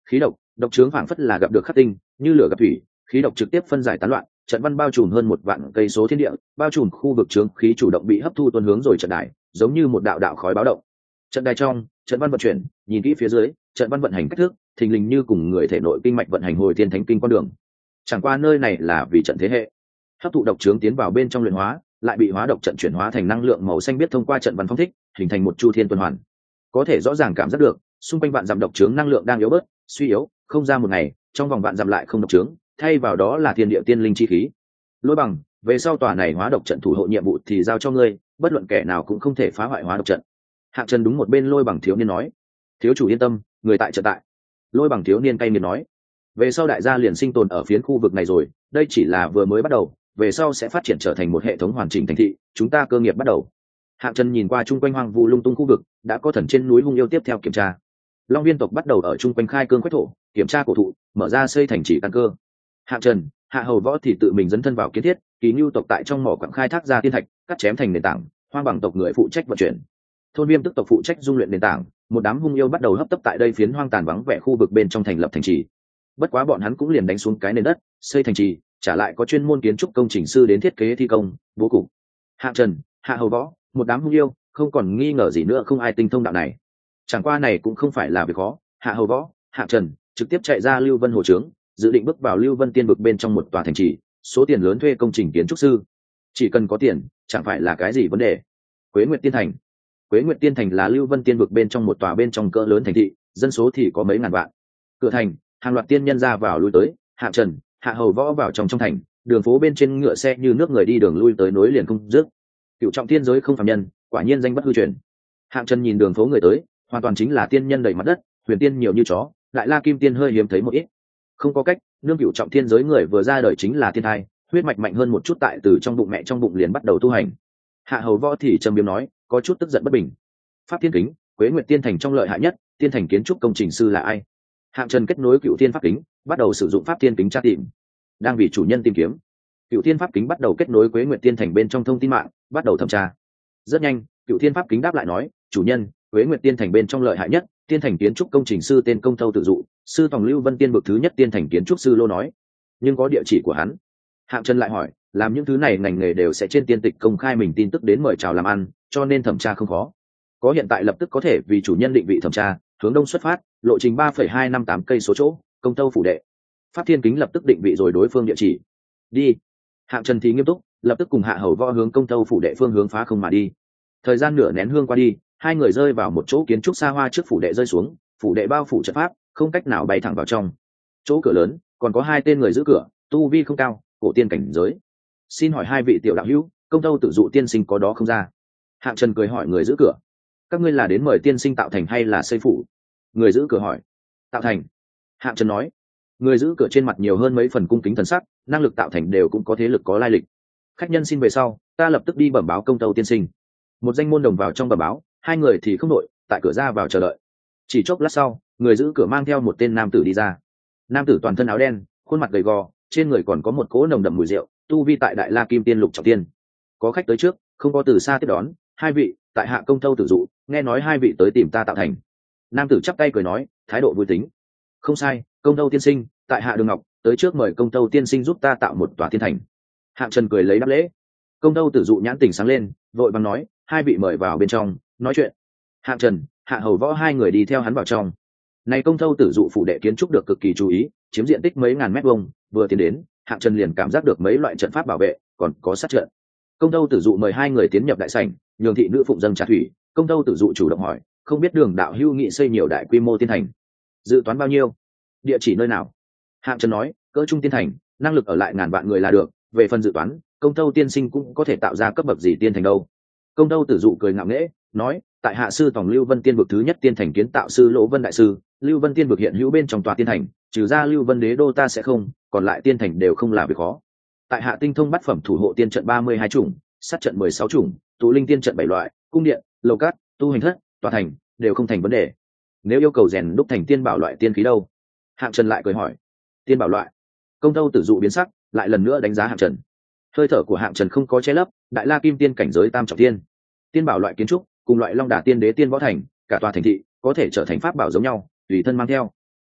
khí độc độc trướng phảng phất là gặp được khắc tinh, như lửa gặp thủy, khí độc trực tiếp phân giải tán loạn, trận văn bao trùm hơn một vạn cây số thiên địa, bao trùm khu vực trướng khí chủ động bị hấp thu tuôn hướng rồi trận đài, giống như một đạo đạo khói báo động. Trận đài trong, trận văn vận chuyển, nhìn kỹ phía dưới, trận văn vận hành cách thức, thình lình như cùng người thể nội kinh mạch vận hành hồi thiên thánh kinh con đường. Chẳng qua nơi này là vì trận thế hệ, hấp thụ độc trướng tiến vào bên trong luyện hóa, lại bị hóa độc trận chuyển hóa thành năng lượng màu xanh biết thông qua trận văn phong thích, hình thành một chu thiên tuần hoàn. Có thể rõ ràng cảm giác được, xung quanh vạn dặm độc trướng năng lượng đang yếu bớt, suy yếu, không ra một ngày, trong vòng vạn dặm lại không độc trướng, thay vào đó là thiên địa tiên linh chi khí. Lôi Bằng, về sau tòa này hóa độc trận thủ hộ nhiệm vụ thì giao cho ngươi, bất luận kẻ nào cũng không thể phá hoại hóa độc trận. Hạng Trần đúng một bên Lôi Bằng thiếu niên nói. Thiếu chủ yên tâm, người tại trận tại. Lôi Bằng thiếu niên cay nghiệt nói. Về sau đại gia liền sinh tồn ở phiến khu vực này rồi, đây chỉ là vừa mới bắt đầu, về sau sẽ phát triển trở thành một hệ thống hoàn chỉnh thành thị, chúng ta cơ nghiệp bắt đầu. Hạng Trần nhìn qua chung quanh hoang vu lung tung khu vực, đã có thần trên núi hung yêu tiếp theo kiểm tra. Long viên tộc bắt đầu ở chung quanh khai cương quét thổ, kiểm tra cổ thụ, mở ra xây thành trì căn cơ. Hạng Trần, Hạ Hầu Võ thì tự mình dấn thân vào kiến thiết, Kỳ Nưu tộc tại trong mỏ quặng khai thác ra tiên thạch, cắt chém thành nền tảng, Hoang Bằng tộc người phụ trách vận chuyển. Thôn Viêm tức tộc phụ trách dung luyện nền tảng, một đám hung yêu bắt đầu hấp tấp tại đây phiến hoang tàn vắng vẻ khu vực bên trong thành lập thành trì. Bất quá bọn hắn cũng liền đánh xuống cái nền đất, xây thành trì, trả lại có chuyên môn kiến trúc công trình sư đến thiết kế thi công, bố cục. Hạng Trần, Hạ Hầu Võ, một đám hung yêu, không còn nghi ngờ gì nữa, không ai tinh thông đạo này. Chẳng qua này cũng không phải là việc khó, Hạ Hầu Võ, Hạng Trần trực tiếp chạy ra Lưu Vân hồ trướng, dự định bước vào Lưu Vân tiên vực bên trong một tòa thành trì, số tiền lớn thuê công trình kiến trúc sư. Chỉ cần có tiền, chẳng phải là cái gì vấn đề. Quế Nguyệt Tiên Thành. Quế Nguyệt Tiên Thành là Lưu Vân tiên vực bên trong một tòa bên trong cỡ lớn thành thị, dân số thì có mấy ngàn vạn. Cửa thành, hàng loạt tiên nhân ra vào lui tới, Hạng Trần, Hạ Hầu Võ vào trong trong thành, đường phố bên trên ngựa xe như nước người đi đường lui tới nối liền không dứt. Cựu trọng thiên giới không phàm nhân, quả nhiên danh bất hư truyền. Hạng Trần nhìn đường phố người tới, hoàn toàn chính là tiên nhân đầy mặt đất, huyền tiên nhiều như chó, lại La Kim tiên hơi hiếm thấy một ít. Không có cách, nương cựu trọng thiên giới người vừa ra đời chính là thiên thai, huyết mạch mạnh hơn một chút, tại từ trong bụng mẹ trong bụng liền bắt đầu tu hành. Hạ Hầu Võ thì trầm biếm nói, có chút tức giận bất bình. Pháp Thiên Kính, Quế Nguyệt Tiên Thành trong lợi hại nhất, tiên thành kiến trúc công trình sư là ai? Hạng Trần kết nối Cựu Thiên Pháp Kính, bắt đầu sử dụng Pháp Thiên Kính tra tìm. Đang vì chủ nhân tìm kiếm. Cựu Thiên Pháp Kính bắt đầu kết nối Quế Nguyệt Tiên Thành bên trong thông tin mạng, bắt đầu thẩm tra. Rất nhanh, Cựu Thiên Pháp Kính đáp lại nói, chủ nhân, Quế Nguyệt Tiên Thành bên trong lợi hại nhất, tiên thành kiến trúc công trình sư tên Công Thâu tự dụ, sư tòng Lưu Vân tiên vực thứ nhất tiên thành kiến trúc sư Lô nói. Nhưng có địa chỉ của hắn. Hạng Trần lại hỏi, làm những thứ này ngành nghề đều sẽ trên tiên tịch công khai mình tin tức đến mời chào làm ăn, cho nên thẩm tra không khó. Có hiện tại lập tức có thể vì chủ nhân định vị thẩm tra, hướng đông xuất phát, lộ trình ba phẩy hai năm tám cây số chỗ, Công Thâu phủ đệ. Pháp Thiên Kính lập tức định vị rồi đối phương địa chỉ. Đi. Hạng Trần thì nghiêm túc, lập tức cùng Hạ Hầu Võ hướng Công Thâu phủ đệ phương hướng phá không mà đi. Thời gian nửa nén hương qua đi, hai người rơi vào một chỗ kiến trúc xa hoa trước phủ đệ rơi xuống, phủ đệ bao phủ trận pháp, không cách nào bay thẳng vào trong. Chỗ cửa lớn còn có hai tên người giữ cửa, tu vi không cao, cổ tiên cảnh giới. Xin hỏi hai vị tiểu đạo hữu, Công Thâu tự dụ tiên sinh có đó không ra? Hạng Trần cười hỏi người giữ cửa. Các ngươi là đến mời tiên sinh tạo thành hay là xây phủ? Người giữ cửa hỏi. Tạo thành. Hạng Trần nói. Người giữ cửa trên mặt nhiều hơn mấy phần cung kính thần sắc, năng lực tạo thành đều cũng có thế lực có lai lịch. Khách nhân xin về sau, ta lập tức đi bẩm báo Công Thâu tiên sinh. Một danh môn đồng vào trong bẩm báo, hai người thì không đội, tại cửa ra vào chờ đợi. Chỉ chốc lát sau, người giữ cửa mang theo một tên nam tử đi ra. Nam tử toàn thân áo đen, khuôn mặt gầy gò, trên người còn có một cỗ nồng đậm mùi rượu, tu vi tại Đại La Kim Tiên lục trọng tiên. Có khách tới trước, không có từ xa tiếp đón, hai vị, tại hạ Công Thâu tự dụ, nghe nói hai vị tới tìm ta tạo thành. Nam tử chắp tay cười nói, thái độ vui tính. Không sai, Công Thâu tiên sinh, tại hạ Đường Ngọc, tới trước mời Công Thâu tiên sinh giúp ta tạo một tòa tiên thành. Hạng Trần cười lấy đáp lễ. Công Thâu tự dụ nhãn tỉnh sáng lên, vội vàng nói, hai vị mời vào bên trong nói chuyện. Hạng Trần, Hạ Hầu Võ hai người đi theo hắn vào trong. Này Công Thâu tự dụ phủ đệ kiến trúc được cực kỳ chú ý, chiếm diện tích mấy ngàn mét vuông, vừa tiến đến, Hạng Trần liền cảm giác được mấy loại trận pháp bảo vệ, còn có sát trận. Công Thâu tự dụ mời hai người tiến nhập đại sảnh, nhường thị nữ phụng dâng trà thủy. Công Thâu tự dụ chủ động hỏi, không biết Đường đạo hữu nghị xây nhiều đại quy mô tiên thành, dự toán bao nhiêu, địa chỉ nơi nào? Hạng Trần nói, cỡ trung tiên thành, năng lực ở lại ngàn vạn người là được, về phần dự toán, Công Thâu tiên sinh cũng có thể tạo ra cấp bậc gì tiên thành đâu. Công Thâu tự dụ cười ngạo nghễ, nói, tại hạ sư tòng Lưu Vân tiên vực thứ nhất tiên thành kiến tạo sư Lỗ Vân đại sư, Lưu Vân tiên vực hiện hữu bên trong tòa tiên thành, trừ ra Lưu Vân đế đô ta sẽ không, còn lại tiên thành đều không là việc khó. Tại hạ tinh thông bát phẩm thủ hộ tiên trận ba mươi hai chủng, sát trận mười sáu chủng, tụ linh tiên trận bảy loại, cung điện, lầu cát, tu hành thất, tòa thành đều không thành vấn đề. Nếu yêu cầu rèn đúc thành tiên bảo loại tiên khí đâu? Hạng Trần lại cười hỏi. Tiên bảo loại? Công Thâu tự dụ biến sắc, lại lần nữa đánh giá Hạng Trần. Hơi thở của Hạng Trần không có che lấp, Đại La Kim Tiên cảnh giới tam trọng tiên. Tiên bảo loại kiến trúc, cùng loại Long Đà Tiên Đế Tiên Võ Thành, cả tòa thành thị có thể trở thành pháp bảo giống nhau, tùy thân mang theo.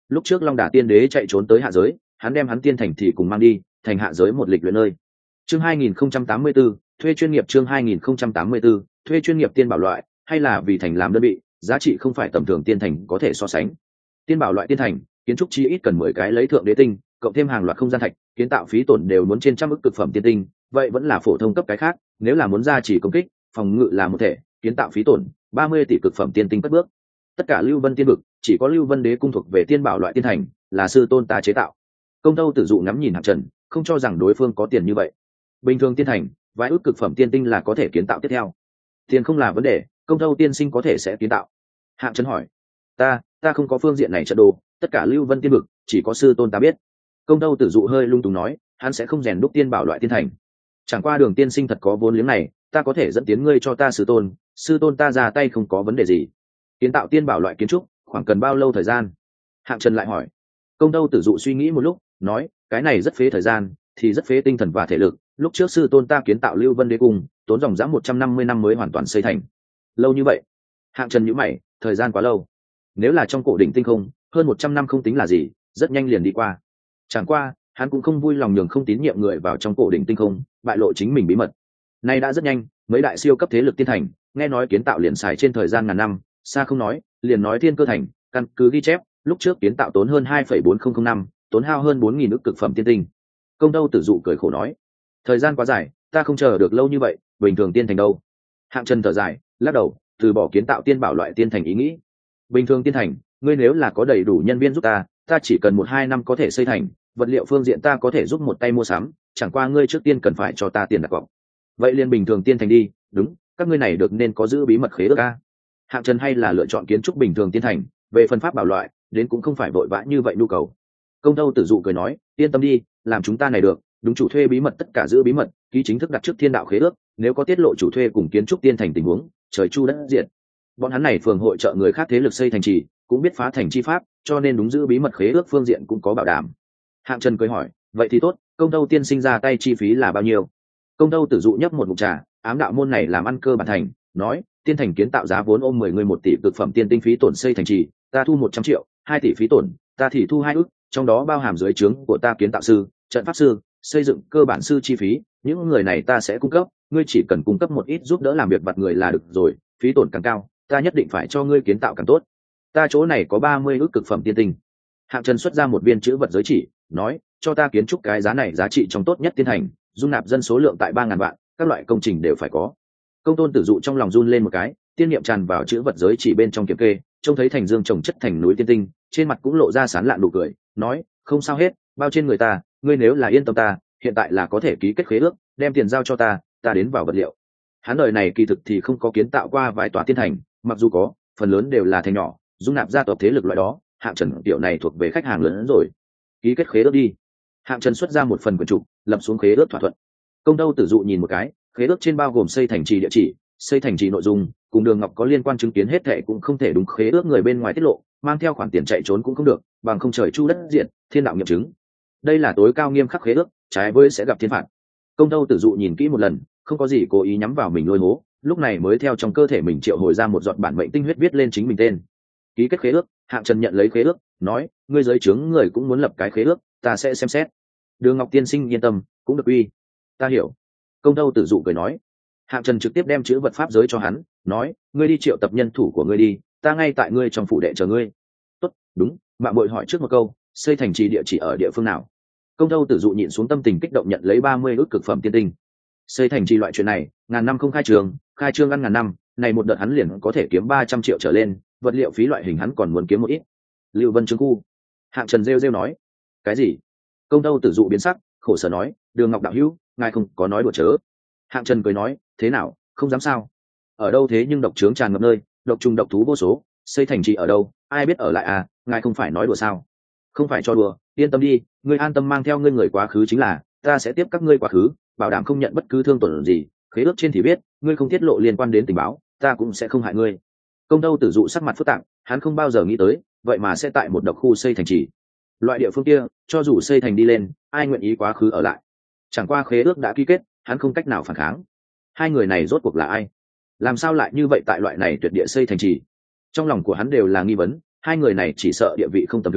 lúc trước Long Đà tiên đế chạy trốn tới hạ giới, hắn đem hắn tiên thành thì cùng mang đi, thành hạ giới một lịch luyện nơi. Chương hai nghìn không trăm tám mươi 084, thuê chuyên nghiệp chương hai nghìn không trăm tám mươi 084, thuê chuyên nghiệp tiên bảo loại, hay là vì thành làm đơn vị, giá trị không phải tầm thường tiên thành có thể so sánh. Tiên bảo loại tiên thành, kiến trúc chi ít cần mười cái lấy thượng đế tinh, cộng thêm hàng loạt không gian thạch, kiến tạo phí tổn đều muốn trên trăm ức cực phẩm tiên tinh, vậy vẫn là phổ thông cấp cái khác, nếu là muốn gia chỉ công kích, phòng ngự là một thể, kiến tạo phí tổn ba mươi tỷ cực phẩm tiên tinh cất bước. Tất cả Lưu Vân tiên vực, chỉ có Lưu Vân đế cung thuộc về tiên bảo loại tiên thành, là sư tôn ta chế tạo. Công Tâu Tử Dụ ngắm nhìn Hạng Trần, không cho rằng đối phương có tiền như vậy. Bình thường tiên thành, vài ước cực phẩm tiên tinh là có thể kiến tạo tiếp theo. Tiền không là vấn đề, Công Tâu tiên sinh có thể sẽ kiến tạo. Hạng Trần hỏi, ta, ta không có phương diện này trận đồ, tất cả Lưu Vân tiên vực, chỉ có sư tôn ta biết. Công Tâu Tử Dụ hơi lung túng nói, hắn sẽ không rèn đúc tiên bảo loại tiên thành. Chẳng qua Đường tiên sinh thật có vốn liếng này, ta có thể dẫn tiến ngươi cho ta sư tôn, sư tôn ta ra tay không có vấn đề gì. Kiến tạo tiên bảo loại kiến trúc, khoảng cần bao lâu thời gian? Hạng Trần lại hỏi. Công Tâu Tử Dụ suy nghĩ một lúc, nói, cái này rất phế thời gian, thì rất phế tinh thần và thể lực. Lúc trước sư tôn ta kiến tạo Lưu Vân đế cung, tốn dòng dã một trăm năm mươi năm mới hoàn toàn xây thành. Lâu như vậy? Hạng Trần nhíu mày, thời gian quá lâu. Nếu là trong cổ đỉnh tinh không, hơn một trăm năm không tính là gì, rất nhanh liền đi qua. Chẳng qua, hắn cũng không vui lòng nhường không tín nhiệm người vào trong cổ đỉnh tinh không, bại lộ chính mình bí mật. Nay đã rất nhanh, mấy đại siêu cấp thế lực tiên thành, nghe nói kiến tạo liền xài trên thời gian ngàn năm, xa không nói, liền nói Thiên Cơ thành, căn cứ ghi chép, lúc trước kiến tạo tốn hơn hai phẩy bốn không không năm, tốn hao hơn bốn nghìn ức cực phẩm tiên tinh. Công Tâu Tử Dụ cười khổ nói, thời gian quá dài, ta không chờ được lâu như vậy, bình thường tiên thành đâu? Hạng Trần thở dài, lắc đầu, từ bỏ kiến tạo tiên bảo loại tiên thành ý nghĩ. Bình thường tiên thành, ngươi nếu là có đầy đủ nhân viên giúp ta, ta chỉ cần một hai năm có thể xây thành, vật liệu phương diện ta có thể giúp một tay mua sắm, chẳng qua ngươi trước tiên cần phải cho ta tiền đặt cọc. Vậy liền bình thường tiên thành đi, đúng, các ngươi này được nên có giữ bí mật khế ước a. Hạng Trần hay là lựa chọn kiến trúc bình thường tiên thành, về phần pháp bảo loại, đến cũng không phải vội vã như vậy nhu cầu. Công Tâu Tử Dụ cười nói, yên tâm đi, làm chúng ta này được, đúng chủ thuê bí mật tất cả giữ bí mật, ký chính thức đặt trước thiên đạo khế ước, nếu có tiết lộ chủ thuê cùng kiến trúc tiên thành tình huống, trời chu đất diệt. Bọn hắn này phường hội trợ người khác thế lực xây thành trì, cũng biết phá thành chi pháp, cho nên đúng giữ bí mật khế ước phương diện cũng có bảo đảm. Hạng Trần cười hỏi, vậy thì tốt, Công Tâu tiên sinh ra tay chi phí là bao nhiêu? Công Tâu Tử Dụ nhấp một ngụm trà, ám đạo môn này làm ăn cơ bản thành, nói, tiên thành kiến tạo giá vốn ôm mười người một tỷ cực phẩm tiên tinh phí tổn xây thành trì, ta thu một trăm triệu, hai tỷ phí tổn, ta thì thu hai ức, trong đó bao hàm dưới trướng của ta kiến tạo sư, trận pháp sư, xây dựng cơ bản sư chi phí, những người này ta sẽ cung cấp, ngươi chỉ cần cung cấp một ít giúp đỡ làm việc vặt người là được rồi, phí tổn càng cao, ta nhất định phải cho ngươi kiến tạo càng tốt. Ta chỗ này có ba mươi ức cực phẩm tiên tinh. Hạng Trần xuất ra một viên chữ vật giới chỉ, nói, cho ta kiến trúc cái giá này giá trị trong tốt nhất tiên thành, dung nạp dân số lượng tại ba ngàn vạn, các loại công trình đều phải có. Công Tôn Tử Dụ trong lòng run lên một cái, tiên niệm tràn vào chữ vật giới chỉ bên trong kiểm kê, trông thấy thành dương trồng chất thành núi tiên tinh, trên mặt cũng lộ ra sán lạn nụ cười, nói, không sao hết, bao trên người ta, ngươi nếu là yên tâm ta, hiện tại là có thể ký kết khế ước, đem tiền giao cho ta, ta đến vào vật liệu. Hắn đời này kỳ thực thì không có kiến tạo qua vài tòa tiên thành, mặc dù có, phần lớn đều là thành nhỏ, dung nạp gia tộc thế lực loại đó, Hạng Trần tiểu này thuộc về khách hàng lớn hơn rồi. Ký kết khế ước đi. Hạng Trần xuất ra một phần quyển trục, lập xuống khế ước thỏa thuận. Công Tâu Tử Dụ nhìn một cái, khế ước trên bao gồm xây thành trì địa chỉ, xây thành trì nội dung, cùng Đường Ngọc có liên quan chứng kiến hết thệ cũng không thể đúng khế ước người bên ngoài tiết lộ, mang theo khoản tiền chạy trốn cũng không được, bằng không trời chu đất diệt, thiên đạo nghiệm chứng. Đây là tối cao nghiêm khắc khế ước, trái với sẽ gặp thiên phạt. Công Tâu Tử Dụ nhìn kỹ một lần, không có gì cố ý nhắm vào mình lôi hố, lúc này mới theo trong cơ thể mình triệu hồi ra một giọt bản mệnh tinh huyết viết lên chính mình tên. Ký kết khế ước, Hạng Trần nhận lấy khế ước, nói, ngươi giới trướng người cũng muốn lập cái khế ước, ta sẽ xem xét. Đường Ngọc tiên sinh yên tâm, cũng được uy. Ta hiểu. Công Tâu Tử Dụ cười nói. Hạng Trần trực tiếp đem chữ vật pháp giới cho hắn, nói, ngươi đi triệu tập nhân thủ của ngươi đi, ta ngay tại ngươi trong phủ đệ chờ ngươi. Tốt, đúng, mạng muội hỏi trước một câu, xây thành trì địa chỉ ở địa phương nào? Công Tâu Tử Dụ nhịn xuống tâm tình kích động nhận lấy ba mươi ức cực phẩm tiên tinh. Xây thành trì loại chuyện này, ngàn năm không khai trường, khai trương ăn ngàn năm, này một đợt hắn liền có thể kiếm ba trăm triệu trở lên, vật liệu phí loại hình hắn còn muốn kiếm một ít. Lưu Vân Trướng khu. Hạng Trần rêu rêu nói. Cái gì? Công Tâu Tử Dụ biến sắc, khổ sở nói, Đường Ngọc đạo hữu, ngài không có nói đùa chớ. Hạng Trần cười nói, thế nào, không dám sao? Ở đâu thế nhưng độc trướng tràn ngập nơi, độc trùng độc thú vô số, xây thành trì ở đâu, ai biết ở lại à, ngài không phải nói đùa sao? Không phải cho đùa, yên tâm đi, ngươi an tâm mang theo ngươi người quá khứ chính là, ta sẽ tiếp các ngươi quá khứ, bảo đảm không nhận bất cứ thương tổn gì, khế ước trên thì biết, ngươi không tiết lộ liên quan đến tình báo, ta cũng sẽ không hại ngươi. Công Tâu Tử Dụ sắc mặt phức tạp, hắn không bao giờ nghĩ tới, vậy mà sẽ tại một độc khu xây thành trì. Loại địa phương kia, cho dù xây thành đi lên, ai nguyện ý quá khứ ở lại? Chẳng qua khế ước đã ký kết, hắn không cách nào phản kháng. Hai người này rốt cuộc là ai? Làm sao lại như vậy tại loại này tuyệt địa xây thành trì? Trong lòng của hắn đều là nghi vấn, hai người này chỉ sợ địa vị không tầm thường,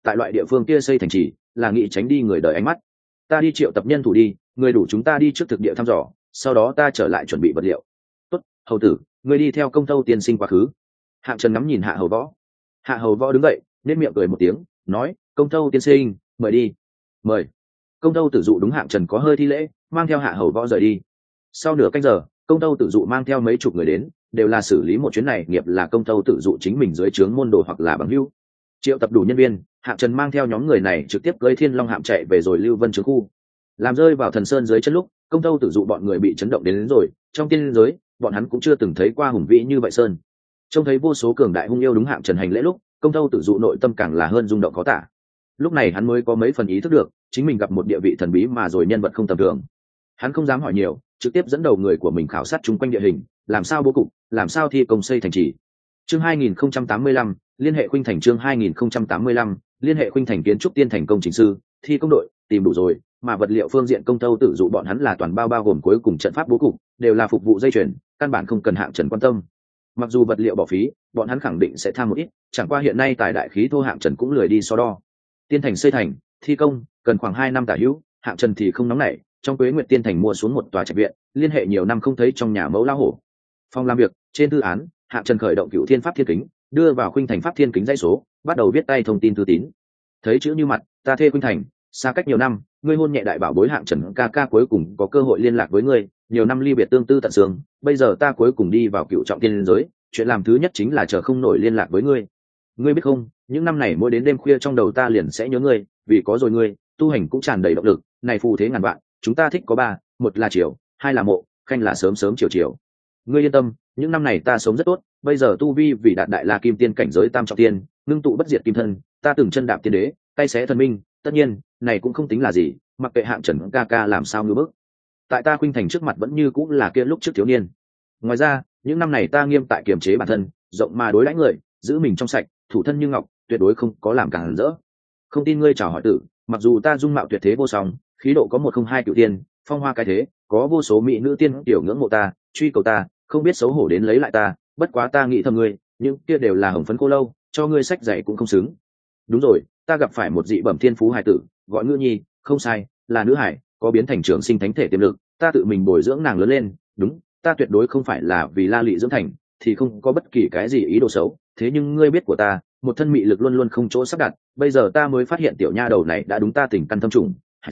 tại loại địa phương kia xây thành trì là nghĩ tránh đi người đời ánh mắt. Ta đi triệu tập nhân thủ đi, người đủ chúng ta đi trước thực địa thăm dò, sau đó ta trở lại chuẩn bị vật liệu. Tốt, hầu tử, người đi theo Công Tâu tiên sinh quá khứ. Hạng Trần ngắm nhìn Hạ Hầu Võ. Hạ Hầu Võ đứng dậy, nên miệng cười một tiếng, nói: Công Tâu tiên sinh, mời đi. Mời. Công Tâu Tử Dụ đúng Hạng Trần có hơi thi lễ, mang theo Hạ Hầu Võ rời đi. Sau nửa canh giờ, Công Tâu Tử Dụ mang theo mấy chục người đến, đều là xử lý một chuyến này nghiệp là Công Tâu Tử Dụ chính mình dưới trướng môn đồ hoặc là bằng hữu. Triệu tập đủ nhân viên, Hạng Trần mang theo nhóm người này trực tiếp cưỡi Thiên Long hạm chạy về rồi Lưu Vân Trướng khu. Làm rơi vào Thần Sơn dưới chân lúc, Công Tâu Tử Dụ bọn người bị chấn động đến, đến rồi, trong tiên giới, bọn hắn cũng chưa từng thấy qua hùng vĩ như vậy sơn. Trông thấy vô số cường đại hung yêu đúng Hạng Trần hành lễ lúc, Công Tâu Tử Dụ nội tâm càng là hơn rung động khó tả. Lúc này hắn mới có mấy phần ý thức được, chính mình gặp một địa vị thần bí mà rồi nhân vật không tầm thường. Hắn không dám hỏi nhiều, trực tiếp dẫn đầu người của mình khảo sát chung quanh địa hình, làm sao bố cục, làm sao thi công xây thành trì. Chương hai nghìn không trăm tám mươi lăm, liên hệ Khuynh Thành. Chương hai nghìn không trăm tám mươi lăm, liên hệ Khuynh Thành kiến trúc tiên thành công trình sư, thi công đội, tìm đủ rồi, mà vật liệu phương diện Công Tâu Tử Dụ bọn hắn là toàn bao bao gồm cuối cùng trận pháp bố cục, đều là phục vụ dây chuyền, căn bản không cần Hạng Trần quan tâm. Mặc dù vật liệu bỏ phí, bọn hắn khẳng định sẽ tham một ít, chẳng qua hiện nay tài đại khí thô Hạng Trần cũng lười đi so đo. Tiên thành xây thành, thi công, cần khoảng hai năm tả hữu, Hạng Trần thì không nóng nảy, trong Quế Nguyệt tiên thành mua xuống một tòa trạch viện, liên hệ nhiều năm không thấy trong nhà mẫu lao hổ. Phòng làm việc, trên thư án, Hạng Trần khởi động Cựu Thiên Pháp Thiên Kính, đưa vào Khuynh Thành Pháp Thiên Kính dãy số, bắt đầu viết tay thông tin thư tín. Thấy chữ như mặt, ta thê Khuynh Thành, xa cách nhiều năm, ngươi hôn nhẹ đại bảo bối Hạng Trần ca ca cuối cùng có cơ hội liên lạc với ngươi, nhiều năm ly biệt tương tư tận xương, bây giờ ta cuối cùng đi vào cựu trọng tiên giới, chuyện làm thứ nhất chính là chờ không nổi liên lạc với ngươi. Ngươi biết không, những năm này mỗi đến đêm khuya trong đầu ta liền sẽ nhớ ngươi, vì có rồi ngươi, tu hành cũng tràn đầy động lực, này phù thế ngàn vạn, chúng ta thích có ba, một là chiều, hai là mộ, khanh là sớm sớm chiều chiều. Ngươi yên tâm, những năm này ta sống rất tốt, bây giờ tu vi vì đạt đại la kim tiên cảnh giới tam trọng tiên, ngưng tụ bất diệt kim thân, ta từng chân đạp tiên đế, tay xé thần minh, tất nhiên, này cũng không tính là gì, mặc kệ Hạng Trần ca ca làm sao ngư bức. Tại ta Khuynh Thành trước mặt vẫn như cũng là kia lúc trước thiếu niên. Ngoài ra, những năm này ta nghiêm tại kiềm chế bản thân, rộng mà đối đãi người, giữ mình trong sạch, thủ thân như ngọc, tuyệt đối không có làm càng rỡ. Không tin ngươi chào hỏi tử, mặc dù ta dung mạo tuyệt thế vô song, khí độ có một không hai cửu tiên, phong hoa cái thế, có vô số mỹ nữ tiên tiểu ngưỡng mộ ta, truy cầu ta, không biết xấu hổ đến lấy lại ta, bất quá ta nghĩ thầm ngươi, những kia đều là hồng phấn cô lâu, cho ngươi sách dạy cũng không xứng. Đúng rồi, ta gặp phải một dị bẩm thiên phú hài tử, gọi Ngữ Nhi, không sai, là nữ hải, có biến thành trường sinh thánh thể tiềm lực, ta tự mình bồi dưỡng nàng lớn lên, đúng, ta tuyệt đối không phải là vì la lị dưỡng thành, thì không có bất kỳ cái gì ý đồ xấu, thế nhưng ngươi biết của ta, một thân mị lực luôn luôn không chỗ sắp đặt, bây giờ ta mới phát hiện tiểu nha đầu này đã đúng ta tình căn thâm trùng.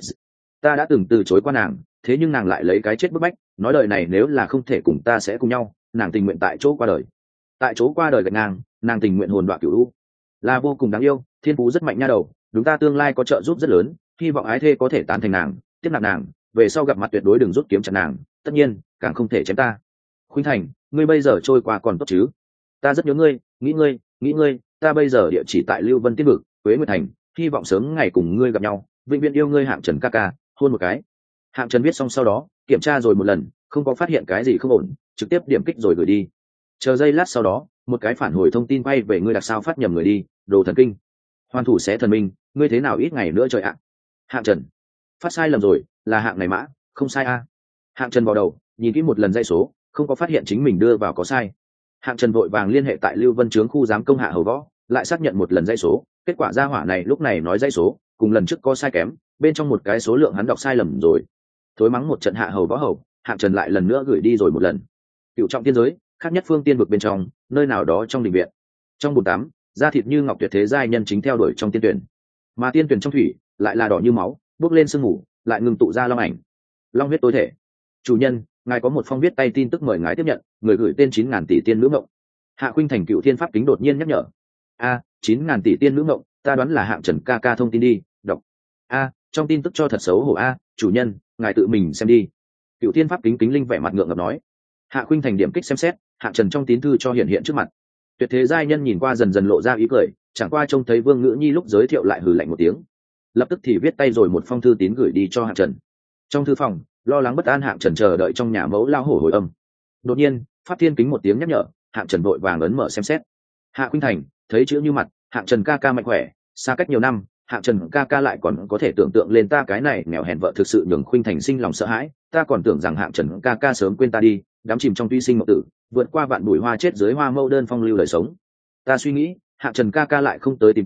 Ta đã từng từ chối qua nàng, thế nhưng nàng lại lấy cái chết bức bách, nói đời này nếu là không thể cùng ta sẽ cùng nhau, nàng tình nguyện tại chỗ qua đời. Tại chỗ qua đời gạch ngang, nàng tình nguyện hồn đoạ cửu u. Là vô cùng đáng yêu, thiên phú rất mạnh nha đầu, đúng ta tương lai có trợ giúp rất lớn, hy vọng ái thê có thể tán thành nàng, tiếp nạp nàng, về sau gặp mặt tuyệt đối đừng rút kiếm chặt nàng, tất nhiên, càng không thể chém ta. Khuynh Thành, ngươi bây giờ trôi qua còn tốt chứ? Ta rất nhớ ngươi, nghĩ ngươi, nghĩ ngươi, ta bây giờ địa chỉ tại Lưu Vân Tiên Vực, Quế Nguyệt Thành, hy vọng sớm ngày cùng ngươi gặp nhau, vĩnh viễn yêu ngươi Hạng Trần ca ca, hôn một cái. Hạng Trần viết xong sau đó, kiểm tra rồi một lần, không có phát hiện cái gì không ổn, trực tiếp điểm kích rồi gửi đi. Chờ giây lát sau đó, một cái phản hồi thông tin quay về ngươi đặc sao phát nhầm người đi, đồ thần kinh. Hoàn thủ xé thần minh, ngươi thế nào ít ngày nữa trời ạ? Hạng Trần, phát sai lầm rồi, là hạng này mã, không sai a. Hạng Trần vào đầu, nhìn kỹ một lần dãy số, không có phát hiện chính mình đưa vào có sai. Hạng Trần vội vàng liên hệ tại Lưu Vân Trướng khu giám công Hạ Hầu Võ, lại xác nhận một lần dãy số, kết quả ra hỏa này lúc này nói dãy số, cùng lần trước có sai kém, bên trong một cái số lượng hắn đọc sai lầm rồi. Thối mắng một trận Hạ Hầu Võ hầu, Hạng Trần lại lần nữa gửi đi rồi một lần. Cựu trọng tiên giới, khác nhất phương tiên vực bên trong, nơi nào đó trong đình viện. Trong bồn tắm, da thịt như ngọc tuyệt thế giai nhân chính theo đuổi trong tiên tuyển, mà tiên tuyển trong thủy lại là đỏ như máu, bốc lên sương mù, lại ngừng tụ ra long ảnh. Long huyết tối thể. Chủ nhân, ngài có một phong viết tay tin tức mời ngài tiếp nhận, người gửi tên chín ngàn tỷ tiên nữ ngộng. Hạ Khuynh Thành Cựu Thiên Pháp Kính đột nhiên nhắc nhở. A, chín ngàn tỷ tiên nữ ngộng, ta đoán là Hạng Trần ca ca thông tin đi, đọc. A, trong tin tức cho thật xấu hổ a, chủ nhân, ngài tự mình xem đi. Cựu Thiên Pháp Kính kính linh vẻ mặt ngượng ngập nói. Hạ Khuynh Thành điểm kích xem xét, Hạng Trần trong tín thư cho hiện hiện trước mặt. Tuyệt thế giai nhân nhìn qua dần dần lộ ra ý cười, chẳng qua trông thấy Vương Ngữ Nhi lúc giới thiệu lại hừ lạnh một tiếng, lập tức thì viết tay rồi một phong thư tín gửi đi cho Hạng Trần. Trong thư phòng, lo lắng bất an Hạng Trần chờ đợi trong nhà mẫu lao hổ hồi âm. Đột nhiên, Pháp Thiên Kính một tiếng nhắc nhở, Hạng Trần vội vàng ấn mở xem xét. Hạ Khuynh Thành thấy chữ như mặt, Hạng Trần ca ca mạnh khỏe, xa cách nhiều năm, Hạng Trần ca ca lại còn có thể tưởng tượng lên ta cái này nghèo hèn vợ thực sự nhường Khuynh Thành sinh lòng sợ hãi, ta còn tưởng rằng Hạng Trần ca ca sớm quên ta đi, đắm chìm trong tuy sinh mộng tử, vượt qua vạn bụi hoa chết dưới hoa mâu đơn phong lưu đời sống. Ta suy nghĩ, Hạng Trần ca ca lại không tới tìm ta,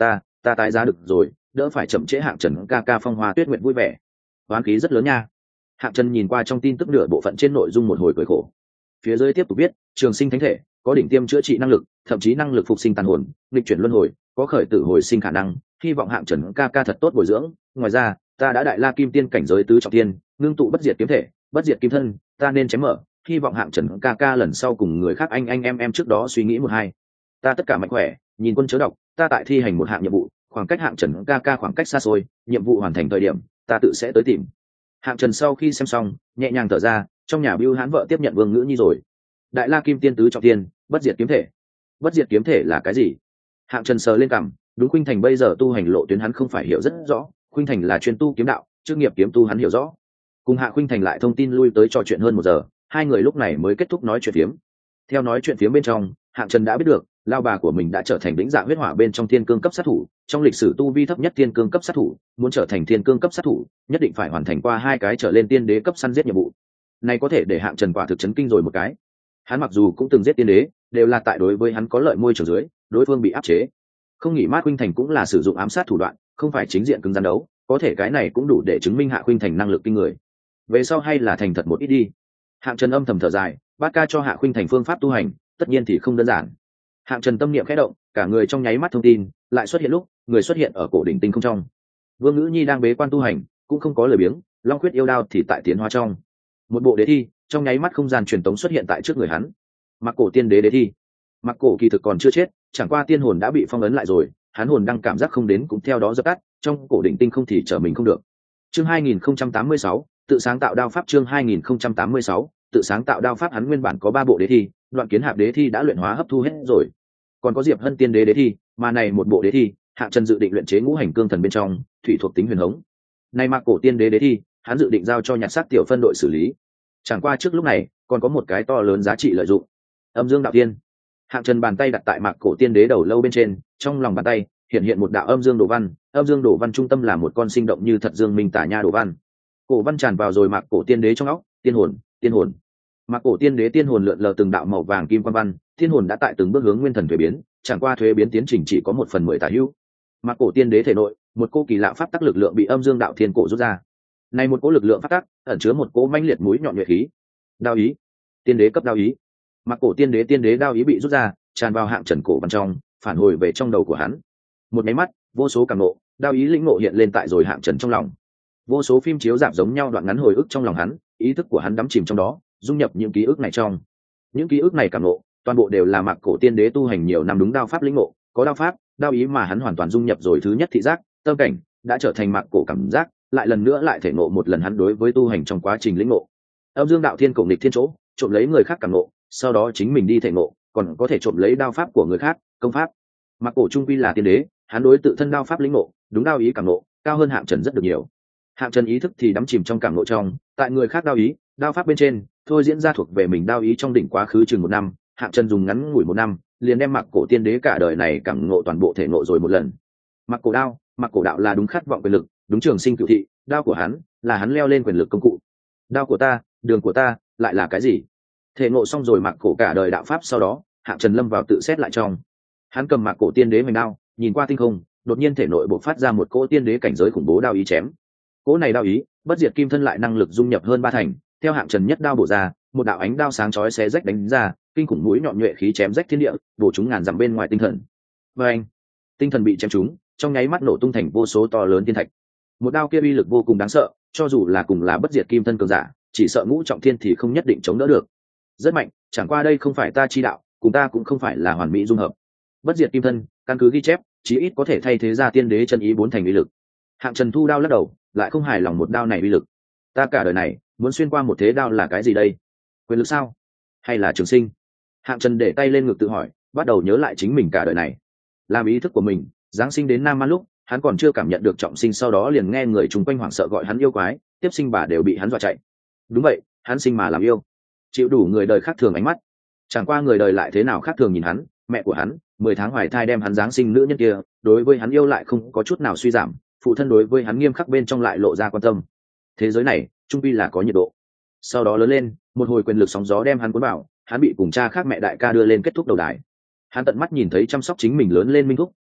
ta tái giá được rồi, đỡ phải chậm trễ Hạng Trần ca ca phong hoa tuyết nguyện vui vẻ. Oán khí rất lớn nha. Hạng Trần nhìn qua trong tin tức nửa bộ phận trên nội dung một hồi cười khổ. Phía dưới tiếp tục viết, trường sinh thánh thể, có đỉnh tiêm chữa trị năng lực, thậm chí năng lực phục sinh tàn hồn, nghịch chuyển luân hồi, có khởi tử hồi sinh khả năng, hy vọng Hạng Trần ca ca thật tốt bồi dưỡng. Ngoài ra, ta đã đại la kim tiên cảnh giới tứ trọng tiên, ngưng tụ bất diệt kiếm thể, bất diệt kim thân, ta nên chém mở, hy vọng Hạng Trần ca ca lần sau cùng người khác anh anh em em trước đó suy nghĩ một hai. Ta tất cả mạnh khỏe, nhìn quân chớ đọc, ta tại thi hành một hạng nhiệm vụ, khoảng cách Hạng Trần ca ca khoảng cách xa xôi, nhiệm vụ hoàn thành thời điểm, ta tự sẽ tới tìm. Hạng Trần sau khi xem xong, nhẹ nhàng thở ra, trong nhà Bưu Hán vợ tiếp nhận Vương Ngữ Nhi rồi. Đại la kim tiên tứ trọng tiên, bất diệt kiếm thể. Bất diệt kiếm thể là cái gì? Hạng Trần sờ lên cằm, đúng Khuynh Thành bây giờ tu hành lộ tuyến hắn không phải hiểu rất rõ, Khuynh Thành là chuyên tu kiếm đạo, chức nghiệp kiếm tu hắn hiểu rõ. Cùng Hạ Khuynh Thành lại thông tin lui tới trò chuyện hơn một giờ, hai người lúc này mới kết thúc nói chuyện phiếm. Theo nói chuyện phiếm bên trong, Hạng Trần đã biết được, lao bà của mình đã trở thành lĩnh dạ huyết hỏa bên trong thiên cương cấp sát thủ, trong lịch sử tu vi thấp nhất thiên cương cấp sát thủ, muốn trở thành thiên cương cấp sát thủ, nhất định phải hoàn thành qua hai cái trở lên tiên đế cấp săn giết nhiệm vụ. Này có thể để Hạng Trần quả thực chấn kinh rồi một cái. Hắn mặc dù cũng từng giết tiên đế, đều là tại đối với hắn có lợi môi trường dưới, đối phương bị áp chế. Không nghĩ Mát Khuynh Thành cũng là sử dụng ám sát thủ đoạn, không phải chính diện cứng rắn đấu, có thể cái này cũng đủ để chứng minh Hạ Khuynh Thành năng lực kinh người. Về sau hay là thành thật một ít đi. Hạng Trần âm thầm thở dài, bát ca cho Hạ Khuynh Thành phương pháp tu hành, tất nhiên thì không đơn giản. Hạng Trần tâm niệm khẽ động, cả người trong nháy mắt thông tin lại xuất hiện lúc người xuất hiện ở cổ đỉnh tinh không trong. Vương Ngữ Nhi đang bế quan tu hành, cũng không có lời biếng, long quyết yêu đao thì tại tiến hóa trong. Một bộ đế thi trong nháy mắt không gian truyền tống xuất hiện tại trước người hắn. Mặc cổ tiên đế đế thi. Mặc cổ kỳ thực còn chưa chết, chẳng qua tiên hồn đã bị phong ấn lại rồi, hắn hồn đang cảm giác không đến cũng theo đó dập tắt, trong cổ đỉnh tinh không thì trở mình không được. Chương hai nghìn không trăm tám mươi sáu, tự sáng tạo đao pháp. Chương hai nghìn không trăm tám mươi sáu, tự sáng tạo đao pháp. Hắn nguyên bản có ba bộ đế thi, Đoạn Kiến Hạp đế thi đã luyện hóa hấp thu hết rồi, còn có Diệp Hân tiên đế đế thi, mà này một bộ đế thi, Hạng Trần dự định luyện chế ngũ hành cương thần bên trong thủy thuộc tính huyền hống. Này Mạc cổ tiên đế đế thi, hắn dự định giao cho nhặt xác tiểu phân đội xử lý. Chẳng qua trước lúc này, còn có một cái to lớn giá trị lợi dụng. Âm Dương đạo tiên. Hạng Trần bàn tay đặt tại Mạc cổ tiên đế đầu lâu bên trên, trong lòng bàn tay hiện hiện một đạo âm dương đồ văn, âm dương đồ văn trung tâm là một con sinh động như thật dương minh tả nha đồ văn. Cổ văn tràn vào rồi Mạc cổ tiên đế trong óc, tiên hồn, tiên hồn. Mạc cổ tiên đế tiên hồn lượn lờ từng đạo màu vàng kim quan văn, tiên hồn đã tại từng bước hướng nguyên thần thuế biến, chẳng qua thuế biến tiến trình chỉ có một phần mười tả hữu. Mạc cổ tiên đế thể nội, một cô kỳ lạ pháp tắc lực lượng bị âm dương đạo thiên cổ rút ra. Này một cỗ lực lượng pháp tắc, ẩn chứa một cỗ mãnh liệt mũi nhọn nhuệ khí. Đao ý, tiên đế cấp đao ý. Mạc cổ tiên đế tiên đế đao ý bị rút ra, tràn vào Hạng Trần cổ văn trong, phản hồi về trong đầu của hắn. Một máy mắt, vô số cảm ngộ, đao ý lĩnh ngộ hiện lên tại rồi Hạng Trần trong lòng. Vô số phim chiếu rạp giống nhau đoạn ngắn hồi ức trong lòng hắn, ý thức của hắn đắm chìm trong đó, dung nhập những ký ức này trong. Những ký ức này cảm ngộ, toàn bộ đều là Mạc cổ tiên đế tu hành nhiều năm đúng đao pháp lĩnh ngộ, có đao pháp, đao ý mà hắn hoàn toàn dung nhập rồi thứ nhất thị giác, tâm cảnh, đã trở thành Mạc cổ cảm giác, lại lần nữa lại thể ngộ một lần hắn đối với tu hành trong quá trình lĩnh ngộ. Âm dương đạo thiên cổ nghịch thiên chỗ, trộm lấy người khác cảm ngộ, sau đó chính mình đi thể ngộ, còn có thể trộm lấy đao pháp của người khác, công pháp. Mạc cổ trung quy là tiên đế, hắn đối tự thân đao pháp lĩnh ngộ, đúng đao ý cảm ngộ, cao hơn Hạng Trần rất được nhiều. Hạng Trần ý thức thì đắm chìm trong cảm ngộ trong, tại người khác đao ý, đao pháp bên trên, thôi diễn ra thuộc về mình đao ý trong đỉnh quá khứ chừng một năm. Hạng Trần dùng ngắn ngủi một năm, liền đem Mạc cổ tiên đế cả đời này cảm ngộ toàn bộ thể ngộ rồi một lần. Mạc cổ đao, Mạc cổ đạo là đúng khát vọng quyền lực, đúng trường sinh cửu thị, đao của hắn là hắn leo lên quyền lực công cụ. Đao của ta, đường của ta, lại là cái gì? Thể ngộ xong rồi Mạc cổ cả đời đạo pháp sau đó, Hạng Trần lâm vào tự xét lại trong. Hắn cầm Mạc cổ tiên đế hoành đao, nhìn qua tinh không, đột nhiên thể nội bộc phát ra một cỗ tiên đế cảnh giới khủng bố đao ý chém. Cỗ này đao ý, bất diệt kim thân lại năng lực dung nhập hơn ba thành, theo Hạng Trần nhất đao bổ ra, một đạo ánh đao sáng chói xé rách đánh ra, kinh khủng mũi nhọn nhuệ khí chém rách thiên địa, bổ chúng ngàn dặm bên ngoài tinh thần. Và anh, tinh thần bị chém trúng, trong nháy mắt nổ tung thành vô số to lớn thiên thạch. Một đao kia uy lực vô cùng đáng sợ, cho dù là cùng là bất diệt kim thân cường giả, chỉ sợ ngũ trọng thiên thì không nhất định chống đỡ được. Rất mạnh, chẳng qua đây không phải ta chi đạo, cùng ta cũng không phải là hoàn mỹ dung hợp. Bất diệt kim thân, căn cứ ghi chép, chí ít có thể thay thế ra tiên đế chân ý bốn thành uy lực. Hạng Trần thu đao lắc đầu, lại không hài lòng một đao này uy lực. Ta cả đời này muốn xuyên qua một thế đao là cái gì đây? Quyền lực sao? Hay là trường sinh? Hạng Trần để tay lên ngực tự hỏi, bắt đầu nhớ lại chính mình cả đời này. Làm ý thức của mình, giáng sinh đến Nam Man lúc, hắn còn chưa cảm nhận được trọng sinh, sau đó liền nghe người chung quanh hoảng sợ gọi hắn yêu quái, tiếp sinh bà đều bị hắn dọa chạy. Đúng vậy, hắn sinh mà làm yêu, chịu đủ người đời khác thường ánh mắt. Chẳng qua người đời lại thế nào khác thường nhìn hắn, mẹ của hắn, mười tháng hoài thai đem hắn giáng sinh nữ nhân kia, đối với hắn yêu lại không có chút nào suy giảm, phụ thân đối với hắn nghiêm khắc bên trong lại lộ ra quan tâm. Thế giới này, trung quy là có nhiệt độ. Sau đó lớn lên, một hồi quyền lực sóng gió đem hắn cuốn vào, hắn bị cùng cha khác mẹ đại ca đưa lên kết thúc đầu đài. Hắn tận mắt nhìn thấy chăm sóc chính mình lớn lên Minh Thúc,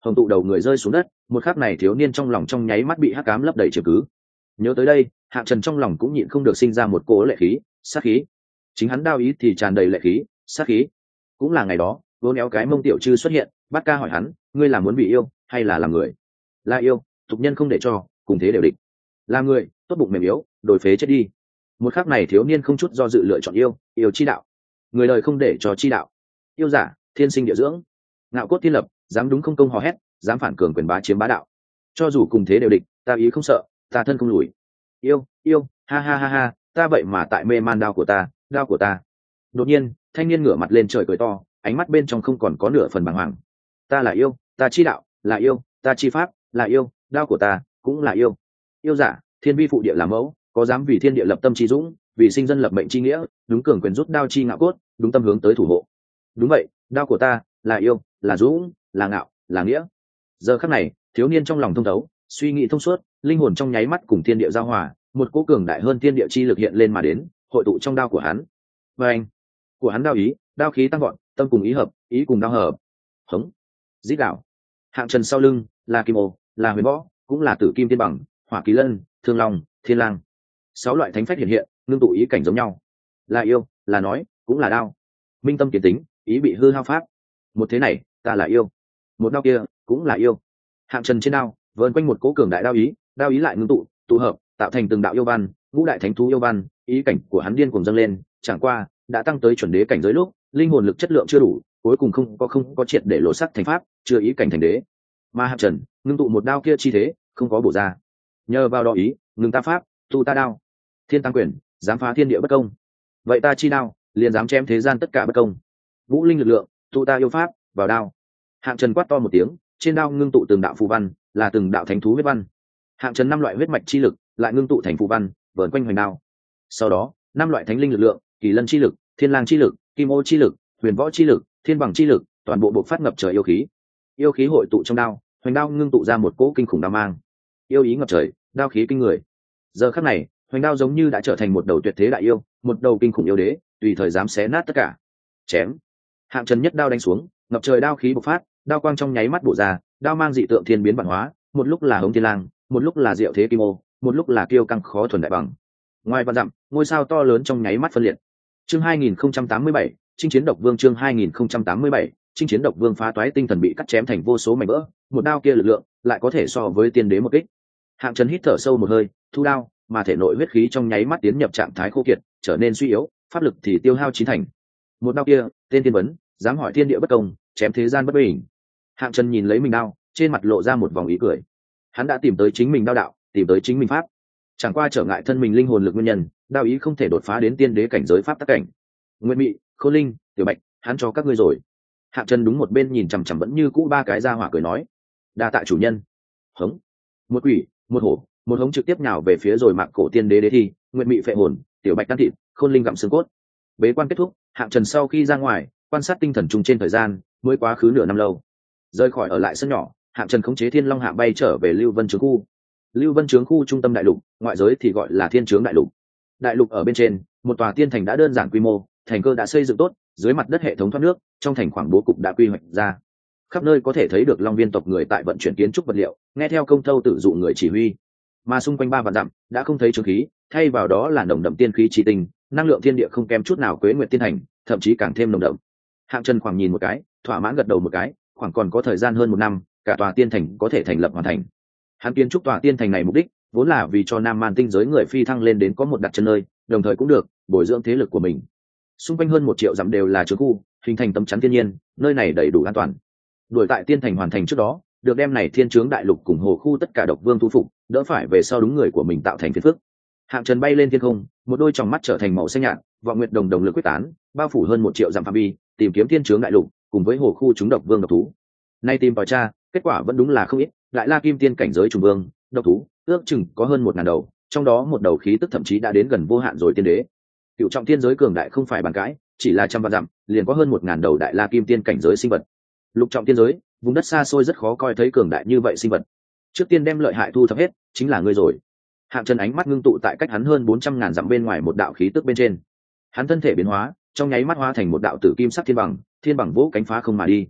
hồng tụ đầu người rơi xuống đất, một khắc này thiếu niên trong lòng trong nháy mắt bị hắc ám lấp đầy chiếm cứ. Nhớ tới đây, Hạng Trần trong lòng cũng nhịn không được sinh ra một cỗ lệ khí, sát khí. Chính hắn đao ý thì tràn đầy lệ khí, sát khí. Cũng là ngày đó, vô néo cái mông tiểu trư xuất hiện, bắt ca hỏi hắn, ngươi là muốn bị yêu hay là làm người? Là yêu, tục nhân không để cho, cùng thế đều địch. Là người, tốt bụng mềm yếu, đổi phế chết đi. Một khắc này thiếu niên không chút do dự lựa chọn yêu, yêu chi đạo. Người đời không để cho chi đạo. Yêu giả, thiên sinh địa dưỡng. Ngạo cốt thiên lập, dám đúng không công hò hét, dám phản cường quyền bá chiếm bá đạo. Cho dù cùng thế đều địch, ta ý không sợ, ta thân không lùi. Yêu, yêu, ha ha ha ha, ta vậy mà tại mê man đao của ta, đao của ta. Đột nhiên, thanh niên ngửa mặt lên trời cười to, ánh mắt bên trong không còn có nửa phần bàng hoàng. Ta là yêu, ta chi đạo, là yêu, ta chi pháp, là yêu, đao của ta, cũng là yêu. Yêu giả, thiên vi phụ địa làm mẫu, có dám vì thiên địa lập tâm chi dũng, vì sinh dân lập mệnh chi nghĩa, đúng cường quyền rút đao chi ngạo cốt, đúng tâm hướng tới thủ hộ. Đúng vậy, đao của ta, là yêu, là dũng, là ngạo, là nghĩa. Giờ khắc này, thiếu niên trong lòng thông thấu, suy nghĩ thông suốt, linh hồn trong nháy mắt cùng thiên địa giao hòa, một cỗ cường đại hơn thiên địa chi lực hiện lên mà đến, hội tụ trong đao của hắn. Và anh, của hắn đao ý, đao khí tăng gọn, tâm cùng ý hợp, ý cùng đao hợp. Hống, dít đạo. Hạng Trần sau lưng là kim ô, là huyền võ, cũng là tử kim tiên bằng, hỏa kỳ lân, thương long, thiên lang. Sáu loại thánh phách hiện hiện, ngưng tụ ý cảnh giống nhau. Là yêu, là nói, cũng là đao. Minh tâm kiến tính, ý bị hư hao pháp. Một thế này, ta là yêu. Một đao kia, cũng là yêu. Hạng Trần trên đao, vờn quanh một cỗ cường đại đao ý, đao ý lại ngưng tụ, tụ hợp, tạo thành từng đạo yêu văn, ngũ đại thánh thú yêu văn, ý cảnh của hắn điên cuồng dâng lên, chẳng qua, đã tăng tới chuẩn đế cảnh giới lúc, linh hồn lực chất lượng chưa đủ, cuối cùng không có không có triệt để lộ sắc thành pháp, chưa ý cảnh thành đế. Mà Hạng Trần, ngưng tụ một đao kia chi thế, không có bổ ra. Nhờ vào đó ý, ngừng ta pháp, tu ta đao. Thiên tăng quyền, dám phá thiên địa bất công. Vậy ta chi đao, liền dám chém thế gian tất cả bất công. Vũ linh lực lượng, tu ta yêu pháp, vào đao. Hạng Trần quát to một tiếng, trên đao ngưng tụ từng đạo phù văn, là từng đạo thánh thú huyết văn. Hạng Trần năm loại huyết mạch chi lực, lại ngưng tụ thành phù văn, vờn quanh hoành đao. Sau đó, năm loại thánh linh lực lượng, kỳ lân chi lực, thiên lang chi lực, kim ô chi lực, huyền võ chi lực, thiên bằng chi lực, toàn bộ bộc phát ngập trời yêu khí. Yêu khí hội tụ trong đao, hoành đao ngưng tụ ra một cỗ kinh khủng đao mang. Yêu ý ngập trời, đao khí kinh người. Giờ khắc này, hoành đao giống như đã trở thành một đầu tuyệt thế đại yêu, một đầu kinh khủng yêu đế, tùy thời dám xé nát tất cả. Chém. Hạng Trần nhất đao đánh xuống, ngập trời đao khí bộc phát, đao quang trong nháy mắt bổ ra, đao mang dị tượng thiên biến bản hóa, một lúc là hống thiên lang, một lúc là diệu thế kim ô, một lúc là kiêu căng khó thuần đại bằng. Ngoài vạn dặm, ngôi sao to lớn trong nháy mắt phân liệt. Chương hai nghìn không trăm tám mươi bảy, chinh chiến độc vương. Chương hai nghìn không trăm tám mươi bảy, chinh chiến độc vương phá toái tinh thần bị cắt chém thành vô số mảnh vỡ, một đao kia lực lượng lại có thể so với tiên đế một kích. Hạng Trần hít thở sâu một hơi, thu đao, mà thể nội huyết khí trong nháy mắt tiến nhập trạng thái khô kiệt, trở nên suy yếu, pháp lực thì tiêu hao chín thành. Một đao kia, tên tiên vấn, dám hỏi thiên địa bất công, chém thế gian bất bình. Hạng Trần nhìn lấy mình đao, trên mặt lộ ra một vòng ý cười. Hắn đã tìm tới chính mình đao đạo, tìm tới chính mình pháp. Chẳng qua trở ngại thân mình linh hồn lực nguyên nhân, đao ý không thể đột phá đến tiên đế cảnh giới pháp tắc cảnh. Nguyên Mị, Khôn Linh, Tiểu Bạch, hắn cho các ngươi rồi. Hạng Trần đúng một bên nhìn chằm chằm vẫn như cũ ba cái ra hỏa cười nói, đa tạ chủ nhân. Hống. Một quỷ, một hổ, một hống trực tiếp nhào về phía rồi mạng cổ tiên đế đế thi, Nguyên Mị phệ hồn, Tiểu Bạch tan thịt, Khôn Linh gặm xương cốt. Bế quan kết thúc, Hạng Trần sau khi ra ngoài, quan sát tinh thần trùng trên thời gian, mới quá khứ nửa năm lâu. Rời khỏi ở lại sân nhỏ, Hạng Trần khống chế Thiên Long Hạng bay trở về Lưu Vân Trướng khu. Lưu Vân Trướng khu trung tâm đại lục, ngoại giới thì gọi là Thiên Trướng đại lục. Đại lục ở bên trên, một tòa tiên thành đã đơn giản quy mô, thành cơ đã xây dựng tốt, dưới mặt đất hệ thống thoát nước, trong thành khoảng bố cục đã quy hoạch ra. Khắp nơi có thể thấy được Long Viên tộc người tại vận chuyển kiến trúc vật liệu, nghe theo công thâu tự dụ người chỉ huy. Mà xung quanh ba vạn dặm đã không thấy trướng khí, thay vào đó là nồng đậm tiên khí chi tình, năng lượng thiên địa không kém chút nào Quế Nguyệt tiên thành, thậm chí càng thêm nồng đậm. Hạng Trần khoảng nhìn một cái, thỏa mãn gật đầu một cái, khoảng còn có thời gian hơn một năm, cả tòa tiên thành có thể thành lập hoàn thành. Hắn kiến trúc tòa tiên thành này mục đích vốn là vì cho Nam Man tinh giới người phi thăng lên đến có một đặt chân nơi, đồng thời cũng được bồi dưỡng thế lực của mình. Xung quanh hơn một triệu dặm đều là trướng khu, hình thành tấm chắn thiên nhiên, nơi này đầy đủ an toàn. Đuổi tại tiên thành hoàn thành trước đó, được đem này Thiên Trướng đại lục cùng hồ khu tất cả độc vương thu phục, đỡ phải về sau đúng người của mình tạo thành phiền phức. Hạng Trần bay lên thiên không, một đôi tròng mắt trở thành màu xanh nhạt, vọng nguyệt đồng đồng lực quyết tán, bao phủ hơn một triệu dặm phạm vi, tìm kiếm Thiên Trướng đại lục cùng với hồ khu chúng độc vương độc thú. Nay tìm vào tra, kết quả vẫn đúng là không ít, lại La Kim tiên cảnh giới trùng vương, độc thú, ước chừng có hơn một ngàn đầu, trong đó một đầu khí tức thậm chí đã đến gần vô hạn rồi tiên đế. Cựu trọng thiên giới cường đại không phải bàn cãi, chỉ là trăm vạn dặm, liền có hơn một ngàn đầu đại La Kim tiên cảnh giới sinh vật. Lục trọng thiên giới, vùng đất xa xôi rất khó coi thấy cường đại như vậy sinh vật. Trước tiên đem lợi hại thu thập hết, chính là ngươi rồi. Hạng Trần ánh mắt ngưng tụ tại cách hắn hơn bốn trăm ngàn dặm bên ngoài một đạo khí tức bên trên. Hắn thân thể biến hóa, trong nháy mắt hóa thành một đạo tử kim sắc thiên bằng, thiên bằng vỗ cánh phá không mà đi.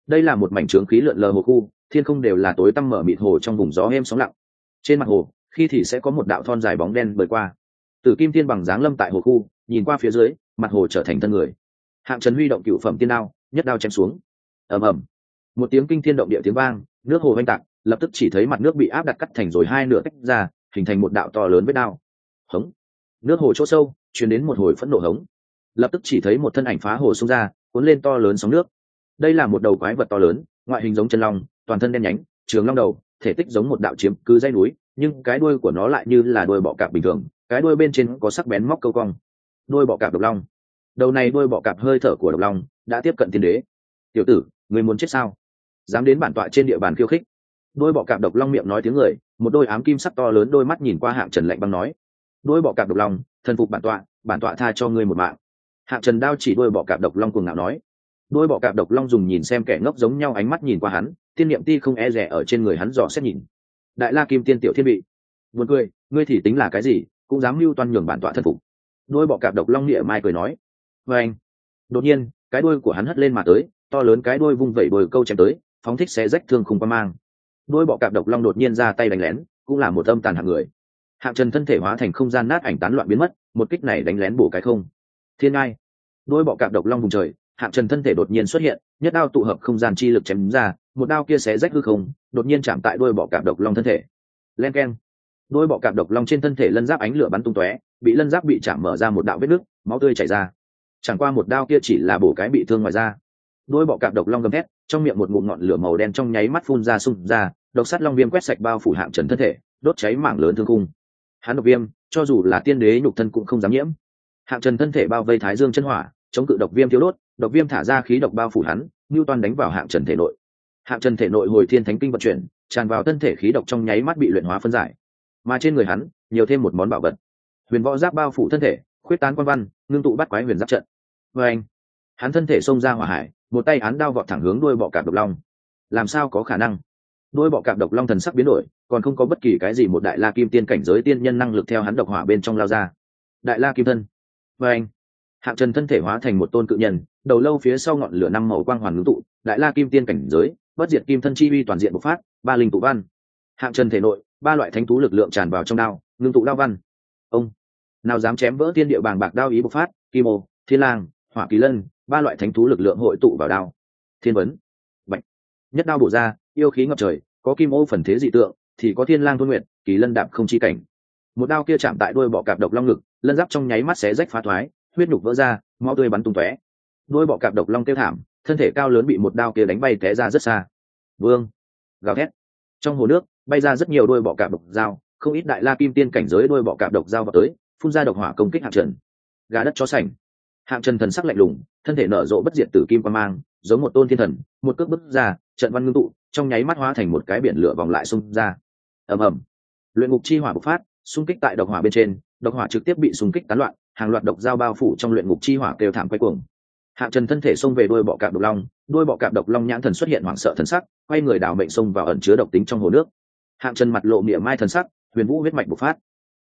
đây là một mảnh trướng khí lượn lờ hồ khu, thiên không đều là tối tăm mở mịt hồ trong vùng gió êm sóng lặng. Trên mặt hồ khi thì sẽ có một đạo thon dài bóng đen bơi qua. Tử Kim Tiên bằng dáng lâm tại hồ khu, nhìn qua phía dưới, mặt hồ trở thành thân người. Hạng Trần huy động cựu phẩm tiên đao, nhất đao chém xuống. Ầm ầm, một tiếng kinh thiên động địa tiếng vang, nước hồ oanh tạc, lập tức chỉ thấy mặt nước bị áp đặt cắt thành rồi hai nửa tách ra, hình thành một đạo to lớn vết đao. Hống, nước hồ chỗ sâu truyền đến một hồi phẫn nộ hống, lập tức chỉ thấy một thân ảnh phá hồ xông ra, cuốn lên to lớn sóng nước. Đây là một đầu quái vật to lớn, ngoại hình giống chân long, toàn thân đen nhánh, trường long đầu, thể tích giống một đạo chiếm cứ dãy núi, nhưng cái đuôi của nó lại như là đuôi bọ cạp bình thường, cái đuôi bên trên có sắc bén móc câu cong. Đuôi bọ cạp độc long. Đầu này đuôi bọ cạp hơi thở của độc long đã tiếp cận tiên đế. Tiểu tử, ngươi muốn chết sao? Dám đến bản tọa trên địa bàn khiêu khích? Đuôi bọ cạp độc long miệng nói tiếng người, một đôi ám kim sắc to lớn đôi mắt nhìn qua Hạng Trần lạnh băng nói: đuôi bọ cạp độc long, thần phục bản tọa, bản tọa tha cho ngươi một mạng. Hạng Trần đao chỉ đuôi bọ cạp độc long cuồng ngạo nói. Đuôi bọ cạp độc long dùng nhìn xem kẻ ngốc giống nhau ánh mắt nhìn qua hắn, tiên niệm ti không e rẻ ở trên người hắn dò xét nhìn. Đại La Kim Tiên tiểu thiên bị. Buồn cười, ngươi thì tính là cái gì, cũng dám mưu toan nhường bản tọa thần phục. Đuôi bọ cạp độc long địa mai cười nói. Và anh, đột nhiên cái đuôi của hắn hất lên mà tới, to lớn cái đuôi vung vẩy đuôi câu chém tới, phóng thích xé rách thương khung qua mang. Đuôi bọ cạp độc long đột nhiên ra tay đánh lén, cũng là một âm tàn hạng người. Hạng Trần thân thể hóa thành không gian nát ảnh tán loạn biến mất, một kích này đánh lén bổ cái không. Thiên ngai. Đuôi bọ cạp độc long vùng trời, Hạng Trần thân thể đột nhiên xuất hiện, nhất đao tụ hợp không gian chi lực chém ra, một đao kia xé rách hư không, đột nhiên chạm tại đuôi bọ cạp độc long thân thể. Len keng. Đuôi bọ cạp độc long trên thân thể lân giáp ánh lửa bắn tung tóe, bị lân giáp bị chạm mở ra một đạo vết nứt, máu tươi chảy ra. Chẳng qua một đao kia chỉ là bổ cái bị thương ngoài da. Đuôi bọ cạp độc long gầm thét, trong miệng một ngụm ngọn lửa màu đen trong nháy mắt phun ra xung ra, độc sắt long viêm quét sạch bao phủ Hạng Trần thân thể, đốt cháy mảng lớn thương khung. Hắn độc viêm, cho dù là tiên đế nhục thân cũng không dám nhiễm. Hạng Trần thân thể bao vây thái dương chân hỏa, chống cự độc viêm thiếu đốt, độc viêm thả ra khí độc bao phủ hắn, nưu toan đánh vào Hạng Trần thể nội. Hạng Trần thể nội hồi thiên thánh kinh vận chuyển, tràn vào thân thể khí độc trong nháy mắt bị luyện hóa phân giải. Mà trên người hắn, nhiều thêm một món bảo vật. Huyền võ giáp bao phủ thân thể, khuyết tán quan văn, ngưng tụ bắt quái huyền giáp trận. Và anh, hắn thân thể xông ra hỏa hải, một tay hắn đao vọt thẳng hướng đuôi bọ cạp độc long. Làm sao có khả năng? Đuôi bọ cạp độc long thần sắc biến đổi, còn không có bất kỳ cái gì một đại la kim tiên cảnh giới tiên nhân năng lực theo hắn độc hỏa bên trong lao ra. Đại la kim thân. Và anh, Hạng Trần thân thể hóa thành một tôn cự nhân, đầu lâu phía sau ngọn lửa năm màu quang hoàn ngưng tụ, đại la kim tiên cảnh giới, bất diệt kim thân chi uy toàn diện bộc phát, ba linh tụ văn. Hạng Trần thể nội, ba loại thánh thú lực lượng tràn vào trong đao, ngưng tụ đao văn. Ông nào dám chém vỡ thiên địa bàng bạc đao ý bộc phát, kim ô, thiên lang, hỏa kỳ lân, ba loại thánh thú lực lượng hội tụ vào đao. Thiên vấn, bạch, nhất đao bổ ra, yêu khí ngập trời, có kim ô phần thế dị tượng, thì có thiên lang thôn nguyện, kỳ lân đạp không chi cảnh. Một đao kia chạm tại đuôi bọ cạp độc long ngực, lân giáp trong nháy mắt xé rách phá thoái, huyết nhục vỡ ra, máu tươi bắn tung tóe. Đuôi bọ cạp độc long kêu thảm, thân thể cao lớn bị một đao kia đánh bay té ra rất xa. Vương, gào thét. Trong hồ nước bay ra rất nhiều đuôi bọ cạp độc dao, không ít đại la kim tiên cảnh giới đuôi bọ cạp độc dao vào tới, phun ra độc hỏa công kích Hạng Trần. Gà đất chó sành. Hạng Trần thần sắc lạnh lùng, thân thể nở rộ bất diệt tử kim quang mang, giống một tôn thiên thần, một cước bước ra, trận văn ngưng tụ, trong nháy mắt hóa thành một cái biển lửa vòng lại xung ra. Ầm ầm, luyện ngục chi hỏa bộc phát, xung kích tại độc hỏa bên trên, độc hỏa trực tiếp bị xung kích tán loạn, hàng loạt độc dao bao phủ trong luyện ngục chi hỏa kêu thảm quay cuồng. Hạng Trần thân thể xông về đuôi bọ cạp độc long, đuôi bọ cạp độc long nhãn thần xuất hiện hoảng sợ thần sắc, quay người đảo mệnh xông vào ẩn chứa độc tính trong hồ nước. Hạng Trần mặt lộ mỉa mai thần sắc, huyền vũ huyết mạch bộc phát.